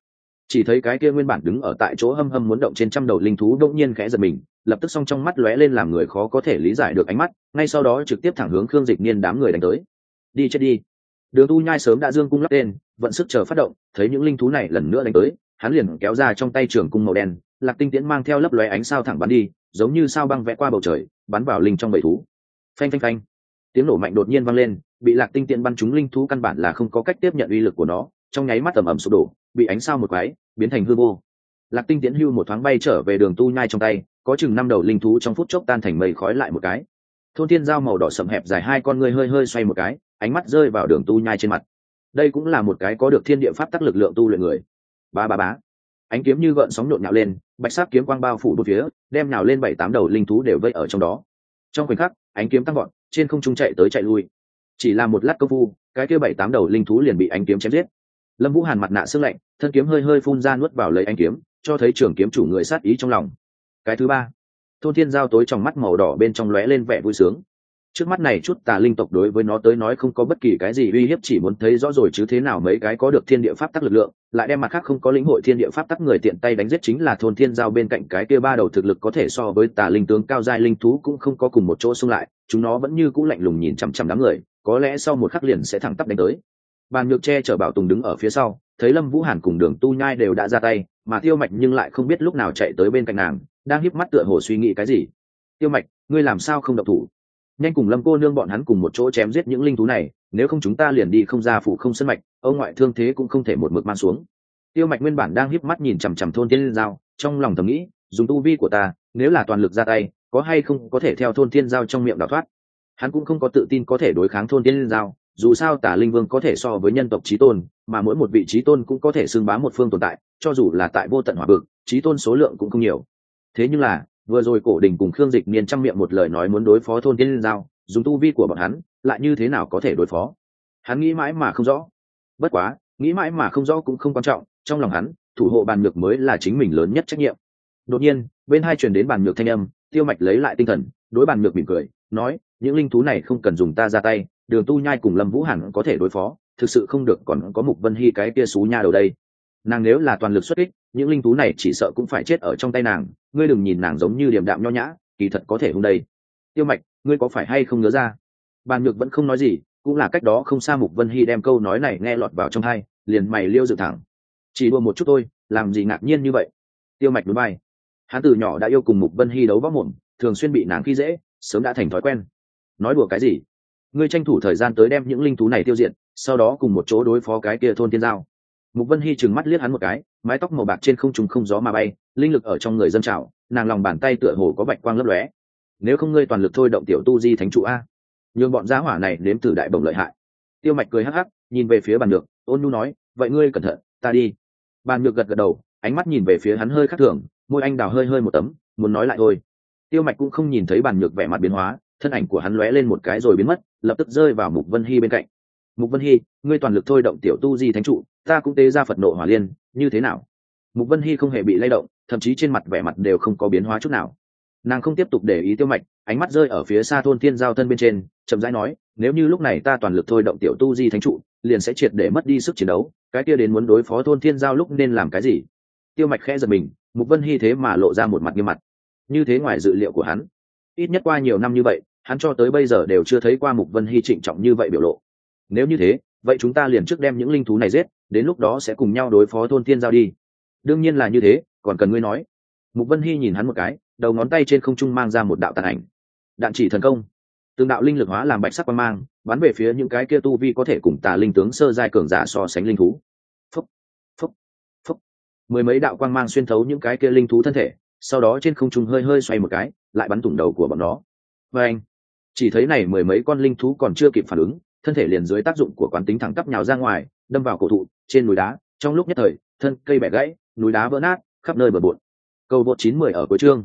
Speaker 1: Chỉ thấy cái kia nguyên bản đứng ở tại chỗ hâm hâm muốn động trên trăm đầu linh thú đột nhiên khẽ giật mình, lập tức song trong mắt lóe lên làm người khó có thể lý giải được ánh mắt, ngay sau đó trực tiếp thẳng hướng Khương Dịch Niên đám người đánh tới. Đi chết đi. Đường Tu Nhai sớm đã dương cung lắp tên, vận sức chờ phát động, thấy những linh thú này lần nữa đánh tới, hắn liền kéo ra trong tay trường cung màu đen, Lạc Tinh Tiễn mang theo lấp lóe ánh sao thẳng bắn đi, giống như sao băng vẽ qua bầu trời, bắn vào linh trong bầy thú. Phanh phanh phanh. Tiếng nổ mạnh đột nhiên vang lên, bị Lạc Tinh Tiễn bắn trúng linh thú căn bản là không có cách tiếp nhận uy lực của nó, trong nháy mắt ầm ầm sụp đổ, bị ánh sao một quái, biến thành hư vô. Lạc Tinh Tiễn hưu một thoáng bay trở về Đường Tu Nhai trong tay, có chừng 5 đầu linh thú trong phút chốc tan thành mây khói lại một cái. Thôn Thiên Giao màu đỏ sẫm hẹp dài hai con ngươi hơi hơi xoay một cái, ánh mắt rơi vào Đường Tu Nhai trên mặt. Đây cũng là một cái có được thiên địa pháp tắc lực lượng tu luyện người. Ba ba bá. Ánh kiếm như gợn sóng nhộn nhạo lên, bạch sắc kiếm quang bao phủ bốn phía, đem nhào lên 7-8 đầu linh thú đều vây ở trong đó. Trong khoảnh khắc, ánh kiếm tăng vọt, trên không trung chạy tới chạy lui. Chỉ là một lát công phu, cái kia 7-8 đầu linh thú liền bị ánh kiếm chém giết. Lâm Vũ Hàn mặt nạ sương lạnh, thân kiếm hơi hơi phun ra nuốt vào lấy ánh kiếm, cho thấy trường kiếm chủ người sát ý trong lòng. Cái thứ ba, Thôn Thiên Giao tối trong mắt màu đỏ bên trong lóe lên vẻ vui sướng. Trước mắt này chút tà linh tộc đối với nó tới nói không có bất kỳ cái gì uy hiếp, chỉ muốn thấy rõ rồi chứ thế nào mấy cái có được thiên địa pháp tắc lực lượng, lại đem mặt khác không có lĩnh hội thiên địa pháp tắc người tiện tay đánh giết. chính là Thôn Thiên Giao bên cạnh cái kia ba đầu thực lực có thể so với tà linh tướng cao giai linh thú cũng không có cùng một chỗ xung lại, chúng nó vẫn như cũ lạnh lùng nhìn chằm chằm đám người, có lẽ sau một khắc liền sẽ thẳng tắp đánh tới. Bàn Nhược che chở Bảo Tùng đứng ở phía sau, thấy Lâm Vũ Hàn cùng Đường Tu Nhai đều đã ra tay, mà Tiêu Mạch nhưng lại không biết lúc nào chạy tới bên cạnh nàng, đang híp mắt tựa hồ suy nghĩ cái gì. Tiêu Mạch, ngươi làm sao không động thủ? Nhanh cùng Lâm cô nương bọn hắn cùng một chỗ chém giết những linh thú này, nếu không chúng ta liền đi không ra phủ không sân mạch, ông ngoại thương thế cũng không thể một mực mang xuống. Tiêu Mạch nguyên bản đang híp mắt nhìn chằm chằm Thôn Thiên Giao, trong lòng thầm nghĩ, dùng tu vi của ta, nếu là toàn lực ra tay, có hay không có thể theo Thôn Thiên Giao trong miệng đào thoát. Hắn cũng không có tự tin có thể đối kháng Thôn Thiên Giao, dù sao Tả Linh Vương có thể so với nhân tộc chí tôn, mà mỗi một vị chí tôn cũng có thể xưng bá một phương tồn tại, cho dù là tại vô tận hỏa vực, chí tôn số lượng cũng không nhiều. Thế nhưng là, vừa rồi Cổ Đình cùng Khương Dịch Niên trong miệng một lời nói muốn đối phó Thôn Thiên Giao, dùng tu vi của bọn hắn, lại như thế nào có thể đối phó? Hắn nghĩ mãi mà không rõ. Bất quá, nghĩ mãi mà không rõ cũng không quan trọng, trong lòng hắn, thủ hộ Bàn Nhược mới là chính mình lớn nhất trách nhiệm. Đột nhiên, bên hai truyền đến Bàn Nhược thanh âm, Tiêu Mạch lấy lại tinh thần, đối Bàn Nhược mỉm cười, nói, những linh thú này không cần dùng ta ra tay, Đường Tu Nhai cùng Lâm Vũ Hàn có thể đối phó, thực sự không được còn có Mục Vân Hy cái kia xú nha đầu đây. Nàng nếu là toàn lực xuất kích, những linh thú này chỉ sợ cũng phải chết ở trong tay nàng, ngươi đừng nhìn nàng giống như điềm đạm nho nhã, kỳ thật có thể hung đây. Tiêu Mạch, ngươi có phải hay không nhớ ra? Bàn Nhược vẫn không nói gì, cũng là cách đó không xa Mục Vân Hy đem câu nói này nghe lọt vào trong tai, liền mày liêu dựng thẳng. Chỉ đùa một chút thôi, làm gì ngạc nhiên như vậy? Tiêu Mạch nhún vai. Hắn từ nhỏ đã yêu cùng Mục Vân Hy đấu võ mồm, thường xuyên bị nàng khi dễ, sớm đã thành thói quen. Nói đùa cái gì? Ngươi tranh thủ thời gian tới đem những linh thú này tiêu diệt, sau đó cùng một chỗ đối phó cái kia Thôn Thiên Giao. Mục Vân Hy trừng mắt liếc hắn một cái, mái tóc màu bạc trên không trung không gió mà bay, linh lực ở trong người dâng trào, nàng lòng bàn tay tựa hồ có bạch quang lấp lóe. Nếu không ngươi toàn lực thôi động tiểu tu di thánh trụ a, nhường bọn gia hỏa này nếm thử đại bổng lợi hại. Tiêu Mạch cười hắc hắc, nhìn về phía Bàn Nhược, ôn nhu nói, vậy ngươi cẩn thận, ta đi. Bàn Nhược gật gật đầu, ánh mắt nhìn về phía hắn hơi khác thường, môi anh đào hơi hơi một tấm, muốn nói lại thôi. Tiêu Mạch cũng không nhìn thấy Bàn Nhược vẻ mặt biến hóa, thân ảnh của hắn lóe lên một cái rồi biến mất, lập tức rơi vào Mục Vân Hy bên cạnh. Mục Vân Hy, ngươi toàn lực thôi động tiểu tu di thánh trụ, ta cũng tế ra Phật nộ hỏa liên, như thế nào? Mục Vân Hy không hề bị lay động, thậm chí trên mặt vẻ mặt đều không có biến hóa chút nào. Nàng không tiếp tục để ý Tiêu Mạch, ánh mắt rơi ở phía xa Thôn Thiên Giao thân bên trên, chậm rãi nói, nếu như lúc này ta toàn lực thôi động tiểu tu di thánh trụ, liền sẽ triệt để mất đi sức chiến đấu, cái kia đến muốn đối phó Thôn Thiên Giao lúc nên làm cái gì? Tiêu Mạch khẽ giật mình, Mục Vân Hy thế mà lộ ra một mặt nghiêm mặt. Như thế ngoài dự liệu của hắn. Ít nhất qua nhiều năm như vậy, hắn cho tới bây giờ đều chưa thấy qua Mục Vân Hy trịnh trọng như vậy biểu lộ. Nếu như thế, vậy chúng ta liền trước đem những linh thú này giết, đến lúc đó sẽ cùng nhau đối phó Thôn Thiên Giao đi. Đương nhiên là như thế, còn cần ngươi nói. Mục Vân Hy nhìn hắn một cái, đầu ngón tay trên không trung mang ra một đạo tàn ảnh. Đạn chỉ thần công. Từng đạo linh lực hóa làm bạch sắc quang mang, bắn về phía những cái kia tu vi có thể cùng tà linh tướng sơ giai cường giả so sánh linh thú. Phốc, phốc, phốc. Mười mấy đạo quang mang xuyên thấu những cái kia linh thú thân thể, sau đó trên không trung hơi hơi xoay một cái, lại bắn thủng đầu của bọn nó. Và anh, chỉ thấy này mười mấy con linh thú còn chưa kịp phản ứng, thân thể liền dưới tác dụng của quán tính thẳng tắp nhào ra ngoài, đâm vào cổ thụ, trên núi đá, trong lúc nhất thời, thân cây bẻ gãy, núi đá vỡ nát, khắp nơi bừa bộn. Câu vượt 910 ở cuối chương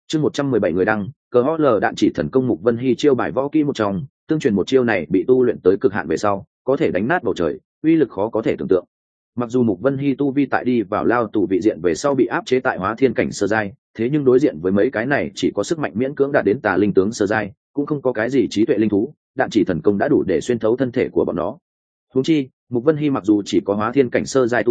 Speaker 1: 117 người đăng, cờ HL đạn chỉ thần công Mục Vân Hy chiêu bài võ kỹ một trong, tương truyền một chiêu này bị tu luyện tới cực hạn về sau, có thể đánh nát bầu trời, uy lực khó có thể tưởng tượng. Mặc dù Mục Vân Hy tu vi tại đi vào lao tù vị diện về sau bị áp chế tại hóa thiên cảnh sơ giai, thế nhưng đối diện với mấy cái này chỉ có sức mạnh miễn cưỡng đạt đến tà linh tướng sơ giai, cũng không có cái gì trí tuệ linh thú, đạn chỉ thần công đã đủ để xuyên thấu thân thể của bọn nó. Huống chi, Mục Vân Hy mặc dù chỉ có hóa thiên cảnh sơ giai tu vi,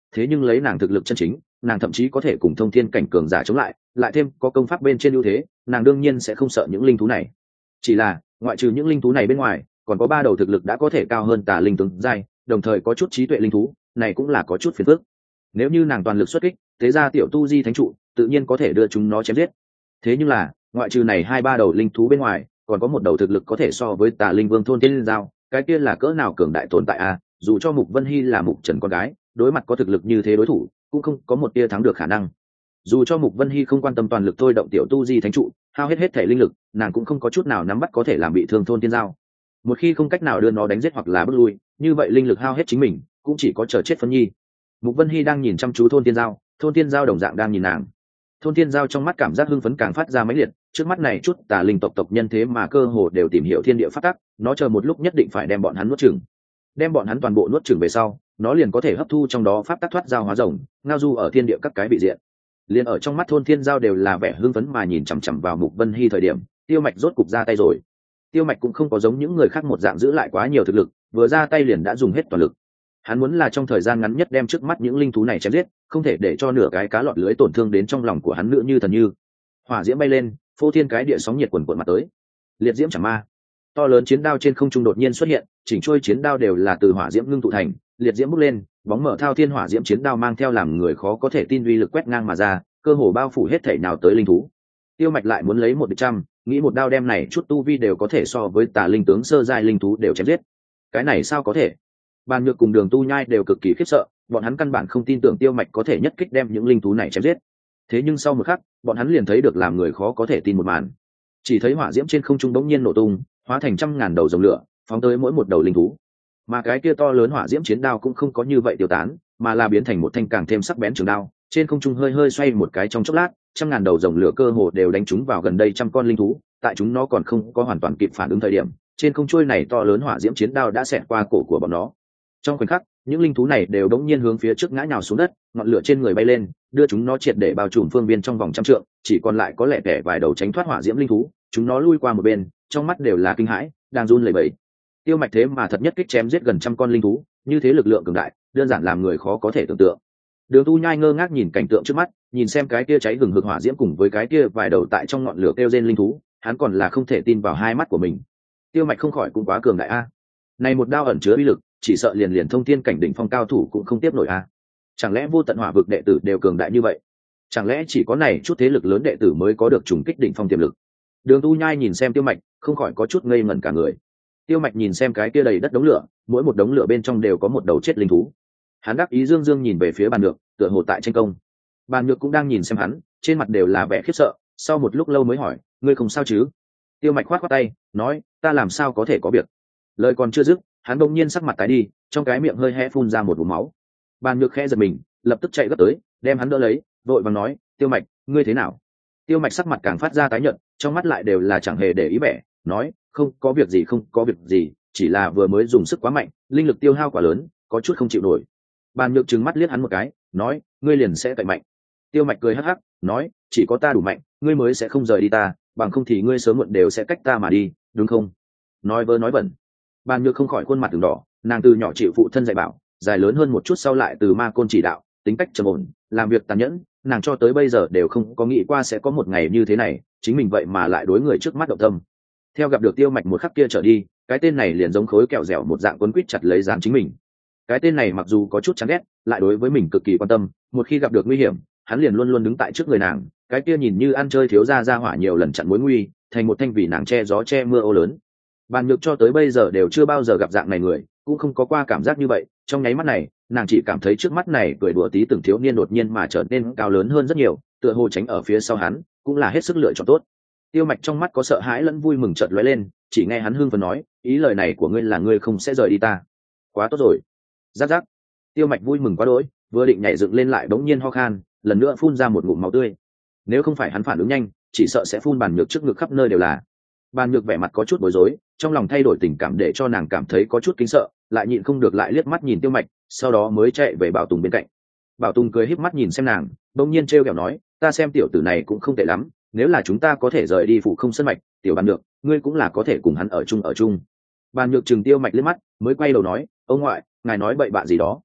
Speaker 1: thế nhưng lấy nàng thực lực chân chính, nàng thậm chí có thể cùng thông thiên cảnh cường giả chống lại thêm có công pháp bên trên ưu thế, nàng đương nhiên sẽ không sợ những linh thú này. Chỉ là ngoại trừ những linh thú này bên ngoài, còn có 3 đầu thực lực đã có thể cao hơn tà linh tướng giai, đồng thời có chút trí tuệ linh thú, này cũng là có chút phiền phức. Nếu như nàng toàn lực xuất kích, thế ra tiểu tu di thánh trụ tự nhiên có thể đưa chúng nó chém giết. Thế nhưng là ngoại trừ này 2-3 đầu linh thú bên ngoài, còn có một đầu thực lực có thể so với tà linh vương thôn thiên giao, cái kia là cỡ nào cường đại tồn tại a? Dù cho Mục Vân Hy là Mục Trần con gái, đối mặt có thực lực như thế đối thủ, cũng không có một tia thắng được khả năng. Dù cho Mục Vân Hy không quan tâm toàn lực thôi động tiểu tu di thánh trụ, hao hết thể linh lực, nàng cũng không có chút nào nắm bắt có thể làm bị thương thôn thiên giao. Một khi không cách nào đưa nó đánh giết hoặc là bước lui, như vậy linh lực hao hết chính mình, cũng chỉ có chờ chết phân nhi. Mục Vân Hy đang nhìn chăm chú thôn thiên giao đồng dạng đang nhìn nàng. Thôn thiên giao trong mắt cảm giác hưng phấn càng phát ra mãnh liệt, trước mắt này chút tà linh tộc nhân thế mà cơ hồ đều tìm hiểu thiên địa pháp tắc, nó chờ một lúc nhất định phải đem bọn hắn nuốt chửng. Đem bọn hắn toàn bộ nuốt chửng về sau, nó liền có thể hấp thu trong đó pháp tắc thoát giao hóa rồng, ngao du ở thiên địa các cái vị diện. Liền ở trong mắt thôn thiên giao đều là vẻ hưng phấn mà nhìn chằm chằm vào Mục Vân Hy thời điểm, Tiêu Mạch rốt cục ra tay rồi. Tiêu Mạch cũng không có giống những người khác một dạng giữ lại quá nhiều thực lực, vừa ra tay liền đã dùng hết toàn lực. Hắn muốn là trong thời gian ngắn nhất đem trước mắt những linh thú này chém giết, không thể để cho nửa cái cá lọt lưới tổn thương đến trong lòng của hắn nữa như thần như. Hỏa diễm bay lên, phô thiên cái địa sóng nhiệt quần quần mặt tới. Liệt diễm chẳng ma, to lớn chiến đao trên không trung đột nhiên xuất hiện, chỉnh trôi chiến đao đều là từ hỏa diễm ngưng tụ thành, liệt diễm bốc lên, bóng mở thao thiên hỏa diễm chiến đao mang theo làm người khó có thể tin uy lực quét ngang mà ra, cơ hồ bao phủ hết thể nào tới linh thú. Tiêu Mạch lại muốn lấy 100, nghĩ một đao đem này chút tu vi đều có thể so với tà linh tướng sơ giai linh thú đều chém giết. Cái này sao có thể? Bàn Nhược cùng Đường Tu Nhai đều cực kỳ khiếp sợ, bọn hắn căn bản không tin tưởng Tiêu Mạch có thể nhất kích đem những linh thú này chém giết. Thế nhưng sau một khắc, bọn hắn liền thấy được làm người khó có thể tin một màn. Chỉ thấy hỏa diễm trên không trung bỗng nhiên nổ tung, hóa thành trăm ngàn đầu rồng lửa, phóng tới mỗi một đầu linh thú. Mà cái kia to lớn hỏa diễm chiến đao cũng không có như vậy tiêu tán, mà là biến thành một thanh càng thêm sắc bén trường đao, trên không trung hơi hơi xoay một cái trong chốc lát, trăm ngàn đầu rồng lửa cơ hồ đều đánh trúng vào gần đây trăm con linh thú, tại chúng nó còn không có hoàn toàn kịp phản ứng thời điểm, trên không trôi này to lớn hỏa diễm chiến đao đã xẹt qua cổ của bọn nó. Trong khoảnh khắc, những linh thú này đều đống nhiên hướng phía trước ngã nhào xuống đất, ngọn lửa trên người bay lên, đưa chúng nó triệt để bao trùm phương viên trong vòng trăm trượng, chỉ còn lại có lẻ tẻ vài đầu tránh thoát hỏa diễm linh thú, chúng nó lui qua một bên, trong mắt đều là kinh hãi, đang run lẩy bẩy. Tiêu Mạch thế mà thật nhất kích chém giết gần trăm con linh thú, như thế lực lượng cường đại, đơn giản làm người khó có thể tưởng tượng. Đường Tu Nhai ngơ ngác nhìn cảnh tượng trước mắt, nhìn xem cái kia cháy hừng hực hỏa diễm cùng với cái kia vài đầu tại trong ngọn lửa kêu rên linh thú, hắn còn là không thể tin vào hai mắt của mình. Tiêu Mạch không khỏi cũng quá cường đại a. Này một đao ẩn chứa uy lực, chỉ sợ liền thông thiên cảnh đỉnh phong cao thủ cũng không tiếp nổi a. Chẳng lẽ vô tận hỏa vực đệ tử đều cường đại như vậy? Chẳng lẽ chỉ có này chút thế lực lớn đệ tử mới có được trùng kích đỉnh phong tiềm lực? Đường Tu Nhai nhìn xem Tiêu Mạch, không khỏi có chút ngây ngẩn cả người. Tiêu Mạch nhìn xem cái kia đầy đất đống lửa, mỗi một đống lửa bên trong đều có một đầu chết linh thú. Hắn đắc ý dương dương nhìn về phía Bàn Nhược, tựa hồ tại tranh công. Bàn Nhược cũng đang nhìn xem hắn, trên mặt đều là vẻ khiếp sợ, sau một lúc lâu mới hỏi, ngươi không sao chứ? Tiêu Mạch khoát khoát tay, nói, ta làm sao có thể có việc. Lời còn chưa dứt, hắn bỗng nhiên sắc mặt tái đi, trong cái miệng hơi hé phun ra một vũng máu. Bàn Nhược khẽ giật mình, lập tức chạy gấp tới, đem hắn đỡ lấy, vội vàng nói, Tiêu Mạch, ngươi thế nào? Tiêu Mạch sắc mặt càng phát ra tái nhợt, trong mắt lại đều là chẳng hề để ý vẻ, nói, không có việc gì, không có việc gì, chỉ là vừa mới dùng sức quá mạnh, linh lực tiêu hao quá lớn, có chút không chịu nổi. Bàn Nhược trừng mắt liếc hắn một cái, nói, ngươi liền sẽ cậy mạnh. Tiêu Mạch cười hắc hắc, nói, chỉ có ta đủ mạnh, ngươi mới sẽ không rời đi ta, bằng không thì ngươi sớm muộn đều sẽ cách ta mà đi, đúng không? Nói vớ nói vẩn. Bàn Nhược không khỏi khuôn mặt từng đỏ, nàng từ nhỏ chịu phụ thân dạy bảo, dài lớn hơn một chút sau lại từ ma côn chỉ đạo, tính cách trầm ổn, làm việc tàn nhẫn, nàng cho tới bây giờ đều không có nghĩ qua sẽ có một ngày như thế này, chính mình vậy mà lại đối người trước mắt động tâm. Theo gặp được Tiêu Mạch một khắc kia trở đi, cái tên này liền giống khối kẹo dẻo một dạng quấn quýt chặt lấy dán chính mình. Cái tên này mặc dù có chút chán ghét, lại đối với mình cực kỳ quan tâm, một khi gặp được nguy hiểm, hắn liền luôn luôn đứng tại trước người nàng, cái kia nhìn như ăn chơi thiếu gia hỏa nhiều lần chặn mối nguy, thành một thanh vì nàng che gió che mưa ô lớn. Bàn Nhược cho tới bây giờ đều chưa bao giờ gặp dạng này người, cũng không có qua cảm giác như vậy, trong nháy mắt này, nàng chỉ cảm thấy trước mắt này cười đùa tí từng thiếu niên đột nhiên mà trở nên cao lớn hơn rất nhiều, tựa hồ tránh ở phía sau hắn, cũng là hết sức lựa chọn tốt. Tiêu Mạch trong mắt có sợ hãi lẫn vui mừng chợt lóe lên, chỉ nghe hắn hưng phấn nói, ý lời này của ngươi là ngươi không sẽ rời đi ta. Quá tốt rồi. Rắc rắc. Tiêu Mạch vui mừng quá đỗi, vừa định nhảy dựng lên lại bỗng nhiên ho khan, lần nữa phun ra một ngụm máu tươi. Nếu không phải hắn phản ứng nhanh, chỉ sợ sẽ phun Bàn Nhược trước ngực khắp nơi đều là. Bàn Nhược vẻ mặt có chút bối rối, trong lòng thay đổi tình cảm để cho nàng cảm thấy có chút kính sợ, lại nhịn không được lại liếc mắt nhìn Tiêu Mạch, sau đó mới chạy về Bảo Tùng bên cạnh. Bảo Tùng cười híp mắt nhìn xem nàng, bỗng nhiên trêu ghẹo nói, ta xem tiểu tử này cũng không tệ lắm, nếu là chúng ta có thể rời đi Phủ Không Sơn mạch, tiểu Bàn Nhược, ngươi cũng là có thể cùng hắn ở chung. Bàn Nhược chừng Tiêu Mạch liếc mắt, mới quay đầu nói, ông ngoại, ngài nói bậy bạ gì đó?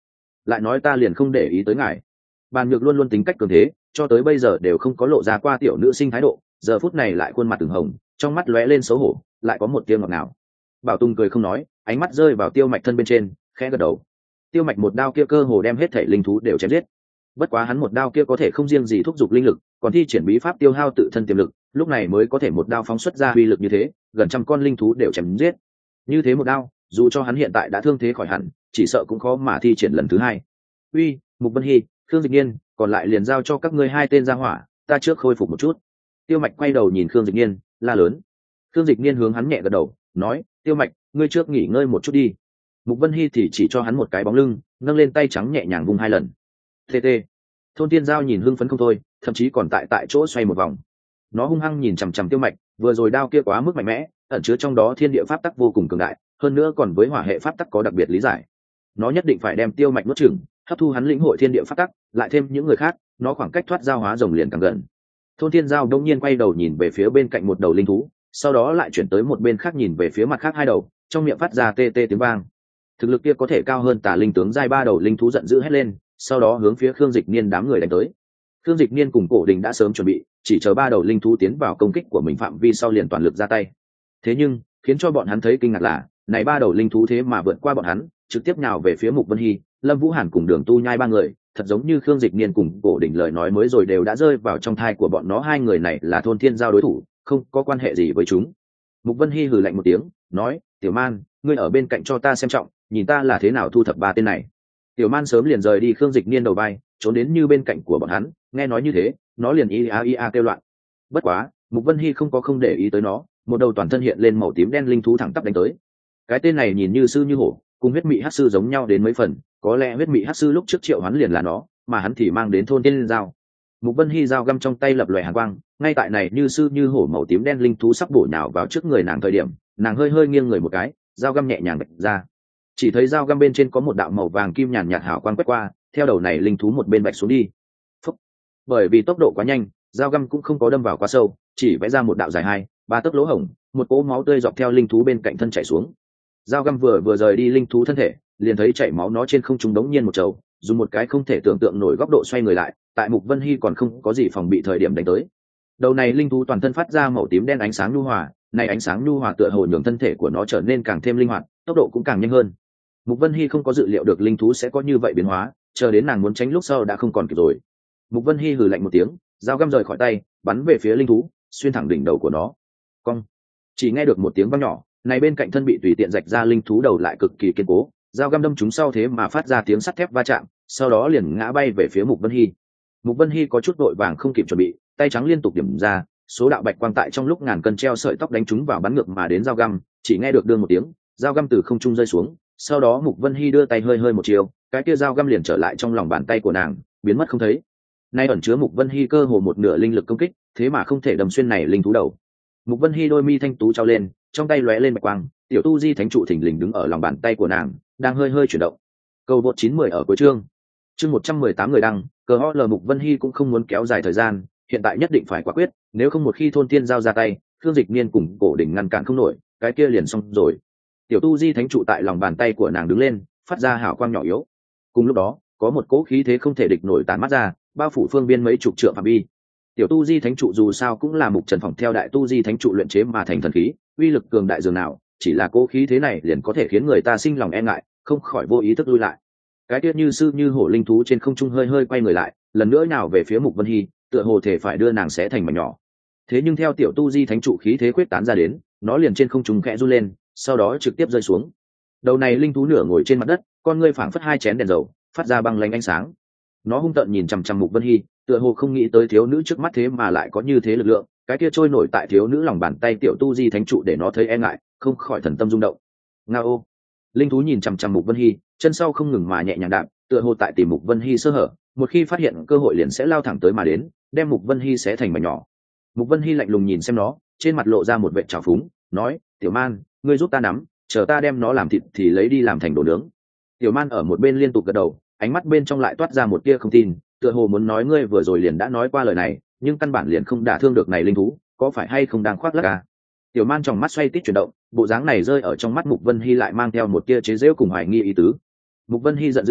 Speaker 1: lại nói ta liền không để ý tới ngài. Bàn Nhược luôn luôn tính cách cường thế, cho tới bây giờ đều không có lộ ra qua tiểu nữ sinh thái độ, giờ phút này lại khuôn mặt từng hồng, trong mắt lóe lên xấu hổ, lại có một tia ngọt ngào. Bảo Tùng cười không nói, ánh mắt rơi vào Tiêu Mạch thân bên trên, khẽ gật đầu. Tiêu Mạch một đao kia cơ hồ đem hết thể linh thú đều chém giết. Bất quá hắn một đao kia có thể không riêng gì thúc giục linh lực, còn thi triển bí pháp tiêu hao tự thân tiềm lực, lúc này mới có thể một đao phóng xuất ra uy lực như thế, gần trăm con linh thú đều chém giết. Như thế một đao, dù cho hắn hiện tại đã thương thế khỏi hẳn, chỉ sợ cũng khó mà thi triển lần thứ hai. Uy, Mục Vân Hy, Khương Dịch Nhiên, còn lại liền giao cho các ngươi hai tên ra hỏa, ta trước khôi phục một chút. Tiêu Mạch quay đầu nhìn Khương Dịch Nhiên, la lớn. Khương Dịch Nhiên hướng hắn nhẹ gật đầu, nói, Tiêu Mạch, ngươi trước nghỉ ngơi một chút đi. Mục Vân Hy thì chỉ cho hắn một cái bóng lưng, nâng lên tay trắng nhẹ nhàng vung hai lần. TT. Thôn Tiên Giao nhìn hưng phấn không thôi, thậm chí còn tại chỗ xoay một vòng. Nó hung hăng nhìn chằm chằm Tiêu Mạch, vừa rồi đao kia quá mức mạnh mẽ, ẩn chứa trong đó thiên địa pháp tắc vô cùng cường đại, hơn nữa còn với hỏa hệ pháp tắc có đặc biệt lý giải. Nó nhất định phải đem Tiêu Mạch nuốt chửng, hấp thu hắn lĩnh hội thiên địa pháp tắc, lại thêm những người khác, nó khoảng cách thoát giao hóa rồng liền càng gần. Thôn Tiên Giao đông nhiên quay đầu nhìn về phía bên cạnh một đầu linh thú, sau đó lại chuyển tới một bên khác nhìn về phía mặt khác hai đầu, trong miệng phát ra tê tê tiếng vang. Thực lực kia có thể cao hơn Tà Linh tướng giai ba đầu linh thú giận dữ hét lên, sau đó hướng phía Khương Dịch Niên đám người đánh tới. Khương Dịch Niên cùng Cổ Đình đã sớm chuẩn bị, chỉ chờ ba đầu linh thú tiến vào công kích của mình phạm vi sau liền toàn lực ra tay. Thế nhưng, khiến cho bọn hắn thấy kinh ngạc là, này ba đầu linh thú thế mà vượt qua bọn hắn, trực tiếp nhào về phía Mục Vân Hy, Lâm Vũ Hàn cùng Đường Tu Nhai ba người, thật giống như Khương Dịch Niên cùng Cổ Đình lời nói mới rồi đều đã rơi vào trong thai của bọn nó, hai người này là Thôn Thiên Giao đối thủ, không có quan hệ gì với chúng. Mục Vân Hy hừ lạnh một tiếng, nói, Tiểu Man, ngươi ở bên cạnh cho ta xem trọng, nhìn ta là thế nào thu thập ba tên này. Tiểu Man sớm liền rời đi Khương Dịch Niên đầu vai, trốn đến như bên cạnh của bọn hắn, nghe nói như thế, nó liền ia kêu loạn. Bất quá, Mục Vân Hy không để ý tới nó, một đầu toàn thân hiện lên màu tím đen linh thú thẳng tắp đánh tới. Cái tên này nhìn như sư như hổ, cùng huyết mị hắc sư giống nhau đến mấy phần, có lẽ huyết mị hắc sư lúc trước triệu hắn liền là nó, mà hắn thì mang đến Thôn Tiên Giao. Mục Vân Hy dao găm trong tay lập lòe hàn quang, ngay tại này như sư như hổ màu tím đen linh thú sắp bổ nhào vào trước người nàng thời điểm, nàng hơi nghiêng người một cái, dao găm nhẹ nhàng bật ra. Chỉ thấy dao găm bên trên có một đạo màu vàng kim nhàn nhạt hào quang quét qua, theo đầu này linh thú một bên bạch xuống đi. Phúc. Bởi vì tốc độ quá nhanh, dao găm cũng không có đâm vào quá sâu, chỉ vẽ ra một đạo dài 2-3 tấc lỗ hổng, một cỗ máu tươi dọc theo linh thú bên cạnh thân chảy xuống. Dao găm vừa rời đi linh thú thân thể, liền thấy chảy máu nó trên không trung đống nhiên một chầu, dùng một cái không thể tưởng tượng nổi góc độ xoay người lại, tại Mục Vân Hy còn không có gì phòng bị thời điểm đánh tới. Đầu này linh thú toàn thân phát ra màu tím đen ánh sáng nhu hòa, này ánh sáng nhu hòa tựa hồ nhường thân thể của nó trở nên càng thêm linh hoạt, tốc độ cũng càng nhanh hơn. Mục Vân Hy không có dự liệu được linh thú sẽ có như vậy biến hóa, chờ đến nàng muốn tránh lúc sau đã không còn kịp rồi. Mục Vân Hy hừ lạnh một tiếng, dao găm rời khỏi tay, bắn về phía linh thú, xuyên thẳng đỉnh đầu của nó. Cong. Chỉ nghe được một tiếng vang nhỏ, này bên cạnh thân bị tùy tiện rạch ra linh thú đầu lại cực kỳ kiên cố, dao găm đâm chúng sau thế mà phát ra tiếng sắt thép va chạm, sau đó liền ngã bay về phía Mục Vân Hy. Mục Vân Hy có chút vội vàng không kịp chuẩn bị, tay trắng liên tục điểm ra, số đạo bạch quang tại trong lúc ngàn cân treo sợi tóc đánh chúng vào bắn ngược mà đến dao găm, chỉ nghe được đương một tiếng, dao găm từ không trung rơi xuống, sau đó Mục Vân Hy đưa tay hơi một chiều, cái kia dao găm liền trở lại trong lòng bàn tay của nàng, biến mất không thấy. Nay ẩn chứa Mục Vân Hy cơ hồ một nửa linh lực công kích, thế mà không thể đâm xuyên này linh thú đầu. Mục Vân Hy đôi mi thanh tú trao lên, trong tay lóe lên bạch quang, tiểu tu di thánh trụ thình lình đứng ở lòng bàn tay của nàng, đang hơi chuyển động. Cầu vượt 910 ở cuối chương 118 người đăng, cờ ho lờ Mục Vân Hy cũng không muốn kéo dài thời gian, hiện tại nhất định phải quả quyết, nếu không một khi Thôn Tiên Giao ra tay, Khương Dịch Niên cùng Cổ Đỉnh ngăn cản không nổi, cái kia liền xong rồi. Tiểu tu di thánh trụ tại lòng bàn tay của nàng đứng lên, phát ra hào quang nhỏ yếu. Cùng lúc đó, có một cỗ khí thế không thể địch nổi tàn mắt ra, bao phủ phương biên mấy chục trượng phạm vi. Tiểu tu di thánh trụ dù sao cũng là Mục Trần Phỏng theo đại tu di thánh trụ luyện chế mà thành thần khí, uy lực cường đại dường nào, chỉ là cỗ khí thế này liền có thể khiến người ta sinh lòng e ngại, không khỏi vô ý thức lui lại. Cái tiết như sư như hổ linh thú trên không trung hơi quay người lại, lần nữa nào về phía Mục Vân Hy, tựa hồ thể phải đưa nàng xé thành mảnh nhỏ. Thế nhưng theo tiểu tu di thánh trụ khí thế quyết tán ra đến, nó liền trên không trung khẽ run lên, sau đó trực tiếp rơi xuống. Đầu này linh thú nửa ngồi trên mặt đất, con ngươi phảng phất hai chén đèn dầu, phát ra băng lanh ánh sáng. Nó hung tợn nhìn chằm chằm Mục Vân Hy, tựa hồ không nghĩ tới thiếu nữ trước mắt thế mà lại có như thế lực lượng, cái kia trôi nổi tại thiếu nữ lòng bàn tay tiểu tu di thánh trụ để nó thấy e ngại, không khỏi thần tâm rung động. Ngao. Linh thú nhìn chằm chằm Mục Vân Hy, chân sau không ngừng mà nhẹ nhàng đạp, tựa hồ tại tìm Mục Vân Hy sơ hở, một khi phát hiện cơ hội liền sẽ lao thẳng tới mà đến, đem Mục Vân Hy xé thành mảnh nhỏ. Mục Vân Hy lạnh lùng nhìn xem nó, trên mặt lộ ra một vẻ trào phúng, nói: "Tiểu Man, ngươi giúp ta nắm, chờ ta đem nó làm thịt thì lấy đi làm thành đồ nướng." Tiểu Man ở một bên liên tục gật đầu, ánh mắt bên trong lại toát ra một tia không tin, tựa hồ muốn nói ngươi vừa rồi liền đã nói qua lời này, nhưng căn bản liền không đả thương được này linh thú, có phải hay không đang khoác lác à? Tiểu Man trong mắt xoay tít chuyển động, bộ dáng này rơi ở trong mắt Mục Vân Hy lại mang theo một tia chế giễu cùng hoài nghi ý tứ. Mục Vân Hy giận dữ,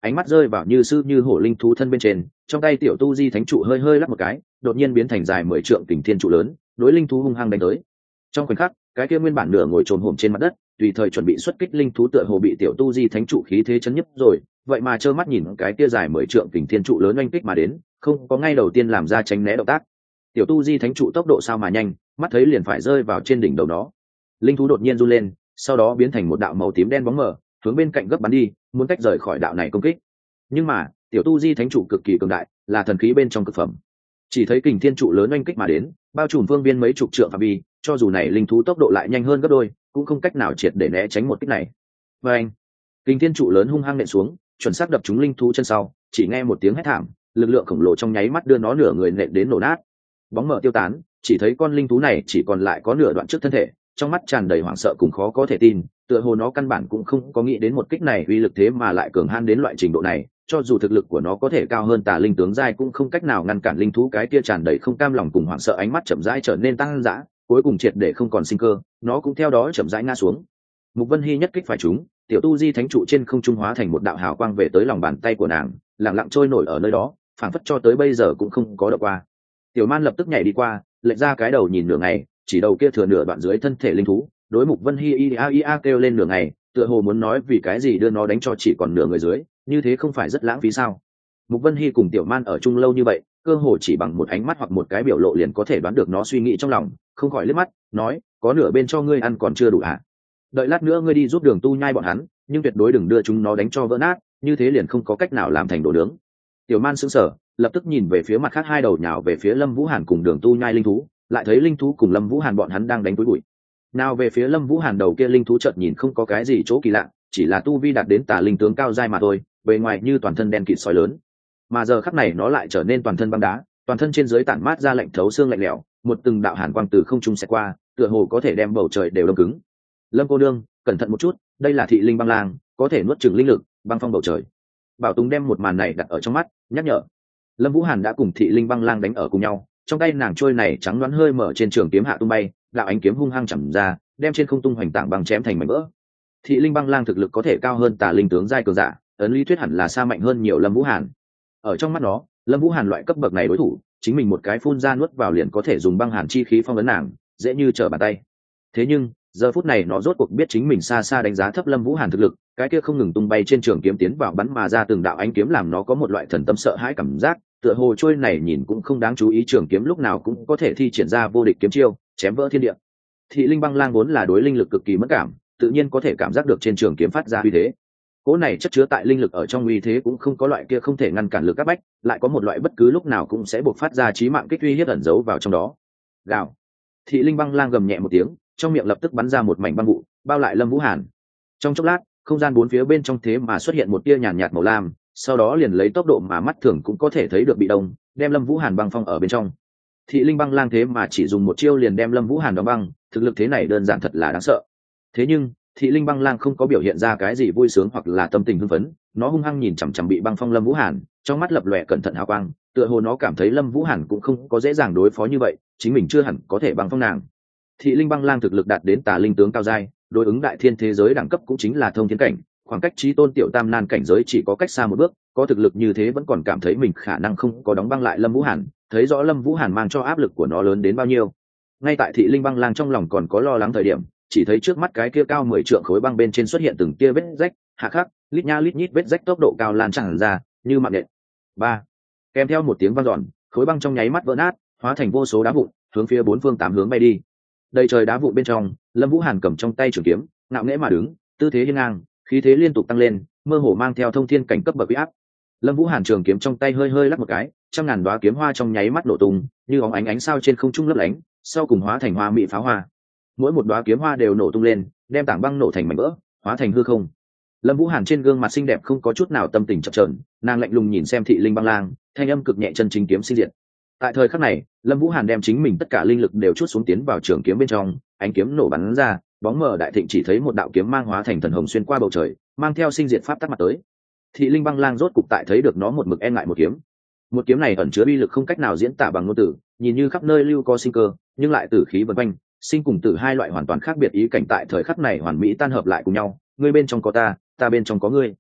Speaker 1: ánh mắt rơi vào như sư như hổ linh thú thân bên trên, trong tay tiểu tu di thánh trụ hơi hơi lắc một cái, đột nhiên biến thành dài 10 trượng kình thiên trụ lớn, đối linh thú hung hăng đánh tới. Trong khoảnh khắc, cái kia nguyên bản nửa ngồi trồm hổm trên mặt đất, tùy thời chuẩn bị xuất kích linh thú tựa hồ bị tiểu tu di thánh trụ khí thế chấn nhấp rồi, vậy mà trơ mắt nhìn cái kia dài 10 trượng kình thiên trụ lớn oanh kích mà đến, không có ngay đầu tiên làm ra tránh né động tác. Tiểu tu di thánh trụ tốc độ sao mà nhanh, mắt thấy liền phải rơi vào trên đỉnh đầu nó. Linh thú đột nhiên run lên, sau đó biến thành một đạo màu tím đen bóng mờ, hướng bên cạnh gấp bắn đi, muốn tách rời khỏi đạo này công kích. Nhưng mà tiểu tu di thánh trụ cực kỳ cường đại, là thần khí bên trong cực phẩm. Chỉ thấy kình thiên trụ lớn oanh kích mà đến, bao trùm phương viên mấy chục trượng phạm vi, cho dù này linh thú tốc độ lại nhanh hơn gấp đôi, cũng không cách nào triệt để né tránh một kích này. Và anh, kình thiên trụ lớn hung hăng nện xuống, chuẩn xác đập trúng linh thú chân sau, chỉ nghe một tiếng hét thảm, lực lượng khổng lồ trong nháy mắt đưa nó nửa người nện đến nổ nát. Bóng mờ tiêu tán, chỉ thấy con linh thú này chỉ còn lại có nửa đoạn trước thân thể, trong mắt tràn đầy hoảng sợ cùng khó có thể tin, tựa hồ nó căn bản cũng không có nghĩ đến một kích này uy lực thế mà lại cường han đến loại trình độ này, cho dù thực lực của nó có thể cao hơn tà linh tướng giai cũng không cách nào ngăn cản linh thú cái kia tràn đầy không cam lòng cùng hoảng sợ ánh mắt chậm rãi trở nên tăng dã, cuối cùng triệt để không còn sinh cơ, nó cũng theo đó chậm rãi ngã xuống. Mục Vân Hy nhất kích phải chúng, tiểu tu di thánh trụ trên không trung hóa thành một đạo hào quang về tới lòng bàn tay của nàng, lặng lặng trôi nổi ở nơi đó, phảng phất cho tới bây giờ cũng không có động qua. Tiểu Man lập tức nhảy đi qua, lệch ra cái đầu nhìn nửa ngày, chỉ đầu kia thừa nửa đoạn dưới thân thể linh thú, đối Mục Vân Hy ia kêu lên nửa ngày, tựa hồ muốn nói vì cái gì đưa nó đánh cho chỉ còn nửa người dưới, như thế không phải rất lãng phí sao? Mục Vân Hy cùng Tiểu Man ở chung lâu như vậy, cơ hồ chỉ bằng một ánh mắt hoặc một cái biểu lộ liền có thể đoán được nó suy nghĩ trong lòng, không khỏi liếc mắt, nói, có nửa bên cho ngươi ăn còn chưa đủ à? Đợi lát nữa ngươi đi giúp Đường Tu nhai bọn hắn, nhưng tuyệt đối đừng đưa chúng nó đánh cho vỡ nát, như thế liền không có cách nào làm thành đồ nướng. Tiểu Man sững sờ, lập tức nhìn về phía mặt khác hai đầu nhào về phía Lâm Vũ Hàn cùng Đường Tu nhai linh thú, lại thấy linh thú cùng Lâm Vũ Hàn bọn hắn đang đánh túi bụi. Nào về phía Lâm Vũ Hàn đầu kia linh thú chợt nhìn không có cái gì chỗ kỳ lạ, chỉ là tu vi đạt đến tà linh tướng cao giai mà thôi, bề ngoài như toàn thân đen kịt sói lớn. Mà giờ khắc này nó lại trở nên toàn thân băng đá, toàn thân trên dưới tản mát ra lạnh thấu xương lạnh lẽo, một từng đạo hàn quang từ không trung xẹt qua, tựa hồ có thể đem bầu trời đều đông cứng. Lâm cô nương, cẩn thận một chút, đây là thị linh băng lang, có thể nuốt chửng linh lực, băng phong bầu trời. Bảo Tùng đem một màn này đặt ở trong mắt, nhắc nhở. Lâm Vũ Hàn đã cùng thị linh băng lang đánh ở cùng nhau, trong tay nàng trôi này trắng đoán hơi mở trên trường kiếm hạ tung bay, đạo ánh kiếm hung hăng chầm ra, đem trên không tung hoành tảng băng chém thành mảnh vỡ. Thị linh băng lang thực lực có thể cao hơn tà linh tướng giai cường giả, ấn lý thuyết hẳn là xa mạnh hơn nhiều Lâm Vũ Hàn. Ở trong mắt nó, Lâm Vũ Hàn loại cấp bậc này đối thủ, chính mình một cái phun ra nuốt vào liền có thể dùng băng hàn chi khí phong ấn nàng, dễ như trở bàn tay. Thế nhưng, giờ phút này nó rốt cuộc biết chính mình xa xa đánh giá thấp Lâm Vũ Hàn thực lực, cái kia không ngừng tung bay trên trường kiếm tiến vào bắn mà ra từng đạo ánh kiếm làm nó có một loại thần tâm sợ hãi cảm giác, tựa hồ trôi này nhìn cũng không đáng chú ý trường kiếm lúc nào cũng có thể thi triển ra vô địch kiếm chiêu, chém vỡ thiên địa. Thị linh băng lang vốn là đối linh lực cực kỳ mất cảm, tự nhiên có thể cảm giác được trên trường kiếm phát ra uy thế. Cỗ này chất chứa tại linh lực ở trong uy thế cũng không có loại kia không thể ngăn cản lực áp bách, lại có một loại bất cứ lúc nào cũng sẽ bộc phát ra chí mạng kích uy hiếp ẩn giấu vào trong đó. Gào. Thị linh băng lang gầm nhẹ một tiếng, trong miệng lập tức bắn ra một mảnh băng vụ, bao lại Lâm Vũ Hàn. Trong chốc lát, không gian bốn phía bên trong thế mà xuất hiện một tia nhàn nhạt màu lam, sau đó liền lấy tốc độ mà mắt thường cũng có thể thấy được bị đông, đem Lâm Vũ Hàn băng phong ở bên trong. Thị linh băng lang thế mà chỉ dùng một chiêu liền đem Lâm Vũ Hàn đóng băng, thực lực thế này đơn giản thật là đáng sợ. Thế nhưng, thị linh băng lang không có biểu hiện ra cái gì vui sướng hoặc là tâm tình hưng phấn, nó hung hăng nhìn chằm chằm bị băng phong Lâm Vũ Hàn, trong mắt lập lòe cẩn thận hào quang, tựa hồ nó cảm thấy Lâm Vũ Hàn cũng không có dễ dàng đối phó như vậy, chính mình chưa hẳn có thể băng phong nàng. Thị linh băng lang thực lực đạt đến tà linh tướng cao giai, đối ứng đại thiên thế giới đẳng cấp cũng chính là thông thiên cảnh, khoảng cách chí tôn tiểu tam nan cảnh giới chỉ có cách xa một bước, có thực lực như thế vẫn còn cảm thấy mình khả năng không có đóng băng lại Lâm Vũ Hàn, thấy rõ Lâm Vũ Hàn mang cho áp lực của nó lớn đến bao nhiêu. Ngay tại thị linh băng lang trong lòng còn có lo lắng thời điểm, chỉ thấy trước mắt cái kia cao 10 trượng khối băng bên trên xuất hiện từng tia vết rách, hạ khắc, lít nha lít nhít vết rách tốc độ cao lan tràn ra, như mạng nhện. 3. Kèm theo một tiếng vang dọn, khối băng trong nháy mắt vỡ nát, hóa thành vô số đá vụn, hướng phía bốn phương tám hướng bay đi. Đầy trời đá vụn bên trong, Lâm Vũ Hàn cầm trong tay trường kiếm, ngạo nghễ mà đứng, tư thế hiên ngang, khí thế liên tục tăng lên, mơ hồ mang theo thông thiên cảnh cấp bậc uy áp. Lâm Vũ Hàn trường kiếm trong tay hơi hơi lắc một cái, trăm ngàn đóa kiếm hoa trong nháy mắt nổ tung, như óng ánh ánh sao trên không trung lấp lánh, sau cùng hóa thành hoa mỹ pháo hoa. Mỗi một đóa kiếm hoa đều nổ tung lên, đem tảng băng nổ thành mảnh vỡ, hóa thành hư không. Lâm Vũ Hàn trên gương mặt xinh đẹp không có chút nào tâm tình chập chờn, nàng lạnh lùng nhìn xem thị linh băng lang, thanh âm cực nhẹ chân chính kiếm sinh diệt. Tại thời khắc này, Lâm Vũ Hàn đem chính mình tất cả linh lực đều chút xuống tiến vào trường kiếm bên trong, ánh kiếm nổ bắn ra, bóng mờ đại thịnh chỉ thấy một đạo kiếm mang hóa thành thần hồng xuyên qua bầu trời, mang theo sinh diệt pháp tắc mặt tới. Thị linh băng lang rốt cục tại thấy được nó một mực e ngại một kiếm. Một kiếm này ẩn chứa uy lực không cách nào diễn tả bằng ngôn từ, nhìn như khắp nơi lưu có sinh cơ, nhưng lại tử khí vần quanh, sinh cùng tử hai loại hoàn toàn khác biệt ý cảnh tại thời khắc này hoàn mỹ tan hợp lại cùng nhau, ngươi bên trong có ta, ta bên trong có ngươi.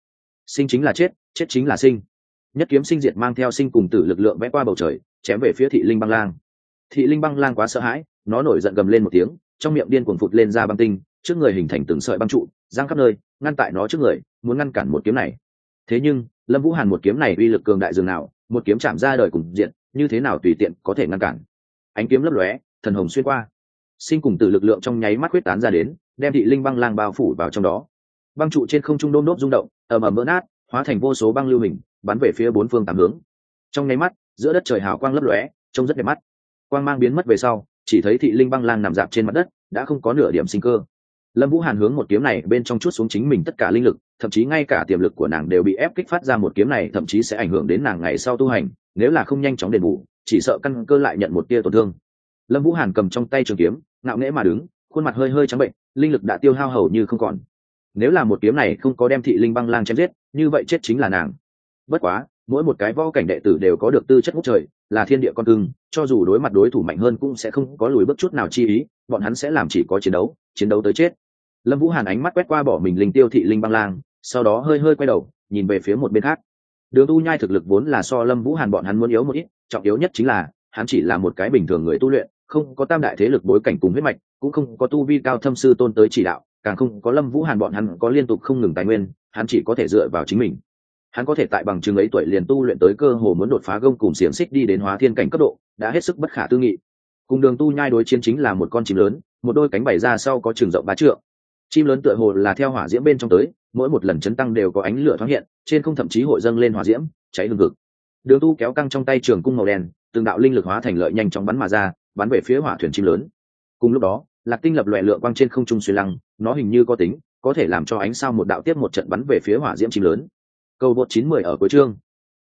Speaker 1: Sinh chính là chết, chết chính là sinh. Nhất kiếm sinh diệt mang theo sinh cùng tử lực lượng vẽ qua bầu trời, chém về phía Thị Linh Băng Lang. Thị Linh Băng Lang quá sợ hãi, nó nổi giận gầm lên một tiếng, trong miệng điên cuồng phụt lên ra băng tinh, trước người hình thành từng sợi băng trụ, giang khắp nơi, ngăn tại nó trước người, muốn ngăn cản một kiếm này. Thế nhưng, Lâm Vũ Hàn một kiếm này uy lực cường đại dường nào, một kiếm chạm ra đời cùng diện, như thế nào tùy tiện có thể ngăn cản. Ánh kiếm lấp lóe, thần hồng xuyên qua, sinh cùng tử lực lượng trong nháy mắt quyết tán ra đến, đem Thị Linh Băng Lang bao phủ vào trong đó. Băng trụ trên không trung đôm đốp rung động, ầm ầm vỡ nát, hóa thành vô số băng lưu hình, bắn về phía bốn phương tám hướng. Trong nháy mắt, giữa đất trời hào quang lấp lóe, trông rất đẹp mắt. Quang mang biến mất về sau, chỉ thấy Thị Linh Băng Lang nằm dạp trên mặt đất, đã không có nửa điểm sinh cơ. Lâm Vũ Hàn hướng một kiếm này bên trong chuốt xuống chính mình tất cả linh lực, thậm chí ngay cả tiềm lực của nàng đều bị ép kích phát ra, một kiếm này thậm chí sẽ ảnh hưởng đến nàng ngày sau tu hành, nếu là không nhanh chóng đền bù, chỉ sợ căn cơ lại nhận một tia tổn thương. Lâm Vũ Hàn cầm trong tay trường kiếm, ngạo nghễ mà đứng, khuôn mặt hơi hơi trắng bệnh, linh lực đã tiêu hao hầu như không còn. Nếu là một kiếm này không có đem Thị Linh Băng Lang chém giết, như vậy chết chính là nàng. Bất quá, mỗi một cái võ cảnh đệ tử đều có được tư chất ngút trời, là thiên địa con cưng, cho dù đối mặt đối thủ mạnh hơn cũng sẽ không có lùi bước chút nào chi ý, bọn hắn sẽ làm chỉ có chiến đấu tới chết. Lâm Vũ Hàn ánh mắt quét qua bỏ mình linh tiêu Thị Linh Băng Lang, sau đó hơi hơi quay đầu, nhìn về phía một bên khác. Đường Tu Nhai thực lực vốn là so Lâm Vũ Hàn bọn hắn muốn yếu một ít, trọng yếu nhất chính là hắn chỉ là một cái bình thường người tu luyện, không có tam đại thế lực bối cảnh cùng huyết mạch, cũng không có tu vi cao thâm sư tôn tới chỉ đạo, càng không có Lâm Vũ Hàn bọn hắn có liên tục không ngừng tài nguyên, hắn chỉ có thể dựa vào chính mình. Hắn có thể tại bằng chứng ấy tuổi liền tu luyện tới cơ hồ muốn đột phá gông cùng xiềng xích đi đến hóa thiên cảnh cấp độ, đã hết sức bất khả tư nghị. Cùng Đường Tu Nhai đối chiến chính là một con chim lớn, một đôi cánh bày ra sau có trường rộng 3 trượng. Chim lớn tựa hồ là theo hỏa diễm bên trong tới, mỗi một lần chấn tăng đều có ánh lửa thoáng hiện, trên không thậm chí hội dâng lên hỏa diễm, cháy hừng hực. Đường Tu kéo căng trong tay trường cung màu đen, từng đạo linh lực hóa thành lợi nhanh chóng bắn mà ra, bắn về phía hỏa thuyền chim lớn. Cùng lúc đó, Lạc Tinh lập loè lượng quang trên không trung xuyên lăng, nó hình như có tính, có thể làm cho ánh sao một đạo tiếp một trận bắn về phía hỏa diễm chim lớn. Cầu vượt 910 ở cuối chương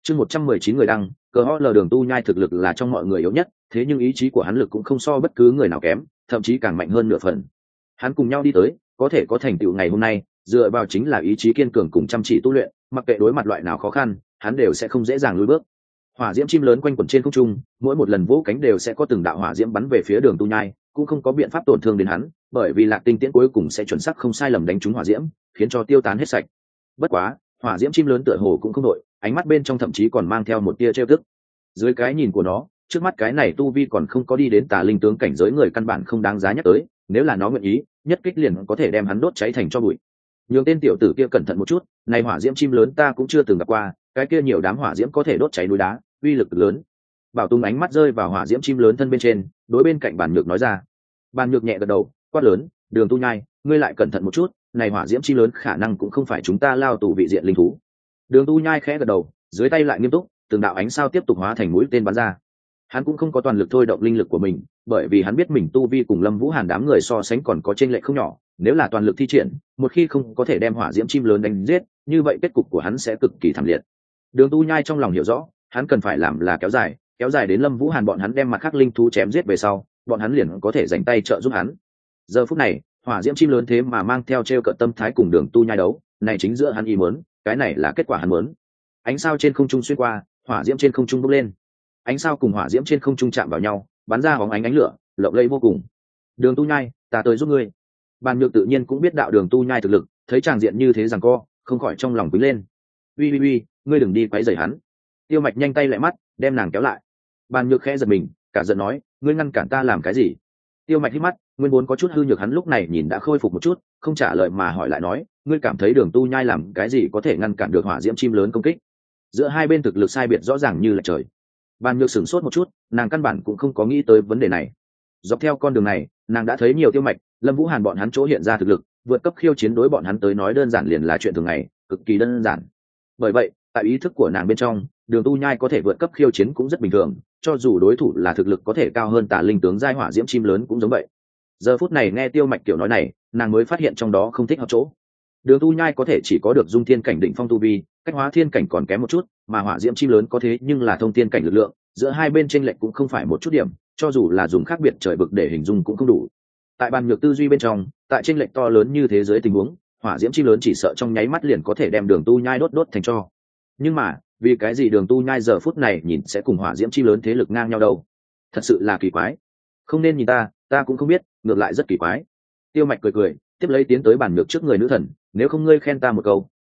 Speaker 1: 119 người đăng, cờ ho lờ Đường Tu Nhai thực lực là trong mọi người yếu nhất, thế nhưng ý chí của hắn lực cũng không so bất cứ người nào kém, thậm chí càng mạnh hơn nửa phần. Hắn cùng nhau đi tới, có thể có thành tựu ngày hôm nay, dựa vào chính là ý chí kiên cường cùng chăm chỉ tu luyện, mặc kệ đối mặt loại nào khó khăn, hắn đều sẽ không dễ dàng lùi bước. Hỏa diễm chim lớn quanh quẩn trên không trung, mỗi một lần vỗ cánh đều sẽ có từng đạo hỏa diễm bắn về phía Đường Tu Nhai, cũng không có biện pháp tổn thương đến hắn, bởi vì Lạc Tinh tiễn cuối cùng sẽ chuẩn xác không sai lầm đánh trúng hỏa diễm, khiến cho tiêu tán hết sạch. Bất quá, hỏa diễm chim lớn tựa hồ cũng không đội, ánh mắt bên trong thậm chí còn mang theo một tia trêu tức. Dưới cái nhìn của nó, trước mắt cái này tu vi còn không có đi đến tà linh tướng cảnh giới người căn bản không đáng giá nhắc tới, nếu là nó nguyện ý, nhất kích liền có thể đem hắn đốt cháy thành tro bụi. Nhường tên tiểu tử kia cẩn thận một chút, này hỏa diễm chim lớn ta cũng chưa từng gặp qua, cái kia nhiều đám hỏa diễm có thể đốt cháy núi đá, uy lực lớn. Bảo Tung ánh mắt rơi vào hỏa diễm chim lớn thân bên trên, đối bên cạnh Bàn Nhược nói ra. Bàn Nhược nhẹ gật đầu, quát lớn, Đường Tu Nhai, ngươi lại cẩn thận một chút, này hỏa diễm chim lớn khả năng cũng không phải chúng ta lao tù vị diện linh thú. Đường Tu Nhai khẽ gật đầu, dưới tay lại nghiêm túc, từng đạo ánh sao tiếp tục hóa thành mũi tên bắn ra. Hắn cũng không có toàn lực thôi động linh lực của mình, bởi vì hắn biết mình tu vi cùng Lâm Vũ Hàn đám người so sánh còn có chênh lệch không nhỏ, nếu là toàn lực thi triển, một khi không có thể đem hỏa diễm chim lớn đánh giết, như vậy kết cục của hắn sẽ cực kỳ thảm liệt. Đường Tu Nhai trong lòng hiểu rõ, hắn cần phải làm là kéo dài đến Lâm Vũ Hàn bọn hắn đem mặt khác linh thú chém giết về sau, bọn hắn liền có thể dành tay trợ giúp hắn. Giờ phút này, hỏa diễm chim lớn thế mà mang theo trêu cợt tâm thái cùng Đường Tu Nhai đấu, này chính giữa hắn ý muốn, cái này là kết quả hắn muốn. Ánh sao trên không trung xuyên qua, hỏa diễm trên không trung bốc lên. Ánh sao cùng hỏa diễm trên không trung chạm vào nhau, bắn ra bóng ánh lửa, lộng lẫy vô cùng. Đường Tu Nhai, ta tới giúp ngươi. Bàn Nhược tự nhiên cũng biết đạo Đường Tu Nhai thực lực, thấy tràng diện như thế rằng co, không khỏi trong lòng quý lên. Uy, ngươi đừng đi quấy rầy hắn. Tiêu Mạch nhanh tay lại mắt, đem nàng kéo lại. Bàn Nhược khẽ giật mình, cả giận nói, ngươi ngăn cản ta làm cái gì? Tiêu Mạch hít mắt, nguyên vốn có chút hư nhược hắn lúc này nhìn đã khôi phục một chút, không trả lời mà hỏi lại nói, ngươi cảm thấy Đường Tu Nhai làm cái gì có thể ngăn cản được hỏa diễm chim lớn công kích? Giữa hai bên thực lực sai biệt rõ ràng như là trời. Bàn Nhược sửng sốt một chút, nàng căn bản cũng không có nghĩ tới vấn đề này. Dọc theo con đường này, nàng đã thấy nhiều Tiêu Mạch, Lâm Vũ Hàn bọn hắn chỗ hiện ra thực lực, vượt cấp khiêu chiến đối bọn hắn tới nói đơn giản liền là chuyện thường ngày, cực kỳ đơn giản. Bởi vậy, tại ý thức của nàng bên trong, Đường Tu Nhai có thể vượt cấp khiêu chiến cũng rất bình thường, cho dù đối thủ là thực lực có thể cao hơn Tà Linh tướng giai hỏa diễm chim lớn cũng giống vậy. Giờ phút này nghe Tiêu Mạch tiểu nói này, nàng mới phát hiện trong đó không thích hợp chỗ. Đường Tu Nhai có thể chỉ có được dung thiên cảnh đỉnh phong tu vi, cách hóa thiên cảnh còn kém một chút, mà hỏa diễm chim lớn có thế nhưng là thông thiên cảnh lực lượng, giữa hai bên chênh lệch cũng không phải một chút điểm, cho dù là dùng khác biệt trời vực để hình dung cũng không đủ. Tại Bàn Nhược tư duy bên trong, tại chênh lệch to lớn như thế giới tình huống, hỏa diễm chim lớn chỉ sợ trong nháy mắt liền có thể đem Đường Tu Nhai đốt thành tro. Nhưng mà, vì cái gì Đường Tu Nhai giờ phút này nhìn sẽ cùng hỏa diễm chim lớn thế lực ngang nhau đâu? Thật sự là kỳ quái. Không nên nhìn ta cũng không biết, ngược lại rất kỳ quái. Tiêu Mạch cười, tiếp lấy tiến tới Bàn Nhược trước người nữ thần, nếu không ngươi khen ta một câu,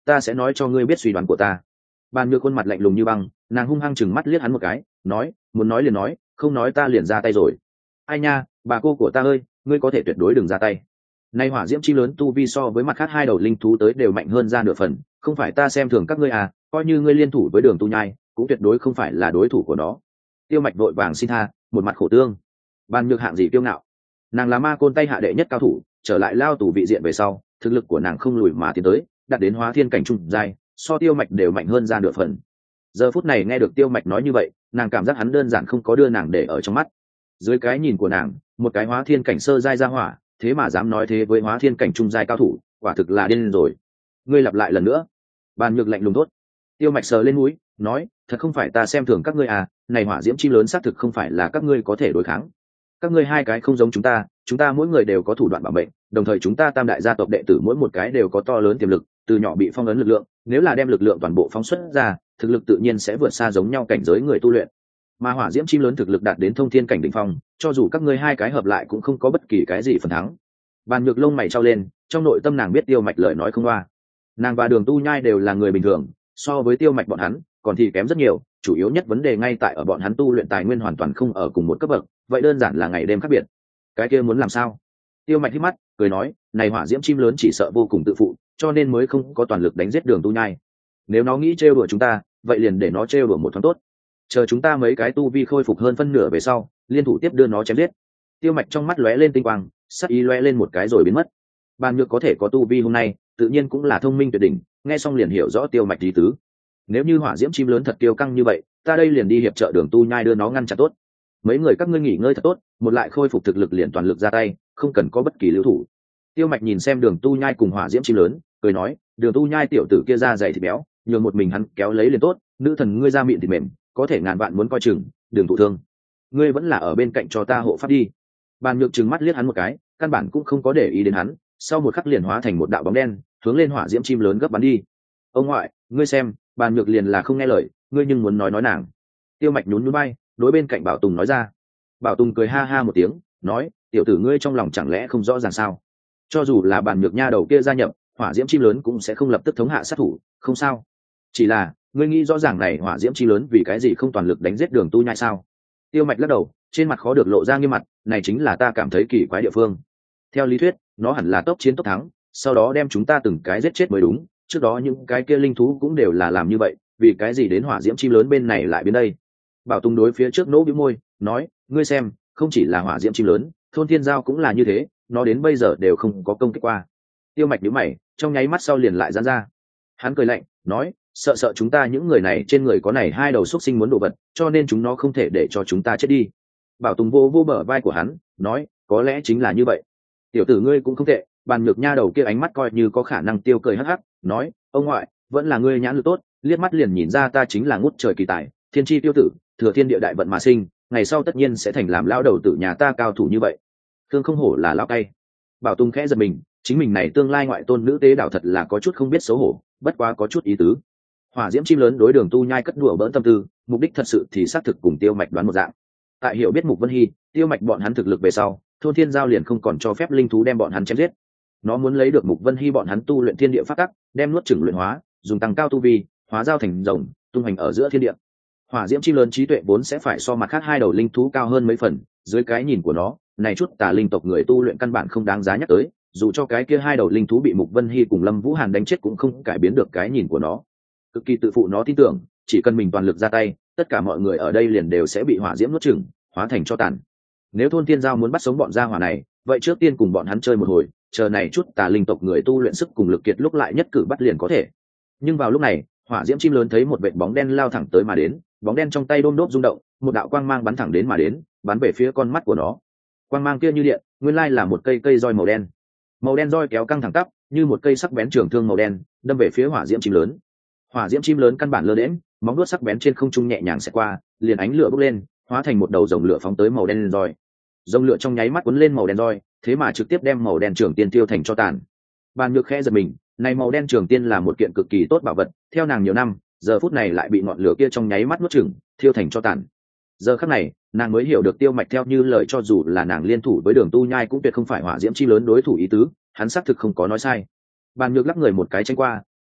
Speaker 1: ta sẽ nói cho ngươi biết suy đoán của ta. Bàn Nhược khuôn mặt lạnh lùng như băng, nàng hung hăng chừng mắt liếc hắn một cái, nói, muốn nói liền nói, không nói ta liền ra tay rồi. Ai nha, bà cô của ta ơi, ngươi có thể tuyệt đối đừng ra tay. Nay hỏa diễm chi lớn tu vi so với mặt khác hai đầu linh thú tới đều mạnh hơn ra nửa phần, không phải ta xem thường các ngươi à, coi như ngươi liên thủ với Đường Tu Nhai, cũng tuyệt đối không phải là đối thủ của nó. Tiêu Mạch vội vàng xin tha, một mặt khổ tương. Bàn Nhược hạng gì kiêu ngạo, nàng là ma côn tay hạ đệ nhất cao thủ, trở lại lao tù vị diện về sau, thực lực của nàng không lùi mà tiến tới, đạt đến hóa thiên cảnh trung giai, so Tiêu Mạch đều mạnh hơn ra nửa phần. Giờ phút này nghe được Tiêu Mạch nói như vậy, nàng cảm giác hắn đơn giản không có đưa nàng để ở trong mắt. Dưới cái nhìn của nàng, một cái hóa thiên cảnh sơ giai ra hỏa, thế mà dám nói thế với hóa thiên cảnh trung giai cao thủ, quả thực là điên rồi. Ngươi lặp lại lần nữa. Bàn Nhược lạnh lùng thốt. Tiêu Mạch sờ lên mũi, nói, thật không phải ta xem thường các ngươi à, này hỏa diễm chi lớn xác thực không phải là các ngươi có thể đối kháng. Các ngươi hai cái không giống chúng ta mỗi người đều có thủ đoạn bảo mệnh, đồng thời chúng ta tam đại gia tộc đệ tử mỗi một cái đều có to lớn tiềm lực, từ nhỏ bị phong ấn lực lượng, nếu là đem lực lượng toàn bộ phóng xuất ra, thực lực tự nhiên sẽ vượt xa giống nhau cảnh giới người tu luyện. Mà hỏa diễm chim lớn thực lực đạt đến thông thiên cảnh đỉnh phong, cho dù các ngươi hai cái hợp lại cũng không có bất kỳ cái gì phần thắng. Bàn Nhược lông mày trao lên, trong nội tâm nàng biết Tiêu Mạch lời nói không loa. Nàng và Đường Tu Nhai đều là người bình thường, so với Tiêu Mạch bọn hắn, còn thì kém rất nhiều, chủ yếu nhất vấn đề ngay tại ở bọn hắn tu luyện tài nguyên hoàn toàn không ở cùng một cấp bậc, vậy đơn giản là ngày đêm khác biệt. Cái kia muốn làm sao? Tiêu Mạch hít mắt, cười nói, này hỏa diễm chim lớn chỉ sợ vô cùng tự phụ, cho nên mới không có toàn lực đánh giết Đường Tu Nhai. Nếu nó nghĩ trêu đùa chúng ta, vậy liền để nó trêu đùa một thoáng tốt. Chờ chúng ta mấy cái tu vi khôi phục hơn phân nửa về sau, liên thủ tiếp đưa nó chém giết. Tiêu Mạch trong mắt lóe lên tinh quang, sắc ý lóe lên một cái rồi biến mất. Bàn Nhược có thể có tu vi hôm nay, tự nhiên cũng là thông minh tuyệt đỉnh, nghe xong liền hiểu rõ Tiêu Mạch ý tứ. Nếu như hỏa diễm chim lớn thật kiêu căng như vậy, ta đây liền đi hiệp trợ Đường Tu Nhai đưa nó ngăn chặn tốt. Mấy người các ngươi nghỉ ngơi thật tốt, một lại khôi phục thực lực liền toàn lực ra tay, không cần có bất kỳ lưu thủ. Tiêu Mạch nhìn xem Đường Tu Nhai cùng hỏa diễm chim lớn, cười nói, Đường Tu Nhai tiểu tử kia da dày thịt béo, nhường một mình hắn kéo lấy liền tốt, nữ thần ngươi da mịn thịt mềm, có thể ngàn vạn muốn coi chừng, đừng thụ thương. Ngươi vẫn là ở bên cạnh cho ta hộ pháp đi. Bàn Nhược trừng mắt liếc hắn một cái, căn bản cũng không có để ý đến hắn, sau một khắc liền hóa thành một đạo bóng đen, hướng lên hỏa diễm chim lớn gấp bắn đi. Ông ngoại, ngươi xem, Bàn Nhược liền là không nghe lời, ngươi nhưng muốn nói nàng. Tiêu Mạch nhún nhún bay, đối bên cạnh Bảo Tùng nói ra. Bảo Tùng cười ha ha một tiếng, nói, tiểu tử ngươi trong lòng chẳng lẽ không rõ ràng sao? Cho dù là Bàn Nhược nha đầu kia gia nhập, hỏa diễm chim lớn cũng sẽ không lập tức thống hạ sát thủ, không sao. Chỉ là, ngươi nghĩ rõ ràng này hỏa diễm chi lớn vì cái gì không toàn lực đánh giết Đường Tu Nhai sao? Tiêu Mạch lắc đầu, trên mặt khó được lộ ra nghiêm mặt, này chính là ta cảm thấy kỳ quái địa phương. Theo lý thuyết, nó hẳn là tốc chiến tốc thắng, sau đó đem chúng ta từng cái giết chết mới đúng, trước đó những cái kia linh thú cũng đều là làm như vậy, vì cái gì đến hỏa diễm chim lớn bên này lại biến đây? Bảo Tùng đối phía trước nỗ bĩu môi, nói, ngươi xem, không chỉ là hỏa diễm chim lớn, thôn thiên giao cũng là như thế, nó đến bây giờ đều không có công kích qua. Tiêu Mạch nhíu mày, trong nháy mắt sau liền lại giãn ra. Hắn cười lạnh, nói, sợ chúng ta những người này trên người có này hai đầu xúc sinh muốn đồ vật, cho nên chúng nó không thể để cho chúng ta chết đi. Bảo Tùng vô bờ vai của hắn, nói, có lẽ chính là như vậy. Tiểu tử ngươi cũng không tệ. Bàn Nhược nha đầu kia ánh mắt coi như có khả năng tiêu cười hắc hắc, nói, ông ngoại, vẫn là ngươi nhãn lực tốt, liếc mắt liền nhìn ra ta chính là ngút trời kỳ tài, thiên chi tiêu tử, thừa thiên địa đại vận mà sinh, ngày sau tất nhiên sẽ thành làm lão đầu tử nhà ta cao thủ như vậy. Thương không hổ là lão cay. Bảo Tùng khẽ giật mình, chính mình này tương lai ngoại tôn nữ tế đạo thật là có chút không biết xấu hổ, bất quá có chút ý tứ. Hỏa diễm chim lớn đối Đường Tu Nhai cất đùa bỡn tâm tư, mục đích thật sự thì xác thực cùng Tiêu Mạch đoán một dạng. Tại hiểu biết Mục Vân Hy, Tiêu Mạch bọn hắn thực lực về sau, thôn thiên giao liền không còn cho phép linh thú đem bọn hắn chém giết. Nó muốn lấy được Mục Vân Hy bọn hắn tu luyện thiên địa pháp tắc, đem nuốt chửng luyện hóa, dùng tăng cao tu vi, hóa giao thành rồng, tung hành ở giữa thiên địa. Hỏa diễm chim lớn trí tuệ vốn sẽ phải so mặt khác hai đầu linh thú cao hơn mấy phần, dưới cái nhìn của nó, này chút tà linh tộc người tu luyện căn bản không đáng giá nhắc tới, dù cho cái kia hai đầu linh thú bị Mục Vân Hy cùng Lâm Vũ Hàn đánh chết cũng không cải biến được cái nhìn của nó. Cực kỳ tự phụ nó tin tưởng, chỉ cần mình toàn lực ra tay, tất cả mọi người ở đây liền đều sẽ bị hỏa diễm nuốt chửng, hóa thành tro tàn. Nếu thôn thiên giao muốn bắt sống bọn gia hỏa này, vậy trước tiên cùng bọn hắn chơi một hồi, chờ này chút tà linh tộc người tu luyện sức cùng lực kiệt lúc lại nhất cử bắt liền có thể. Nhưng vào lúc này, hỏa diễm chim lớn thấy một vệt bóng đen lao thẳng tới mà đến, bóng đen trong tay đôm đốp rung động, một đạo quang mang bắn thẳng đến mà đến, bắn về phía con mắt của nó. Quang mang kia như điện, nguyên lai là một cây roi màu đen. Màu đen roi kéo căng thẳng tắp, như một cây sắc bén trường thương màu đen, đâm về phía hỏa diễm chim lớn. Hỏa diễm chim lớn căn bản lơ đễnh, móng vuốt sắc bén trên không trung nhẹ nhàng xẹt qua, liền ánh lửa bốc lên, hóa thành một đầu rồng lửa phóng tới màu đen roi. Rồng lửa trong nháy mắt cuốn lên màu đen roi, thế mà trực tiếp đem màu đen trường tiên tiêu thành tro tàn. Bàn Nhược khẽ giật mình, này màu đen trường tiên là một kiện cực kỳ tốt bảo vật, theo nàng nhiều năm, giờ phút này lại bị ngọn lửa kia trong nháy mắt nuốt chửng, thiêu thành tro tàn. Giờ khắc này, nàng mới hiểu được Tiêu Mạch theo như lời cho dù là nàng liên thủ với Đường Tu Nhai cũng tuyệt không phải hỏa diễm chi lớn đối thủ ý tứ, hắn xác thực không có nói sai. Bàn Nhược lắc người một cái tranh qua,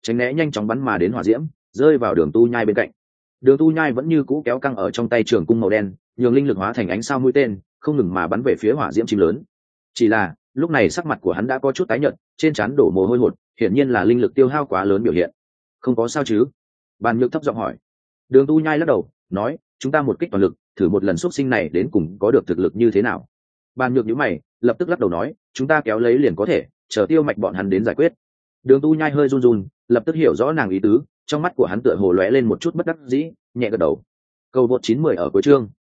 Speaker 1: tránh né nhanh chóng bắn mà đến hỏa diễm rơi vào Đường Tu Nhai bên cạnh. Đường Tu Nhai vẫn như cũ kéo căng ở trong tay trường cung màu đen, nhường linh lực hóa thành ánh sao mũi tên không ngừng mà bắn về phía hỏa diễm chim lớn. Chỉ là lúc này sắc mặt của hắn đã có chút tái nhợt, trên trán đổ mồ hôi hột, hiển nhiên là linh lực tiêu hao quá lớn biểu hiện. Không có sao chứ? Bàn Nhược thấp giọng hỏi. Đường Tu Nhai lắc đầu nói, chúng ta một kích toàn lực thử một lần, xuất sinh này đến cùng có được thực lực như thế nào. Bàn Nhược nhíu mày lập tức lắc đầu nói, chúng ta kéo lấy liền có thể, chờ Tiêu Mạch bọn hắn đến giải quyết. Đường Tu Nhai hơi run run, lập tức hiểu rõ nàng ý tứ, trong mắt của hắn tựa hồ lóe lên một chút bất đắc dĩ, nhẹ gật đầu. Cầu vượt 910 ở cuối chương.